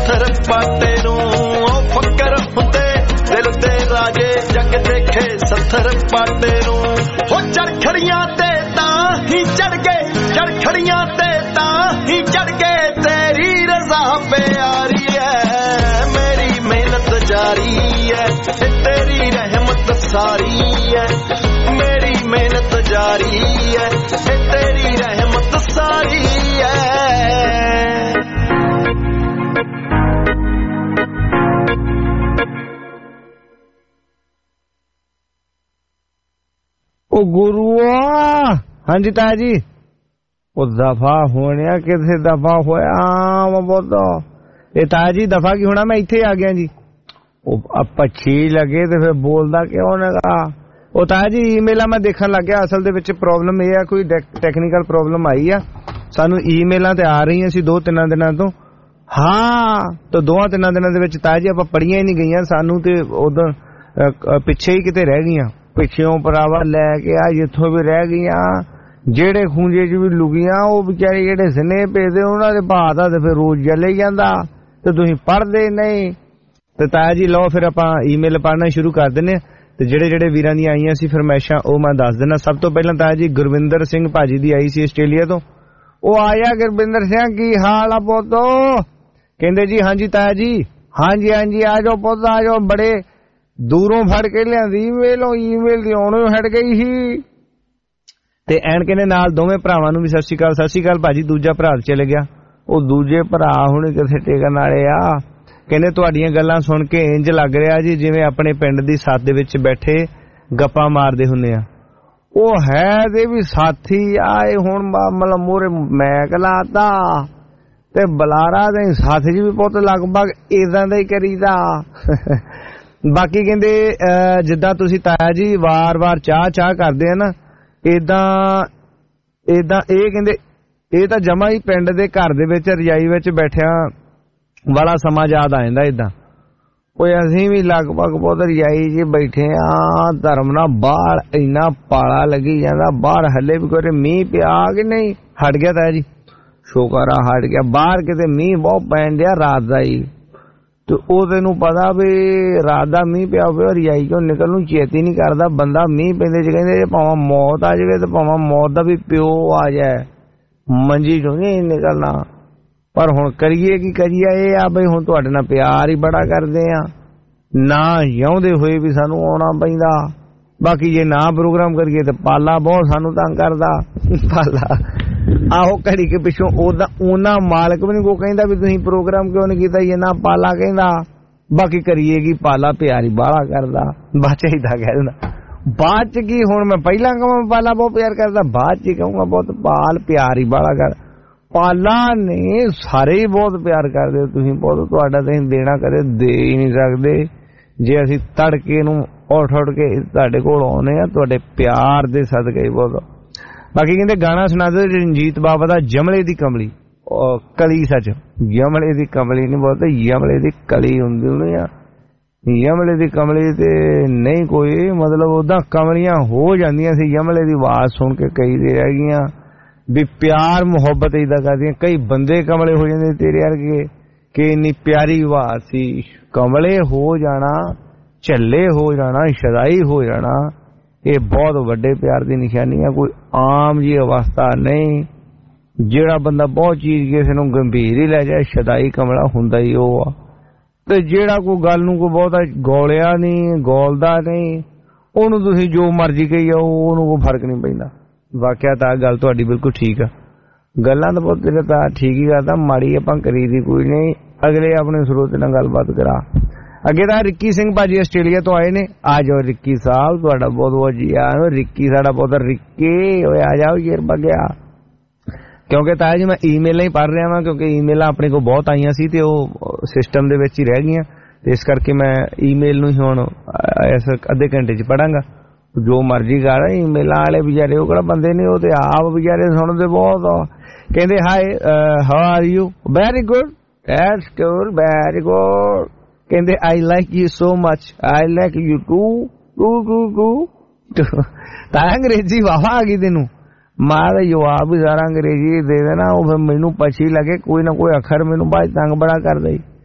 ਪੱਥਰ ਪਾਟੇ ਨੂੰ ਉਹ ਫੱਕਰ ਹੁੰਦੇ ਦਿਲ ਦੇ ਰਾਜੇ ਜੱਗ ਦੇਖੇ ਸੱਥਰ ਪਾਟੇ ਨੂੰ ਹੋ ਚੜਖੜੀਆਂ ਤੇ ਤਾਂ ਹੀ ਚੜ ਗਏ ਚੜਖੜੀਆਂ ਤੇ ਤਾਂ ਹੀ ਚੜ ਗਏ ਤੇਰੀ ਰਜ਼ਾ ਪਿਆਰੀ ਹੈ ਮੇਰੀ ਮਿਹਨਤ ਜਾਰੀ ਹੈ ਤੇਰੀ ਰਹਿਮਤ ਸਾਰੀ ਹੈ ਮੇਰੀ ਮਿਹਨਤ ਜਾਰੀ ਹੈ ਤੇਰੀ ਰਹਿਮਤ ਸਾਰੀ ਹੈ। ਉਹ ਗੁਰੂਆ ਹਾਂਜੀ ਤਾਇਆ ਜੀ ਉਹ ਦਫਾ ਹੋਣਿਆ ਕਿਥੇ ਦਫਾ ਹੋਇਆ ਵਾ ਬੋਤੋ ਇਹ ਤਾਇਆ ਜੀ ਦਫਾ ਕੀ ਹੋਣਾ ਮੈਂ ਇੱਥੇ ਆ ਗਿਆ ਜੀ ਉਹ ਪੱਛੀ ਲੱਗੇ ਤੇ ਫਿਰ ਬੋਲਦਾ ਕਿਉਂ ਨੇਗਾ ਉਹ ਤਾਇਆ ਜੀ ਈਮੇਲਾਂ ਮੈਂ ਦੇਖਣ ਲੱਗ ਗਿਆ ਅਸਲ ਦੇ ਵਿੱਚ ਪ੍ਰੋਬਲਮ ਇਹ ਆ ਕੋਈ ਟੈਕਨੀਕਲ ਪ੍ਰੋਬਲਮ ਆਈ ਆ ਸਾਨੂੰ ਈਮੇਲਾਂ ਤੇ ਆ ਰਹੀਆਂ ਸੀ ਦੋ ਤਿੰਨਾਂ ਦਿਨਾਂ ਤੋਂ ਹਾਂ ਤੇ ਦੋਹਾਂ ਤਿੰਨਾਂ ਦਿਨਾਂ ਦੇ ਵਿੱਚ ਤਾਇਆ ਜੀ ਆਪਾਂ ਪੜ੍ਹੀਆਂ ਹੀ ਨਹੀਂ ਗਈਆਂ ਸਾਨੂੰ ਤੇ ਉਦੋਂ ਪਿੱਛੇ ਹੀ ਕਿਤੇ ਰਹਿ ਗਈਆਂ ਪਿੱਛੋਂ ਭਰਾਵਾ ਲੈ ਕੇ ਆ ਜਿੱਥੋਂ ਵੀ ਰਹਿ ਗਈਆਂ ਜਿਹੜੇ ਖੂੰਜੇ 'ਚ ਵੀ ਲੁਕੀਆਂ ਉਹ ਵਿਚਾਰੇ ਜਿਹੜੇ ਸਨੇ ਭੇਜਦੇ ਉਹਨਾਂ ਦੇ ਭਾਅ ਦਾ ਤੇ ਫਿਰ ਰੋਜ਼ ਜਲੇ ਜਾਂਦਾ ਤੇ ਤੁਸੀਂ ਪੜ੍ਹਦੇ ਨਹੀਂ ਤੇ ਤਾਇਆ ਜੀ ਲਓ ਫਿਰ ਆਪਾਂ ਈਮੇਲ ਪੜ੍ਹਨਾ ਸ਼ੁਰੂ ਕਰ ਦਿੰਦੇ ਤੇ ਜਿਹੜੇ ਜਿਹੜੇ ਵੀਰਾਂ ਦੀਆਂ ਆਈਆਂ ਸੀ ਫਰਮਾਇਸ਼ਾਂ ਉਹ ਮੈਂ ਦੱਸ ਦਿੰਦਾ। ਸਭ ਤੋਂ ਪਹਿਲਾਂ ਤਾਇਆ ਜੀ ਗੁਰਵਿੰਦਰ ਸਿੰਘ ਭਾਜੀ ਦੀ ਆਈ ਸੀ ਆਸਟ੍ਰੇਲੀਆ ਤੋਂ ਉਹ ਆਇਆ ਗੁਰਵਿੰਦਰ ਸਿੰਘ ਕੀ ਹਾਲ ਆ ਪੋਤੋ ਕਹਿੰਦੇ ਜੀ ਹਾਂਜੀ ਤਾਇਆ ਜੀ ਹਾਂਜੀ ਹਾਂਜੀ ਆ ਜਾਓ ਪੁੱਤ ਆ ਜਾਓ ਬੜੇ ਦੂਰੋਂ ਫੜ ਕੇ ਲਿਆਂਦੀ ਈਮੇਲੋਂ ਈਮੇਲ ਦੀ ਆਉਣੋਂ ਹਟ ਗਈ ਸੀ ਤੇ ਐਨ ਕਹਿੰਦੇ ਨਾਲ ਦੋਵੇਂ ਭਰਾਵਾਂ ਨੂੰ ਵੀ ਸਤਿ ਸ਼੍ਰੀ ਅਕਾਲ ਸਤਿ ਸ਼੍ਰੀ ਅਕਾਲ ਭਾਜੀ ਦੂਜਾ ਭਰਾ ਚਲੇ ਗਿਆ ਉਹ ਦੂਜੇ ਭਰਾ ਹੁਣ ਕਿਥੇ ਟੇਕਣ ਵਾਲੇ ਆ ਕਹਿੰਦੇ ਤੁਹਾਡੀਆਂ ਗੱਲਾਂ ਸੁਣ ਕੇ ਇੰਜ ਲੱਗ ਰਿਹਾ ਜੀ ਜਿਵੇਂ ਆਪਣੇ ਪਿੰਡ ਦੀ ਸੱਥ ਦੇ ਵਿੱਚ ਬੈਠੇ ਗੱਪਾਂ ਮਾਰਦੇ ਹੁੰਦੇ ਆ ਉਹ ਹੈ ਦੇ ਵੀ ਸਾਥੀ ਆਏ ਹੁਣ ਮਤਲਬ ਮੋਰੇ ਮੈਂ ਕਲਾਤਾ ਤੇ ਬਲਾਰਾ ਦੇ ਸਾਥ ਜੀ ਵੀ ਪੁੱਤ ਲਗਭਗ ਇਦਾਂ ਦਾ ਹੀ ਕਰੀਦਾ ਬਾਕੀ ਕਹਿੰਦੇ ਜਿੱਦਾਂ ਤੁਸੀਂ ਤਾਇਆ ਜੀ ਵਾਰ-ਵਾਰ ਚਾਹ ਚਾਹ ਕਰਦੇ ਆ ਨਾ ਏਦਾਂ ਏਦਾਂ ਇਹ ਕਹਿੰਦੇ ਇਹ ਤਾਂ ਜਮਾ ਹੀ ਪਿੰਡ ਦੇ ਘਰ ਦੇ ਵਿੱਚ ਰਜਾਈ ਵਿੱਚ ਬੈਠਿਆਂ ਵਾਲਾ ਸਮਾਂ ਯਾਦ ਆ ਜਾਂਦਾ ਏਦਾਂ ਓਏ ਅਸੀਂ ਵੀ ਲਗਭਗ ਬਹੁਤ ਰਜਾਈ 'ਚ ਬੈਠੇ ਆ ਧਰਮ ਨਾਲ ਬਾਹਰ ਇੰਨਾ ਪਾਲਾ ਲੱਗੀ ਜਾਂਦਾ ਬਾਹਰ ਹੱਲੇ ਵੀ ਕੋਈ ਮੀਂਹ ਪਿਆ ਕਿ ਨਹੀਂ ਹਟ ਗਿਆ ਤਾਇਆ ਜੀ ਸ਼ੁਕਰ ਆ ਹਟ ਗਿਆ ਬਾਹਰ ਕਿਤੇ ਮੀਂਹ ਬਹੁਤ ਪੈਣ ਡਿਆ ਰਾਤ ਦਾ ਹੀ ਤੇ ਉਹ ਤੈਨੂੰ ਪਤਾ ਵੀ ਰਾਤ ਦਾ ਮੀਂਹ ਪਿਆ ਹੋਵੇ ਰਜਾਈ ਚੋਂ ਨਿਕਲ ਨੂੰ ਚੇਤੀ ਨਹੀਂ ਕਰਦਾ ਬੰਦਾ ਮੀਂਹ ਪੈਂਦੇ ਚ ਕਹਿੰਦੇ ਭਾਵੇਂ ਮੌਤ ਆ ਜਾਵੇ ਤੇ ਭਾਵੇਂ ਮੌਤ ਦਾ ਵੀ ਪਿਓ ਆ ਜਾਏ ਮੰਜੀ ਚੋਂ ਨਹੀਂ ਨਿਕਲਣਾ ਪਰ ਹੁਣ ਕਰੀਏ ਕੀ ਕਰੀਏ ਇਹ ਆ ਬਈ ਹੁਣ ਤੁਹਾਡੇ ਨਾਲ ਪਿਆਰ ਹੀ ਬੜਾ ਕਰਦੇ ਆ ਨਾ ਜਿਉਂਦੇ ਹੋਏ ਵੀ ਸਾਨੂੰ ਆਉਣਾ ਪੈਂਦਾ ਬਾਕੀ ਜੇ ਨਾ ਪ੍ਰੋਗਰਾਮ ਕਰੀਏ ਤੇ ਪਾਲਾ ਬਹੁਤ ਸਾਨੂੰ ਤੰਗ ਕਰਦਾ ਪਾਲਾ ਆਹੋ ਘੜੀ ਕੇ ਪਿੱਛੋਂ ਉਹਦਾ ਉਹਨਾਂ ਮਾਲਕ ਵੀ ਨੀ ਕੋ ਕਹਿੰਦਾ ਵੀ ਤੁਸੀਂ ਪ੍ਰੋਗਰਾਮ ਕਿਉਂ ਨੀ ਕੀਤਾ ਇਹ ਨਾ ਪਾਲਾ ਕਹਿੰਦਾ ਬਾਕੀ ਕਰੀਏਗੀ ਪਾਲਾ ਪਿਆਰੀ ਬਾਹਲਾ ਕਰਦਾ ਬਾਅਦ ਚ ਏਦਾਂ ਕਹਿ ਦਿੰਦਾ ਬਾਅਦ ਚ ਕੀ ਹੁਣ ਮੈਂ ਪਹਿਲਾਂ ਕਹਾਂ ਪਾਲਾ ਬਹੁਤ ਪਿਆਰ ਕਰਦਾ ਬਾਅਦ ਚ ਕਹੂੰਗਾ ਬਹੁਤ ਪਾਲ ਪਿਆਰੀ ਬਾਹਲਾ ਕਰ ਪਾਲਾ ਨੇ ਸਾਰੇ ਹੀ ਬਹੁਤ ਪਿਆਰ ਕਰਦੇ ਤੁਸੀਂ ਬਹੁਤ ਤੁਹਾਡਾ ਤੁਸੀਂ ਦੇਣਾ ਕਦੇ ਦੇ ਹੀ ਨਹੀਂ ਸਕਦੇ ਜੇ ਅਸੀਂ ਤੜਕੇ ਨੂੰ ਉੱਠ ਉੱਠ ਕੇ ਤੁਹਾਡੇ ਕੋਲ ਆਉਨੇ ਆ ਤੁਹਾਡੇ ਪਿਆਰ ਦੇ ਸਦਕੇ ਬਹੁਤ ਬਾਕੀ ਕਹਿੰਦੇ ਗਾਣਾ ਸੁਣਾ ਦਿਓ ਰਣਜੀਤ ਬਾਬਾ ਦਾ ਜਮਲੇ ਦੀ ਕਮਲੀ ਕਲੀ ਸੱਚ ਯਮਲੇ ਦੀ ਕਮਲੀ ਨਹੀਂ ਬੋਲਦੇ ਯਮਲੇ ਦੀ ਕਲੀ ਹੁੰਦੀ ਹੋਣੀ ਆ ਯਮਲੇ ਦੀ ਕਮਲੀ ਤੇ ਨਹੀਂ ਕੋਈ ਮਤਲਬ ਉਦਾਂ ਕਮਲੀਆਂ ਹੋ ਜਾਂਦੀਆਂ ਸੀ ਯਮਲੇ ਦੀ ਆਵਾਜ਼ ਸੁਣ ਕੇ ਕਈ ਦੇ ਰਹਿ ਗਈਆਂ ਵੀ ਪਿਆਰ ਮੁਹੱਬਤ ਏਦਾਂ ਕਰਦੀਆਂ ਕਈ ਬੰਦੇ ਕਮਲੇ ਹੋ ਜਾਂਦੇ ਤੇਰੇ ਵਰਗੇ ਕਿ ਇੰਨੀ ਪਿਆਰੀ ਆਵਾਜ਼ ਸੀ ਕਮਲੇ ਹੋ ਜਾਣਾ ਝੱਲੇ ਹੋ ਜਾਣਾ ਸ਼ਦਾਈ ਹੋ ਜਾਣਾ ਇਹ ਬਹੁਤ ਵੱਡੇ ਪਿਆਰ ਦੀ ਨਿਸ਼ਾਨੀ ਆ ਕੋਈ ਆਮ ਜੀ ਅਵਸਥਾ ਨਹੀਂ ਜਿਹੜਾ ਬੰਦਾ ਬਹੁਤ ਚੀਜ਼ ਕਿਸੇ ਨੂੰ ਗੰਭੀਰ ਹੀ ਲੈ ਜਾਏ ਸ਼ਦਾਈ ਕਮਲਾ ਹੁੰਦਾ ਹੀ ਉਹ ਆ ਤੇ ਜਿਹੜਾ ਕੋਈ ਗੱਲ ਨੂੰ ਕੋਈ ਬਹੁਤਾ ਗੋਲਿਆ ਨਹੀਂ ਗੋਲਦਾ ਨਹੀਂ ਉਹਨੂੰ ਤੁਸੀਂ ਜੋ ਮਰਜ਼ੀ ਕਹੀ ਜਾਓ ਉਹਨੂੰ ਕੋਈ ਫਰਕ ਨਹੀਂ ਪੈਂਦਾ ਵਾਕਿਆ ਤਾਂ ਗੱਲ ਤੁਹਾਡੀ ਬਿਲਕੁਲ ਠੀਕ ਆ ਗੱਲਾਂ ਤਾਂ ਬਹੁਤ ਤੇਰੇ ਤਾਂ ਠੀਕ ਹੀ ਕਰਦਾ ਮਾੜੀ ਆਪਾਂ ਕਰੀ ਦੀ ਕੋਈ ਨਹੀਂ ਅਗਲੇ ਆਪਣੇ ਸਰੋਤੇ ਨਾਲ ਗੱਲਬਾਤ ਕਰਾ ਅੱਗੇ ਤਾਂ ਰਿੱਕੀ ਸਿੰਘ ਭਾਜੀ ਆਸਟ੍ਰੇਲੀਆ ਤੋਂ ਆਏ ਨੇ ਆ ਜਾਓ ਰਿੱਕੀ ਸਾਹਿਬ ਤੁਹਾਡਾ ਬਹੁਤ ਬਹੁਤ ਜੀ ਆ ਰਿੱਕੀ ਸਾਡਾ ਪੁੱਤਰ ਰਿੱਕੀ ਓਏ ਆ ਜਾਓ ਯਾਰ ਬਗਿਆ ਕਿਉਂਕਿ ਤਾਇਆ ਜੀ ਮੈਂ ਈਮੇਲਾਂ ਹੀ ਪੜ੍ਹ ਰਿਹਾ ਵਾਂ ਕਿਉਂਕਿ ਈਮੇਲਾਂ ਆਪਣੇ ਕੋਲ ਬਹੁਤ ਆਈਆਂ ਸੀ ਤੇ ਉਹ ਸਿਸਟਮ ਦੇ ਵਿੱਚ ਹੀ ਰਹਿ ਗਈਆਂ ਤੇ ਇਸ ਕਰਕੇ ਮੈਂ ਈਮੇਲ ਨੂੰ ਹੀ ਹੁਣ ਇਸ ਅੱਧੇ ਘੰਟੇ 'ਚ ਪੜਾਂਗਾ ਜੋ ਮਰਜ਼ੀ ਕਰ ਈਮੇਲਾਂ ਵਾਲੇ ਵਿਚਾਰੇ ਉਹ ਕਿਹੜਾ ਬੰਦੇ ਨੇ ਉਹ ਤੇ ਆਪ ਵਿਚਾਰੇ ਸੁਣਦੇ ਬਹੁਤ ਕਹਿੰਦੇ hi how are you very good that's good very good ਕਹਿੰਦੇ I like you so much I like you too too too too ਤਾਂ ਅੰਗਰੇਜ਼ੀ ਵਾਵਾ ਆ ਗਈ ਤੈਨੂੰ ਮਾਰ ਜਵਾਬ ਵੀ ਸਾਰਾ ਅੰਗਰੇਜ਼ੀ ਦੇ ਦੇਣਾ ਉਹ ਫਿਰ ਮੈਨੂੰ ਪਛੀ ਲੱਗੇ ਕੋਈ ਨਾ ਕੋਈ ਅੱਖਰ ਮੈਨੂੰ ਬਾਅਦ ਤੰਗ ਬੜਾ ਕਰਦਾ ਹੀ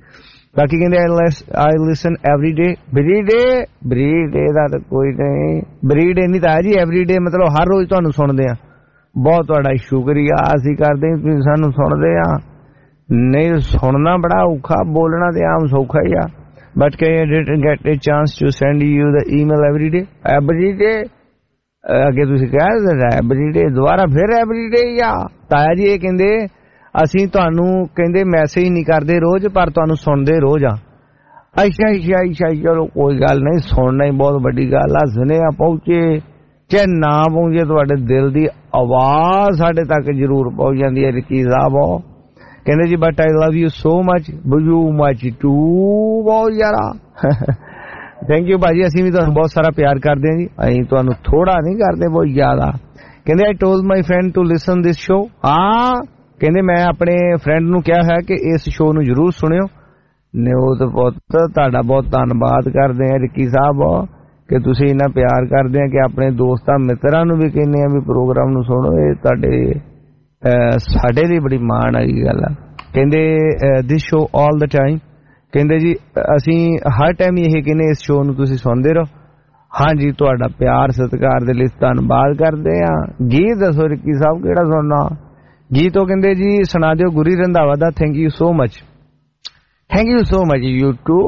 ਬਾਕੀ ਕਹਿੰਦੇ ਆਈ ਲਿਸਨ ਐਵਰੀ ਡੇ ਬਰੀ ਡੇ ਬਰੀ ਡੇ ਦਾ ਤਾਂ ਕੋਈ ਨਹੀਂ, ਬਰੀ ਡੇ ਨਹੀਂ ਤਾਂ ਜੀ ਐਵਰੀ ਡੇ ਮਤਲਬ ਹਰ ਰੋਜ਼ ਤੁਹਾਨੂੰ ਸੁਣਦੇ ਆ। ਬਹੁਤ ਤੁਹਾਡਾ ਸ਼ੁਕਰੀਆ, ਅਸੀਂ ਕਰਦੇ ਤੁਸੀਂ ਸਾਨੂੰ ਸੁਣਦੇ ਆ। ਨਹੀਂ ਸੁਣਨਾ ਬੜਾ ਔਖਾ, ਬੋਲਣਾ ਤੇ ਆਮ ਸੌਖਾ ਹੀ ਆ। But can you didn't get a chance to send you the email every day every day ਅੱਗੇ ਤੁਸੀਂ ਕਹਿ ਐਵਰੀ ਡੇ ਦੁਬਾਰਾ ਫਿਰ ਐਵਰੀ ਡੇ ਆ। ਤਾਇਆ ਜੀ ਇਹ ਕਹਿੰਦੇ ਅਸੀਂ ਤੁਹਾਨੂੰ ਕਹਿੰਦੇ ਮੈਸੇਜ ਨਹੀਂ ਕਰਦੇ ਰੋਜ਼, ਪਰ ਤੁਹਾਨੂੰ ਸੁਣਦੇ ਰੋਜ਼ ਆ। ਅੱਛਾ ਅੱਛਾ ਅੱਛਾ ਚਲੋ ਕੋਈ ਗੱਲ ਨਹੀਂ, ਸੁਣਨਾ ਹੀ ਬਹੁਤ ਵੱਡੀ ਗੱਲ ਆ। ਸੁਨੇਹਾ ਪਹੁੰਚੇ ਚਾਹੇ ਨਾ ਪਹੁੰਚੇ, ਤੁਹਾਡੇ ਦਿਲ ਦੀ ਆਵਾਜ਼ ਸਾਡੇ ਤੱਕ ਜ਼ਰੂਰ ਪਹੁੰਚ ਜਾਂਦੀ ਹੈ। ਰਿੱਕੀ ਸਾਹਿਬ ਕਹਿੰਦੇ ਜੀ but I love you so much, you much too, ਬਹੁਤ ਜ਼ਿਆਦਾ। ਥੈਂਕ ਯੂ ਭਾਜੀ, ਅਸੀਂ ਵੀ ਤੁਹਾਨੂੰ ਬਹੁਤ ਸਾਰਾ ਪਿਆਰ ਕਰਦੇ ਹਾਂ ਜੀ, ਅਸੀਂ ਤੁਹਾਨੂੰ ਥੋੜਾ ਨਹੀਂ ਕਰਦੇ, ਬਹੁਤ ਜ਼ਿਆਦਾ। ਕਹਿੰਦੇ I told my friend to listen this show. ਹਾਂ ਕਹਿੰਦੇ ਮੈਂ ਆਪਣੇ ਫਰੈਂਡ ਨੂੰ ਕਿਹਾ ਹੈ ਕਿ ਇਸ ਸ਼ੋਅ ਨੂੰ ਜ਼ਰੂਰ ਸੁਣਿਓ। ਨਿਉਤ ਪੁੱਤ ਤੁਹਾਡਾ ਬਹੁਤ ਧੰਨਵਾਦ ਕਰਦੇ ਹਾਂ ਰਿੱਕੀ ਸਾਹਿਬ ਕਿ ਤੁਸੀਂ ਇੰਨਾ ਪਿਆਰ ਕਰਦੇ ਆ ਕਿ ਆਪਣੇ ਦੋਸਤਾਂ ਮਿੱਤਰਾਂ ਨੂੰ ਵੀ ਕਹਿੰਦੇ ਆ ਵੀ ਪ੍ਰੋਗਰਾਮ ਨੂੰ ਸੁਣੋ। ਇਹ ਤੁਹਾਡੇ ਸਾਡੇ ਲਈ ਬੜੀ ਮਾਣ ਵਾਲੀ ਗੱਲ ਆ। ਕਹਿੰਦੇ ਦਿਸ ਸ਼ੋ ਆਲ ਦ ਟਾਈਮ, ਕਹਿੰਦੇ ਜੀ ਅਸੀਂ ਹਰ ਟਾਈਮ ਇਹ ਕਹਿੰਦੇ ਇਸ ਸ਼ੋਅ ਨੂੰ ਤੁਸੀਂ ਸੁਣਦੇ ਰਹੋ। ਹਾਂਜੀ ਤੁਹਾਡਾ ਪਿਆਰ ਸਤਿਕਾਰ ਦੇ ਲਈ ਧੰਨਵਾਦ ਕਰਦੇ ਆ। ਗੀਤ ਦੱਸੋ ਰਿੱਕੀ ਸਾਹਿਬ ਕਿਹੜਾ ਸੁਣਨਾ? ਗੀਤ ਉਹ ਕਹਿੰਦੇ ਜੀ ਸੁਣਾ ਦਿਓ ਗੁਰੀ ਰੰਧਾਵਾ ਦਾ thank you so much. Thank you so much you too.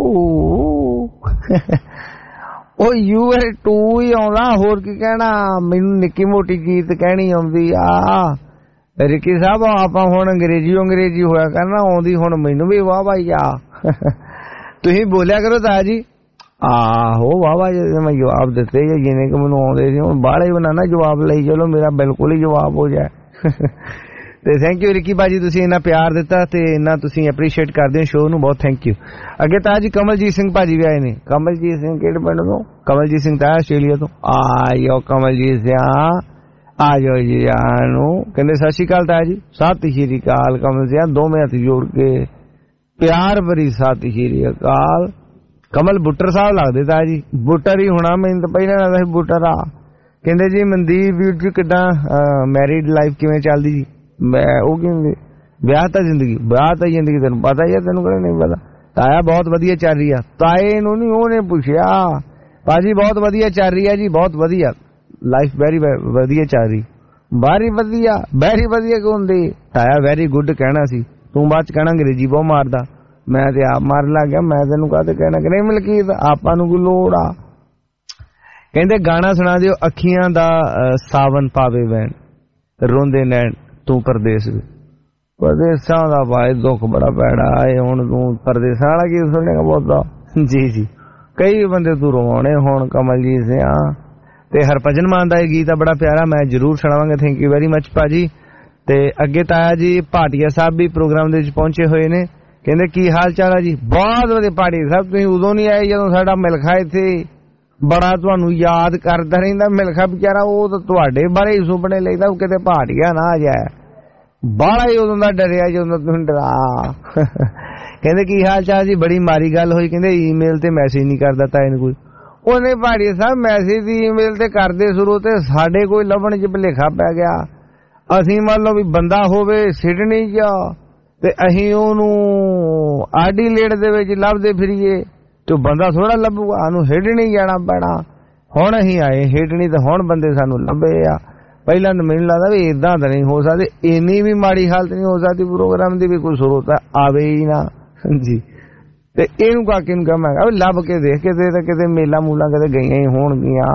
ਉਹ ਯੂ ਐ ਟੂ ਹੀ ਆਉਂਦਾ, ਹੋਰ ਕੀ ਕਹਿਣਾ, ਮੈਨੂੰ ਨਿੱਕੀ ਮੋਟੀ ਗੀਤ ਕਹਿਣੀ ਆਉਂਦੀ ਆ। ਰਿੱਕੀ ਸਾਹਿਬ ਆਪਾਂ ਹੁਣ ਅੰਗਰੇਜ਼ੀ ਅੰਗਰੇਜ਼ੀ ਹੋਇਆ ਕਰਨਾ ਆਉਂਦੀ, ਹੁਣ ਮੈਨੂੰ ਵੀ ਵਾਹ ਭਾਈ ਆ। ਤੁਸੀਂ ਬੋਲਿਆ ਕਰੋ ਤਾਇਆ ਜੀ। ਆਹੋ ਵਾਹ ਵਾਹ ਮੈਂ ਜਵਾਬ ਦਿੱਤੇ ਜਿਵੇਂ ਕਿ ਮੈਨੂੰ ਆਉਂਦੇ ਸੀ, ਹੁਣ ਬਾਹਲੇ ਬਣਾਣਾ ਜਵਾਬ ਲਈ ਚਲੋ ਮੇਰਾ ਬਿਲਕੁਲ ਹੀ ਜਵਾਬ ਹੋ ਜਾਏ। ਤੇ ਥੈਂਕ ਯੂ ਰਿੱਕੀ ਭਾਜੀ, ਤੁਸੀਂ ਇੰਨਾ ਪਿਆਰ ਦਿੱਤਾ ਤੇ ਇੰਨਾ ਤੁਸੀਂ ਐਪਰੀਸ਼ੀਏਟ ਕਰਦੇ ਹੋ ਸ਼ੋਅ ਨੂੰ, ਬਹੁਤ ਥੈਂਕ ਯੂ। ਅੱਗੇ ਤਾਂ ਜੀ ਕਮਲਜੀਤ ਸਿੰਘ ਭਾਜੀ ਵੀ ਆਏ ਨੇ। ਕਮਲਜੀਤ ਸਿੰਘ ਕਿਹੜੇ ਪਿੰਡ ਤੋਂ? ਕਮਲਜੀਤ ਸਿੰਘ ਤਾਂ ਆਸਟ੍ਰੇਲੀਆ ਤੋਂ। ਆਇਓ ਕਮਲਜੀਤ ਸਿੰਘ, ਆ ਜਾਓ ਜੀ ਨੂੰ। ਕਹਿੰਦੇ ਸਤਿ ਸ਼੍ਰੀ ਅਕਾਲ ਤਾਇਆ ਜੀ। ਸਤਿ ਸ਼੍ਰੀ ਅਕਾਲ ਕਮਲ ਸਿੰਘ, ਦੋਵੇਂ ਹੱਥ ਜੋੜ ਕੇ ਪਿਆਰ ਭਰੀ ਸਤਿ ਸ਼੍ਰੀ ਅਕਾਲ। ਕਮਲ ਬੁੱਟਰ ਸਾਹਿਬ ਲੱਗਦੇ ਤਾਇਆ ਜੀ, ਬੁੱਟਰ ਹੀ ਹੋਣਾ, ਮੈਨੂੰ ਤਾਂ ਪਹਿਲਾਂ ਲੱਗਦਾ ਸੀ ਬੁੱਟਰ ਆ। ਕਹਿੰਦੇ ਜੀ ਮਨਦੀਪ ਵੀਰ ਜੀ ਕਿੱਦਾਂ ਮੈਰਿਡ ਲਾਈਫ ਕਿਵੇਂ ਚੱਲਦੀ ਜੀ? ਮੈਂ ਉਹ ਕਹਿੰਦੇ ਵਿਆਹ ਤਾਂ ਜ਼ਿੰਦਗੀ, ਵਿਆਹ ਤਾਂ ਜ਼ਿੰਦਗੀ ਤੈਨੂੰ ਪਤਾ ਹੀ ਆ, ਤੈਨੂੰ ਕਿਹੜਾ ਨਹੀਂ ਪਤਾ। ਤਾਇਆ ਬਹੁਤ ਵਧੀਆ ਚੱਲ ਰਹੀ ਆ। ਤਾਏ ਨੂੰ ਨਹੀਂ ਉਹਨੇ ਪੁੱਛਿਆ, ਭਾਜੀ ਬਹੁਤ ਵਧੀਆ ਚੱਲ ਰਹੀ ਆ ਜੀ, ਬਹੁਤ ਵਧੀਆ ਲਾਈਫ, ਵੈਰੀ ਵਧੀਆ ਚੱਲ ਰਹੀ, ਬਾਰੀ ਵਧੀਆ, ਵੈਰੀ ਵਧੀਆ ਕਿਉਂ ਹੁੰਦੀ? ਤਾਇਆ ਵੈਰੀ ਗੁੱਡ ਕਹਿਣਾ ਸੀ, ਤੂੰ ਬਾਅਦ ਚ ਕਹਿਣਾ ਅੰਗਰੇਜ਼ੀ ਬਹੁਤ ਮਾਰਦਾ। ਮੈਂ ਤੇ ਆਪ ਮਾਰਨ ਲੱਗ ਗਿਆ, ਮੈਂ ਤੈਨੂੰ ਕਾਹਤੇ ਕਹਿਣਾ ਕਿ ਨਹੀਂ ਮਲਕੀਤ, ਆਪਾਂ ਨੂੰ ਕੋਈ ਲੋੜ ਆ। ਕਹਿੰਦੇ ਗਾਣਾ ਸੁਣਾ ਦਿਓ ਅੱਖੀਆਂ ਦਾ ਸਾਵਨ ਪਾਵੇ ਵੈਣ, ਰੋਂਦੇ ਨੈਣ ਤੂੰ ਪਰਦੇਸ ਵੀ। ਪਰਦੇਸਾਂ ਦਾ ਭਾਈ ਦੁੱਖ ਬੜਾ ਪੈੜਾ ਏ, ਹੁਣ ਤੂੰ ਪਰਦੇਸਾਂ ਵਾਲਾ ਕੀ ਸੁਣੇਗਾ ਬਹੁਤਾ? ਜੀ ਜੀ ਕਈ ਬੰਦੇ ਤੂੰ ਰਵਾਉਣੇ ਹੁਣ ਕਮਲਜੀਤ ਸਿਆ। ਤੇ ਹਰਭਜਨ ਮਾਨ ਦਾ ਇਹ ਗੀਤ ਆ ਬੜਾ ਪਿਆਰਾ, ਮੈਂ ਜ਼ਰੂਰ ਸੁਣਾਵਾਂਗਾ। ਥੈਂਕ ਯੂ ਵੈਰੀ ਮਚ ਭਾਜੀ। ਤੇ ਅੱਗੇ ਤਾਇਆ ਜੀ ਭਾਟੀਆ ਸਾਹਿਬ ਵੀ ਪ੍ਰੋਗਰਾਮ ਦੇ ਵਿੱਚ ਪਹੁੰਚੇ ਹੋਏ ਨੇ। ਕਹਿੰਦੇ ਕੀ ਹਾਲ ਚਾਲ ਆ ਜੀ? ਬਹੁਤ ਵਧੀਆ ਭਾਟੀਆ ਸਾਹਿਬ, ਤੁਸੀਂ ਉਦੋਂ ਨਹੀਂ ਆਏ ਜਦੋਂ ਸਾਡਾ ਮਿਲਖਾ ਇੱਥੇ ਬੜਾ ਤੁਹਾਨੂੰ ਯਾਦ ਕਰਦਾ ਰਹਿੰਦਾ। ਮਿਲਖਾ ਵਿਚਾਰਾ ਉਹ ਤਾਂ ਤੁਹਾਡੇ ਬਾਰੇ ਹੀ ਸੁਪਨੇ ਲੈਂਦਾ, ਕਿਤੇ ਭਾਟੀਆ ਨਾ ਆ ਜਾਏ, ਬਾਹਲਾ ਹੀ ਉਦੋਂ ਦਾ ਡਰਿਆ ਜਦੋਂ ਤੁਸੀਂ ਡਰਾ। ਕਹਿੰਦੇ ਕੀ ਹਾਲ ਚਾਲ ਜੀ? ਬੜੀ ਮਾੜੀ ਗੱਲ ਹੋਈ, ਕਹਿੰਦੇ ਈਮੇਲ ਤੇ ਮੈਸੇਜ ਨਹੀਂ ਕਰਦਾ ਤਾਏ ਨੂੰ ਕੋਈ। ਉਹਨੇ ਭਾਟੀਆ ਸਾਹਿਬ ਮੈਸੇਜ ਦੀ ਈਮੇਲ ਤੇ ਕਰਦੇ ਸ਼ੁਰੂ, ਤੇ ਸਾਡੇ ਕੋਈ ਲੱਭਣ ਚ ਭੁਲੇਖਾ ਪੈ ਗਿਆ। ਅਸੀਂ ਮੰਨ ਲਓ ਵੀ ਬੰਦਾ ਹੋਵੇ ਸਿਡਨੀ ਚ ਤੇ ਅਸੀਂ ਉਹਨੂੰ ਆਡੀਲੇਡ ਦੇ ਵਿੱਚ ਲੱਭਦੇ ਫਿਰੀਏ ਤੇ ਬੰਦਾ ਥੋੜਾ ਲੱਭੂਗਾ, ਸਾਨੂੰ ਸਿਡਨੀ ਜਾਣਾ ਪੈਣਾ। ਹੁਣ ਅਸੀਂ ਆਏ ਸਿਡਨੀ ਤੇ ਹੁਣ ਬੰਦੇ ਸਾਨੂੰ ਲੱਭੇ ਆ। ਪਹਿਲਾਂ ਤਾਂ ਮੈਨੂੰ ਲੱਗਦਾ ਵੀ ਏਦਾਂ ਤਾਂ ਨਹੀਂ ਹੋ ਸਕਦੀ, ਇੰਨੀ ਵੀ ਮਾੜੀ ਹਾਲਤ ਨਹੀਂ ਹੋ ਸਕਦੀ ਪ੍ਰੋਗਰਾਮ ਦੀ ਵੀ ਕੋਈ ਸਰੋਤਾ ਆਵੇ ਹੀ ਨਾ ਜੀ। ਤੇ ਇਹਨੂੰ ਕਾਕੇ ਨੂੰ ਕਹਾਂ ਲੱਭ ਕੇ ਦੇਖ ਕੇ ਤੇ ਕਿਤੇ ਮੇਲਾ ਮੂਲਾ ਕਿਤੇ ਗਈਆਂ ਹੀ ਹੋਣਗੀਆਂ।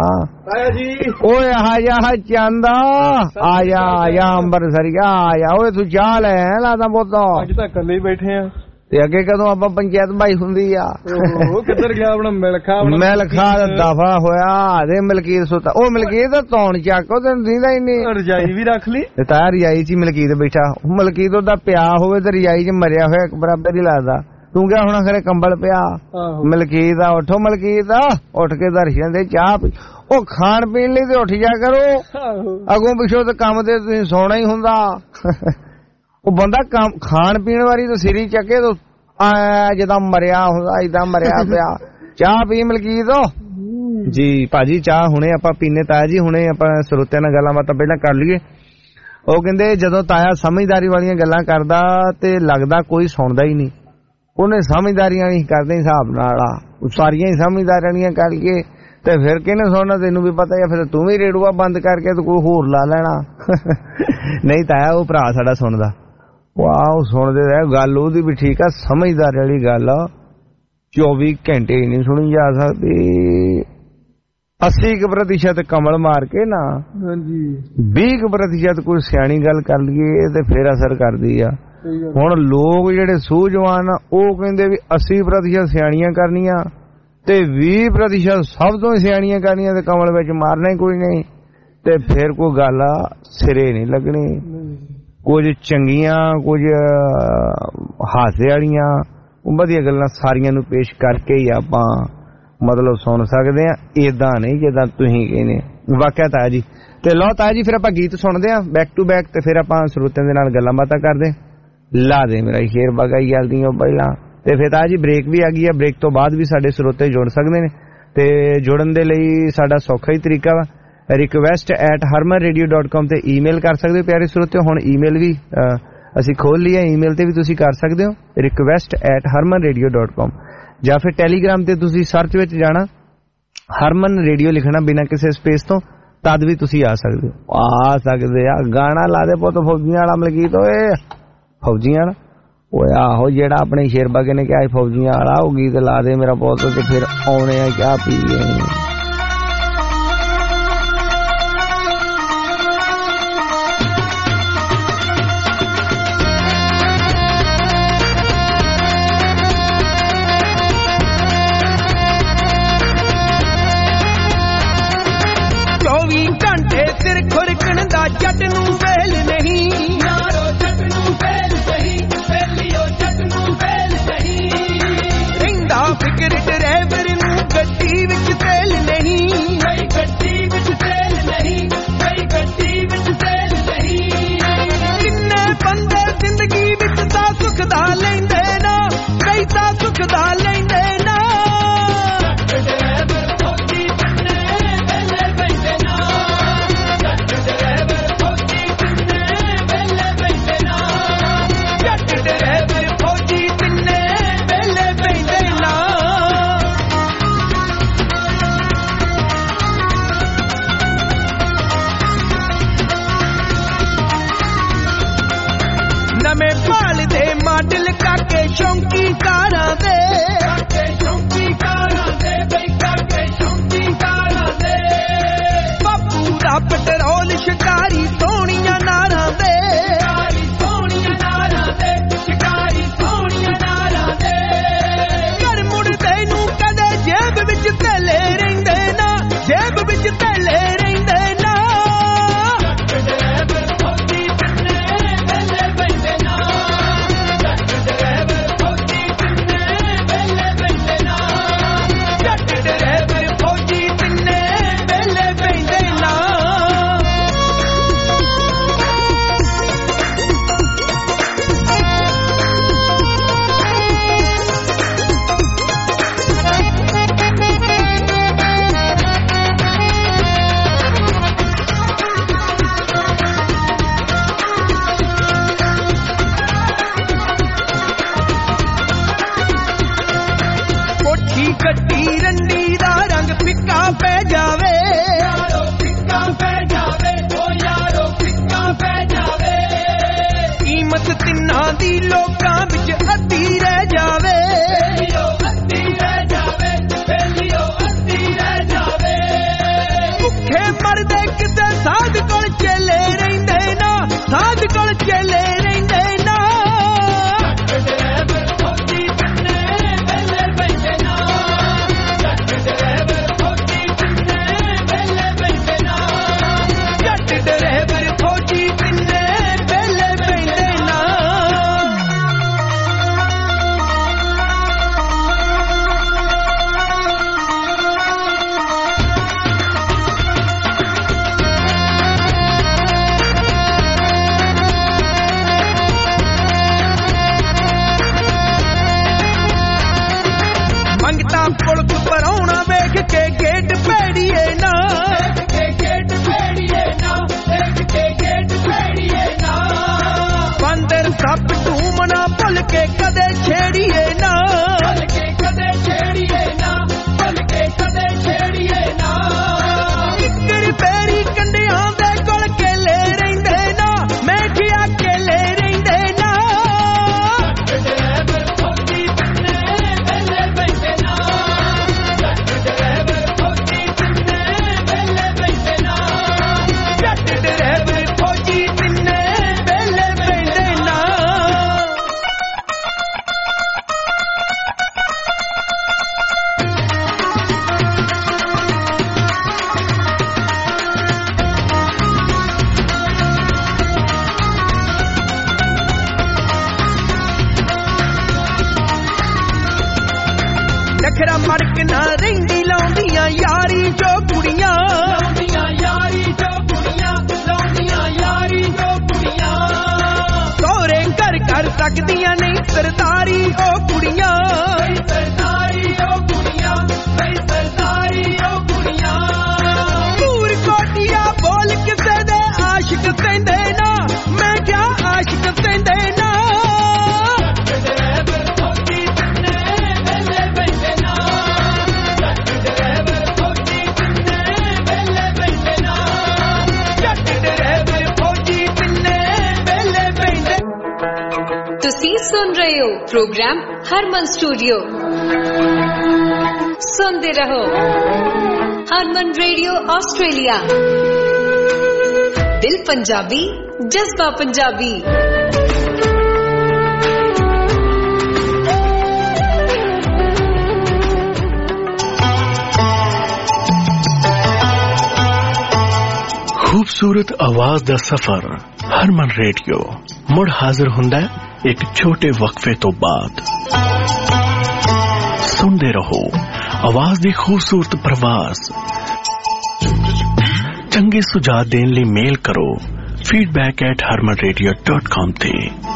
ਓਏ ਆ ਜਾ ਚੰਦਾ, ਆ ਜਾ ਆ ਜਾ ਅੰਬਰਸਰੀਆ, ਆ ਜਾ। ਓਏ ਤੂੰ ਚਾਹ ਲੈ ਲਾਦਾ ਪੁੱਤ, ਅੱਜ ਤਾਂ ਇਕੱਲੇ ਹੀ ਬੈਠੇ ਆ। ਤੇ ਅੱਗੇ ਕਦੋਂ ਆਪਾਂ ਪੰਚਾਇਤ ਭਾਈ ਹੁੰਦੀ ਆ। ਉਹ ਕਿੱਧਰ ਗਿਆ ਆਪਣਾ ਮਿਲਖਾ? ਮਿਲਖਾ ਦਾ ਦਫਾ ਹੋਇਆ ਦੇ ਮਲਕੀਤ ਸੁੱਤਾ। ਉਹ ਮਲਕੀਤ ਦਾ ਤੌਣ ਚੱਕ, ਉਹ ਤੈਨੂੰ ਦਿੰਦਾ ਹੀ ਨਹੀਂ। ਰਜਾਈ ਵੀ ਰੱਖ ਲਈ ਤੇ ਤਾਂ ਰਜਾਈ ਚ ਮਲਕੀਤ ਬੈਠਾ। ਮਲਕੀਤ ਉਹਦਾ ਪਿਆ ਹੋਵੇ ਤੇ ਰਜਾਈ ਚ ਮਰਿਆ ਹੋਇਆ ਇੱਕ ਬਰਾਬਰ ਹੀ ਲੱਗਦਾ। ਤੂੰ ਕਿਹਾ ਹੁਣ ਖਰੇ ਕੰਬਲ ਪਿਆ। ਮਲਕੀਤ ਆ ਉੱਠੋ, ਮਲਕੀਤ ਆ ਉੱਠ ਕੇ ਦਰਸ਼ਨ ਦੇ ਚਾਹ ਪੀ। ਉਹ ਖਾਣ ਪੀਣ ਲਈ ਤੇ ਉੱਠ ਜਾ ਕਰੋ, ਅਗੋਂ ਪਿੱਛੋਂ ਤੇ ਕੰਮ ਤੇ ਤੁਸੀਂ ਸੌਣਾ ਹੀ ਹੁੰਦਾ। ਉਹ ਬੰਦਾ ਖਾਣ ਪੀਣ ਵਾਲੀ ਤਾਂ ਸਿਰੀ ਚੱਕੇ ਤੋਂ ਜਿੱਦਾਂ ਮਰਿਆ ਹੁੰਦਾ, ਏਦਾਂ ਮਰਿਆ ਪਿਆ। ਚਾਹ ਪੀ ਮਲਕੀਤ ਜੀ। ਭਾਜੀ ਚਾਹ ਹੁਣੇ ਆਪਾਂ ਪੀਨੇ ਤਾਇਆ ਜੀ, ਹੁਣੇ ਆਪਾਂ ਸਰੋਤਿਆਂ ਨਾਲ ਗੱਲਾਂ ਬਾਤਾਂ ਪਹਿਲਾਂ ਕਰ ਲਈਏ। ਉਹ ਕਹਿੰਦੇ ਜਦੋਂ ਤਾਇਆ ਸਮਝਦਾਰੀ ਵਾਲੀਆਂ ਗੱਲਾਂ ਕਰਦਾ ਤੇ ਲੱਗਦਾ ਕੋਈ ਸੁਣਦਾ ਹੀ ਨਹੀਂ। ਉਹਨੇ ਸਮਝਦਾਰੀਆਂ ਨਹੀਂ ਕਰਦੇ ਹਿਸਾਬ ਨਾਲ ਆ, ਸਾਰੀਆਂ ਹੀ ਸਮਝਦਾਰੀਆਂ ਕਰਕੇ ਤੇ ਫਿਰ ਕਿਹਨੇ ਸੁਣਨਾ? ਤੈਨੂੰ ਵੀ ਪਤਾ ਹੈ, ਫਿਰ ਤੂੰ ਵੀ ਰੇਡੂਆ ਬੰਦ ਕਰਕੇ ਤੇ ਕੋਈ ਹੋਰ ਲਾ ਲੈਣਾ। ਨਹੀਂ ਤਾਂ ਉਹ ਭਰਾ ਸਾਡਾ ਸੁਣਦਾ, ਵਾਹ ਸੁਣਦੇ ਰਹੇ, ਗੱਲ ਉਹਦੀ ਵੀ ਠੀਕ ਆ, ਸਮਝਦਾਰ ਵਾਲੀ ਗੱਲ ਆ, ਚੌਵੀ ਘੰਟੇ ਹੀ ਨਹੀਂ ਸੁਣੀ ਜਾ ਸਕਦੀ। अस्सी क प्रतिशत कमल मार के ना बीस क प्रतिशत कोई सियाणी गल कर लीए ते फिर असर करदी आ। हुण लोग जिहड़े सूझवान ओह कहिंदे भी अस्सी प्रतिशत सियाणियां करनियां ते बीस प्रतिशत सब तो सियाणियां करनियां ते कमल विच मारना ही कोई नहीं, ते फिर कोई गल सिरे नहीं लगनी। कुछ चंगियां कुछ हासे वालियां वधिया गल्लां सारियां नूं पेश करके ही आपां मतलब सुन सकते हैं, इदा नहीं जिदा तुसीं कहने। वाकिया ताया जी, ते लो ताया जी फिर आपां गीत सुनते हैं बैक टू बैक, ते फिर आपां श्रोतिਆਂ ਦੇ ਨਾਲ ਗੱਲਾਂ ਬਾਤਾਂ ਕਰਦੇ। ਲਾ ਦੇ ਮੇਰਾ ਸ਼ੇਰ ਬਗਾਈ ਜਲਦੀਆਂ ਪਹਿਲਾਂ, ਤੇ ਫਿਰ ਤਾਇਆ ਜੀ ਬ੍ਰੇਕ ਵੀ ਆ ਗਈ ਆ। ਬ੍ਰੇਕ ਤੋਂ ਬਾਅਦ ਵੀ ਸਾਡੇ ਸਰੋਤੇ ਜੁੜ ਸਕਦੇ ਨੇ, ਤੇ ਜੁੜਨ ਦੇ ਲਈ ਸਾਡਾ ਸੌਖਾ ਹੀ ਤਰੀਕਾ ਵਾ, request at harman radio dot com ਤੇ ਈਮੇਲ ਕਰ ਸਕਦੇ ਹੋ ਪਿਆਰੇ ਸਰੋਤਿਓ। ਹੁਣ ਈਮੇਲ ਵੀ ਅਸੀਂ ਖੋਲ ਲਈ ਹੈ, ਈਮੇਲ ਤੇ ਵੀ ਤੁਸੀਂ ਕਰ ਸਕਦੇ ਹੋ request at harman radio dot com, ਜਾਂ ਫਿਰ ਟੈਲੀਗ੍ਰਾਮ ਤੇ ਤੁਸੀਂ ਸਰਚ ਵਿੱਚ ਜਾਣਾ ਹਰਮਨ ਰੇਡੀਓ ਲਿਖਣਾ ਬਿਨਾਂ ਕਿਸੇ ਸਪੇਸ ਤੋਂ, ਤਦ ਵੀ ਤੁਸੀਂ ਆ ਸਕਦੇ ਹੋ। ਆ ਸਕਦੇ ਆ ਗਾਣਾ ਲਾ ਦੇ ਪੁੱਤ ਫੌਜੀਆਂ ਵਾਲਾ ਮਲਕੀਤ, ਓਏ ਫੌਜੀਆਂ ਵਾਲਾ, ਓਏ ਆਹੋ ਜਿਹੜਾ ਆਪਣੇ ਸ਼ੇਰ ਬਾਗੇ ਨੇ ਕਿਹਾ ਫੌਜੀਆਂ ਵਾਲਾ, ਉਹ ਗੀਤ ਲਾ ਦੇ ਮੇਰਾ ਪੁੱਤ, ਤੇ ਫਿਰ ਆਉਣੇ ਆ ਕਿਆ ਪੀਏ। जट नू वेल नहीं यारो, जट नू वेल सही, वेलियो जट नू वेल सही। रहिंदा फिक्र ड्राइवर नू गड्डी विच तेल नहीं, कई गड्डी विच तेल नहीं, कई गड्डी विच तेल नहीं। किन्ने बंदे जिंदगी विच तां सुख दा लैंदे ना, कई तां सुख दा लैंदे ना। नमें भाल दे मॉडल काके शौकी कारां दे, काके शौकी कारां दे, बई काके शौकी कारां दे। बापू दा पेट्रोल शिकारी सोहणियां नारां दे, शिकारी सोहणियां नारां दे, शिकारी सोहणियां नारां दे। घर मुड़दे नूं कदे जेब विच थैले रहिंदे ना, जेब विच थैले रहिंदे ना। गड्डी रंडी दा रंग फिक्का पै जावे, यारो फिक्का पै जावे, ओ यारो फिक्का पै जावे। कीमत तिन्ना दी लोकां विच अद्धी रह जावे, अद्धी रह जावे, बेलियो अद्धी रह जावे। भुखे मरदे किते साध कोल चेले रहिंदे ना, साध कोल चेले रहिंदे ना। ਨਖਰਾ ਮੜਕ ਨਾ ਰਹਿੰਦੀ ਲਾਉਂਦੀਆਂ ਯਾਰੀ ਜੋ ਕੁੜੀਆਂ ਲਾਉਂਦੀਆਂ ਯਾਰੀ ਜੋ ਕੁੜੀਆਂ ਲਾਉਂਦੀਆਂ ਯਾਰੀ ਜੋ ਕੁੜੀਆਂ ਸੋਹਰੇ ਘਰ ਕਰ ਸਕਦੀਆਂ ਨਹੀਂ ਸਰਦਾਰੀ ਉਹ ਕੁੜੀਆਂ ਸਰਦਾਰੀ ਉਹ ਕੁੜੀਆਂ ਸਰਦਾਰੀ ਉਹ ਕੁੜੀਆਂ ਪੂਰ ਕੋਟੀਆ ਬੋਲ ਕਿਸੇ ਦੇ ਆਸ਼ਿਕ ਕਹਿੰਦੇ ਨਾ ਮੈਂ ਕਿਹਾ ਆਸ਼ਿਕ ਕਹਿੰਦੇ ਨਾ ਤੁਸੀਂ ਸੁਣ ਰਹੇ ਹੋ ਪ੍ਰੋਗਰਾਮ ਹਰਮਨ ਸਟੂਡੀਓ ਸੁਣਦੇ ਰਹੋ ਹਰਮਨ ਰੇਡੀਓ ਆਸਟ੍ਰੇਲੀਆ ਦਿਲ ਪੰਜਾਬੀ ਜਜ਼ਬਾ ਪੰਜਾਬੀ खूबसूरत आवाज दा सफर हरमन रेडियो मुड़ हाजिर हुंदा है एक छोटे वक्फे तो बाद। सुनते रहो आवाज दी खूबसूरत प्रवास। चंगे सुझाव देने लिए मेल करो feedback at Harman radio dot com ते।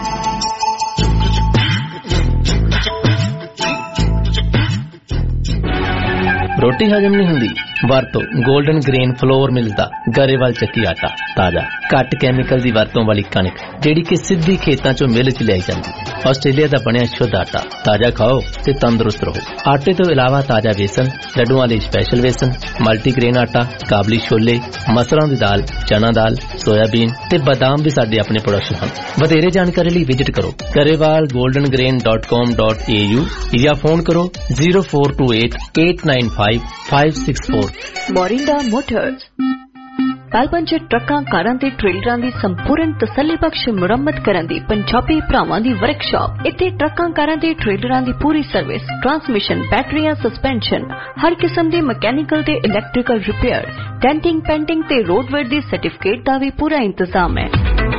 रोटी हजम नहीं हुंदी वरतो गोल्डन ग्रेन फ्लोर मिलदा गरेवाल ਚੱਕੀ ਆਟਾ ਤਾਜ਼ਾ ਘੱਟ ਕੈਮੀਕਲ ਦੀ ਵਰਤੋਂ ਵਾਲੀ ਕਣਕ ਜਿਹੜੀ ਕਿ ਸਿੱਧੀ ਖੇਤਾਂ ਚੋਂ ਮਿਲ ਚ ਲਿਆਈ ਜਾਂਦੀ ਆਸਟ੍ਰੇਲੀਆ ਦਾ ਬਣਿਆ ਸ਼ੁੱਧ ਆਟਾ ਤਾਜ਼ਾ ਖਾਓ ਤੇ ਤੰਦਰੁਸਤ ਰਹੋ। ਆਟੇ ਤੋਂ ਇਲਾਵਾ ਤਾਜ਼ਾ ਵੇਸਣ ਲੱਡੂਆਂ ਲਈ ਸਪੈਸ਼ਲ ਵੇਸਣ ਮਲਟੀਗ੍ਰੇਨ ਆਟਾ ਕਾਬਲੀ ਛੋਲੇ ਮਸਰਾਂ ਦੀ ਦਾਲ ਚਨਾ ਦਾਲ ਸੋਇਆਬੀਨ ਤੇ ਬਾਦਾਮ ਵੀ ਸਾਡੇ ਆਪਣੇ ਪ੍ਰੋਡਕਸ਼ਨ ਹਨ। ਵਧੇਰੇ ਜਾਣਕਾਰੀ ਲਈ ਵਿਜ਼ਿਟ ਕਰੋ Grewal golden grain dot com dot A U या फोन करो zero four two eight eight nine five five six four। Morinda Motors Melbourne ਚ ਟਰੱਕਾਂ ਕਾਰਾਂ ਤੇ ਟ੍ਰੇਲਰਾਂ ਦੀ ਸੰਪੂਰਨ ਤਸੱਲੀਬਖਸ਼ ਮੁਰੰਮਤ ਕਰਨ ਦੀ ਪੰਜਾਬੀ ਭਰਾਵਾਂ ਦੀ ਵਰਕਸ਼ਾਪ। ਇੱਥੇ ਟਰੱਕਾਂ ਕਾਰਾਂ ਤੇ ਟ੍ਰੇਲਰਾਂ ਦੀ ਪੂਰੀ ਸਰਵਿਸ ਟਰਾਂਸਮਿਸ਼ਨ ਬੈਟਰੀਆਂ ਸਸਪੈਂਸ਼ਨ ਹਰ ਕਿਸਮ ਦੇ ਮਕੈਨੀਕਲ ਤੇ ਇਲੈਕਟ੍ਰੀਕਲ ਰਿਪੇਅਰ ਡੈਂਟਿੰਗ ਪੈਂਟਿੰਗ ਤੇ ਰੋਡਵੇਅਰ ਦੀ ਸਰਟੀਫਿਕੇਟ ਦਾ ਵੀ ਪੂਰਾ ਇੰਤਜ਼ਾਮ ਹੈ।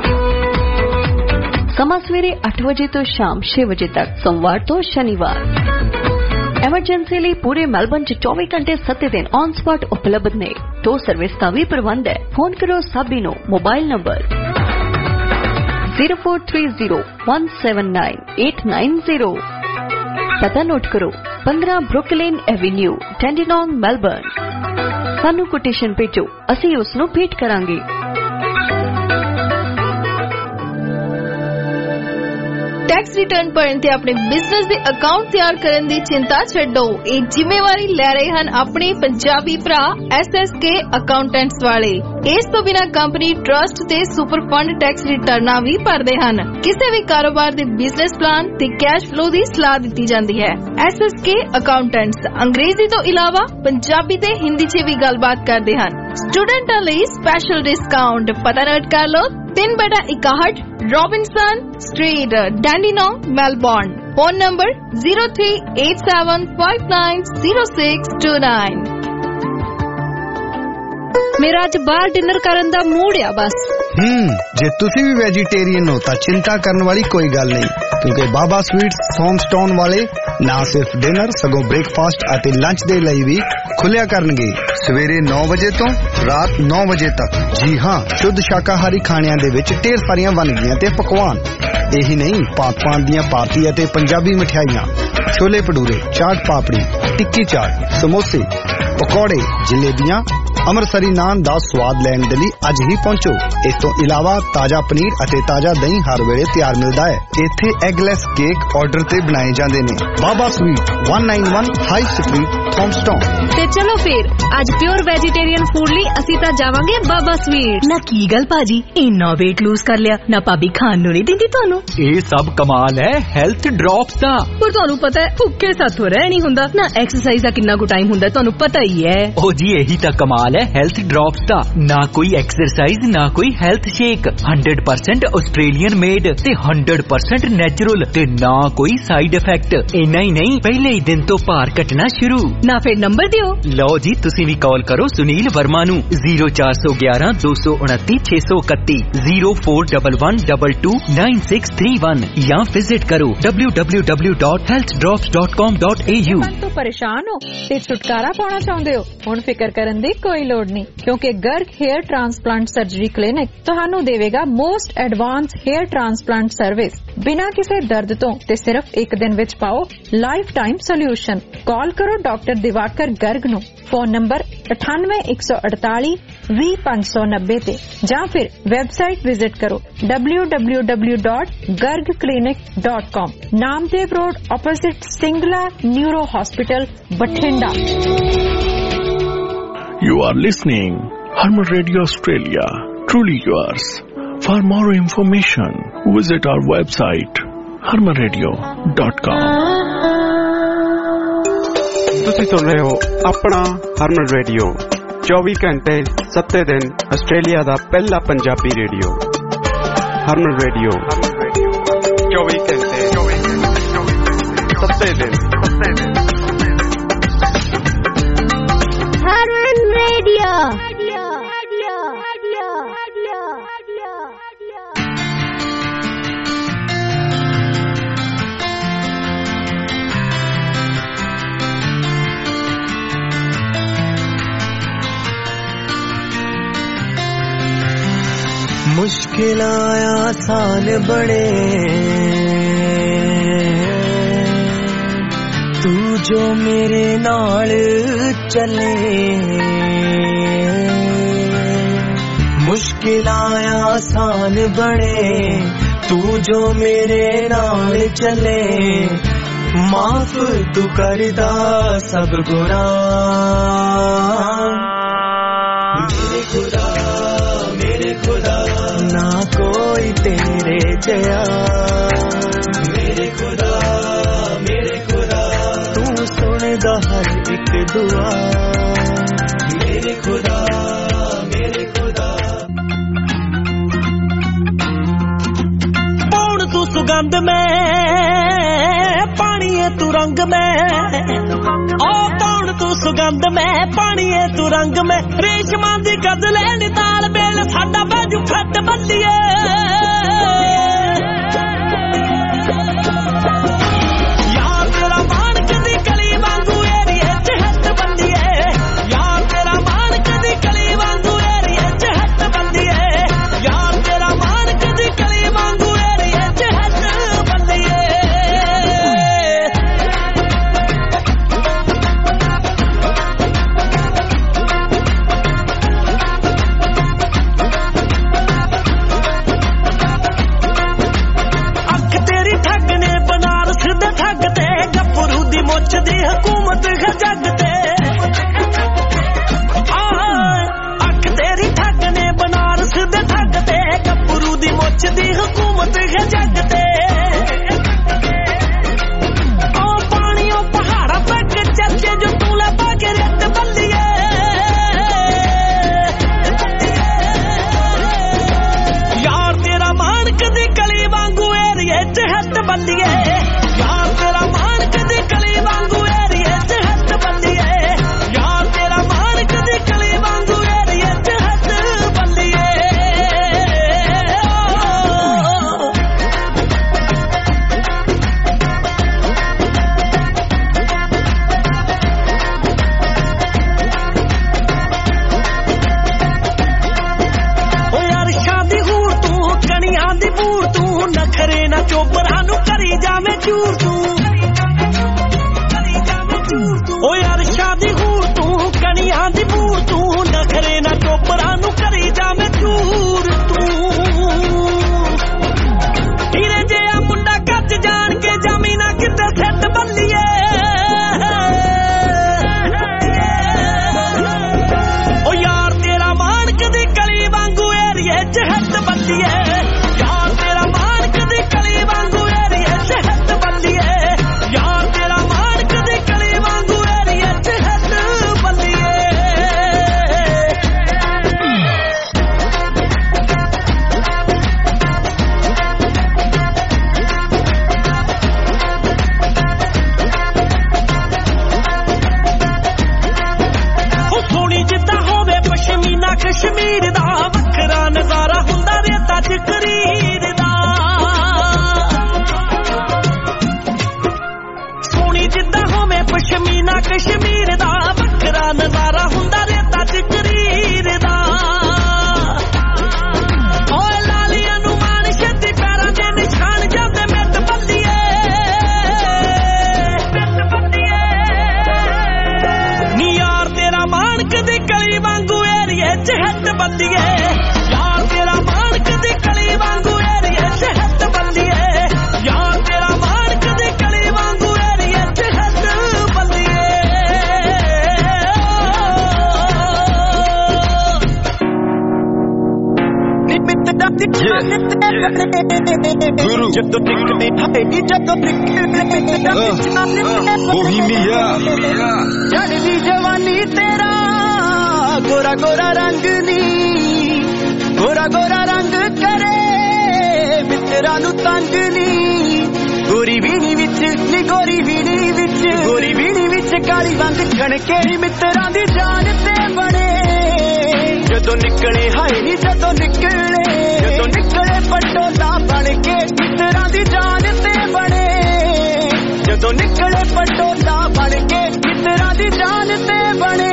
ਸਮਾਂ ਸਵੇਰੇ ਅੱਠ ਵਜੇ ਤੋਂ ਸ਼ਾਮ ਛੇ ਵਜੇ ਤੱਕ ਸੋਮਵਾਰ ਤੋਂ ਸ਼ਨੀਵਾਰ। ਐਮਰਜੈਂਸੀ ਲਈ ਪੂਰੇ ਮੈਲਬਨ ਚ ਚੌਵੀ ਘੰਟੇ ਸੱਤ ਦਿਨ ਔਨ ਸਪੌਟ ਉਪਲਬਧ ਨੇ। ਟੋ ਸਰਵਿਸ ਦਾ ਵੀ ਪ੍ਰਬੰਧ ਹੈ। ਫੋਨ ਕਰੋ ਸਾਬੀ ਨੂੰ mobile number zero four three zero one seven nine eight nine zero। ਪਤਾ ਨੋਟ ਕਰੋ ਪੰਦਰਾਂ ਬਰੁਕਲਿਨ ਐਵੇਨਿਊ ਟੈਂਡੀਨੋਂਗ ਮੈਲਬਨ। ਸਾਨੂੰ ਕੋਟੇਸ਼ਨ ਭੇਜੋ ਅਸੀਂ ਉਸ ਨੂੰ ਭੇਟ ਕਰਾਂਗੇ। ਟੈਕਸ ਰਿਟਰਨ ਭਰਨ ਤੇ ਆਪਣੇ ਬਿਜ਼ਨਸ ਦੇ ਅਕਾਊਂਟ ਤਿਆਰ ਕਰਨ ਦੀ ਚਿੰਤਾ ਛੱਡੋ। ਇਹ ਜ਼ਿੰਮੇਵਾਰੀ ਲੈ ਰਹੇ ਹਨ ਆਪਣੇ ਪੰਜਾਬੀ ਭਰਾ ਐਸ ਐਸ ਕੇ ਅਕਾਊਂਟੈਂਟਸ ਵਾਲੇ। ਇਸ ਤੋਂ ਬਿਨਾਂ ਕੰਪਨੀ ਟਰਸਟ ਤੇ ਸੁਪਰ ਫੰਡ ਟੈਕਸ ਰਿਟਰਨਾਂ ਵੀ ਭਰਦੇ ਹਨ। ਕਿਸੇ ਵੀ ਕਾਰੋਬਾਰ ਦੇ ਬਿਜ਼ਨਸ ਪਲਾਨ ਤੇ ਕੈਸ਼ ਫਲੋ ਦੀ ਸਲਾਹ ਦਿੱਤੀ ਜਾਂਦੀ ਹੈ। ਐਸ ਐਸ ਕੇ ਅਕਾਊਂਟੈਂਟਸ ਅੰਗਰੇਜ਼ੀ ਤੋਂ ਇਲਾਵਾ ਪੰਜਾਬੀ ਤੇ ਹਿੰਦੀ 'ਚ ਵੀ ਗੱਲਬਾਤ ਕਰਦੇ ਹਨ। ਸਟੂਡੈਂਟਾਂ ਲਈ ਸਪੈਸ਼ਲ ਡਿਸਕਾਊਂਟ ਪਤਾ ਨੋਟ ਕਰ ਲਓ ਤਿੰਨ ਬਟਾ ਇਕਾਹਠ Robinson Street Dandenong Melbourne. Phone number zero three eight seven five nine zero six two nine। ਮੇਰਾ ਅੱਜ ਬਾਹਰ ਡਿਨਰ ਕਰਨ ਦਾ ਮੂਡ ਆ ਬਸ। ਹੂੰ ਜੇ ਤੁਸੀਂ ਵੀ ਵੈਜੀਟੇਰੀਅਨ ਹੋ ਤਾਂ ਚਿੰਤਾ ਕਰਨ ਵਾਲੀ ਕੋਈ ਗੱਲ ਨਹੀਂ ਕਿਉਂਕਿ ਬਾਬਾ ਸਵੀਟਸ ਥੌਮਸਟਾਊਨ ਵਾਲੇ ਨਾ ਸਿਰਫ ਡਿਨਰ ਸਗੋਂ ਬ੍ਰੇਕਫਾਸਟ ਅਤੇ ਲੰਚ ਦੇ ਲਈ ਵੀ ਖੁੱਲਿਆ ਕਰਨਗੇ ਸਵੇਰੇ ਨੌ ਵਜੇ ਤੋਂ ਰਾਤ ਨੌ ਵਜੇ ਤੱਕ। ਜੀ ਹਾਂ ਸ਼ੁੱਧ ਸ਼ਾਕਾਹਾਰੀ ਖਾਣਿਆਂ ਦੇ ਵਿੱਚ ਢੇਰ ਸਾਰੀਆਂ ਵੰਨਗੀਆਂ ਤੇ ਪਕਵਾਨ। ਇਹੀ ਨਹੀਂ ਭਾਂਤ-ਭਾਂਤ ਦੀਆਂ ਭਾਰਤੀ ਅਤੇ ਪੰਜਾਬੀ ਮਠਿਆਈਆਂ ਛੋਲੇ ਭਟੂਰੇ ਚਾਟ ਪਾਪੜੀ ਟਿੱਕੀ ਚਾਟ ਸਮੋਸੇ ਪਕੌੜੇ ਜਲੇਬੀਆਂ ਅੰਮ੍ਰਿਤਸਰੀ ਨਾਨ ਦਾ ਸਵਾਦ ਲੈਣ ਦੇ ਲਈ ਅੱਜ ਹੀ ਪਹੁੰਚੋ। ਇਸ ਤੋਂ ਇਲਾਵਾ ਤਾਜ਼ਾ ਪਨੀਰ ਅਤੇ ਤਾਜ਼ਾ ਦਹੀਂ ਹਰ ਵੇਲੇ ਤਿਆਰ ਮਿਲਦਾ ਹੈ। ਇੱਥੇ ਐਗਲੈਸ ਕੇਕ ਆਰਡਰ ਤੇ ਬਣਾਏ ਜਾਂਦੇ ਨੇ। Baba sweet one ninety-one High Street Thomastown. ਤੇ ਚਲੋ ਫਿਰ ਅੱਜ ਪਿਓਰ ਵੈਜੀਟੇਰੀਅਨ ਫੂਡ ਲਈ ਅਸੀਂ ਤਾਂ ਜਾਵਾਂਗੇ ਬਾਬਾ ਸਵੀਟ। ਨਾ ਕੀ ਗੱਲ ਭਾਜੀ ਇੰਨਾ weight lose ਕਰ ਲਿਆ ਨਾ ਭਾਬੀ ਖਾਣ ਨੂੰ ਨਹੀਂ ਦਿੰਦੀ ਤੁਹਾਨੂੰ। ਇਹ ਸਭ ਕਮਾਲ ਹੈ ਹੈਲਥ ਡ੍ਰੌਪਸ ਦਾ। ਪਰ ਤੁਹਾਨੂੰ ਪਤਾ ਹੈ ਭੁੱਖੇ ਸਾਥੋਂ ਰਹਿ ਨਹੀਂ ਹੁੰਦਾ ਨਾ ਐਕਸਰਸਾਈਜ਼ ਦਾ ਕਿੰਨਾ ਕੁ ਟਾਈਮ ਹੁੰਦਾ ਤੁਹਾਨੂੰ ਪਤਾ ਹੀ ਹੈ। ਉਹ ਜੀ ਇਹੀ ਤਾਂ ਕਮਾਲ ਹੈ ਹੈਲਥ ਡ੍ਰੌਪਸ ਦਾ। ਨਾ ਕੋਈ ਐਕਸਰਸਾਈਜ਼ ਨਾ ਕੋਈ health shake hundred percent Australian made ਤੇ hundred percent ਨੈਚੁਰਲ ਤੇ ਨਾ ਕੋਈ ਸਾਈਡ ਇਫੈਕਟ। ਇੰਨਾ ਹੀ ਨਹੀਂ ਪਹਿਲੇ ਹੀ ਦਿਨ ਤੋਂ ਭਾਰ ਘਟਣਾ ਸ਼ੁਰੂ। ना फिर नंबर दियो। लो जी तुसी भी कॉल करो सुनील वर्मा नू zero four one one one two two nine six six two one zero four one one two two nine six three one या विजिट करो w w w dot health drops dot com dot a u। तो परेशान हो ते छुटकारा पाना चाਹੁੰਦੇ ਹੋ ਹੁਣ ਫਿਕਰ ਕਰਨ ਦੀ ਕੋਈ ਲੋੜ ਨਹੀਂ ਕਿਉਂਕਿ Garg hair transplant surgery clinic ਤੁਹਾਨੂੰ ਦੇਵੇਗਾ most advance hair transplant service बिना किसी दर्द तो ते सिर्फ एक दिन विच पाओ लाइफ टाइम सोल्यूशन। कॉल करो डॉक्टर दिवाकर गर्ग नू फोन नंबर अठानवे एक सौ अड़ताली भी पांच सौ नब्बे ते या फिर वेबसाइट विजिट करो w w w dot garg clinic dot com। Namdev road opposite Singla neuro hospital Bathinda. You are listening Harman Radio Australia, truly yours. For more information, visit our website harman radio dot com। ਤੁਸੀਂ ਸੁਣ ਰਹੇ ਹੋ ਆਪਣਾ ਹਰਮਨ radio ਚੌਵੀ ਘੰਟੇ ਸੱਤੇ ਦਿਨ Australia ਦਾ ਪਹਿਲਾ ਪੰਜਾਬੀ ਰੇਡੀਓ ਹਰਮਨ ਰੇਡੀਓ ਚੌਵੀ ਘੰਟੇ ਸੱਤੇ ਦਿਨ ਹਰਮਨ ਰੇਡੀਓ। मुश्किल आसान बने तू जो मेरे नाल चले मुश्किल आसान बने तू जो मेरे नाल चले माफ तू करदा सब गुनाह मेरे खुदा मेरे खुदा ना कोई तेरे जया मेरे खुदा मेरे खुदा तू सुनदा हर एक दुआ मेरे खुदा मेरे खुदा। पौन तू सुगंध में पानी है तू रंग में ओ पौन तू सुगंध में पानी है तू रंग में रेशमा दी गजले निताल बेल साडा बाजू फट बल्लिए यार तेरा मान कदी कली वांगू एरिए च हट बल्लिए यार तेरा मान कदी कली वांगू एरिए च हट बल्लिए यार तेरा मान कदी कली वांगू एरिए च हट बल्लिए। मुझ दी हुकूमत है जग ते अख तेरी ठग ने बनारस दे ठग ते गप्परू दी मुझ दी हुकूमत है जग ते ओ पानी ओ पहाड़ा पग चलचे जो तू लबा के रेत बल्लिए यार तेरा मान कदी कली वांगू एरिए च हट बल्लिए यार तेरा मान कदी कली वांगू एरिए च हट बल्लिए यार तेरा मान कदी कली वांगू एरिए च हट बल्लिए। ओ यार शादी हूर तू कनिया दी बूर तू नखरे ना चोपरा नु करी जावे चूर तू ओ यार शादी हूर तू कनिया दी बूर तू नखरे ना चोपरा नु करी जावे चूर तू हीरे जिहा मुंडा कच जान के जमीना किते सेट बल्लिए ओ यार तेरा मान कदी कली वांगू एरिए च हट बल्लिए यार तेरा मान कदी कली वांगू एरिए च हट बल्लिए यार तेरा मान कदी कली वांगू एरिए च हट ਵਾਂਗੂ ਏਰੀਏ ਚ ਹੱਥ ਬੱਦੀਏ ਯਾਰ ਤੇਰਾ ਮਾਣਕ ਦੀ ਕਲੀ ਵਾਂਗੂ ਏਰੀਏ ਚ ਹੱਥ ਬੱਦੀਏ ਯਾਰ ਤੇਰਾ ਮਾਣਕ ਦੀ ਕਲੀ ਵਾਂਗੂ ਏਰੀਏ ਚ ਹੱਥ ਬੱਦੀਏ ਨੀ ਮਿੱਤਰਾ ਦੀ Guru ਜਦੋਂ ਨਿਕਲੇ ਹਾਏ ਨੀ ਜਦੋਂ ਨਿਕਲੇ ਬੋਹੀਮੀਆ ਚੜ੍ਹਦੀ ਜਵਾਨੀ ਤੇਰਾ ਗੋਰਾ ਗੋਰਾ ਰੰਗ ਨੀ ਗੋਰਾ ਗੋਰਾ ਰੰਗ ਕਰੇ ਮਿੱਤਰਾਂ ਨੂੰ ਤੰਗ ਨੀ ਗੋਰੀ ਵੀਣੀ ਵਿੱਚ ਨੀ ਗੋਰੀ ਵੀਣੀ ਵਿੱਚ ਗੋਰੀ ਵੀਣੀ ਵਿੱਚ ਕਾਲੀ ਵੰਗ ਕਣਕੇ ਮਿੱਤਰਾਂ ਦੀ ਜਾਨ ਤੇ ਬਣੇ ਜਦੋਂ ਨਿਕਲੇ ਹਾਏ ਨੀ ਜਦੋਂ ਨਿਕਲੇ ਜਦੋਂ ਨਿਕਲੇ ਪਟੋਲਾ ਬਣ ਕੇ ਮਿੱਤਰਾਂ ਦੀ ਜਾਨ ਤੇ ਬਣੇ ਜਦੋਂ ਨਿਕਲੇ ਪਟੋਲਾ ਬਣ ਕੇ ਮਿੱਤਰਾਂ ਦੀ ਜਾਨ ਤੇ ਬਣੇ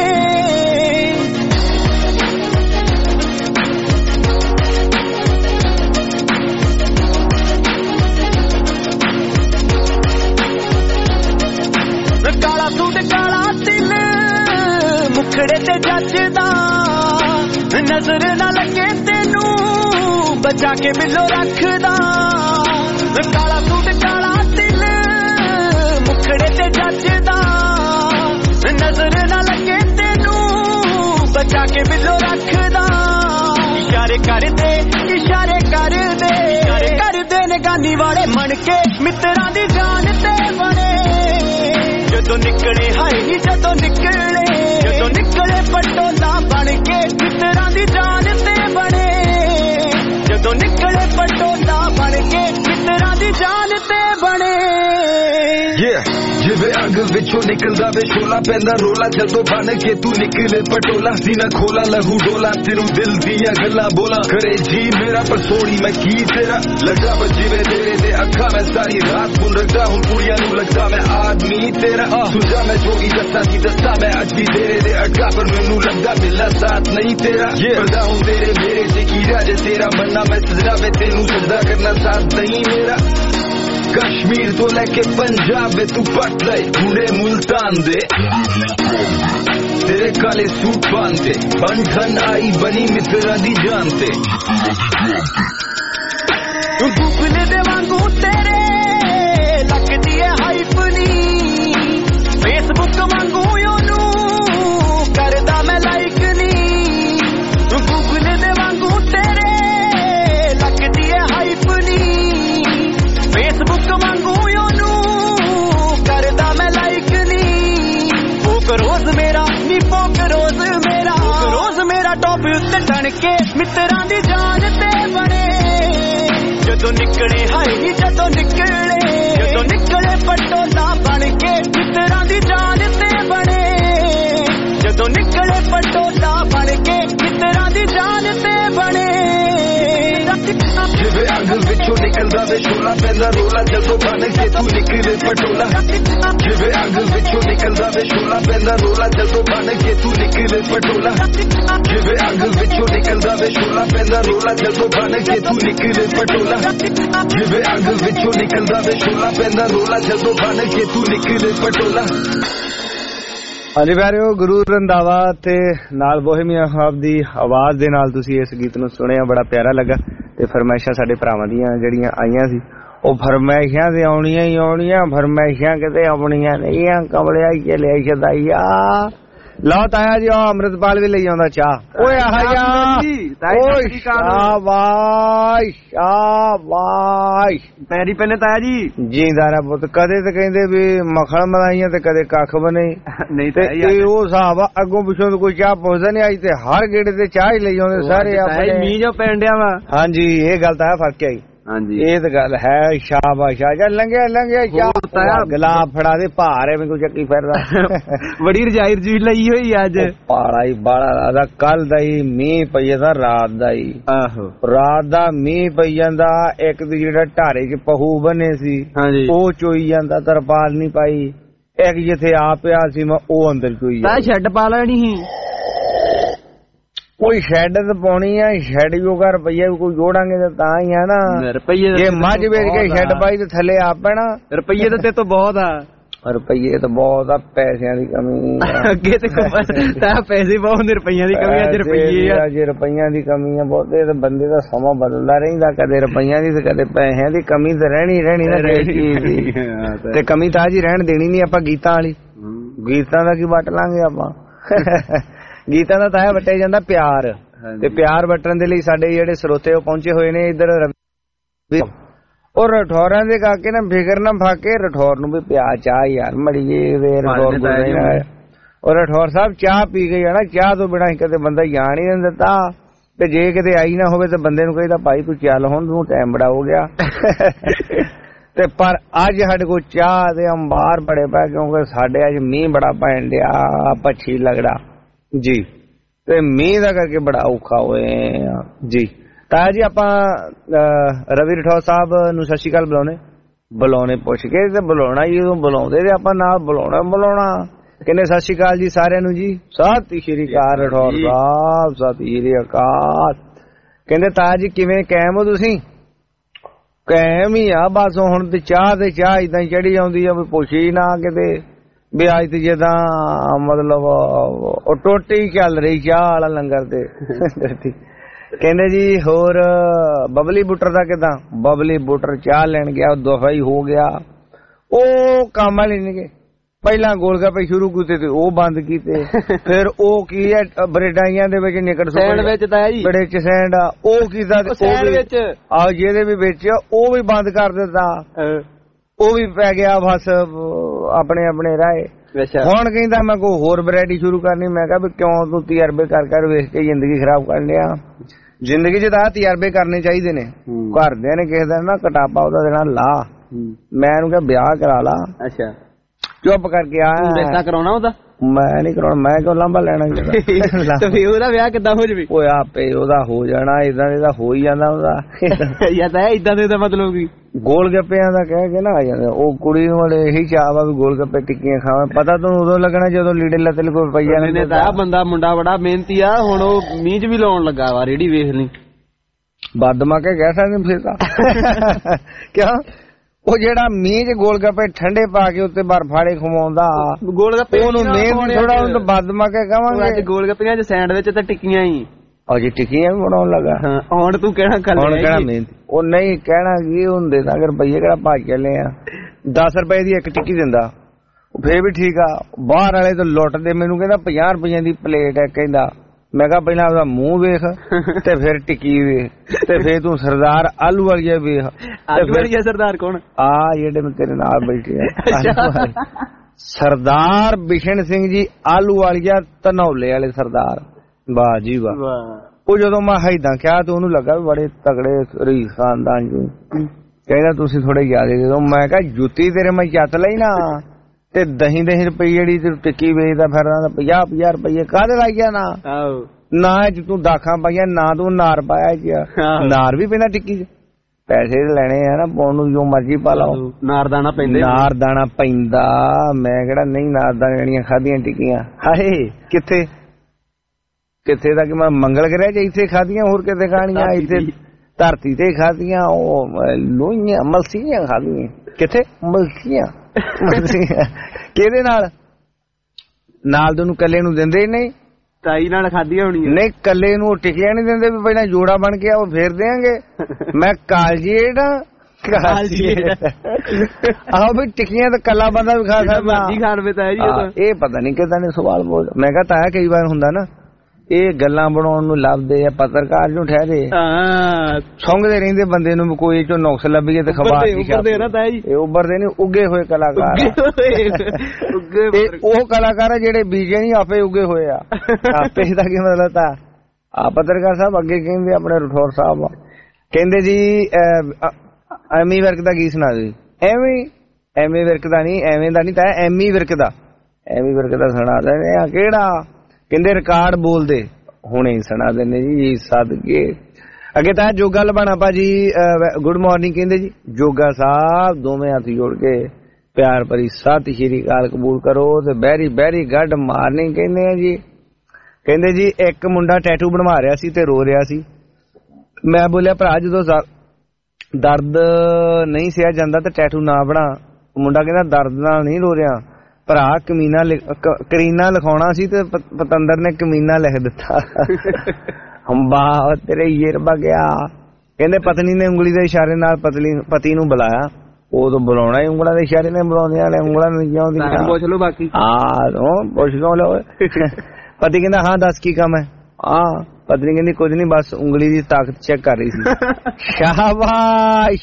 ਕਾਲਾ ਸੂਟ ਕਾਲਾ ਤਿਲ ਮੁਖੜੇ ਤੇ ਜੱਜਦਾ ਨਜ਼ਰ ਨਾ ਲੱਗੇ ਤੈਨੂੰ ਬਚਾ ਕੇ ਬਿੱਲੋ ਰੱਖਦਾ ਕਾਲਾ ਸੂਟ ਕਾਲਾ ਤਿਲ ਮੁਖੜੇ ਤੇ ਜੱਜਦਾ ਨਜ਼ਰ ਨਾ ਲੱਗੇ ਤੈਨੂੰ ਬਚਾ ਕੇ ਬਿੱਲੋ ਰੱਖਦਾ ਇਸ਼ਾਰੇ ਕਰਦੇ ਇਸ਼ਾਰੇ ਕਰਦੇ ਇਸ਼ਾਰੇ ਕਰਦੇ ਨੇ ਗਾਨੀ ਵਾਲੇ ਮਣ ਕੇ ਮਿੱਤਰਾਂ ਦੀ ਜਾਨ ਤੇ ਬਣੇ ਜਦੋਂ ਨਿਕਲੇ ਹਾਏ ਨੀ ਜਦੋਂ ਨਿਕਲੇ ਜਦੋਂ ਨਿਕਲੇ ਪਟੋਲਾ ਬਣ ਕੇ ਮਿੱਤਰਾਂ ਦੀ ਜਾਨ ਤੇ ਬਣੇ ਜਦੋਂ ਨਿਕਲੇ ਪਟੋਲਾ ਬਣ ਕੇ ਮਿੱਤਰਾਂ ਦੀ ਜਾਨ ਤੇ ਬਣੇ ਜਿਵੇਂ ਅੱਗ ਵਿੱਚੋਂ ਨਿਕਲਦਾ ਵੇ ਸ਼ੋਲਾ ਪੈਂਦਾ ਰੋਲਾ ਜਦੋਂ ਬਣ ਕੇ ਤੂੰ ਨਿਕਲੇ ਪਟੋਲਾ ਸੀਨਾ ਖੋਲਾ ਲਹੂ ਡੋਲਾ ਤੈਨੂੰ ਦਿਲ ਦੀਆਂ ਗੱਲਾਂ ਬੋਲਾਂ ਕਰੇ ਜੀ ਮੇਰਾ ਪਰ ਸੋੜੀ ਮੈਂ ਕੀ ਤੇਰਾ ਲੱਗਾ ਵਾ ਜਿਵੇਂ ਤੇਰੇ ਦੇ ਅੱਖਾਂ ਮੈਂ ਸਾਰੀ ਰਾਤ ਬੁਣ ਰੱਖਦਾ ਹੁਣ ਕੁੜੀਆਂ ਨੂੰ ਲੱਗਦਾ ਮੈਂ ਆਦਮੀ ਤੇਰਾ ਸੁਝਾ ਮੈਂ ਜੋਗੀ ਦੱਸਾਂ ਕੀ ਦੱਸਾਂ ਮੈਂ ਅੱਜ ਵੀ ਤੇਰੇ ਦੇ ਅੱਖਾਂ ਪਰ ਮੈਨੂੰ ਲੱਗਦਾ ਮੇਰਾ ਸਾਥ ਨਹੀਂ ਤੇਰਾ ਪਰਦਾ ਹੁਣ ਤੇਰੇ ਮੇਰੇ ਤੇ ਕੀ ਰਾਜ ਤੇਰਾ ਬੰਨਾ ਮੈਂ ਸਜਦਾ ਵੇ ਤੈਨੂੰ ਸਜਦਾ ਕਰਨਾ ਸਾਥ ਨਹੀਂ ਮੇਰਾ कश्मीर तो लेके पंजाब में तू पट ले पूरे मुल्तान दे तेरे काले सूट बांधते बंधन आई बनी मित्रा दी जानते गूगल दे वांगू तेरे लगदी है हाइप नी फेसबुक वांगू ओनू करदा मैं लाइक नी गूगल दे वांगू तेरे लगदी है हाइप नी फेसबुक वांगू ओनू करदा मैं लाइक नी पोक रोज मेरा नी पोक रोज मेरा रोज मेरा टॉप उत्ते टन के मित्रा दी जान ते बने ਜਦੋਂ ਨਿਕਲੇ ਹਾਏ ਨੀ ਜਦੋਂ ਨਿਕਲੇ ਜਦੋਂ ਨਿਕਲੇ ਪਟੋਲਾ ਬਣ ਕੇ ਮਿੱਤਰਾਂ ਦੀ ਜਾਨ ਤੇ ਬਣੇ ਜਦੋਂ ਨਿਕਲੇ ਪਟੋਲਾ ਬਣ ਕੇ ਮਿੱਤਰਾਂ ਦੀ ਜਾਨ ਤੇ ਬਣੇ ਜਿਵੇਂ ਅੱਗ ਵਿੱਚੋਂ ਨਿਕਲਦਾ ਵੇ ਸ਼ੋਲਾ ਪੈਂਦਾ ਰੋਲਾ ਜਦੋਂ ਬਣ ਕੇ ਤੂੰ ਨਿਕਲੇ ਪਟੋਲਾ ਜਿਵੇਂ ਅੱਗ ਵਿੱਚੋਂ ਨਿਕਲਦਾ ਵੇ ਸ਼ੋਲਾ ਪੈਂਦਾ ਰੋਲਾ ਜਦੋਂ ਬਣ ਕੇ ਤੂੰ ਨਿਕਲੇ ਪਟੋਲਾ ਜਿਵੇਂ ਅੱਗ ਵਿੱਚੋਂ ਨਿਕਲਦਾ ਵੇ ਸ਼ੋਲਾ ਪੈਂਦਾ ਰੋਲਾ ਜਦੋਂ ਬਣ ਕੇ ਤੂੰ ਨਿਕਲੇ ਪਟੋਲਾ ਜਿਵੇਂ ਅੱਗ ਵਿੱਚੋਂ ਨਿਕਲਦਾ ਵੇ ਸ਼ੋਲਾ ਪੈਂਦਾ ਰੋਲਾ ਜਦੋਂ ਬਣ ਕੇ ਤੂੰ ਨਿਕਲੇ ਪਟੋਲਾ ਹਾਂਜੀ ਪਿਆਰਿਓ ਗੁਰੂ ਰੰਧਾਵਾ ਤੇ ਨਾਲ ਬੋਹੇਮੀਆ ਖਾਬ ਦੀ ਆਵਾਜ਼ ਦੇ ਨਾਲ ਤੁਸੀਂ ਇਸ ਗੀਤ ਨੂੰ ਸੁਣਿਆ ਬੜਾ ਪਿਆਰਾ ਲੱਗਾ ਤੇ ਫਰਮਾਇਸ਼ਾਂ ਸਾਡੇ ਭਰਾਵਾਂ ਦੀਆਂ ਜਿਹੜੀਆਂ ਆਈਆਂ ਸੀ ਉਹ ਫਰਮਾਇਸ਼ਾਂ ਤੇ ਆਉਣੀਆਂ ਹੀ ਆਉਣੀਆਂ ਫਰਮਾਇਸ਼ਾਂ ਕਿਤੇ ਆਪਣੀਆਂ ਨਹੀਂ ਆ ਕਮਲਿਆ ਹੀ ਲੈ ਛਦਾਈਆ ਲਓ ਤਾਇਆ ਜੀ ਉਹ ਅੰਮ੍ਰਿਤਪਾਲ ਵੀ ਲਈ ਆਉਂਦਾ ਚਾਹ ਓਏ ਆਹ ਯਾਰ ਓਏ ਸ਼ਾਬਾਸ਼ ਸ਼ਾਬਾਸ਼ ਪੈਰੀ ਪੈਨੇ ਤਾਇਆ ਜੀ ਜੀਂਦਾਰਾ ਪੁੱਤ ਕਦੇ ਤੇ ਕਹਿੰਦੇ ਵੀ ਮੱਖਣ ਮਲਾਈਆਂ ਤੇ ਕਦੇ ਕੱਖ ਬਣੇ ਨਹੀਂ ਤੇ ਇਹ ਉਹ ਹਿਸਾਬ ਆ ਅੱਗੋਂ ਪਿੱਛੋਂ ਕੋਈ ਚਾਹ ਪੁੱਛਦਾ ਨਹੀਂ ਅੱਜ ਤੇ ਹਰ ਗੇੜੇ ਤੇ ਚਾਹ ਹੀ ਲਈ ਆਉਂਦੇ ਸਾਰੇ ਆਪਣੇ ਮੀਂਹ ਜੋ ਪੈਣ ਡਿਆ ਵਾ ਹਾਂਜੀ ਇਹ ਗੱਲ ਤਾਂ ਫਰਕ ਆਈ ਹਾਂਜੀ ਇਹ ਤਾਂ ਗੱਲ ਹੈ ਸ਼ਾਬਾਸ਼ ਆ ਜਾ ਲੰਘਿਆ ਲੰਘਿਆ ਚਾਹ ਗਲਾਬ ਫੜਾ ਦੇ ਭਾਰ ਐਵੇਂ ਕੋਈ ਚੱਕੀ ਫਿਰਦਾ ਬੜੀ ਰਜਾਈ ਰਜੂਈ ਲਈ ਹੋਈ ਅੱਜ ਪਾਲਾ ਹੀ ਬਾਲਾ ਦਾ ਕੱਲ ਦਾ ਹੀ ਮੀਂਹ ਪਈ ਜਾਂਦਾ ਰਾਤ ਦਾ ਹੀ ਆਹੋ ਰਾਤ ਦਾ ਮੀਂਹ ਪਈ ਜਾਂਦਾ ਇੱਕ ਤੇ ਜਿਹੜਾ ਢਾਰੇ ਚ ਪਹੂ ਬਣੇ ਸੀ ਉਹ ਚੋਈ ਜਾਂਦਾ ਤਰਪਾਲ ਨਹੀਂ ਪਾਈ ਇੱਕ ਜਿੱਥੇ ਆ ਪਿਆ ਸੀ ਮੈਂ ਉਹ ਅੰਦਰ ਚੋਈ ਤਾਂ ਛੱਡ ਪਾ ਲੈਣੀ ਸੀ ਕੋਈ ਸ਼ੈੱਡ ਤੇ ਪਾਉਣੀ ਆ ਸ਼ੈੱਡ ਜੋਗਾ ਰੁਪਈਆ ਵੀ ਕੋਈ ਜੋੜਾਂਗੇ ਤਾਂ ਹੀ ਆ ਨਾ ਰੁਪਈਏ ਜੇ ਮੱਝ ਵੇਚ ਕੇ ਸ਼ੈੱਡ ਪਾਈ ਤੇ ਥੱਲੇ ਆ ਪੈਣਾ ਰੁਪਈਏ ਤੇ ਤੋਂ ਬਹੁਤ ਆ ਰੁਪਈਏ ਤਾਂ ਬਹੁਤ ਆ, ਪੈਸਿਆਂ ਦੀ ਕਮੀ ਅੱਗੇ ਤੇ ਤਾਂ ਪੈਸੇ ਬਹੁਤ ਹੁੰਦੇ, ਰੁਪਈਆਂ ਦੀ ਕਮੀ, ਅੱਜ ਰੁਪਈਏ ਆ। ਅੱਜ ਰੁਪਈਆਂ ਦੀ ਕਮੀ ਆ ਬਹੁਤੇ, ਤੇ ਬੰਦੇ ਦਾ ਸਮਾਂ ਬਦਲਦਾ ਰਹਿੰਦਾ, ਕਦੇ ਰੁਪਈਆਂ ਦੀ ਤੇ ਕਦੇ ਪੈਸਿਆਂ ਦੀ ਕਮੀ ਤਾਂ ਰਹਿਣੀ ਰਹਿਣੀ ਨਾ। ਤੇ ਕਮੀ ਤਾਂ ਜੀ ਰਹਿਣ ਦੇਣੀ ਨੀ ਆਪਾਂ ਗੀਤਾਂ ਵਾਲੀ। ਗੀਤਾਂ ਦਾ ਕੀ ਵੱਟ ਲਾਂਗੇ ਆਪਾਂ? ਗੀਤਾਂ ਦਾ ਤਾਂ ਵੱਟਿਆ ਜਾਂਦਾ ਪਿਆਰ, ਤੇ ਪਿਆਰ ਵੱਟਣ ਦੇ ਲਈ ਸਾਡੇ ਜਿਹੜੇ ਸਰੋਤੇ ਉਹ ਪਹੁੰਚੇ ਹੋਏ ਨੇ ਇੱਧਰ। ਉਹ ਰਠੌਰਾਂ ਦੇ ਕਾਕੇ ਨਾ ਫਿਕਰ ਨਾ ਫਾਕੇ, ਰਠੌਰ ਨੂੰ ਵੀ ਪਿਆ ਚਾਹ ਯਾਰ ਮੜੀਏ ਵੇ ਰਠੌਰ। ਉਹ ਰਠੌਰ ਸਾਹਿਬ ਚਾਹ ਪੀ ਕੇ ਜਾਣਾ, ਚਾਹ ਤੋਂ ਬਿਨਾਂ ਕਦੇ ਬੰਦਾ ਜਾਣ ਹੀ ਨਹੀਂ ਦਿੱਤਾ। ਤੇ ਜੇ ਕਿਤੇ ਆਈ ਨਾ ਹੋਵੇ ਤੇ ਬੰਦੇ ਨੂੰ ਕਹੀਦਾ ਭਾਈ ਤੂੰ ਚੱਲ, ਹੁਣ ਤੂੰ ਟਾਈਮ ਬੜਾ ਹੋ ਗਿਆ। ਤੇ ਪਰ ਅੱਜ ਸਾਡੇ ਕੋਲ ਚਾਹ ਦੇ ਅੰਬਾਰ ਬੜੇ ਪਏ, ਕਿਉਂਕਿ ਸਾਡੇ ਅੱਜ ਮੀਂਹ ਬੜਾ ਪੈਣ ਡਿਆ, ਪੱਛੀ ਲੱਗਦਾ ਜੀ, ਤੇ ਮੀਂਹ ਦਾ ਕਰਕੇ ਬੜਾ ਔਖਾ ਹੋਏ ਜੀ। ਤਾਂ ਜੀ ਆਪਾਂ ਰਵੀ ਰਠੌਰ ਸਾਹਿਬ ਨੂੰ ਸਤਿ ਸ਼੍ਰੀ ਅਕਾਲ ਬੁਲਾਉਣੇ ਬੁਲਾਉਣੇ ਪੁੱਛ ਕੇ ਤੇ ਬੁਲਾਉਣਾ ਜੀ, ਉਦੋਂ ਬੁਲਾਉਂਦੇ ਤੇ ਆਪਾਂ ਨਾਲ ਬੁਲਾਉਣਾ ਬੁਲਾਉਣਾ ਕਹਿੰਦੇ ਸਤਿ ਸ਼੍ਰੀ ਅਕਾਲ ਜੀ ਸਾਰਿਆਂ ਨੂੰ ਜੀ। ਸਤਿ ਸ਼੍ਰੀ ਅਕਾਲ ਰਠੌਰ ਸਾਹਿਬ, ਸਤਿ ਸ਼੍ਰੀ ਅਕਾਲ। ਕਹਿੰਦੇ ਤਾਂ ਜੀ ਕਿਵੇਂ ਕਾਇਮ ਹੋ ਤੁਸੀਂ? ਕਾਇਮ ਹੀ ਆ ਬਸ, ਹੁਣ ਤੇ ਚਾਹ ਤੇ ਚਾਹ ਏਦਾਂ ਹੀ ਚੜੀ ਆਉਂਦੀ ਆ, ਪੁੱਛੀ ਨਾ ਕਿਤੇ ਵੀ ਅੱਜ ਤੇ ਜਿੱਦਾਂ ਮਤਲਬ ਉਹ ਟੋਟੀ ਚੱਲ ਰਹੀ ਚਾਹ ਵਾਲਾ ਲੰਗਰ ਤੇ। ਕਹਿੰਦੇ ਜੀ ਹੋਰ ਬਬਲੀ ਬੁੱਟਰ ਦਾ ਕਿਦਾਂ? ਬਬਲੀ ਬੁੱਟਰ ਚਾਹ ਲੈਣ ਗਿਆ, ਦਫਾ ਹੀ ਹੋ ਗਿਆ। ਉਹ ਕੰਮ ਵਾਲੇ ਨੀ ਗੇ, ਪਹਿਲਾਂ ਗੋਲ ਗੱਪੇ ਸ਼ੁਰੂ ਕੀਤੇ ਤੇ ਉਹ ਬੰਦ ਕੀਤੇ, ਫਿਰ ਉਹ ਕੀ ਹੈ ਬਰੇਡਾਈਆਂ ਦੇ ਵਿੱਚ ਨਿਕਲ ਸੈਂਡ ਵਿੱਚ ਤਾਂ ਜੀ ਬੜੇ ਚ ਸੈਂਡ ਆ ਉਹ ਕੀਤਾ ਆ, ਜਿਹਦੇ ਵੀ ਵਿੱਚ ਉਹ ਵੀ ਬੰਦ ਕਰ ਦਿੱਤਾ, ਉਹ ਵੀ ਪੈ ਗਿਆ ਬਸ ਆਪਣੇ ਆਪਣੇ ਰਾਏ। ਹੁਣ ਕਹਿੰਦਾ ਮੈਂ ਕੋਈ ਹੋਰ ਵੈਰਾਈਟੀ ਸ਼ੁਰੂ ਕਰਨੀ। ਮੈਂ ਕਿਹਾ ਵੀ ਕਿਉਂ ਤੂੰ ਤਜਰਬੇ ਕਰ ਕਰ ਵੇਖ ਕੇ ਜ਼ਿੰਦਗੀ ਖਰਾਬ ਕਰ ਲਿਆ? ਜ਼ਿੰਦਗੀ ਚ ਤਾਂ ਤਜਰਬੇ ਕਰਨੇ ਚਾਹੀਦੇ ਨੇ। ਘਰਦਿਆਂ ਨੇ ਕਿਸੇ ਦਾ ਨਾ ਕਟਾਪਾ ਉਹਦਾ ਦੇਣਾ ਲਾ, ਮੈਂ ਉਹਨੂੰ ਕਿਹਾ ਵਿਆਹ ਕਰਾ ਲਾ। ਅੱਛਾ ਚੁੱਪ ਕਰਕੇ ਆ, ਰਿਸ਼ਤਾ ਕਰਾਉਣਾ ਉਹਦਾ? ਮੈਂ ਨੀ ਕਰਾਉਣਾ, ਮੈਂ ਕਿਉਂ ਲਾਂਭਾ ਲੈਣਾ? ਤੇ ਉਹਦਾ ਵਿਆਹ ਕਿੱਦਾਂ ਹੋ ਜਾਵੇ? ਓਏ ਆਪੇ ਉਹਦਾ ਹੋ ਜਾਣਾ, ਏਦਾਂ ਦਾ ਹੋ ਹੀ ਜਾਂਦਾ ਉਹਦਾ। ਯਾ ਤਾਂ ਏਦਾਂ ਦੇ ਦਾ ਮਤਲਬ ਕੀ ਗੋਲ ਗੱਪਿਆਂ ਦਾ ਕਹਿ ਕੇ ਨਾ ਆ ਜਾਂਦਾ। ਉਹ ਕੁੜੀ ਨੂੰ ਵਾਲੇ ਇਹੀ ਚਾਹ ਵਾ ਵੀ ਗੋਲ ਗੱਪੇ ਟਿੱਕੀਆਂ ਖਾਵਾਂ। ਪਤਾ ਤੈਨੂੰ ਉਦੋਂ ਲੱਗਣਾ ਜਦੋਂ ਲੀੜੇ ਲੱਤੇ ਕੋਈ ਰੁਪਈਆ ਨਹੀਂ ਤਾਂ ਬੰਦਾ ਮੁੰਡਾ ਬੜਾ ਮਿਹਨਤੀ ਆ। ਹੁਣ ਉਹ ਮੀਂਹ ਚ ਵੀ ਲਾਉਣ ਲੱਗਾ ਵਾ ਰੇੜੀ, ਵੇਖ ਲਈ ਬਦਮਾ ਕੇ ਕਹਿ ਸਕਦੇ ਫਿਰਦਾ ਕਿਉਂ? ਉਹ ਜਿਹੜਾ ਮੀਂਹ ਚ ਗੋਲ ਗੱਪੇ ਠੰਡੇ ਪਾ ਕੇ ਉੱਤੇ ਬਰਫ ਵਾਲੇ ਖਵਾਉਂਦਾ ਗੋਲ ਗੱਪੇ, ਉਹਨੂੰ ਮਿਹਨਤ ਥੋੜਾ ਉਹਨੂੰ ਬਦਮਾ ਕੇ ਕਵਾਂਗੇ। ਗੋਲ ਗੱਪੀਆਂ ਚ ਸੈਂਡਵਿਚ ਤੇ ਟਿੱਕੀਆਂ ਹੀ ਅਜੇ ਟਿੱਕੀਆਂ ਵੀ ਬਣਾਉਣ ਲੱਗਾ। ਹੁਣ ਤੂੰ ਕਹਿਣਾ ਕਰ ਹੁਣ ਕਹਿਣਾ ਮਿਹਨਤ, ਉਹ ਨਹੀਂ ਕਹਿਣਾ ਕੀ ਹੁੰਦੇ ਤਾਂ ਅਗਰ ਰੁਪਈਏ ਕਿਹੜਾ ਭੱਜ ਚੱਲੇ ਆ। ਦਸ ਰੁਪਏ ਦੀ ਇੱਕ ਟਿੱਕੀ ਦਿੰਦਾ, ਫੇਰ ਵੀ ਠੀਕ ਆ। ਬਾਹਰ ਵਾਲੇ ਤੋਂ ਲੁੱਟਦੇ, ਮੈਨੂੰ ਕਹਿੰਦਾ ਪੰਜਾਹ ਰੁਪਈਆਂ ਦੀ ਪਲੇਟ ਹੈ। ਕਹਿੰਦਾ ਮੈਂ ਕਿਹਾ ਪਹਿਲਾਂ ਉਹਦਾ ਮੂੰਹ ਵੇਖ ਤੇ ਫਿਰ ਟਿੱਕੀ ਵੇਖ, ਤੇ ਫੇਰ ਤੂੰ ਸਰਦਾਰ ਆਲੂ ਵਾਲੀਆ ਵੇਖ। ਆਲੂ ਵਾਲੀਆ ਸਰਦਾਰ ਕੌਣ? ਆ ਜਿਹੜੇ ਤੇਰੇ ਨਾਲ ਬੈਠੇ ਆ, ਸਰਦਾਰ ਬਿਸ਼ਨ ਸਿੰਘ ਜੀ ਆਲੂ ਵਾਲੀਆ ਧਨੌਲੇ ਵਾਲੇ ਸਰਦਾਰ। ਵਾਹ ਜੀ ਵਾਹ। ਉਹ ਜਦੋਂ ਮੈਂ ਹਾਈਦਾਂ ਕਿਹਾ ਤੇ ਉਹਨੂੰ ਲੱਗਾ ਵੀ ਬੜੇ ਤਗੜੇ ਰੀਸ ਖਾਨਦਾਨ ਜੀ। ਕਹਿੰਦਾ ਤੁਸੀਂ ਥੋੜੇ ਜ਼ਿਆਦਾ ਦੇ ਦੋ। ਮੈਂ ਕਿਹਾ ਜੁੱਤੀ ਤੇਰੇ ਮੈਂ ਚੱਤ ਲਈ ਨਾ, ਤੇ ਦਹੀਂ ਦਹੀਂ ਰੁਪਈ ਜਿਹੜੀ ਤੇ ਟਿੱਕੀ ਵੇਚਦਾ ਫਿਰਦਾ ਪੰਜਾਹ ਪੰਜਾਹ ਰੁਪਈਏ ਕਾਹਦੇ ਲੱਗ ਗਿਆ? ਨਾ ਨਾ ਚ ਤੂੰ ਦਾਖਾਂ ਪਾਈਆਂ, ਨਾ ਤੂੰ ਨਾਰ ਪਾਇਆ ਚ। ਨਾਰ ਵੀ ਪੈਂਦਾ ਟਿੱਕੀ ਚ, ਪੈਸੇ ਲੈਣੇ ਆ ਨਾ ਪਾਉਣ ਨੂੰ, ਜੋ ਮਰਜੀ ਪਾ ਲਾਓ। ਨਾਰ ਦਾਣਾ ਪੈਂਦਾ, ਨਾਰ ਦਾਣਾ ਪੈਂਦਾ। ਮੈਂ ਕਿਹੜਾ ਨਹੀਂ ਨਾਰ ਦਾਣੇ ਵਾਲੀਆਂ ਖਾਧੀਆਂ ਟਿੱਕੀਆਂ। ਹਾਏ ਕਿੱਥੇ ਕਿੱਥੇ ਤੱਕ ਮੈਂ ਮੰਗਲ ਕਰਿਆ ਜੇ ਇੱਥੇ ਖਾਧੀਆਂ, ਹੋਰ ਕਿਤੇ ਖਾਣੀਆਂ? ਇੱਥੇ ਧਰਤੀ ਤੇ ਖਾਧੀਆਂ, ਉਹ ਲੋਹੀਆਂ ਮਲਸੀਆਂ ਖਾਧੀਆਂ। ਕਿੱਥੇ ਮਲਸੀਆਂ? ਕਿਹਦੇ ਨਾਲ? ਨਾਲ ਦੇ ਨੂੰ ਕੱਲੇ ਨੂੰ ਦਿੰਦੇ ਨਹੀਂ, ਤਾਈ ਨਾਲ ਖਾਧੀਆਂ ਹੋਣੀਆਂ। ਨਹੀਂ ਕੱਲੇ ਨੂੰ ਟਿੱਕੀਆਂ ਨਹੀਂ ਦਿੰਦੇ ਵੀ ਪਹਿਲਾਂ ਜੋੜਾ ਬਣ ਕੇ ਆਓ ਫੇਰ ਦੇਾਂਗੇ। ਮੈਂ ਕਾਲਜੀਏਟ ਆਹੋ ਵੀ ਟਿੱਕੀਆਂ ਤਾਂ ਕੱਲਾ ਬੰਦਾ ਵੀ ਖਾ ਸਕਦਾ। ਇਹ ਪਤਾ ਨਹੀਂ ਕਿਦਾਂ ਨੇ ਸਵਾਲ ਬੋਲ। ਮੈਂ ਕਿਹਾ ਤਾਇਆ ਕਈ ਵਾਰ ਹੁੰਦਾ ਨਾ ਇਹ ਗੱਲਾਂ ਬਣਾਉਣ ਨੂੰ ਲੱਭਦੇ ਆ, ਪੱਤਰਕਾਰ ਨੂੰ ਠਹਿਰੇ ਸੁੰਘਦੇ ਰਹਿੰਦੇ ਬੰਦੇ ਨੂੰ ਕੋਈ ਚੋਂ ਨੁਕਸ ਲੱਭੀਏ ਤੇ ਖਬਰ ਇਹ ਉੱਭਰਦੇ ਨੇ ਉੱਗੇ ਹੋਏ ਕਲਾਕਾਰ। ਉਹ ਕਲਾਕਾਰ ਆ ਜਿਹੜੇ ਬੀਜੇ ਨਹੀਂ ਆਪੇ ਉੱਗੇ ਹੋਏ ਆ। ਆਪੇ ਦਾ ਕੀ ਮਤਲਬ ਤਾਂ ਆ ਪੱਤਰਕਾਰ ਸਾਹਿਬ ਅੱਗੇ ਕਹਿੰਦੇ ਆਪਣੇ ਰਠੌਰ ਸਾਹਿਬ ਕਹਿੰਦੇ ਜੀ ਐਮੀ ਵਿਰਕ ਦਾ ਗੀਤ ਸੁਣਾ ਦੇ। ਐਵੇਂ ਐਵੇਂ ਵਿਰਕ ਦਾ ਨਹੀਂ, ਐਵੇਂ ਦਾ ਨਹੀਂ ਤਾਂ ਐਮੀ ਵਿਰਕ ਦਾ, ਐਮੀ ਵਿਰਕ ਦਾ ਸੁਣਾ ਦੇ। ਆ ਕਿਹੜਾ? ਕਹਿੰਦੇ ਰਿਕਾਰਡ ਬੋਲਦੇ ਹੁਣੇ ਸੁਣਾ ਦਿੰਦੇ ਜੀ ਸਦਕੇ। ਅੱਗੇ ਤਾਂ ਜੋਗਾ ਲਬਾਣਾ ਭਾਜੀ ਗੁੱਡ ਮਾਰਨਿੰਗ ਕਹਿੰਦੇ ਜੀ। ਜੋਗਾ ਸਾਹਿਬ ਦੋਵੇਂ ਹੱਥ ਜੋੜ ਕੇ ਪਿਆਰ ਭਰੀ ਸਤਿ ਸ਼੍ਰੀ ਅਕਾਲ ਕਬੂਲ ਕਰੋ ਤੇ ਵੈਰੀ ਵੈਰੀ ਗੁੱਡ ਮਾਰਨਿੰਗ ਕਹਿੰਦੇ ਆ ਜੀ। ਕਹਿੰਦੇ ਜੀ ਇੱਕ ਮੁੰਡਾ ਟੈਟੂ ਬਣਵਾ ਰਿਹਾ ਸੀ ਤੇ ਰੋ ਰਿਹਾ ਸੀ। ਮੈਂ ਬੋਲਿਆ ਭਰਾ ਜਦੋਂ ਦਰਦ ਨਹੀਂ ਸਿਆ ਜਾਂਦਾ ਤਾਂ ਟੈਟੂ ਨਾ ਬਣਾ। ਮੁੰਡਾ ਕਹਿੰਦਾ ਦਰਦ ਨਾਲ ਨਹੀਂ ਰੋ ਰਿਹਾ ਭਰਾ, ਕਮੀਨਾ ਕਰੀਨਾ ਲਿਖਾਉਣਾ ਸੀ ਤੇ ਪਤੰਦਰ ਨੇ ਕਮੀਨਾ ਲਿਖ ਦਿੱਤਾ। ਹੰਬਾ ਤੇਰੇ ਯਰਬਾ ਗਿਆ। ਕਹਿੰਦੇ ਪਤਨੀ ਨੇ ਉਂਗਲੀ ਦੇ ਇਸ਼ਾਰੇ ਨਾਲ ਪਤਲੀ ਪਤੀ ਨੂੰ ਬੁਲਾਇਆ। ਉਹ ਤਾਂ ਬੁਲਾਉਣਾ ਹੀ ਉਂਗਲਾਂ ਦੇ ਇਸ਼ਾਰੇ ਨੇ ਬੁਲਾਉਂਦੀਆਂ ਨੇ, ਉਂਗਲਾਂ ਨਹੀਂ ਆਉਂਦੀਆਂ। ਪੁੱਛ ਲਓ ਬਾਕੀ। ਹਾਂ ਪੁੱਛ ਲਓ। ਪਤੀ ਕਹਿੰਦਾ ਹਾਂ ਦੱਸ ਕੀ ਕੰਮ ਹੈ। ਹਾਂ ਪਤਨੀ ਕਹਿੰਦੀ ਕੁਝ ਨਹੀਂ, ਬਸ ਉਂਗਲੀ ਦੀ ਤਾਕਤ ਚੈੱਕ ਕਰ ਰਹੀ ਸੀ। ਸ਼ਾਬਾਸ਼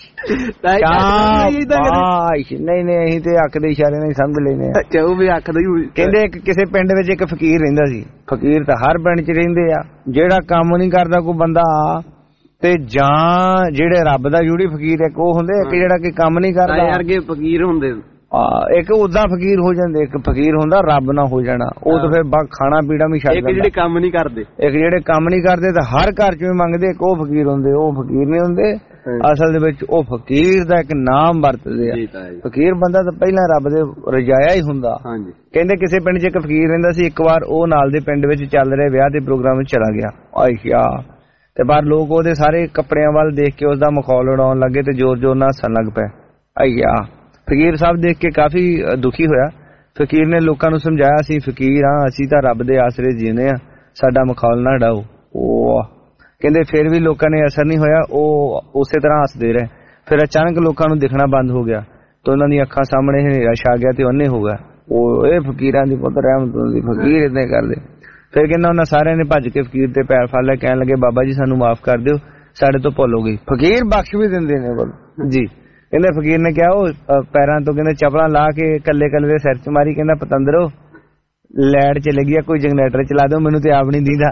ਸ਼ਾਬਾਸ਼। ਨਹੀਂ ਨਹੀਂ ਅਸੀਂ ਤੇ ਅੱਖ ਦੇ ਇਸ਼ਾਰੇ ਨਾਲ ਸਮਝ ਲੈਨੇ ਆ। ਅੱਛਾ ਉਹ ਵੀ ਅੱਖ ਦਾ ਹੀ। ਕਹਿੰਦੇ ਇੱਕ ਕਿਸੇ ਪਿੰਡ ਵਿੱਚ ਇੱਕ ਫਕੀਰ ਰਹਿੰਦਾ ਸੀ। ਫਕੀਰ ਤਾਂ ਹਰ ਪਿੰਡ 'ਚ ਰਹਿੰਦੇ ਆ। ਜਿਹੜਾ ਕੰਮ ਨਹੀਂ ਕਰਦਾ ਕੋਈ ਬੰਦਾ ਤੇ ਜਾਂ ਜਿਹੜੇ ਰੱਬ ਦਾ ਜੁੜੀ ਫਕੀਰ ਇੱਕ ਉਹ ਹੁੰਦੇ, ਇੱਕ ਜਿਹੜਾ ਕਿ ਕੰਮ ਨਹੀਂ ਕਰਦਾ ਯਾਰ ਕੇ ਫਕੀਰ ਹੁੰਦੇ। ਇੱਕ ਉਦਾਂ ਫਕੀਰ ਹੋ ਜਾਂਦੇ, ਇੱਕ ਫਕੀਰ ਹੁੰਦਾ ਰੱਬ ਨਾ ਹੋ ਜਾਣਾ। ਉਹ ਤਾਂ ਫਿਰ ਬਾਗ ਖਾਣਾ ਪੀਣਾ ਵੀ ਛੱਡ ਦਿੰਦਾ। ਇੱਕ ਜਿਹੜੇ ਕੰਮ ਨਹੀਂ ਕਰਦੇ, ਇੱਕ ਜਿਹੜੇ ਕੰਮ ਨਹੀਂ ਕਰਦੇ ਤਾਂ ਹਰ ਘਰ 'ਚ ਵੀ ਮੰਗਦੇ, ਇੱਕ ਉਹ ਫਕੀਰ ਹੁੰਦੇ। ਉਹ ਫਕੀਰ ਨਹੀਂ ਹੁੰਦੇ ਅਸਲ ਦੇ ਵਿੱਚ, ਉਹ ਫਕੀਰ ਦਾ ਇੱਕ ਨਾਮ ਵਰਤਦੇ ਆ। ਫਕੀਰ ਬੰਦਾ ਤਾਂ ਪਹਿਲਾਂ ਰੱਬ ਦੇ ਰਜਾਇਆ ਹੀ ਹੁੰਦਾ। ਕਹਿੰਦੇ ਕਿਸੇ ਪਿੰਡ 'ਚ ਇੱਕ ਫਕੀਰ ਰਹਿੰਦਾ ਸੀ। ਇੱਕ ਵਾਰ ਉਹ ਨਾਲ ਦੇ ਪਿੰਡ ਵਿੱਚ ਚੱਲ ਰਹੇ ਵਿਆਹ ਦੇ ਪ੍ਰੋਗਰਾਮ ਵਿੱਚ ਚਲਾ ਗਿਆ। ਆਇਸ਼ਾ ਤੇ ਬਾਹਰ ਲੋਕ ਉਹਦੇ ਸਾਰੇ ਕੱਪੜਿਆਂ ਵੱਲ ਦੇਖ ਕੇ ਉਸਦਾ ਮਖੌਲ ਉਡਾਉਣ ਲੱਗੇ ਤੇ ਜ਼ੋਰ ਜ਼ੋਰ ਨਾਲ ਹੱਸਣ ਲੱਗ ਪਏ। ਆਇਆ ਫਕੀਰ ਸਾਹਿਬ ਦੇਖ ਕੇ ਕਾਫੀ ਦੁਖੀ ਹੋਇਆ। ਫਕੀਰ ਨੇ ਲੋਕਾਂ ਨੂੰ ਸਮਝਾਇਆ, ਅਸੀਂ ਫਕੀਰ ਹਾਂ, ਅਸੀਂ ਤਾਂ ਰੱਬ ਦੇ ਆਸਰੇ ਜੀਨੇ ਆ, ਸਾਡਾ ਮਖੌਲ ਨਾ ਉਡਾਓ। ਉਹ ਕਹਿੰਦੇ ਫਿਰ ਵੀ ਲੋਕਾਂ ਨੇ ਅਸਰ ਨਹੀਂ ਹੋਇਆ, ਉਹ ਉਸੇ ਤਰ੍ਹਾਂ ਹੱਸਦੇ ਰਹੇ। ਫਿਰ ਅਚਾਨਕ ਲੋਕਾਂ ਨੂੰ ਦਿਖਣਾ ਬੰਦ ਹੋ ਗਿਆ ਤੇ ਉਹਨਾਂ ਦੀਆਂ ਅੱਖਾਂ ਸਾਹਮਣੇ ਹਨੇਰਾ ਛਾ ਗਿਆ ਤੇ ਉਹਨੇ ਹੋ ਗਿਆ। ਉਹ ਇਹ ਫਕੀਰਾਂ ਦੀ ਪੁੱਤ ਰਹਿਮਤ ਹੁੰਦੀ, ਫਕੀਰ ਏਦਾਂ ਕਰਦੇ। ਫਿਰ ਕਹਿੰਦਾ ਉਹਨਾਂ ਸਾਰਿਆਂ ਨੇ ਭੱਜ ਕੇ ਫਕੀਰ ਤੇ ਪੈਰ ਫੜ ਲਿਆ, ਕਹਿਣ ਲੱਗੇ ਬਾਬਾ ਜੀ ਸਾਨੂੰ ਮਾਫ ਕਰ ਦਿਓ, ਸਾਡੇ ਤੋਂ ਭੁੱਲ ਹੋ ਗਈ। ਫਕੀਰ ਬਖਸ਼ ਵੀ ਦਿੰਦੇ ਨੇ ਬੋਲ ਜੀ। ਕਹਿੰਦੇ ਫਕੀਰ ਨੇ ਕਿਹਾ ਉਹ ਪੈਰਾਂ ਤੋਂ ਕਹਿੰਦੇ ਚੱਪਲਾਂ ਲਾ ਕੇ ਕੱਲੇ ਕੱਲੇ ਦੇ ਸਿਰ 'ਚ ਮਾਰੀ। ਕਹਿੰਦਾ ਪਤੰਦਰੋ ਲੈਟ ਚਲੇ ਗਈ, ਕੋਈ ਜਨਰੇਟਰ ਚਲਾ ਦਿਓ, ਮੈਨੂੰ ਤੇ ਆਪ ਨਹੀਂ ਦੀਦਾ।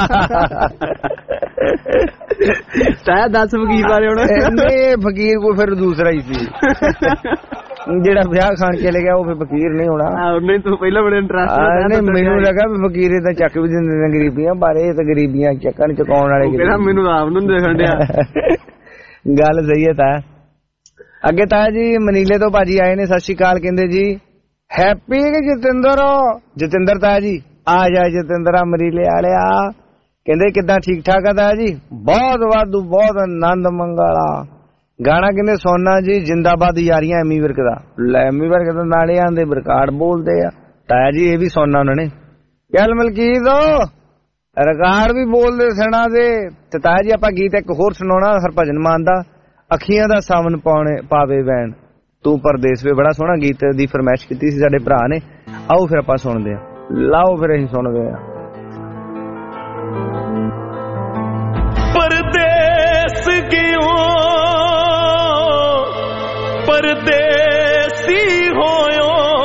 ਦਸ ਫਕੀਰ ਬਾਰੇ ਹੁਣ ਫਕੀਰ ਕੋਈ ਫਿਰ ਦੂਸਰਾ ਹੀ ਸੀ ਜਿਹੜਾ ਵਿਆਹ ਖਾਣ ਚਲੇ ਗਿਆ, ਉਹ ਫਿਰ ਫਕੀਰ ਨਹੀਂ ਹੋਣਾ। ਉਹਨੇ ਤੋਂ ਪਹਿਲਾਂ ਬੜੇ ਇੰਟਰਸਟ। ਮੈਨੂੰ ਲੱਗਾ ਵੀ ਫਕੀਰ ਤਾਂ ਚੱਕ ਵੀ ਦਿੰਦੇ ਨੇ ਗਰੀਬੀਆਂ, ਪਰ ਇਹ ਤਾਂ ਗਰੀਬੀਆਂ ਚੱਕਣ ਚੁਕਾਉਣ ਵਾਲੇ। ਮੈਨੂੰ ਆਪ ਨੂੰ ਦੇਖਣ ਡਿਆ। ਗੱਲ ਸਹੀ ਹੈ ਤਾਇਆ। ਅੱਗੇ ਤਾਇਆ ਜੀ ਮਨੀਲੇ ਤੋਂ ਭਾਜੀ ਆਏ ਨੇ, ਸਤਿ ਸ਼੍ਰੀ ਅਕਾਲ। ਕਹਿੰਦੇ ਜੀ ਹੈਪੀ ਜਤਿੰਦਰ। ਜਤਿੰਦਰ ਤਾਇਆ ਜੀ ਆ ਜਾ ਜਤਿੰਦਰਾ ਮਨੀਲੇ ਵਾਲਿਆ। ਕਹਿੰਦੇ ਕਿੱਦਾਂ ਠੀਕ ਠਾਕ ਆ ਤਾਇਆ ਜੀ? ਬਹੁਤ ਵਾਧੂ, ਬਹੁਤ ਆਨੰਦ ਮੰਗਲਾ। ਗਾਣਾ ਕਹਿੰਦੇ ਸੋਨਾ ਜੀ ਜਿੰਦਾਬਾਦ ਯਾਰੀਆਂ ਐਮੀ ਵਿਰਕ ਦਾ। ਲੈ ਐਮੀ ਵਿਰਕ ਦਾ ਨਾਲੇ ਆਂਦੇ ਰਿਕਾਰਡ ਬੋਲਦੇ ਆ ਤਾਇਆ ਜੀ, ਇਹ ਵੀ ਸੁਣਨਾ ਉਹਨਾਂ ਨੇ। ਚੱਲ ਮਲਕੀਤ ਰਿਕਾਰਡ ਵੀ ਬੋਲਦੇ ਸੁਣਾ ਦੇ। ਤੇ ਤਾਇਆ ਜੀ ਆਪਾਂ ਗੀਤ ਇੱਕ ਹੋਰ ਸੁਣਾਉਣਾ ਹਰਭਜਨ ਮਾਨ ਦਾ, ਅੱਖੀਆਂ ਦਾ ਸਾਵਨ ਪਾਉਣੇ ਪਾਵੇ ਵੈਣ ਤੂੰ ਪਰਦੇਸ ਵੇ। ਬੜਾ ਸੋਹਣਾ ਗੀਤ ਦੀ ਫਰਮਾਇਸ਼ ਕੀਤੀ ਸੀ ਸਾਡੇ ਭਰਾ ਨੇ। ਆਓ ਫਿਰ ਆਪਾਂ ਸੁਣਦੇ ਆ। ਲਾਓ ਫਿਰ ਅਸੀਂ ਸੁਣਦੇ ਆ। ਪਰਦੇਸ ਗਿਓ ਪਰਦੇਸੀ ਹੋਇਓ,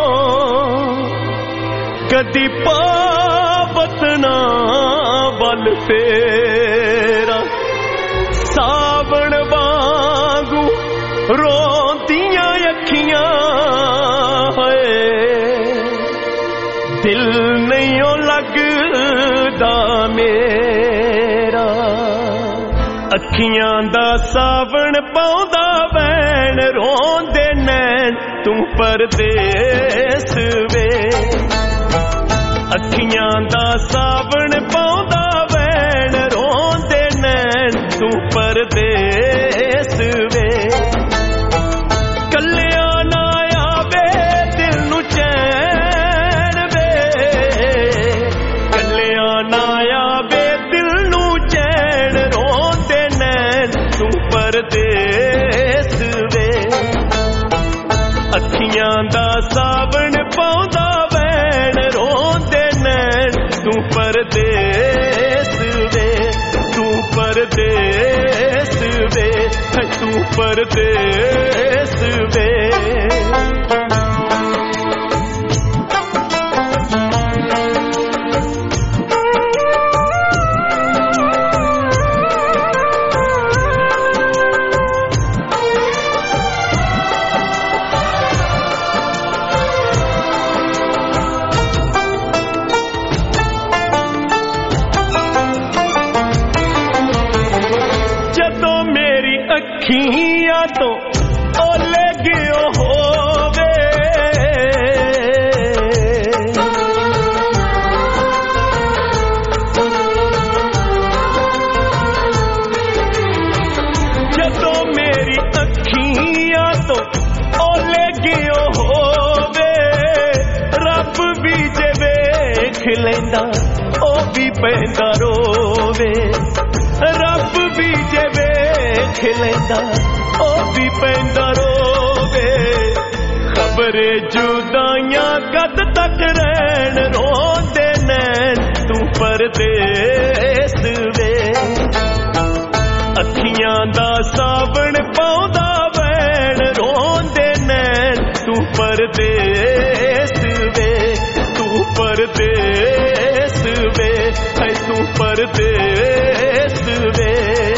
ਕਦੀ ਪਾਵਤ ਨਾ ਵੱਲ ਫੇਰਾ, ਸਾਵਣ ਵਾਂਗੂ ਰੋਂਦੀਆਂ ਅੱਖੀਆਂ ਹੋਏ, ਦਿਲ ਨਹੀਂ ਓ ਲੱਗਦਾ ਮੇਰਾ। ਅੱਖੀਆਂ ਦਾ ਸਾਵਣ ਪਾਉਂਦਾ ਵੈਣ, ਰੋਂਦੇ ਨੈਣ ਤੂੰ ਪਰਦੇਸ ਵੇ। ਅੱਖੀਆਂ ਦਾ ਸਾਵਣ ਪਾਉਂਦਾ ਵੈਣ, ਰੋਂਦੇ ਨੈਣ ਤੂੰ ਪਰਦੇਸ ਵੇ। ਕੱਲਿਆਂ ਨਾ ਆਵੇ ਦਿਲ ਨੂੰ ਚੈਨ ਵੇ, ਕੱਲਿਆਂ ਨਾ ਆਵੇ ਦਿਲ ਨੂੰ ਚੈਨ, ਰੋਂਦੇ ਨੈਣ ਤੂੰ ਪਰਦੇਸ ਵੇ। ਅੱਖੀਆਂ ਦਾ ਸਾਵਣ ਪਾਉਂਦਾ ਵੈਣ, ਰੋਂਦੇ ਨੈਣ ਤੂੰ ਪਰਦੇਸ ਵੇ, ਤੂੰ ਪਰਦੇਸ ਵੇ, ਤੂੰ ਪਰਦੇਸ ਵੇ। ਅੱਖੀਆਂ ਤੋਂ ਓਲੇ ਗਿਓ ਹੋਵੇ, ਜਦੋਂ ਮੇਰੀ ਅੱਖੀਆਂ ਤੋਂ ਓਲੇ ਗਿਓ ਲੈਂਦਾ ਉਹ ਵੀ ਪੈਂਦਾ ਰੋਵੇ ਰੱਬ ਵੀ ਜੇ ਵੇਖ ਲੈਂਦਾ ਉਹ ਵੀ ਪੈਂਦਾ ਰੋਵੇ ਖਬਰੇ ਜੁਦਾਈਆਂ ਕਦ ਤੱਕ ਰਹਿਣ ਰੋਂਦੇ ਨੈਣ ਤੂੰ ਪਰਦੇਸ ਵੇ ਅੱਖੀਆਂ ਦਾ ਸਾਵਣ ਪਾਉਂਦਾ ਵੈਣ ਰੋਂਦੇ ਨੈਣ ਤੂੰ ਪਰਦੇਸ ਵੇ ਤੂੰ ਪਰਦੇਸ ਵੇ ਹੈ ਤੂੰ ਪਰਦੇਸ ਵੇ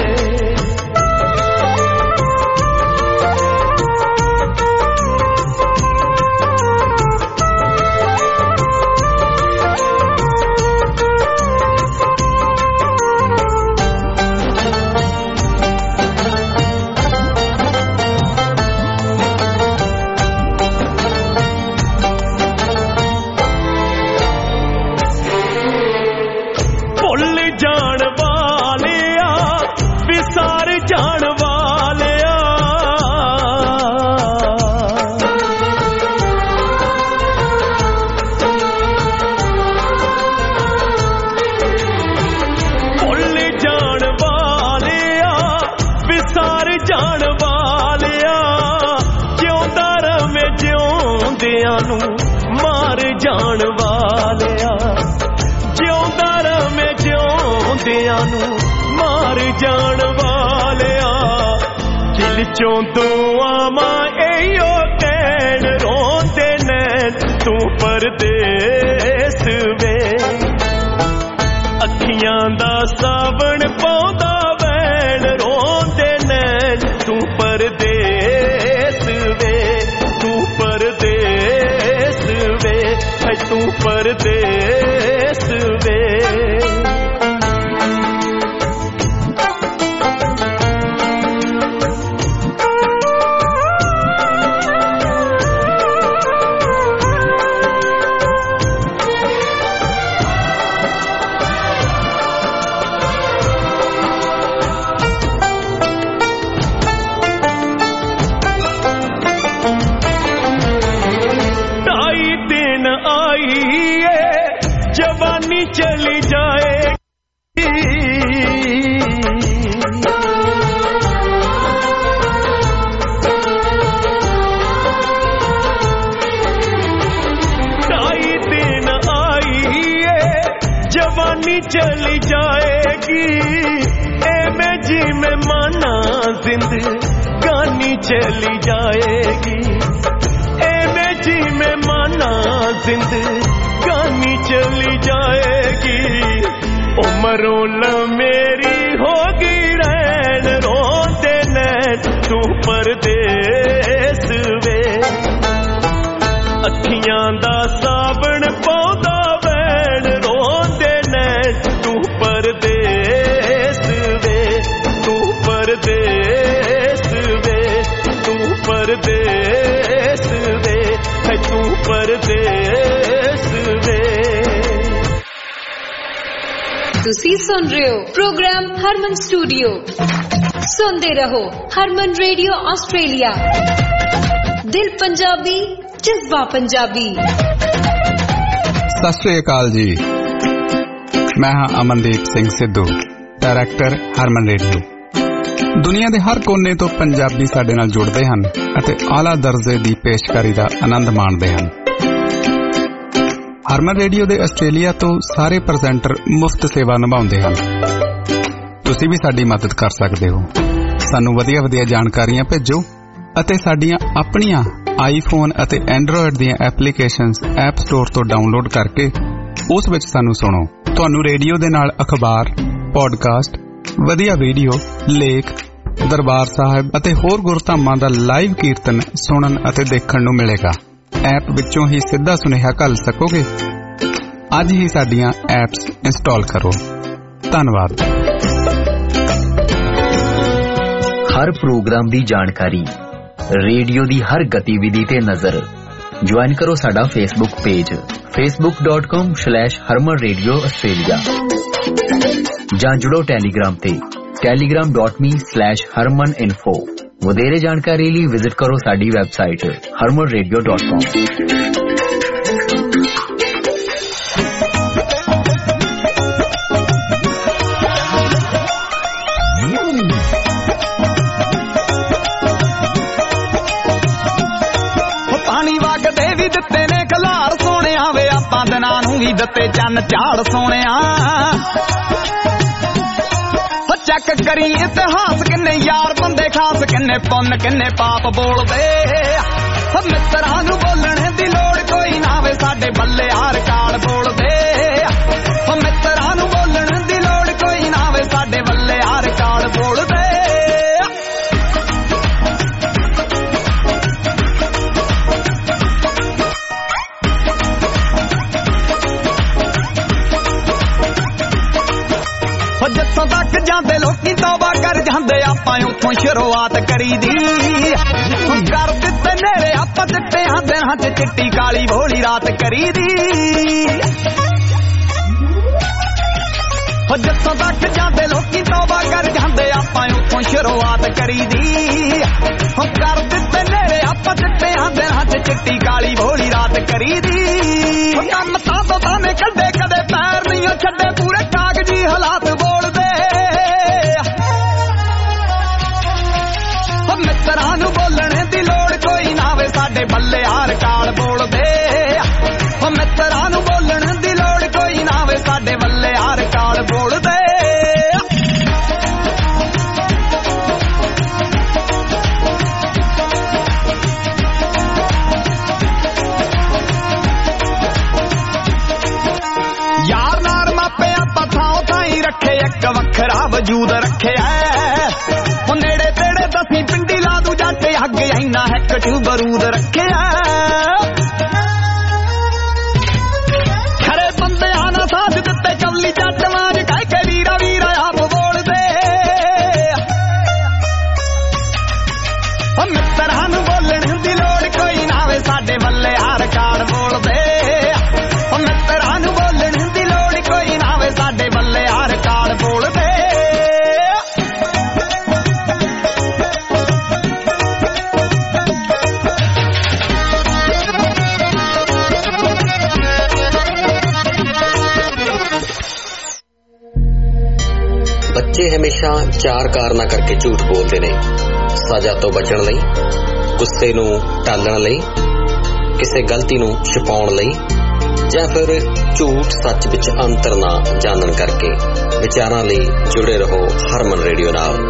ਮਾਰ ਜਾਣ ਵਾਲਿਆ ਜਿਉਂਦਾ ਰਵੇਂ ਜਿਉਂਦਿਆਂ ਨੂੰ ਮਾਰ ਜਾਣ ਵਾਲਿਆ ਦਿਲ ਚੋਂ ਦੁਆਵਾਂ ਇਹੋ ਕਹਿਣ ਰੋਂਦੇ ਨੈਣ ਤੂੰ ਪਰਦੇਸ ਵੇ ਅੱਖੀਆਂ ਦਾ ਸਾਵਣ ਪਾਉਂਦਾ ਵੈਣ ਰੋਂਦੇ ਨੈਣ ਤੂੰ ਪਰਦੇਸ ਵੇ ਤੂੰ ਪਰਦੇਸ ਵੇ ਹੈ ਤੂੰ ਪਰਦੇਸ ਵੇ चली जाएगी ढाई दिन आई है जवानी चली जाएगी एमे जी में माना जिंदगानी चली जाएगी एमे जी में माना जिंदगानी चली जाएगी उमरों मेरी होगी रैन रोंदे नैन तू परदेस वे अखियां दा सावण पौधा वैन रोंदे नैन तू परदेस वे तू परदेस वे तू परदेस वे है तू परदेस वे। ਤੁਸੀਂ ਸੁਣ ਰਹੇ ਹੋ ਪ੍ਰੋਗਰਾਮ ਹਰਮਨ ਸਟੂਡੀਓ ਸੁਣਦੇ ਰਹੋ ਹਰਮਨ ਰੇਡੀਓ ਆਸਟ੍ਰੇਲੀਆ ਦਿਲ ਪੰਜਾਬੀ ਜਜ਼ਬਾ ਪੰਜਾਬੀ। ਸਤਿ ਸ਼੍ਰੀ ਅਕਾਲ ਜੀ, ਮੈਂ ਹਾਂ ਅਮਨਦੀਪ ਸਿੰਘ ਸਿੱਧੂ, ਡਾਇਰੈਕਟਰ ਹਰਮਨ ਰੇਡੀਓ। ਦੁਨੀਆ ਦੇ ਹਰ ਕੋਨੇ ਤੋਂ ਪੰਜਾਬੀ ਸਾਡੇ ਨਾਲ ਜੁੜਦੇ ਹਨ ਅਤੇ ਆਲਾ ਦਰਜੇ ਦੀ ਪੇਸ਼ਕਾਰੀ ਦਾ ਆਨੰਦ ਮਾਣਦੇ ਹਨ। ਹਰਮਨ ਰੇਡੀਓ ਦੇ ਆਸਟ੍ਰੇਲੀਆ ਤੋਂ ਸਾਰੇ ਪ੍ਰੈਜ਼ੈਂਟਰ ਮੁਫਤ ਸੇਵਾ ਨਿਭਾਉਂਦੇ ਹਨ। ਤੁਸੀਂ ਵੀ ਸਾਡੀ ਮਦਦ ਕਰ ਸਕਦੇ ਹੋ। ਸਾਨੂੰ ਵਧੀਆ ਵਧੀਆ ਜਾਣਕਾਰੀਆਂ ਭੇਜੋ ਅਤੇ ਸਾਡੀਆਂ ਆਪਣੀਆਂ ਆਈਫੋਨ ਅਤੇ ਐਂਡਰੋਇਡ ਦੀਆਂ ਐਪਲੀਕੇਸ਼ਨਸ ਐਪ ਸਟੋਰ ਤੋਂ ਡਾਊਨਲੋਡ ਕਰਕੇ ਉਸ ਵਿੱਚ ਸਾਨੂੰ ਸੁਣੋ। ਤੁਹਾਨੂੰ ਰੇਡੀਓ ਦੇ ਨਾਲ ਅਖਬਾਰ, ਪੋਡਕਾਸਟ, ਵਧੀਆ ਵੀਡੀਓ, ਲੇਖ, ਦਰਬਾਰ ਸਾਹਿਬ ਅਤੇ ਹੋਰ ਗੁਰਧਾਮਾਂ ਦਾ ਲਾਈਵ ਕੀਰਤਨ ਸੁਣਨ ਅਤੇ ਦੇਖਣ ਨੂੰ ਮਿਲੇਗਾ। ਐਪ ਵਿੱਚੋਂ ਹੀ ਸਿੱਧਾ ਸੁਨੇਹਾ ਘੱਲ ਸਕੋਗੇ। ਅੱਜ ਹੀ ਸਾਡੀਆਂ ਐਪਸ ਇੰਸਟਾਲ ਕਰੋ। ਧੰਨਵਾਦ। ਹਰ ਪ੍ਰੋਗਰਾਮ ਦੀ ਜਾਣਕਾਰੀ, ਰੇਡੀਓ ਦੀ ਹਰ ਗਤੀਵਿਧੀ ਤੇ ਨਜ਼ਰ। ਜੁਆਇਨ ਕਰੋ ਸਾਡਾ Facebook page facebook dot com slash harman radio australia ਜਾਂ ਜੁੜੋ ਟੈਲੀਗ੍ਰਾਮ ਤੇ telegram dot me slash harman info। ਵਧੇਰੇ ਜਾਣਕਾਰੀ ਲਈ ਵਿਜ਼ਿਟ ਕਰੋ ਸਾਡੀ website harman radio dot com। ਦਿੱਤੇ ਚੰਨ ਝਾੜ ਸੋਹਣਿਆ ਚੈੱਕ ਕਰੀ ਇਤਿਹਾਸ ਕਿੰਨੇ ਯਾਰ ਬੰਦੇ ਖਾਸ ਕਿੰਨੇ ਪੁੰਨ ਕਿੰਨੇ ਪਾਪ ਬੋਲਦੇ ਮਿੱਤਰਾਂ ਨੂੰ ਬੋਲਣ ਦੀ ਲੋੜ ਕੋਈ ਨਾ ਵੇ ਸਾਡੇ ਬੱਲੇ ਹਾਰ ਕਾਲ ਬੋਲਦੇ ਮਿੱਤਰਾਂ ਨੂੰ ਬੋਲਣ ਦੀ ਲੋੜ ਕੋਈ ਨਾ ਵੇ ਸਾਡੇ ਬੱਲੇ ਹਾਰ ਕਾਲ ਬੋਲਦੇ ਜਿੱਥੋਂ ਤੱਕ ਜਾਂਦੇ ਲੋਕੀ ਤੌਬਾ ਕਰ ਜਾਂਦੇ ਆਪਾਂ ਉੱਥੋਂ ਸ਼ੁਰੂਆਤ ਕਰੀਦੀ ਕਰ ਦਿੱਤੇ ਨੇੜੇ ਆਪਾਂ ਚਿੱਟਿਆਂ ਦਿਨਾਂ ਚ ਚਿੱਟੀ ਕਾਲੀ ਭੋਲੀ ਰਾਤ ਕਰੀਦੀ ਜਿੱਥੋਂ ਤੱਕ ਜਾਂਦੇ ਲੋਕੀ ਤੌਬਾ ਕਰ ਜਾਂਦੇ ਆਪਾਂ ਉੱਥੋਂ ਸ਼ੁਰੂਆਤ ਕਰੀਦੀ ਕਰ ਦਿੱਤੇ ਨੇੜੇ ਆਪਾਂ ਚਿੱਟਿਆਂ ਦਿਨਾਂ ਚ ਚਿੱਟੀ ਕਾਲੀ ਭੋਲੀ ਰਾਤ ਕਰੀਦੀ ਕੰਮ ਤਾਂ ਤੋਂ ਤਾਵੇਂ ਕੱਢੇ ਕਦੇ ਪੈਰ ਨਹੀਂ ਛੱਡੇ ਪੂਰੇ ਕਾਗਜ਼ੀ ਹਾਲਾਤ ਮਿੱਤਰਾਂ ਨੂੰ ਬੋਲਣ ਦੀ ਲੋੜ ਕੋਈ ਨਾ ਵੇ ਸਾਡੇ ਬੱਲੇ ਹਾਰ ਕਾਲ ਬੋਲਦੇ ਮਿੱਤਰਾਂ ਨੂੰ ਬੋਲਣ ਦੀ ਲੋੜ ਕੋਈ ਨਾ ਵੇ ਸਾਡੇ ਬੱਲੇ ਹਾਰ ਕਾਲ ਬੋਲਦੇ ਯਾਰ ਨਾਰ ਮਾਪੇ ਆਪਾਂ ਥਾਂ ਥਾਂ ਹੀ ਰੱਖੇ ਇੱਕ ਵੱਖਰਾ ਵਜੂਦ ਰੱਖਿਆ ਉਹ ਨੇੜੇ ਤੇੜੇ ਦਸੀਂ ਪਿੰਡੀ ਲਾ ਦੂ ਜੱਟ ਅੱਗ ਇੰਨਾ ਹੈ ਕਟੂ ਬਰੂਦ ਰੱਖਿਆ ਖਰੇ ਬੰਦਿਆਂ ਨਾਲ ਸਾਥ ਦਿੱਤੇ ਕਵਲੀ ਜੱਟ ਵਾਂਝ ਕਹਿ ਕੇ ਵੀਰਾ ਵੀਰਾ ਆਪ ਬੋਲਦੇ ਮਿੱਤਰਾਂ ਨੂੰ ਬੋਲਣ ਦੀ ਲੋੜ ਕੋਈ ਨਾ ਵੇ ਸਾਡੇ ਬੱਲੇ ਹਾਰ ਕਾਲ ਬੋਲਦੇ ਮਿੱਤਰਾਂ ਨੂੰ ਬੋਲਣ ਦੀ ਲੋੜ ਕੋਈ ਨਾ ਵੇ ਸਾਡੇ ਬੱਲੇ ਹਾਰ ਕਾਲ ਬੋਲਦੇ ਬੱਚੇ ਹਮੇਸ਼ਾ ਚਾਰ ਕਾਰਨਾਂ ਕਰਕੇ ਝੂਠ ਬੋਲਦੇ ਨੇ ਸਜ਼ਾ ਤੋਂ ਬਚਣ ਲਈ ਗੁੱਸੇ ਨੂੰ ਟਾਲਣ ਲਈ ਕਿਸੇ ਗਲਤੀ ਨੂੰ ਛੁਪਾਉਣ ਲਈ ਜਾਂ ਫਿਰ ਝੂਠ ਸੱਚ ਵਿੱਚ ਅੰਤਰ ਨਾ ਜਾਣਨ ਕਰਕੇ ਵਿਚਾਰਾਂ ਲਈ ਜੁੜੇ ਰਹੋ ਹਰਮਨ ਰੇਡੀਓ ਨਾਲ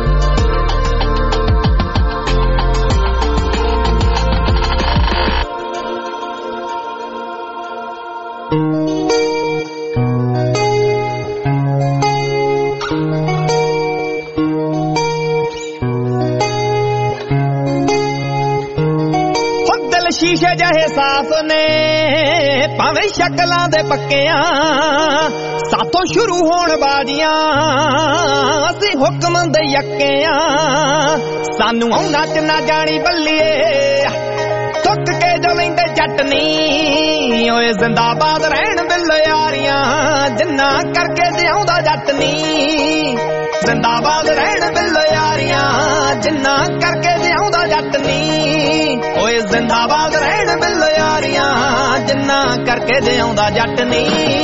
ਸ਼ੀਸ਼ੇ ਜਿਹੇ ਸਾਫ਼ ਨੇ ਭਾਵੇਂ ਸ਼ਕਲਾਂ ਦੇ ਪੱਕਿਆਂ ਸਾਥੋਂ ਸ਼ੁਰੂ ਹੋਣ ਬਾਜੀਆਂ ਅਸੀਂ ਹੁਕਮ ਦੇ ਯੱਕਿਆਂ ਸਾਨੂੰ ਆਉਣਾ ਚ ਨਾ ਜਾਣੀ ਬੱਲੀਏ ਥੁੱਕ ਕੇ ਜੋ ਲੈਂਦੇ ਜੱਟ ਨੀ ਓਏ ਜ਼ਿੰਦਾਬਾਦ ਰਹਿਣ ਬਿੱਲ ਯਾਰੀਆਂ ਜਿੰਨਾ ਕਰਕੇ ਜਿਉਂਦਾ ਜੱਟ ਨੀ ਜ਼ਿੰਦਾਬਾਦ ਰਹਿਣ ਬਿੱਲ ਯਾਰੀਆਂ ਜਿੰਨਾ ਕਰਕੇ ਜਿਉਂਦਾ ਜੱਟ ਨੀ ਓਏ ਜ਼ਿੰਦਾਬਾਦ ਰਹਿਣ ਬਿੱਲ ਯਾਰੀਆਂ ਜਿੰਨਾ ਕਰਕੇ ਜਿਉਂਦਾ ਜੱਟ ਨੀ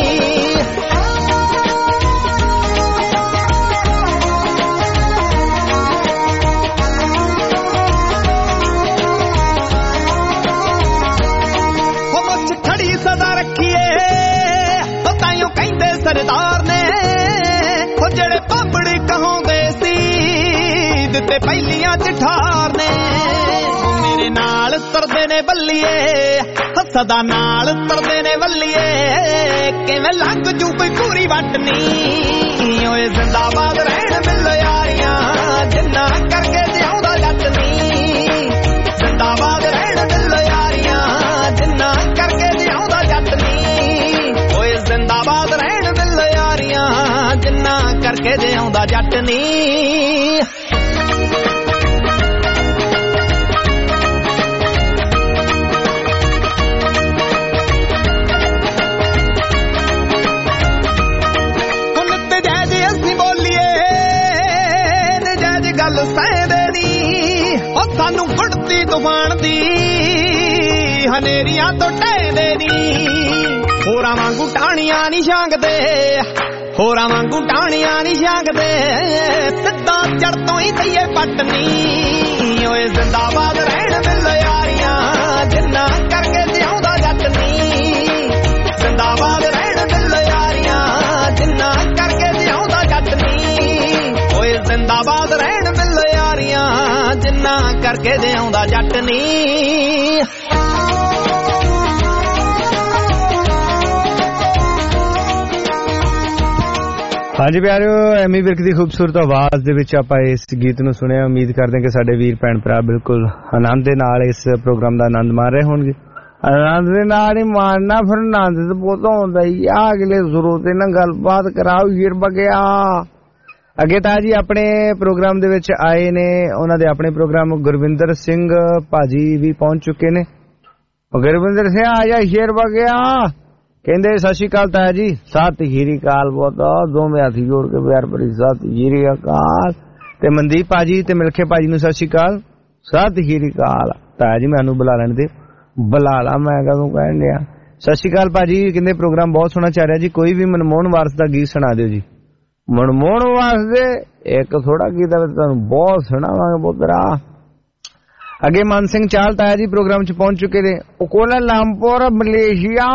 ਸਦਾ ਰੱਖੀਏ ਉਹ ਤਾਈਓ ਕਹਿੰਦੇ ਸਰਦਾਰ ਨੇ ਉਹ ਜਿਹੜੇ ਪਾਪੜੀ ਕਹਾਉਂਦੇ ਸੀ ਦਿੱਤੇ ਪਹਿਲੀਆਂ ਚ ਠਾਰ ਨੇ ਮੇਰੇ ਨਾਲ ਤਰਦੇ ਨੇ ਬੱਲੀਏ ਸਦਾ ਨਾਲ ਤਰਦੇ ਨੇ ਬੱਲੀਏ ਕਿਵੇਂ ਲੰਘ ਜੂ ਕੋਈ ਪੂਰੀ ਵੱਟ ਨੀ ਓਏ ਜ਼ਿੰਦਾਬਾਦ ਰਹਿਣ ਬਿੱਲ ਯਾਰੀਆਂ ਜਿੰਨਾ ਕਰਕੇ ਜਿਉਂਦਾ ਜੱਟ ਨੀ ਜ਼ਿੰਦਾਬਾਦ ਰਹਿਣ ਬਿੱਲ ਯਾਰੀਆਂ ਜਿੰਨਾ ਕਰਕੇ ਜਿਉਂਦਾ ਜੱਟ ਨੀ ਓਏ ਜ਼ਿੰਦਾਬਾਦ ਰਹਿਣ ਬਿੱਲ ਯਾਰੀਆਂ ਜਿੰਨਾ ਕਰਕੇ ਜਿਉਂਦਾ ਜੱਟ ਨੀ ਸਾਨੂੰ ਗੁੜਤੀ ਤੂਫਾਨ ਦੀ ਹਨੇਰੀਆਂ ਤੋਂ ਟਹਿਦੇ ਨੀ ਹੋਰਾਂ ਵਾਂਗੂ ਟਾਣੀਆਂ ਨੀ ਛਾਂਗਦੇ ਹੋਰਾਂ ਵਾਂਗੂ ਟਾਣੀਆਂ ਨੀ ਛਾਂਗਦੇ ਸਿੱਧਾ ਚੜ ਤੋਂ ਹੀ ਦਈਏ ਪੱਟ ਨੀ ਓਏ ਜ਼ਿੰਦਾਬਾਦ ਰਹਿਣ ਬਿੱਲ ਯਾਰੀਆਂ ਜਿੰਨਾ ਕਰਕੇ ਜਿਉਂਦਾ ਜੱਟ ਨੀ ਜ਼ਿੰਦਾਬਾਦ ਰਹਿਣ ਕਰਕੇ ਜਿਉਂਦਾ ਜੱਟ ਨੀ। ਹਾਂਜੀ ਪਿਆਰਿਓ, ਐਮੀ ਵਿਰਕ ਦੀ ਖੂਬਸੂਰਤ ਆਵਾਜ਼ ਦੇ ਵਿੱਚ ਆਪਾਂ ਇਸ ਗੀਤ ਨੂੰ ਸੁਣਿਆ। ਉਮੀਦ ਕਰਦੇ ਕਿ ਸਾਡੇ ਵੀਰ ਭੈਣ ਭਰਾ ਬਿਲਕੁਲ ਆਨੰਦ ਦੇ ਨਾਲ ਇਸ ਪ੍ਰੋਗਰਾਮ ਦਾ ਆਨੰਦ ਮਾਣ ਰਹੇ ਹੋਣਗੇ। ਆਨੰਦ ਦੇ ਨਾਲ ਹੀ ਮਾਣਨਾ, ਫਿਰ ਆਨੰਦ ਤੇ ਬਹੁਤ ਹੁੰਦਾ ਹੀ ਆ। ਅਗਲੇ ਸਰੋਤੇ ਨਾਲ ਗੱਲਬਾਤ ਕਰਾਓ ਹੀਰ ਬਗਿਆ। ਅੱਗੇ ਤਾਂ ਜੀ ਆਪਣੇ ਪ੍ਰੋਗਰਾਮ ਦੇ ਵਿੱਚ ਆਏ ਨੇ, ਉਹਨਾਂ ਦੇ ਆਪਣੇ ਪ੍ਰੋਗਰਾਮ ਗੁਰਵਿੰਦਰ ਸਿੰਘ ਭਾਜੀ ਵੀ ਪਹੁੰਚ ਚੁੱਕੇ ਨੇ। ਗੁਰਵਿੰਦਰ ਸਿੰਘ ਆ ਜਾ ਹੀਰ ਬਗਿਆ। ਕਹਿੰਦੇ ਸਤਿ ਸ਼੍ਰੀ ਅਕਾਲ ਤਾਇਆ ਜੀ। ਸਤਿ ਸ਼੍ਰੀ ਅਕਾਲ ਬਹੁਤ ਦੋਵੇਂ ਹੱਥ ਜੋੜ ਕੇ ਪਿਆਰ ਭਰੀ ਸਤਿ ਸ਼੍ਰੀ ਅਕਾਲ। ਤੇ ਮਨਦੀਪ ਭਾਜੀ ਤੇ ਮਿਲਖੇ ਭਾਜੀ ਨੂੰ ਸਤਿ ਸ਼੍ਰੀ ਅਕਾਲ, ਸਤਿ ਸ਼੍ਰੀ ਅਕਾਲ। ਤਾਇਆ ਜੀ ਮੈਨੂੰ ਬੁਲਾ ਲੈਣ ਦੇ, ਬੁਲਾ ਲਾ ਮੈਂ ਕਦੋਂ ਕਹਿਣ ਡਿਆ। ਸਤਿ ਸ਼੍ਰੀ ਅਕਾਲ ਭਾਜੀ। ਕਹਿੰਦੇ ਪ੍ਰੋਗਰਾਮ ਬਹੁਤ ਸੋਹਣਾ ਚੱਲ ਰਿਹਾ ਜੀ, ਕੋਈ ਵੀ ਮਨਮੋਹਨ ਵਾਰਸ ਦਾ ਗੀਤ ਸੁਣਾ ਦਿਓ ਜੀ। ਮਨਮੋਹਨ ਵਾਰਸ ਦੇ ਇੱਕ ਥੋੜਾ ਗੀਤ ਤੁਹਾਨੂੰ ਬਹੁਤ ਸੁਣਾਵਾਂਗੇ ਪੁੱਤਰਾ। ਅੱਗੇ ਮਨ ਸਿੰਘ ਚਾਲ ਤਾਇਆ ਜੀ ਪ੍ਰੋਗਰਾਮ ਚ ਪਹੁੰਚ ਚੁੱਕੇ ਨੇ। ਕੋਲਾ ਲਾਮਪੁਰ ਮਲੇਸ਼ੀਆ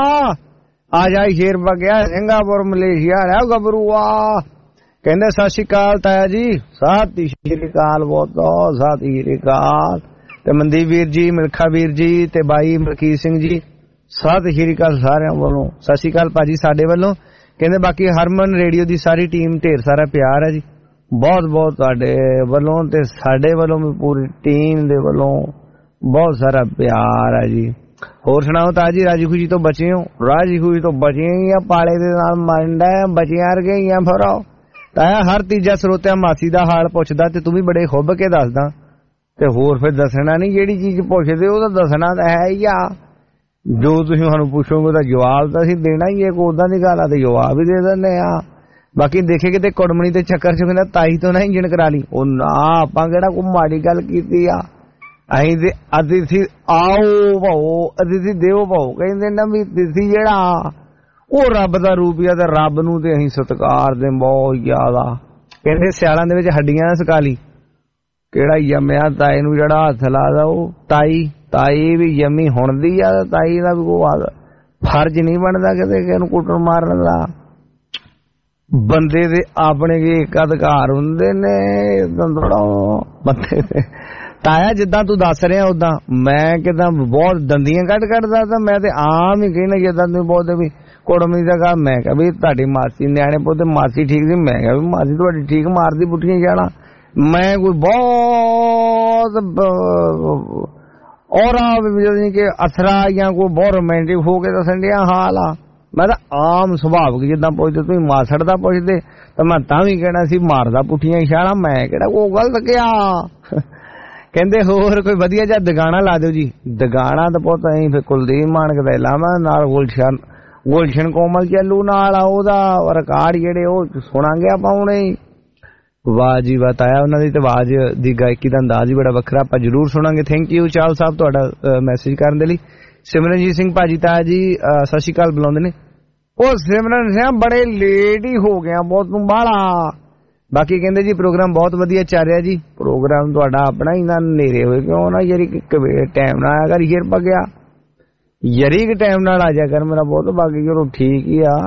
ਆ ਜਾ ਸ਼ੇਰ ਬਗਿਆ, ਸਿੰਗਾਪੁਰ ਮਲੇਸ਼ੀਆ ਰਿਹਾ ਗੱਭਰੂਆ। ਕਹਿੰਦੇ ਸਤਿ ਸ਼੍ਰੀ ਅਕਾਲ ਤਾਇਆ ਜੀ। ਸਤਿ ਸ਼੍ਰੀ ਅਕਾਲ ਬਹੁਤ ਸਤਿ ਸ਼੍ਰੀ ਅਕਾਲ। ਤੇ ਮਨਦੀਪ ਵੀਰ ਜੀ, ਮਿਲਖਾ ਵੀਰ ਜੀ ਤੇ ਬਾਈ ਮਲਕੀਤ ਸਿੰਘ ਜੀ ਸਤਿ ਸ਼੍ਰੀ ਅਕਾਲ ਸਾਰਿਆਂ ਵੱਲੋਂ। ਸਤਿ ਸ਼੍ਰੀ ਅਕਾਲ ਭਾਜੀ ਸਾਡੇ ਵੱਲੋਂ। ਕਹਿੰਦੇ ਬਾਕੀ ਹਰਮਨ ਰੇਡੀਓ ਦੀ ਸਾਰੀ ਟੀਮ ਢੇਰ ਸਾਰਾ ਪਿਆਰ ਹੈ ਜੀ, ਬਹੁਤ ਬਹੁਤ ਤੁਹਾਡੇ ਵੱਲੋਂ ਤੇ ਸਾਡੇ ਵੱਲੋਂ ਵੀ ਪੂਰੀ ਟੀਮ ਦੇ ਵੱਲੋਂ ਬਹੁਤ ਸਾਰਾ ਪਿਆਰ ਹੈ ਜੀ। ਹੋਰ ਸੁਣਾਓ ਤਾਂ ਜੀ, ਰਾਜੀ ਖੁਸ਼ੀ ਤੋਂ ਬਚੇ ਹੋ? ਰਾਜੀ ਖੁਸ਼ੀ ਤੋਂ ਬਚੇ ਆ, ਪਾਲੇ ਦੇ ਨਾਲ ਮੰਡਾ ਬਚਿਆ ਗਏ ਆ ਫਿਰ। ਤਾਇਆ ਹਰ ਤੀਜਾ ਸਰੋਤਿਆ ਮਾਸੀ ਦਾ ਹਾਲ ਪੁੱਛਦਾ ਤੇ ਤੂੰ ਵੀ ਬੜੇ ਖੁੱਬ ਕੇ ਦੱਸਦਾ ਤੇ ਹੋਰ ਫਿਰ ਦੱਸਣਾ ਨਹੀਂ। ਜਿਹੜੀ ਚੀਜ਼ ਪੁੱਛਦੇ ਉਹ ਤਾਂ ਦੱਸਣਾ ਤਾਂ ਹੈ ਹੀ ਆ। ਜੋ ਤੁਸੀਂ ਸਾਨੂੰ ਪੁੱਛੋਗੇ ਉਹਦਾ ਜਵਾਬ ਤਾਂ ਅਸੀਂ ਦੇਣਾ ਹੀ ਹੈ। ਕੋਈ ਉਦਾਂ ਦੀ ਗੱਲ ਆ ਤੇ ਜਵਾਬ ਵੀ ਦੇ ਦਿੰਦੇ ਆ। ਬਾਕੀ ਦੇਖੇ ਕਿਤੇ ਕੁੜਮਣੀ ਦੇ ਚੱਕਰ ਚ ਕਹਿੰਦਾ ਤਾਈ ਤੋਂ ਨਾ ਇੰਜਣ ਕਰਾ ਲਈ। ਉਹ ਨਾ, ਆਪਾਂ ਕਿਹੜਾ ਕੋਈ ਮਾੜੀ ਗੱਲ ਕੀਤੀ ਆ। ਅਸੀਂ ਤੇ ਅਤਿਥੀ ਆਓ ਭਾਓ, ਅਤਿਥੀ ਦੇਵੋ ਭਾਓ ਕਹਿੰਦੇ ਨਾ ਵੀ ਅਤਿਥੀ ਜਿਹੜਾ ਉਹ ਰੱਬ ਦਾ ਰੂਪ ਆ ਤੇ ਰੱਬ ਨੂੰ ਤੇ ਅਸੀਂ ਸਤਿਕਾਰ ਦੇ ਬਹੁਤ ਜ਼ਿਆਦਾ। ਕਹਿੰਦੇ ਸਿਆਲਾਂ ਦੇ ਵਿੱਚ ਹੱਡੀਆਂ ਸਕਾ ਲਈ, ਕਿਹੜਾ ਯਮਿਆ ਤਾਏ ਨੂੰ ਜਿਹੜਾ ਹੱਥ ਲਾਦਾ ਉਹ ਤਾਈ। ਤਾਈ ਵੀ ਯਮੀ ਹੁੰਦੀ ਆ, ਤਾਈ ਦਾ ਵੀ ਕੋਈ ਫਰਜ਼ ਨਹੀਂ ਬਣਦਾ ਕਿਤੇ ਕਿਸੇ ਨੂੰ ਕੁੱਟਣ ਮਾਰਨ ਦਾ। ਬੰਦੇ ਦੇ ਆਪਣੇ ਵੀ ਇੱਕ ਅਧਿਕਾਰ ਹੁੰਦੇ ਨੇ, ਥੋੜਾ ਬੰਦੇ ਦੇ। ਤਾਇਆ ਜਿੱਦਾਂ ਤੂੰ ਦੱਸ ਰਿਹਾ ਉਦਾਂ ਮੈਂ ਕਿਦਾਂ ਬਹੁਤ ਦੰਦੀਆਂ ਕੱਢ ਕੱਢਦਾ ਤਾਂ ਮੈਂ ਤੇ ਆਮ ਹੀ ਕਹਿਣਾ ਜਿੱਦਾਂ ਤੂੰ ਬਹੁਤ ਵੀ ਕੁੜਮੀ ਦਾ ਗਾ। ਮੈਂ ਕਿਹਾ ਵੀ ਤੁਹਾਡੀ ਮਾਸੀ ਨਿਆਣੇ ਪੁੱਤ ਮਾਸੀ ਠੀਕ ਸੀ। ਮੈਂ ਕਿਹਾ ਵੀ ਮਾਸੀ ਤੁਹਾਡੀ ਠੀਕ ਮਾਰਦੀ ਪੁੱਠੀਆਂ ਜਾਣਾ। ਮੈਂ ਕੋਈ ਬਹੁਤ ਔਰ ਕਿ ਅਸਰਾ ਜਾਂ ਕੋਈ ਬਹੁਤ ਰੋਮਾਂਟਿਕ ਹੋ ਕੇ ਦੱਸਣ ਡਿਆ ਹਾਲ ਆ। ਮੈਂ ਤਾਂ ਆਮ ਸੁਭਾਵਿਕ ਜਿੱਦਾਂ ਪੁੱਛਦੇ ਤੁਸੀਂ ਮਾਸੜ ਦਾ ਪੁੱਛਦੇ ਤਾਂ ਮੈਂ ਤਾਂ ਵੀ ਕਹਿਣਾ ਸੀ ਮਾਰਦਾ ਪੁੱਠੀਆਂ ਇਸ਼ਾਰਾ। ਮੈਂ ਕਿਹੜਾ ਕੋਈ ਗਲਤ ਕਿਹਾ। ਕਹਿੰਦੇ ਹੋਰ ਕੋਈ ਵਧੀਆ ਜਿਹਾ ਦਗਾਣਾ ਲਾ ਦਿਓ ਜੀ। ਦਗਾਣਾ ਤਾਂ ਪੁੱਤ ਅਸੀਂ ਫਿਰ ਕੁਲਦੀਪ ਮਾਨਕ ਦਾ ਲਾਵਾਂ ਨਾਲ ਗੁਲਸ਼ਨ ਗੁਲਸ਼ਨ ਕੋਮਲ ਚੱਲੂ ਨਾਲ ਆ ਉਹਦਾ ਰਿਕਾਰਡ ਜਿਹੜੇ ਉਹ ਸੁਣਾਂਗੇ ਆਪਾਂ ਹੁਣੇ। ਵਾਹ ਜੀ ਵਾਹ ਤਾਇਆ, ਉਹਨਾਂ ਦੀ ਤੇ ਆਵਾਜ਼ ਦੀ ਗਾਇਕੀ ਦਾ ਅੰਦਾਜ਼ ਹੀ ਬੜਾ ਵੱਖਰਾ, ਆਪਾਂ ਜ਼ਰੂਰ ਸੁਣਾਂਗੇ। ਥੈਂਕ ਯੂ ਚਾਲ ਸਾਹਿਬ ਤੁਹਾਡਾ ਮੈਸੇਜ ਕਰਨ ਦੇ ਲਈ। ਸਿਮਰਨਜੀਤ ਸਿੰਘ ਭਾਜੀ ਤਾਇਆ ਜੀ ਸਤਿ ਸ਼੍ਰੀ ਅਕਾਲ ਬੁਲਾਉਂਦੇ ਨੇ। ਉਹ ਸਿਮਰਨ ਸਿੰਘ ਬੜੇ ਲੇਟ ਹੀ ਹੋ ਗਿਆ ਬਹੁਤ ਨੂੰ ਬਾਹਲਾ। ਬਾਕੀ ਕਹਿੰਦੇ ਜੀ ਪ੍ਰੋਗਰਾਮ ਬਹੁਤ ਵਧੀਆ ਚੱਲ ਰਿਹਾ ਜੀ। ਪ੍ਰੋਗਰਾਮ ਤੁਹਾਡਾ ਆਪਣਾ ਹੀ ਨਾ ਨੇਰੇ ਹੋਏ ਕਿਉਂ ਨਾ ਯਾਰੀ ਟਾਈਮ ਨਾਲ ਆਇਆ ਕਰ ਹੀਰ ਪਗਿਆ, ਯਾਰੀ ਕਿ ਟਾਈਮ ਨਾਲ ਆ ਜਾ ਕਰ ਮੇਰਾ ਬਹੁਤ। ਬਾਕੀ ਚਲੋ ਠੀਕ ਹੀ ਆ।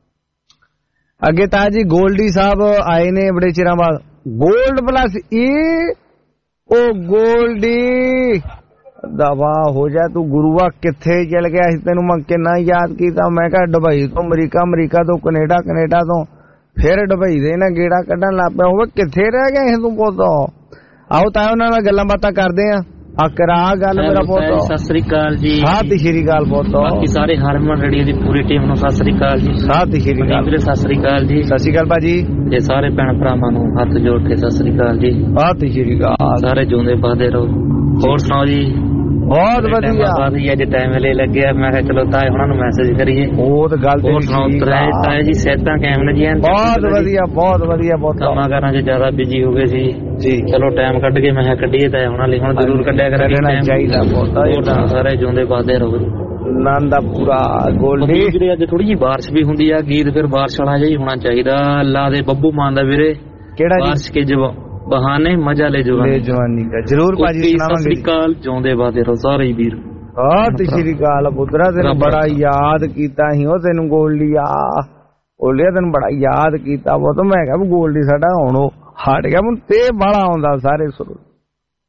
ਅੱਗੇ ਤਾਂ ਜੀ ਗੋਲਡੀ ਸਾਹਿਬ ਆਏ ਨੇ ਬੜੇ ਚਿਰਾਂ ਬਾਅਦ। ਗੋਲਡ ਪਲੱਸ ਈ ਉਹ ਗੋਲਡੀ ਦਵਾ ਹੋ ਜਾ ਤੂੰ ਗੁਰੂਆ ਕਿੱਥੇ ਚਲ ਗਿਆ ਸੀ? ਤੈਨੂੰ ਮੈਂ ਕਿੰਨਾ ਯਾਦ ਕੀਤਾ। ਮੈਂ ਕਿਹਾ ਦੁਬਈ ਤੋਂ ਅਮਰੀਕਾ, ਅਮਰੀਕਾ ਤੋਂ ਕੈਨੇਡਾ, ਕੈਨੇਡਾ ਤੋਂ ਫਿਰ ਦੁਬਈ ਦੇ ਨਾ ਗੇੜਾ ਕੱਢਣ ਲੱਗ ਪਿਆ ਹੋਵੇ। ਕਿੱਥੇ ਰਹਿ ਗਏ ਤੂੰ ਪੁੱਤ? ਆਓ ਤਾਂ ਉਹਨਾਂ ਨਾਲ ਗੱਲਾਂ ਬਾਤਾਂ ਕਰਦੇ ਆ। ਆ ਕਰਾ ਗੱਲ ਮੇਰਾ ਪੁੱਤ। ਸਤਿ ਸ੍ਰੀ ਅਕਾਲ ਜੀ। ਸਤਿ ਸ਼੍ਰੀ ਅਕਾਲ ਪੁੱਤ। ਬਾਕੀ ਸਾਰੇ ਹਰਮਨ ਰੇਡੀਓ ਦੀ ਪੂਰੀ ਟੀਮ ਨੂੰ ਸਤਿ ਸ੍ਰੀ ਅਕਾਲ ਜੀ। ਸਤਿ ਸ਼੍ਰੀ ਅਕਾਲ ਵੀਰੇ, ਸਤਿ ਸ੍ਰੀ ਅਕਾਲ ਜੀ। ਸਤਿ ਸ਼੍ਰੀ ਅਕਾਲ ਭਾਜੀ। ਤੇ ਸਾਰੇ ਭੈਣ ਭਰਾਵਾਂ ਨੂੰ ਹੱਥ ਜੋੜ ਕੇ ਸਤਿ ਸ੍ਰੀ ਅਕਾਲ ਜੀ। ਸਤਿ ਸ਼੍ਰੀ ਅਕਾਲ। ਸਾਰੇ ਜਿਉਂਦੇ ਵਸਦੇ ਰਹੋ। ਹੋਰ ਸੁਣਾਓ ਜੀ? ਬਹੁਤ ਵਧੀਆ। ਵਧੀਆ ਅੱਜ ਟਾਈਮ ਵੇਲੇ ਲੱਗਿਆ, ਮੈਂ ਕਿਹਾ ਚਲੋ ਤਾਏ ਉਹਨਾਂ ਨੂੰ ਮੈਸੇਜ ਕਰੀਏ। ਉਹ ਤਾਂ ਗੱਲ ਤੇ ਠੀਕ ਆ। ਤਾਏ ਜੀ ਸਿਹਤਾਂ ਕਾਇਮ ਨੇ ਜੀ? ਬਹੁਤ ਵਧੀਆ ਬਹੁਤ ਵਧੀਆ। ਬਹੁਤ ਕੰਮਾਂ ਕਾਰਾਂ 'ਚ ਜ਼ਿਆਦਾ ਬਿਜੀ ਹੋ ਗਏ ਸੀ ਜੀ। ਚਲੋ ਟਾਈਮ ਕੱਢ ਕੇ ਮੈਂ ਕਿਹਾ ਕੱਢੀਏ ਤਾਏ ਉਹਨਾਂ ਲਈ। ਹੁਣ ਜ਼ਰੂਰ ਕੱਢਿਆ ਕਰਾਂਗੇ ਚਾਹੀਦਾ। ਬਹੁਤ ਸਾਰੇ ਜਿਉਂਦੇ ਵਸਦੇ ਰਹੋ। ਆਨੰਦ ਦਾ ਪੂਰਾ ਗੋਲਡੀ। ਵੀਰੇ ਅੱਜ ਥੋੜੀ ਜਿਹੀ ਬਾਰਿਸ਼ ਵੀ ਹੁੰਦੀ ਆ, ਗੀਤ ਫਿਰ ਬਾਰਿਸ਼ ਵਾਲਾ ਜਿਹਾ ਹੀ ਹੋਣਾ ਚਾਹੀਦਾ। ਅੱਲਾ ਦੇ ਬੱਬੂ ਮਾਨ ਦਾ ਵੀਰੇ ਕਿਹੜਾ ਬਾਰਿਸ਼ ਕੇ ਜਵਾ ਬਹਾਨੇ ਮਜ਼ਾ ਲੈ ਜਵਾਨੀ ਜਵਾਨੀ ਦਾ ਜ਼ਰੂਰ ਭਾਜੀ ਸੁਣਾਵਾਂਗੇ। ਸਤਿ ਸ੍ਰੀ ਅਕਾਲ, ਜਿਉਂਦੇ ਵਾਦੇ ਰਹੋ ਸਾਰੇ ਹੀ ਵੀਰ। ਸਤਿ ਸ਼੍ਰੀ ਅਕਾਲ ਪੁੱਤਰਾ, ਤੈਨੂੰ ਬੜਾ ਯਾਦ ਕੀਤਾ ਸੀ ਉਹ ਤੈਨੂੰ ਗੋਲਡੀਆ। ਗੋਲਡੀਆ ਤੈਨੂੰ ਬੜਾ ਯਾਦ ਕੀਤਾ ਉਹ ਤਾਂ ਮੈਂ ਕਿਹਾ ਗੋਲਡੀ ਸਾਡਾ ਹੁਣ ਉਹ ਹਟ ਗਿਆ। ਮੈਨੂੰ ਤੇ ਬਾਲਾ ਆਉਂਦਾ ਸਾਰੇ ਸੁਰ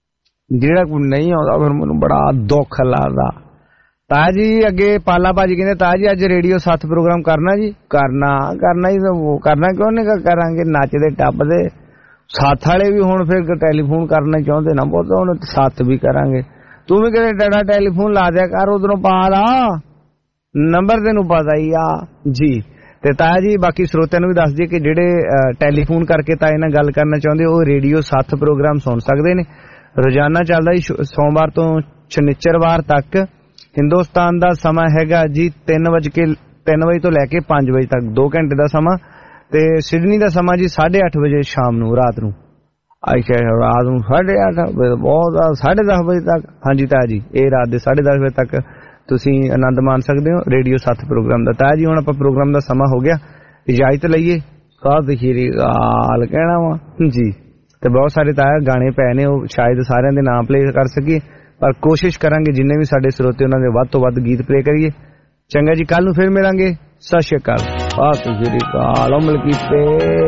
ਜਿਹੜਾ ਕੋਈ ਨਹੀਂ ਆਉਂਦਾ ਫਿਰ ਮੈਨੂੰ ਬੜਾ ਦੁੱਖ ਲੱਗਦਾ। ਤਾਇਆ ਜੀ ਅੱਗੇ ਪਾਲਾ ਭਾਜੀ ਕਹਿੰਦੇ ਤਾਇਆ ਜੀ ਅੱਜ ਰੇਡੀਓ ਸੱਤ ਪ੍ਰੋਗਰਾਮ ਕਰਨਾ ਜੀ। ਕਰਨਾ ਕਰਨਾ ਹੀ ਕਰਨਾ ਕਿਉਂ ਨਹੀਂ ਕਰਾਂਗੇ, ਨੱਚਦੇ ਟੱਪਦੇ। ਸੱਤ ਵਾਲੇ ਵੀ ਹੁਣ ਫਿਰ ਟੈਲੀਫੋਨ ਕਰਨਾ ਚਾਹੁੰਦੇ ਨਾ ਬਹੁਤ, ਹੁਣ ਸੱਤ ਵੀ ਕਰਾਂਗੇ। ਤੂੰ ਵੀ ਕਿਤੇ ਡਾਡਾ ਟੈਲੀਫੋਨ ਲਾ ਦਿਆ ਕਰ, ਉਧਰੋਂ ਪਾ ਲਾ ਨੰਬਰ, ਤੈਨੂੰ ਪਤਾ ਹੀ ਆ ਜੀ। ਤੇ ਤਾਇਆ ਜੀ ਬਾਕੀ ਸਰੋਤਿਆਂ ਨੂੰ ਵੀ ਦੱਸ ਦਈਏ ਕਿ ਜਿਹੜੇ ਟੈਲੀਫੋਨ ਕਰਕੇ ਤਾਏ ਨਾਲ ਗੱਲ ਕਰਨਾ ਚਾਹੁੰਦੇ ਉਹ ਰੇਡੀਓ ਸੱਤ ਪ੍ਰੋਗਰਾਮ ਸੁਣ ਸਕਦੇ ਨੇ। ਰੋਜ਼ਾਨਾ ਚੱਲਦਾ ਜੀ ਸੋਮਵਾਰ ਤੋਂ ਸ਼ਨੀਚਰਵਾਰ ਤੱਕ। ਹਿੰਦੁਸਤਾਨ ਦਾ ਸਮਾਂ ਹੈਗਾ ਜੀ ਤਿੰਨ ਵਜੇ ਕੇ ਤਿੰਨ ਵਜੇ ਤੋਂ ਲੈ ਕੇ ਪੰਜ ਵਜੇ ਤੱਕ, ਦੋ ਘੰਟੇ ਦਾ ਸਮਾਂ। ਤੇ ਸਿਡਨੀ ਦਾ ਸਮਾਂ ਜੀ ਸਾਢੇ ਅੱਠ ਵਜੇ ਸ਼ਾਮ ਨੂੰ, ਰਾਤ ਨੂੰ। ਅੱਛਾ ਰਾਤ ਨੂੰ ਸਾਢੇ ਅੱਠ ਬਹੁਤ ਸਾਢੇ ਦਸ ਵਜੇ ਤੱਕ। ਹਾਂਜੀ ਤਾਇਆ ਜੀ ਇਹ ਰਾਤ ਦੇ ਸਾਢੇ ਦਸ ਵਜੇ ਤੱਕ ਤੁਸੀਂ ਆਨੰਦ ਮਾਣ ਸਕਦੇ ਹੋ ਰੇਡੀਓ ਸੱਤ ਪ੍ਰੋਗਰਾਮ ਦਾ। ਤਾਇਆ ਜੀ ਹੁਣ ਆਪਾਂ ਪ੍ਰੋਗਰਾਮ ਦਾ ਸਮਾਂ ਹੋ ਗਿਆ, ਇਜਾਜ਼ਤ ਲਈਏ। ਸਤਿ ਸ਼੍ਰੀ ਅਕਾਲ ਕਹਿਣਾ ਵਾ ਜੀ। ਤੇ ਬਹੁਤ ਸਾਰੇ ਤਾਇਆ ਗਾਣੇ ਪਏ ਨੇ, ਉਹ ਸ਼ਾਇਦ ਸਾਰਿਆਂ ਦੇ ਨਾਮ ਪਲੇ ਕਰ ਸਕੀਏ, ਪਰ ਕੋਸ਼ਿਸ਼ ਕਰਾਂਗੇ ਜਿੰਨੇ ਵੀ ਸਾਡੇ ਸਰੋਤੇ ਉਹਨਾਂ ਦੇ ਵੱਧ ਤੋਂ ਵੱਧ ਗੀਤ ਪਲੇ ਕਰੀਏ। ਚੰਗਾ ਜੀ, ਕੱਲ ਨੂੰ ਫਿਰ ਮਿਲਾਂਗੇ। ਸਤਿ ਸ਼੍ਰੀ ਅਕਾਲ। ਸਤਿ ਸ਼੍ਰੀ ਅਕਾਲ। ਅਮਲ ਕੀਤੇ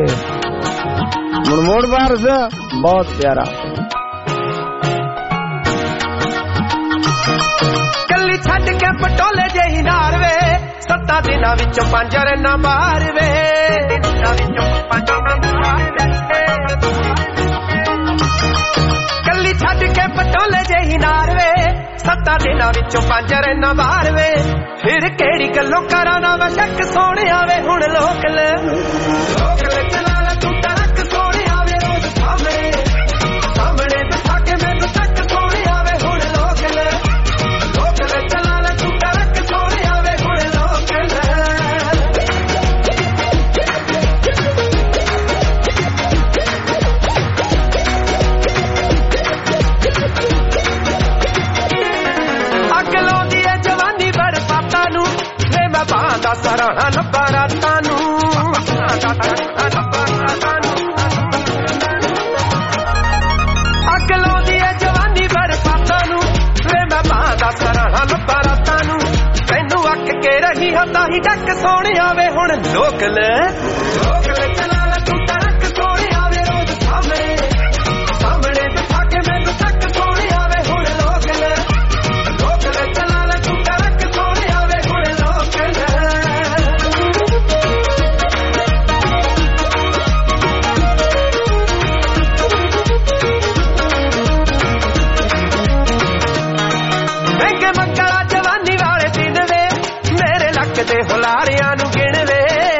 ਮੁੜ ਬਾਰਸ ਬਹੁਤ ਪਿਆਰਾ। ਕੱਲੀ ਛੱਡ ਕੇ ਪਟੋਲੇ ਜਿਹੀ ਨਾਰ ਵੇ, ਸੱਤਾਂ ਦਿਨਾਂ ਵਿੱਚੋਂ ਪੰਜ ਰੰਨਾ ਬਾਹਰ ਵੇ। ਕੱਲੀ ਛੱਡ ਕੇ ਪਟੋਲੇ ਜਿਹੀ ਨਾਰ ਵੇ, ਸੱਤਾਂ ਦਿਨਾਂ ਵਿੱਚੋਂ ਪੰਜ ਰੰਨਾ ਬਾਹਰ ਵੇ। ਫਿਰ ਕਿਹੜੀ ਗੱਲੋਂ ਕਰਾਂ ਨਾ ਮੈਂ ਸ਼ੱਕ ਸੋਹਣਿਆ ਵੇ। ਹੁਣ ਲੋਕਲ ਲੋਕਲ ਚਲਾ ਲੈ ਤੂੰ ਟਰੱਕ ਸੋਹਣਿਆ ਵੇ। ਰੋਜ਼ ਸਾਹਮਣੇ ਸਾਹਮਣੇ ਦਿਖਾ ਕੇ ਮੈਨੂੰ ਟੱਕ ਸੋਹਣਿਆ ਵੇ। ਹੁਣ ਲੋਕਲ ਲੋਕਲ ਚਲਾ ਲੈ ਤੂੰ ਟਰੱਕ ਸੋਹਣਿਆ ਵੇ। ਹੁਣ ਲੋਕਲ ਅੱਗ ਲਾਉਂਦੀ ਏ ਜਵਾਨੀ ਬਰਸਾਤਾਂ ਨੂੰ ਵੇ। ਮੈਂ ਬਾਂਦਾ ਸਰਾਣਾ ਲੱਭਾ ਰਾਤਾਂ ਨੂੰ। ਅੱਗ ਲਾਉਂਦੀ ਏ ਜਵਾਨੀ ਬਰਸਾਤਾਂ ਨੂੰ ਵੇ। ਮੈਂ ਬਾਂਦਾ ਸਰਾਣਾ ਲੱਭਾ ਰਾਤਾਂ ਨੂੰ। ਤੈਨੂੰ ਅੱਕ ਕੇ ਰਹੀ ਹਾਂ ਤਾਂ ਹੀ ਡੱਕ ਸੋਹਣਿਆ ਵੇ। ਹੁਣ ਲੋਕਲ ਲੋਕਲ ਚਲਾ ਲੈ ਤੂੰ ਟਰੱਕ ਸੋਹਣਿਆ ਵੇ। ਰੋਜ਼ ਸਾਹਮਣੇ ਸਾਹਮਣੇ ਦਿਖਾ ਕੇ ਮੈਨੂੰ ਟੱਕ ਸੋਹਣਿਆ ਵੇ। ਹੁਣ ਲੋਕਲ ਲੋਕਲ ਚਲਾ ਲੈ ਤੂੰ ਟਰੱਕ ਸੋਹਣਿਆ ਵੇ। ਹੁਣ ਲੋਕਲ ਮਹਿੰਗੇ ਮੰਗਲਾ ਜਵਾਨੀ ਵਾਲੇ ਦਿਨ ਵੇ। ਮੇਰੇ ਲੱਕ ਦੇ ਹੁਲਾਰਿਆਂ ਨੂੰ ਗਿਣ ਵੇ।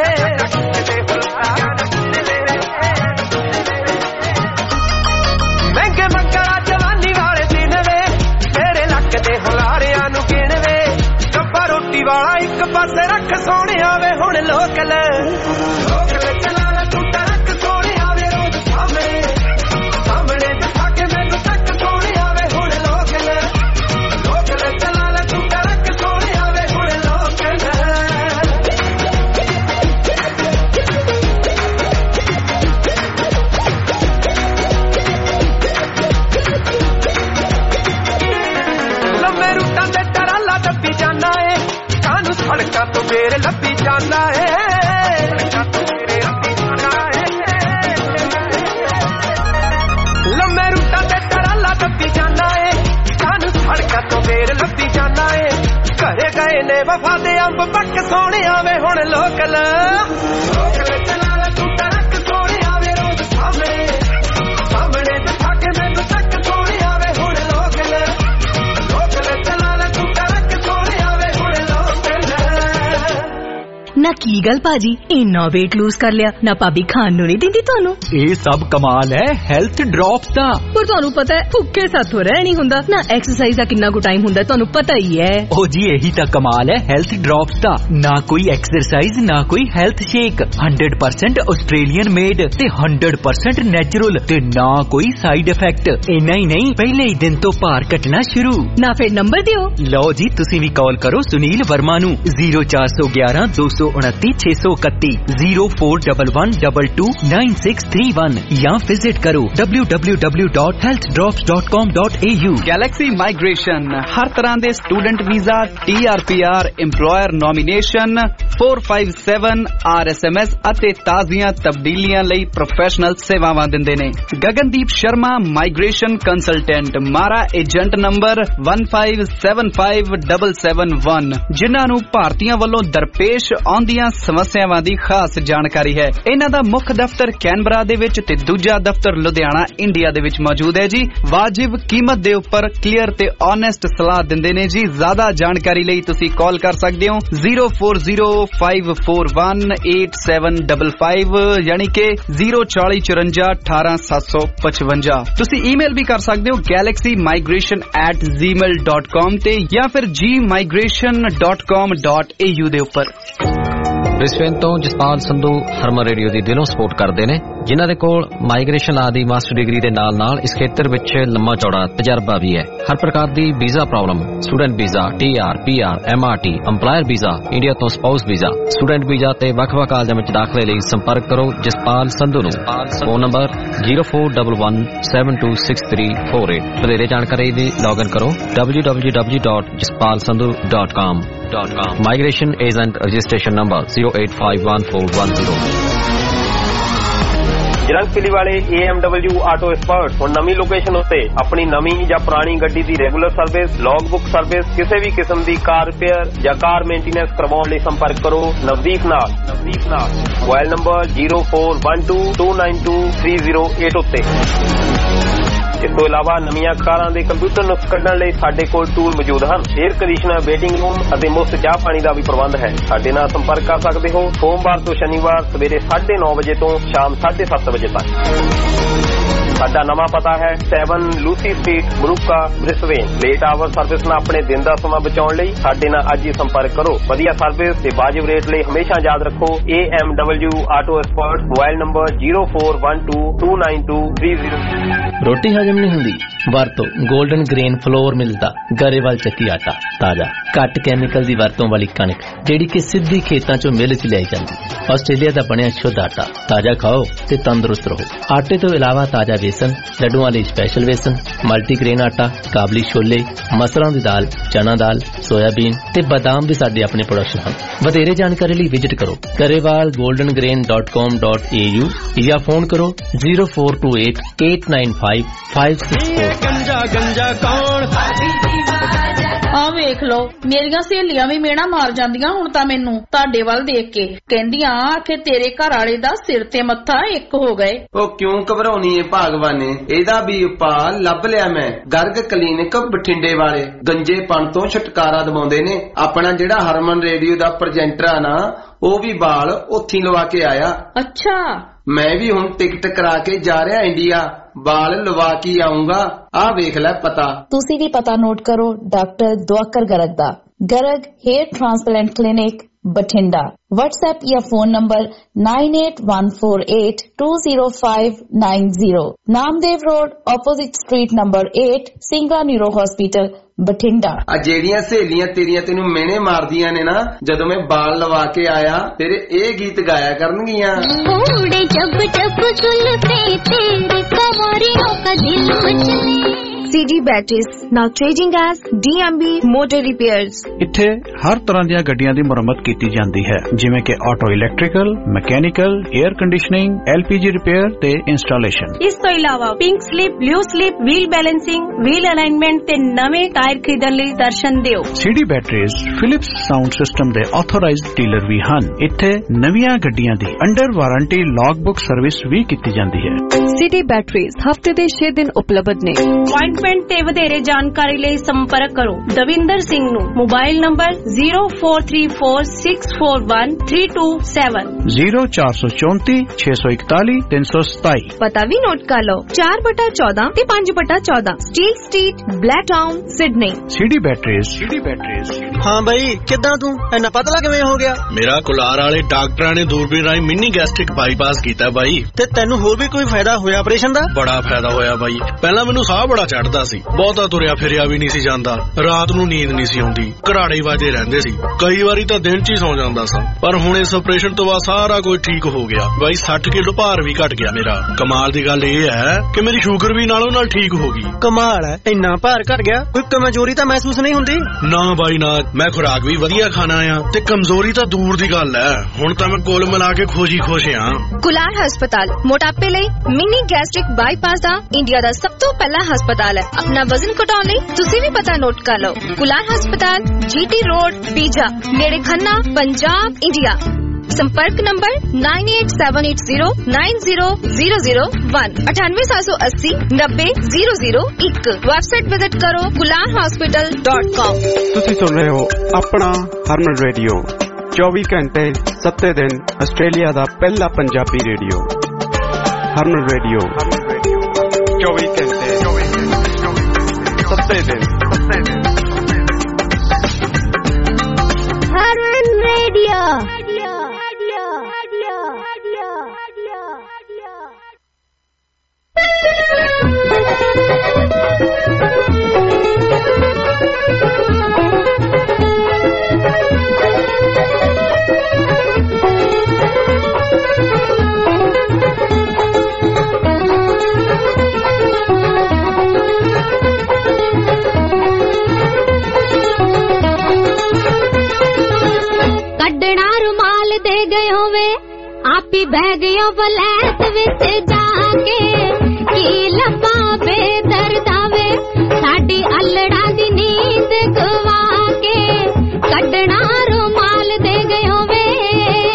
ਮਹਿੰਗੇ ਮੰਗਲਾ ਜਵਾਨੀ ਵਾਲੇ ਦਿਨ ਵੇ। ਮੇਰੇ ਲੱਕ ਦੇ ਹੁਲਾਰਿਆਂ ਨੂੰ ਗਿਣ ਵੇ। ਡੱਬਾ ਰੋਟੀ ਵਾਲਾ ਇੱਕ ਪਾਸੇ ਰੱਖ ਸੋਹਣਿਆ ਵੇ। ਹੁਣ ਲੋਕਲ ਲੋਕਲ ਚਲਾ ਲੈ ਤੂੰ ਟਰੱਕ ਸੋਹਣਿਆ ਵੇ। ਰੋਜ਼ ਸਾਹਮਣੇ ਸਾਹਮਣੇ ਦਿਖਾ ਕੇ ਮੈਨੂੰ ਟੱਕ ਸੋਹਣਿਆ ਵੇ। ਹੁਣ ਲੋਕਲ ਲੋਕਲ ਚਲਾ ਲੈ ਤੂੰ ਟਰੱਕ ਸੋਹਣਿਆ ਵੇ। ਹੁਣ ਲੋਕਲ ਲੰਮੇ ਰੂਟਾਂ ਤੇ ਟਰਾਲਾ ਦੱਬੀ ਜਾਂਦਾ ਏ। ਕਾਹਨੂੰ ਸੜਕਾਂ ਤੋਂ ਫੇਰ ਲੱਭੀ ਜਾਂਦਾ ਏ। ਲੰਮੇ ਰੂਟਾਂ ਤੇ ਟਰਾਲਾ ਦੱਬੀ ਜਾਂਦਾ ਏ। ਕਾਹਨੂੰ ਸੜਕਾਂ ਤੋਂ ਫੇਰ ਲੱਭੀ ਜਾਂਦਾ ਏ। ਘਰੇ ਗਏ ਨੇ ਵਫਾ ਦੇ ਅੰਬ ਪੱਕ ਸੋਹਣਿਆ ਵੇ। ਹੁਣ ਲੋਕਲ ਲੋਕਲ ਚਲਾ ਲੈ ਤੂੰ ਟਰੱਕ ਸੋਹਣਿਆ ਵੇ। ਰੋਜ਼ ਸਾਹਮਣੇ ਸਾਹਮਣੇ ਦਿਖਾ ਕੇ ਮੈਨੂੰ ਟੱਕ ਸੋਹਣਿਆ ਵੇ। ਹੁਣ ਲੋਕਲ ਲੋਕਲ ਚਲਾ ਲੈ ਤੂੰ ਟਰੱਕ ਸੋਹਣਿਆ ਵੇ। ਹੁਣ ਲੋਕਲ ਨਾ ਕੀ ਗੱਲ ਭਾਜੀ ਇੰਨਾ weight lose ਕਰ ਲਿਆ ਨਾ ਭਾਬੀ ਖਾਣ ਨੂੰ ਨਹੀਂ ਦਿੰਦੀ ਤੁਹਾਨੂੰ? ਇਹ ਸਭ ਕਮਾਲ ਹੈ ਹੈਲਥ ਡ੍ਰੌਪਸ ਦਾ। ਪਰ ਤੁਹਾਨੂੰ ਪਤਾ ਹੈ ਭੁੱਖੇ ਸਾਥੋਂ ਰਹਿ ਨਹੀਂ ਹੁੰਦਾ ਨਾ। ਐਕਸਰਸਾਈਜ਼ ਦਾ ਕਿੰਨਾ ਕੁ ਟਾਈਮ ਹੁੰਦਾ ਤੁਹਾਨੂੰ ਪਤਾ ਹੀ ਹੈ। ਉਹ ਜੀ ਇਹੀ ਤਾਂ ਕਮਾਲ ਹੈ ਹੈਲਥ ਡ੍ਰੌਪਸ ਦਾ। ਨਾ ਕੋਈ ਐਕਸਰਸਾਈਜ਼ ਨਾ ਕੋਈ health shake, hundred percent Australian made ਤੇ ਹੰਡਰਡ ਪਰਸੈਂਟ ਨੈਚੁਰਲ ਤੇ ਨਾ ਕੋਈ ਸਾਈਡ ਇਫੈਕਟ। ਇੰਨਾ ਹੀ ਨਹੀਂ ਪਹਿਲੇ ਹੀ ਦਿਨ ਤੋਂ ਭਾਰ ਘਟਣਾ ਸ਼ੁਰੂ। ਨਾ ਫਿਰ ਨੰਬਰ ਦਿਓ। ਲਓ ਜੀ ਤੁਸੀਂ ਵੀ ਕਾਲ ਕਰੋ ਸੁਨੀਲ ਵਰਮਾ ਨੂੰ ਜ਼ੀਰੋ ਚਾਰ ਸੌ ਗਿਆਰਾਂ ਦੋ ਸੌ उनती छे सौ इकती zero four one one double two nine six three one या विजिट करो W W W dot health drops dot com dot A U. Galaxy migration हर तरह के student visa, T R P R, employer nomination, four five seven R S M S ਅਤੇ ਤਾਜ਼ੀਆਂ ਤਬਦੀਲੀਆਂ ਲਈ professional ਸੇਵਾਵਾਂ ਦਿੰਦੇ ਨੇ। Gagandeep Sharma migration consultant, MARA agent number one five seven five seven seven one, ਜਿਨ੍ਹਾਂ ਨੂੰ ਭਾਰਤੀਆਂ ਵੱਲੋਂ ਦਰਪੇਸ਼ ਆਉਂਦੀਆਂ ਸਮੱਸਿਆਵਾਂ ਦੀ ਖਾਸ ਜਾਣਕਾਰੀ ਹੈ। ਇਹਨਾਂ ਦਾ ਮੁੱਖ ਦਫ਼ਤਰ ਕੈਨਬਰਾ ਦੇ ਵਿੱਚ ਤੇ ਦੂਜਾ ਦਫ਼ਤਰ ਲੁਧਿਆਣਾ ਇੰਡੀਆ ਦੇ ਵਿੱਚ ਮੌਜੂਦ ਹੈ ਜੀ। ਵਾਜਿਬ ਕੀਮਤ ਦੇ ਉੱਪਰ ਕਲੀਅਰ ਤੇ ਓਨੈਸਟ ਸਲਾਹ ਦਿੰਦੇ ਨੇ ਜੀ। ਜ਼ਿਆਦਾ ਜਾਣਕਾਰੀ ਲਈ ਤੁਸੀਂ ਕਾਲ ਕਰ ਸਕਦੇ ਹੋ zero four zero five four one eight seven five five यानी कि जीरो चाली चुरंजा अठारह सत्त सौ पचवंजा। तुसी ईमेल भी कर सकते हो Galaxy Migration at Gmail dot com ते या फिर G migration dot com dot A U दे उपर। ब्रिस्बेन तो जसपाल संधू हरमन रेडियो ਦੀ ਦਿਲੋਂ ਸਪੋਰਟ ਕਰਦੇ ਨੇ, ਜਿਨ੍ਹਾਂ ਦੇ ਕੋਲ ਮਾਈਗ੍ਰੇਸ਼ਨ ਆਦਿ ਮਾਸਟਰ ਡਿਗਰੀ ਦੇ ਨਾਲ ਨਾਲ ਇਸ ਖੇਤਰ ਵਿੱਚ ਲੰਮਾ ਚੌੜਾ ਤਜਰਬਾ ਵੀ ਹੈ। ਹਰ ਪ੍ਰਕਾਰ ਦੀ visa problem, student visa, T R, P R, M R T, employer visa, India ਤੋਂ ਸਪਾਊਸ ਵੀਜ਼ਾ, ਸਟੂਡੈਂਟ ਵੀਜ਼ਾ ਤੇ ਵੱਖ-ਵੱਖ ਕਾਲਜਾਂ ਵਿੱਚ ਦਾਖਲੇ ਲਈ ਸੰਪਰਕ ਕਰੋ ਜਸਪਾਲ ਸੰਧੂ ਨੂੰ। Phone number zero four one one seven two six three four eight. ਵਧੇਰੇ ਜਾਣਕਾਰੀ ਲਈ ਲੌਗਇਨ ਕਰੋ W W W dot Jaspal Sandhu dot com dot com. Migration agent registration number zero eight five one four one zero. Yeerongpilly ਵਾਲੇ A M W auto expert ਹੁਣ ਨਵੀਂ location ਉੱਤੇ ਆਪਣੀ ਨਵੀਂ ਜਾਂ ਪੁਰਾਣੀ ਗੱਡੀ ਦੀ regular service, log book service, ਕਿਸੇ ਵੀ ਕਿਸਮ ਦੀ ਕਾਰ ਰਿਪੇਅਰ ਜਾਂ ਕਾਰ ਮੇਨਟੇਨੈਂਸ ਕਰਵਾਉਣ ਲਈ ਸੰਪਰਕ ਕਰੋ ਨਵਦੀਪ ਨਾਲ। ਨਵਦੀਪ ਨਾਲ mobile number zero four one two two nine two three zero eight ਉੱਤੇ। ਇਸ ਤੋਂ ਇਲਾਵਾ ਨਵੀਆਂ ਕਾਰਾਂ ਦੇ ਕੰਪਿਊਟਰ ਨੁਕਸ ਕੱਢਣ ਲਈ ਸਾਡੇ ਕੋਲ ਟੂਲ ਮੌਜੂਦ ਹਨ। 에ਅਰ ਕੰਡੀਸ਼ਨਰ, ਵੇਟਿੰਗ ਰੂਮ ਅਤੇ ਮੁਫਤ ਚਾਹ ਪਾਣੀ ਦਾ ਵੀ ਪ੍ਰਬੰਧ ਹੈ। ਸਾਡੇ ਨਾਲ ਸੰਪਰਕ ਕਰ ਸਕਦੇ ਹੋ ਸੋਮਵਾਰ ਤੋਂ ਸ਼ਨੀਵਾਰ ਸਵੇਰੇ ਸਾਢੇ ਨੌ ਵਜੇ ਤੋਂ ਸ਼ਾਮ ਸਾਢੇ ਸੱਤ ਵਜੇ ਤੱਕ। ਸਾਡਾ ਨਵਾਂ ਪਤਾ ਹੈ seven Lucy Street, Moorooka, Brisbane. Late hour service ਨਾਲ ਆਪਣੇ ਦਿਨ ਦਾ ਸਮਾਂ ਬਚਾਉਣ ਲਈ ਸਾਡੇ ਨਾਲ ਅੱਜ ਹੀ ਸੰਪਰਕ ਕਰੋ। ਵਧੀਆ ਸਰਵਿਸ ਤੇ ਵਾਜਿਬ ਰੇਟ ਲਈ ਹਮੇਸ਼ਾ ਯਾਦ ਰੱਖੋ A M W auto expert. Mobile number zero four one two two nine two three zero. ਰੋਟੀ ਹਜਮ ਨਹੀਂ ਹੁੰਦੀ, ਵਰਤੋ 골ਡਨ ਗ੍ਰੇਨ ਫਲੋਰ ਮਿਲਦਾ ਗਰੇਵਾਲ ਚੱਕੀ ਆਟਾ ਤਾਜ਼ਾ, ਘੱਟ ਕੈਮੀਕਲ ਦੀ ਵਰਤੋਂ ਵਾਲੀ ਕਣਕ ਜਿਹੜੀ ਕਿ ਸਿੱਧੀ ਖੇਤਾਂ ਚੋਂ ਮਿਲ ਚ ਲਿਆਈ ਜਾਂਦੀ। ਆਸਟ੍ਰੇਲੀਆ ਦਾ ਬਣਿਆ ਸ਼ੁੱਧ ਆਟਾ ਤਾਜ਼ਾ ਖਾਓ ਤੇ ਤੰਦਰੁਸਤ ਰਹੋ। ਆਟੇ ਤੋਂ ਇਲਾਵਾ ਤਾਜ਼ਾ ਵੇਸਣ, ਲੱਡੂਆਂ ਲਈ ਸਪੈਸ਼ਲ ਵੇਸਣ, ਮਲਟੀਗ੍ਰੇਨ ਆਟਾ, ਕਾਬਲੀ ਛੋਲੇ, ਮਸਰਾਂ ਦੀ ਦਾਲ, ਚਨਾ ਦਾਲ, ਸੋਇਆਬੀਨ ਤੇ ਬਾਦਾਮ ਵੀ ਸਾਡੇ ਆਪਣੇ ਪ੍ਰੋਡਕਸ਼ਨ ਹਨ। ਵਧੇਰੇ ਜਾਣਕਾਰੀ ਲਈ ਵਿਜ਼ਿਟ ਕਰੋ Grewal Golden Grain dot com dot A U ਜਾਂ ਫੋਨ ਕਰੋ zero four two eight eight nine five five six four. गंजा गंजा कौन ਆ ਵੇਖ ਲੋ ਮੇਰੀਆਂ ਸਹੇਲੀਆਂ ਵੀ ਮੇਣਾ ਮਾਰ ਜਾਂਦੀਆਂ ਹੁਣ ਤਾਂ ਮੈਨੂੰ ਤੁਹਾਡੇ ਵੱਲ ਦੇਖ ਕੇ, ਕਹਿੰਦੀਆਂ ਆਖੇ ਤੇਰੇ ਘਰ ਵਾਲੇ ਦਾ ਸਿਰ ਤੇ ਮੱਥਾ ਇੱਕ ਹੋ ਗਏ। ਉਹ ਕਿਉਂ ਘਬਰਾਉਣੀ ਏ ਭਾਗਵਾਨੇ, ਇਹਦਾ ਵੀ ਉਪਾਅ ਲੱਭ ਲਿਆ ਮੈਂ। ਗਰਗ ਕਲੀਨਿਕ ਬਠਿੰਡੇ ਵਾਲੇ ਗੰਜੇਪਣ ਤੋਂ ਛੁਟਕਾਰਾ ਦਿਵਾਉਂਦੇ ਨੇ। ਆਪਣਾ ਜਿਹੜਾ ਹਰਮਨ ਰੇਡੀਓ ਦਾ ਪ੍ਰੈਜੈਂਟਰ ਆ ਨਾ, ਉਹ ਵੀ ਵਾਲ ਉੱਥੀ ਲਵਾ ਕੇ ਆਇਆ। ਅੱਛਾ, ਮੈਂ ਵੀ ਹੁਣ ਟਿਕਟ ਕਰਾ ਕੇ ਜਾ ਰਿਹਾ ਇੰਡੀਆ, ਵਾਲ ਲਵਾ ਕੇ ਆਉਂਗਾ। ਆ ਵੇਖ ਲੈ ਪਤਾ। ਤੁਸੀਂ ਵੀ ਪਤਾ ਨੋਟ ਕਰੋ ਡਾਕਟਰ ਦੁਆਕਰ ਗਰਗ ਦਾ। Garg hair transplant clinic Bathinda. WhatsApp या phone number nine eight one four eight two zero five nine zero. Namdev road opposite street number eight, Singla neuro hospital Bathinda. आ ਜਿਹੜੀਆਂ ਸਹੇਲੀਆਂ ਤੇਰੀਆਂ ਤੈਨੂੰ ਮਿਹਣੇ ਮਾਰਦੀਆਂ ਨੇ ਨਾ, ਜਦੋਂ ਮੈਂ ਬਾਲ ਲਵਾ ਕੇ ਆਇਆ ਤੇਰੇ ਇਹ ਗੀਤ ਗਾਇਆ ਕਰਨਗੀਆਂ। उड़े जब जब जुल्फे तेरे कमरियों का दिल मचले। C D Batteries, now trading as D M B Motor Repairs। ਇੱਥੇ ਹਰ ਤਰ੍ਹਾਂ ਦੀਆਂ ਗੱਡੀਆਂ ਦੀ ਮੁਰੰਮਤ ਕੀਤੀ ਜਾਂਦੀ ਹੈ, ਜਿਵੇਂ ਕਿ auto electrical, mechanical, air conditioning, L P G repair ਤੇ ਇੰਸਟਾਲੇਸ਼ਨ। ਇਸ ਤੋਂ ਇਲਾਵਾ pink slip, blue slip, wheel balancing, wheel alignment ਤੇ ਨਵੇਂ ਟਾਇਰ ਖਰੀਦਣ ਲਈ ਦਰਸ਼ਨ ਦਿਓ। C D Batteries Philips sound system ਦੇ ਆਥੋਰਾਈਜ਼ਡ ਡੀਲਰ ਵੀ ਹਨ। ਇੱਥੇ ਨਵੀਆਂ ਗੱਡੀਆਂ ਦੀ under warranty log book service ਵੀ ਕੀਤੀ ਜਾਂਦੀ ਹੈ। C D Batteries ਹਫਤੇ ਦੇ ਛੇ ਦਿਨ ਉਪਲਬਧ ਨੇ। ਅਪਾਇੰਟਮੈਂਟ ਤੇ ਵਧੇਰੇ ਜਾਣਕਾਰੀ ਲਈ ਸੰਪਰਕ ਕਰੋ ਦਵਿੰਦਰ ਸਿੰਘ ਨੂੰ। Mobile number zero four three four six four one three two seven zero ਚਾਰ ਸੌ ਚੌਂਤੀ ਛੇ ਸੌ ਇਕਤਾਲੀ ਤਿੰਨ ਸੌ ਸਤਾਈ। ਪਤਾ ਵੀ ਨੋਟ ਕਰ ਲਓ ਚਾਰ ਬਟਾ ਚੌਦਾਂ ਤੇ ਪੰਜ ਬਟਾ ਚੌਦਾਂ, Steel Street, Blacktown, Sydney. C D Batteries। C D Batteries। ਹਾਂ ਬਾਈ, ਕਿੱਦਾਂ ਤੂੰ ਇੰਨਾ ਪਤਲਾ ਕਿਵੇਂ ਹੋ ਗਿਆ? ਮੇਰਾ ਕੁਲਾਰ ਵਾਲੇ ਡਾਕਟਰਾਂ ਨੇ ਦੂਰਬੀਨ ਰਾਹੀਂ ਮਿੰਨੀ ਗੈਸਟ੍ਰਿਕ ਬਾਈਪਾਸ ਕੀਤਾ ਬਾਈ। ਤੇ ਤੈਨੂੰ ਹੋਰ ਵੀ ਕੋਈ ਫਾਇਦਾ ਹੋਇਆ ਆਪਰੇਸ਼ਨ ਦਾ? ਬੜਾ ਫਾਇਦਾ ਹੋਇਆ ਬਾਈ। ਪਹਿਲਾਂ ਮੈਨੂੰ ਸਾਹ ਬੜਾ ਚੜਦਾ ਸੀ, ਬਹੁਤਾ ਤੁਰਿਆ ਫਿਰਿਆ ਵੀ ਨਹੀਂ ਸੀ ਜਾਂਦਾ, ਰਾਤ ਨੂੰ ਨੀਂਦ ਨਹੀਂ ਸੀ ਆਉਂਦੀ, ਘਰਾੜੇ ਵੱਜਦੇ ਰਹਿੰਦੇ ਸੀ, ਕਈ ਵਾਰੀ ਤਾਂ ਦਿਨ 'ਚ ਹੀ ਸੌ ਜਾਂਦਾ ਸਾਂ। ਪਰ ਹੁਣ ਇਸ ਆਪਰੇਸ਼ਨ ਤੋਂ ਬਾਅਦ ਸਾਰਾ ਕੁਝ ਠੀਕ ਹੋ ਗਿਆ ਬਾਈ। ਸੱਠ ਕਿਲੋ ਭਾਰ ਵੀ ਘਟ ਗਿਆ ਮੇਰਾ। ਕਮਾਲ ਦੀ ਗੱਲ ਇਹ ਹੈ ਕਿ ਮੇਰੀ ਸ਼ੂਗਰ ਵੀ ਨਾਲੋਂ ਨਾਲ ਠੀਕ ਹੋ ਗਈ। ਕਮਾਲ ਹੈ, ਇੰਨਾ ਭਾਰ ਘਟ ਗਿਆ, ਕੋਈ ਕਮਜ਼ੋਰੀ ਤਾਂ ਮਹਿਸੂਸ ਨਹੀਂ ਹੁੰਦੀ? ਨਾ ਬਾਈ ਨਾ, ਮੈਂ ਖੁਰਾਕ ਵੀ ਵਧੀਆ ਖਾਣਾ ਆ ਤੇ ਕਮਜ਼ੋਰੀ ਤਾਂ ਦੂਰ ਦੀ ਗੱਲ ਹੈ। ਹੁਣ ਤਾਂ ਮੈਂ ਕੁੱਲ ਮਿਲਾ ਕੇ ਖੁਸ਼ੀ ਖੁਸ਼ ਆ। ਕੁਲਾਰ ਹਸਪਤਾਲ ਮੋਟਾਪੇ ਲਈ ਮਿਨੀ ਗੈਸਟ੍ਰਿਕ ਬਾਈਪਾਸ ਦਾ ਇੰਡੀਆ ਦਾ ਸਭ ਤੋਂ ਪਹਿਲਾ ਹਸਪਤਾਲ ਹੈ। ਆਪਣਾ ਵਜ਼ਨ ਘਟਾਉਣ ਲਈ ਤੁਸੀਂ ਵੀ ਪਤਾ ਨੋਟ ਕਰ ਲਓ। ਕੁਲਾਰ ਹਸਪਤਾਲ, ਜੀਟੀ ਰੋਡ, ਬੀਜਾ, ਨੇੜੇ ਖੰਨਾ, ਪੰਜਾਬ, ਇੰਡੀਆ। संपर्क number nine eight seven eight zero nine zero zero zero one अठानवे सात सौ अस्सी नब्बे जीरो जीरो एक। वेबसाइट विजिट करो कुलार हॉस्पिटल डॉट कॉम। तुसी सुन रहे हो अपना हरमन रेडियो, चौबीस घंटे सत्ते दिन आस्ट्रेलिया दा पहला पंजाबी रेडियो। हरमन रेडियो चौबीस घंटे सत्ते दिन। हरमन रेडियो कड्डना रुमाल दे गए होवे आप ही बह गयो वलैत विच जाके की लम्बा बेदर्दावे साडी अल्लड़ा दी नींद गवा के कड्डना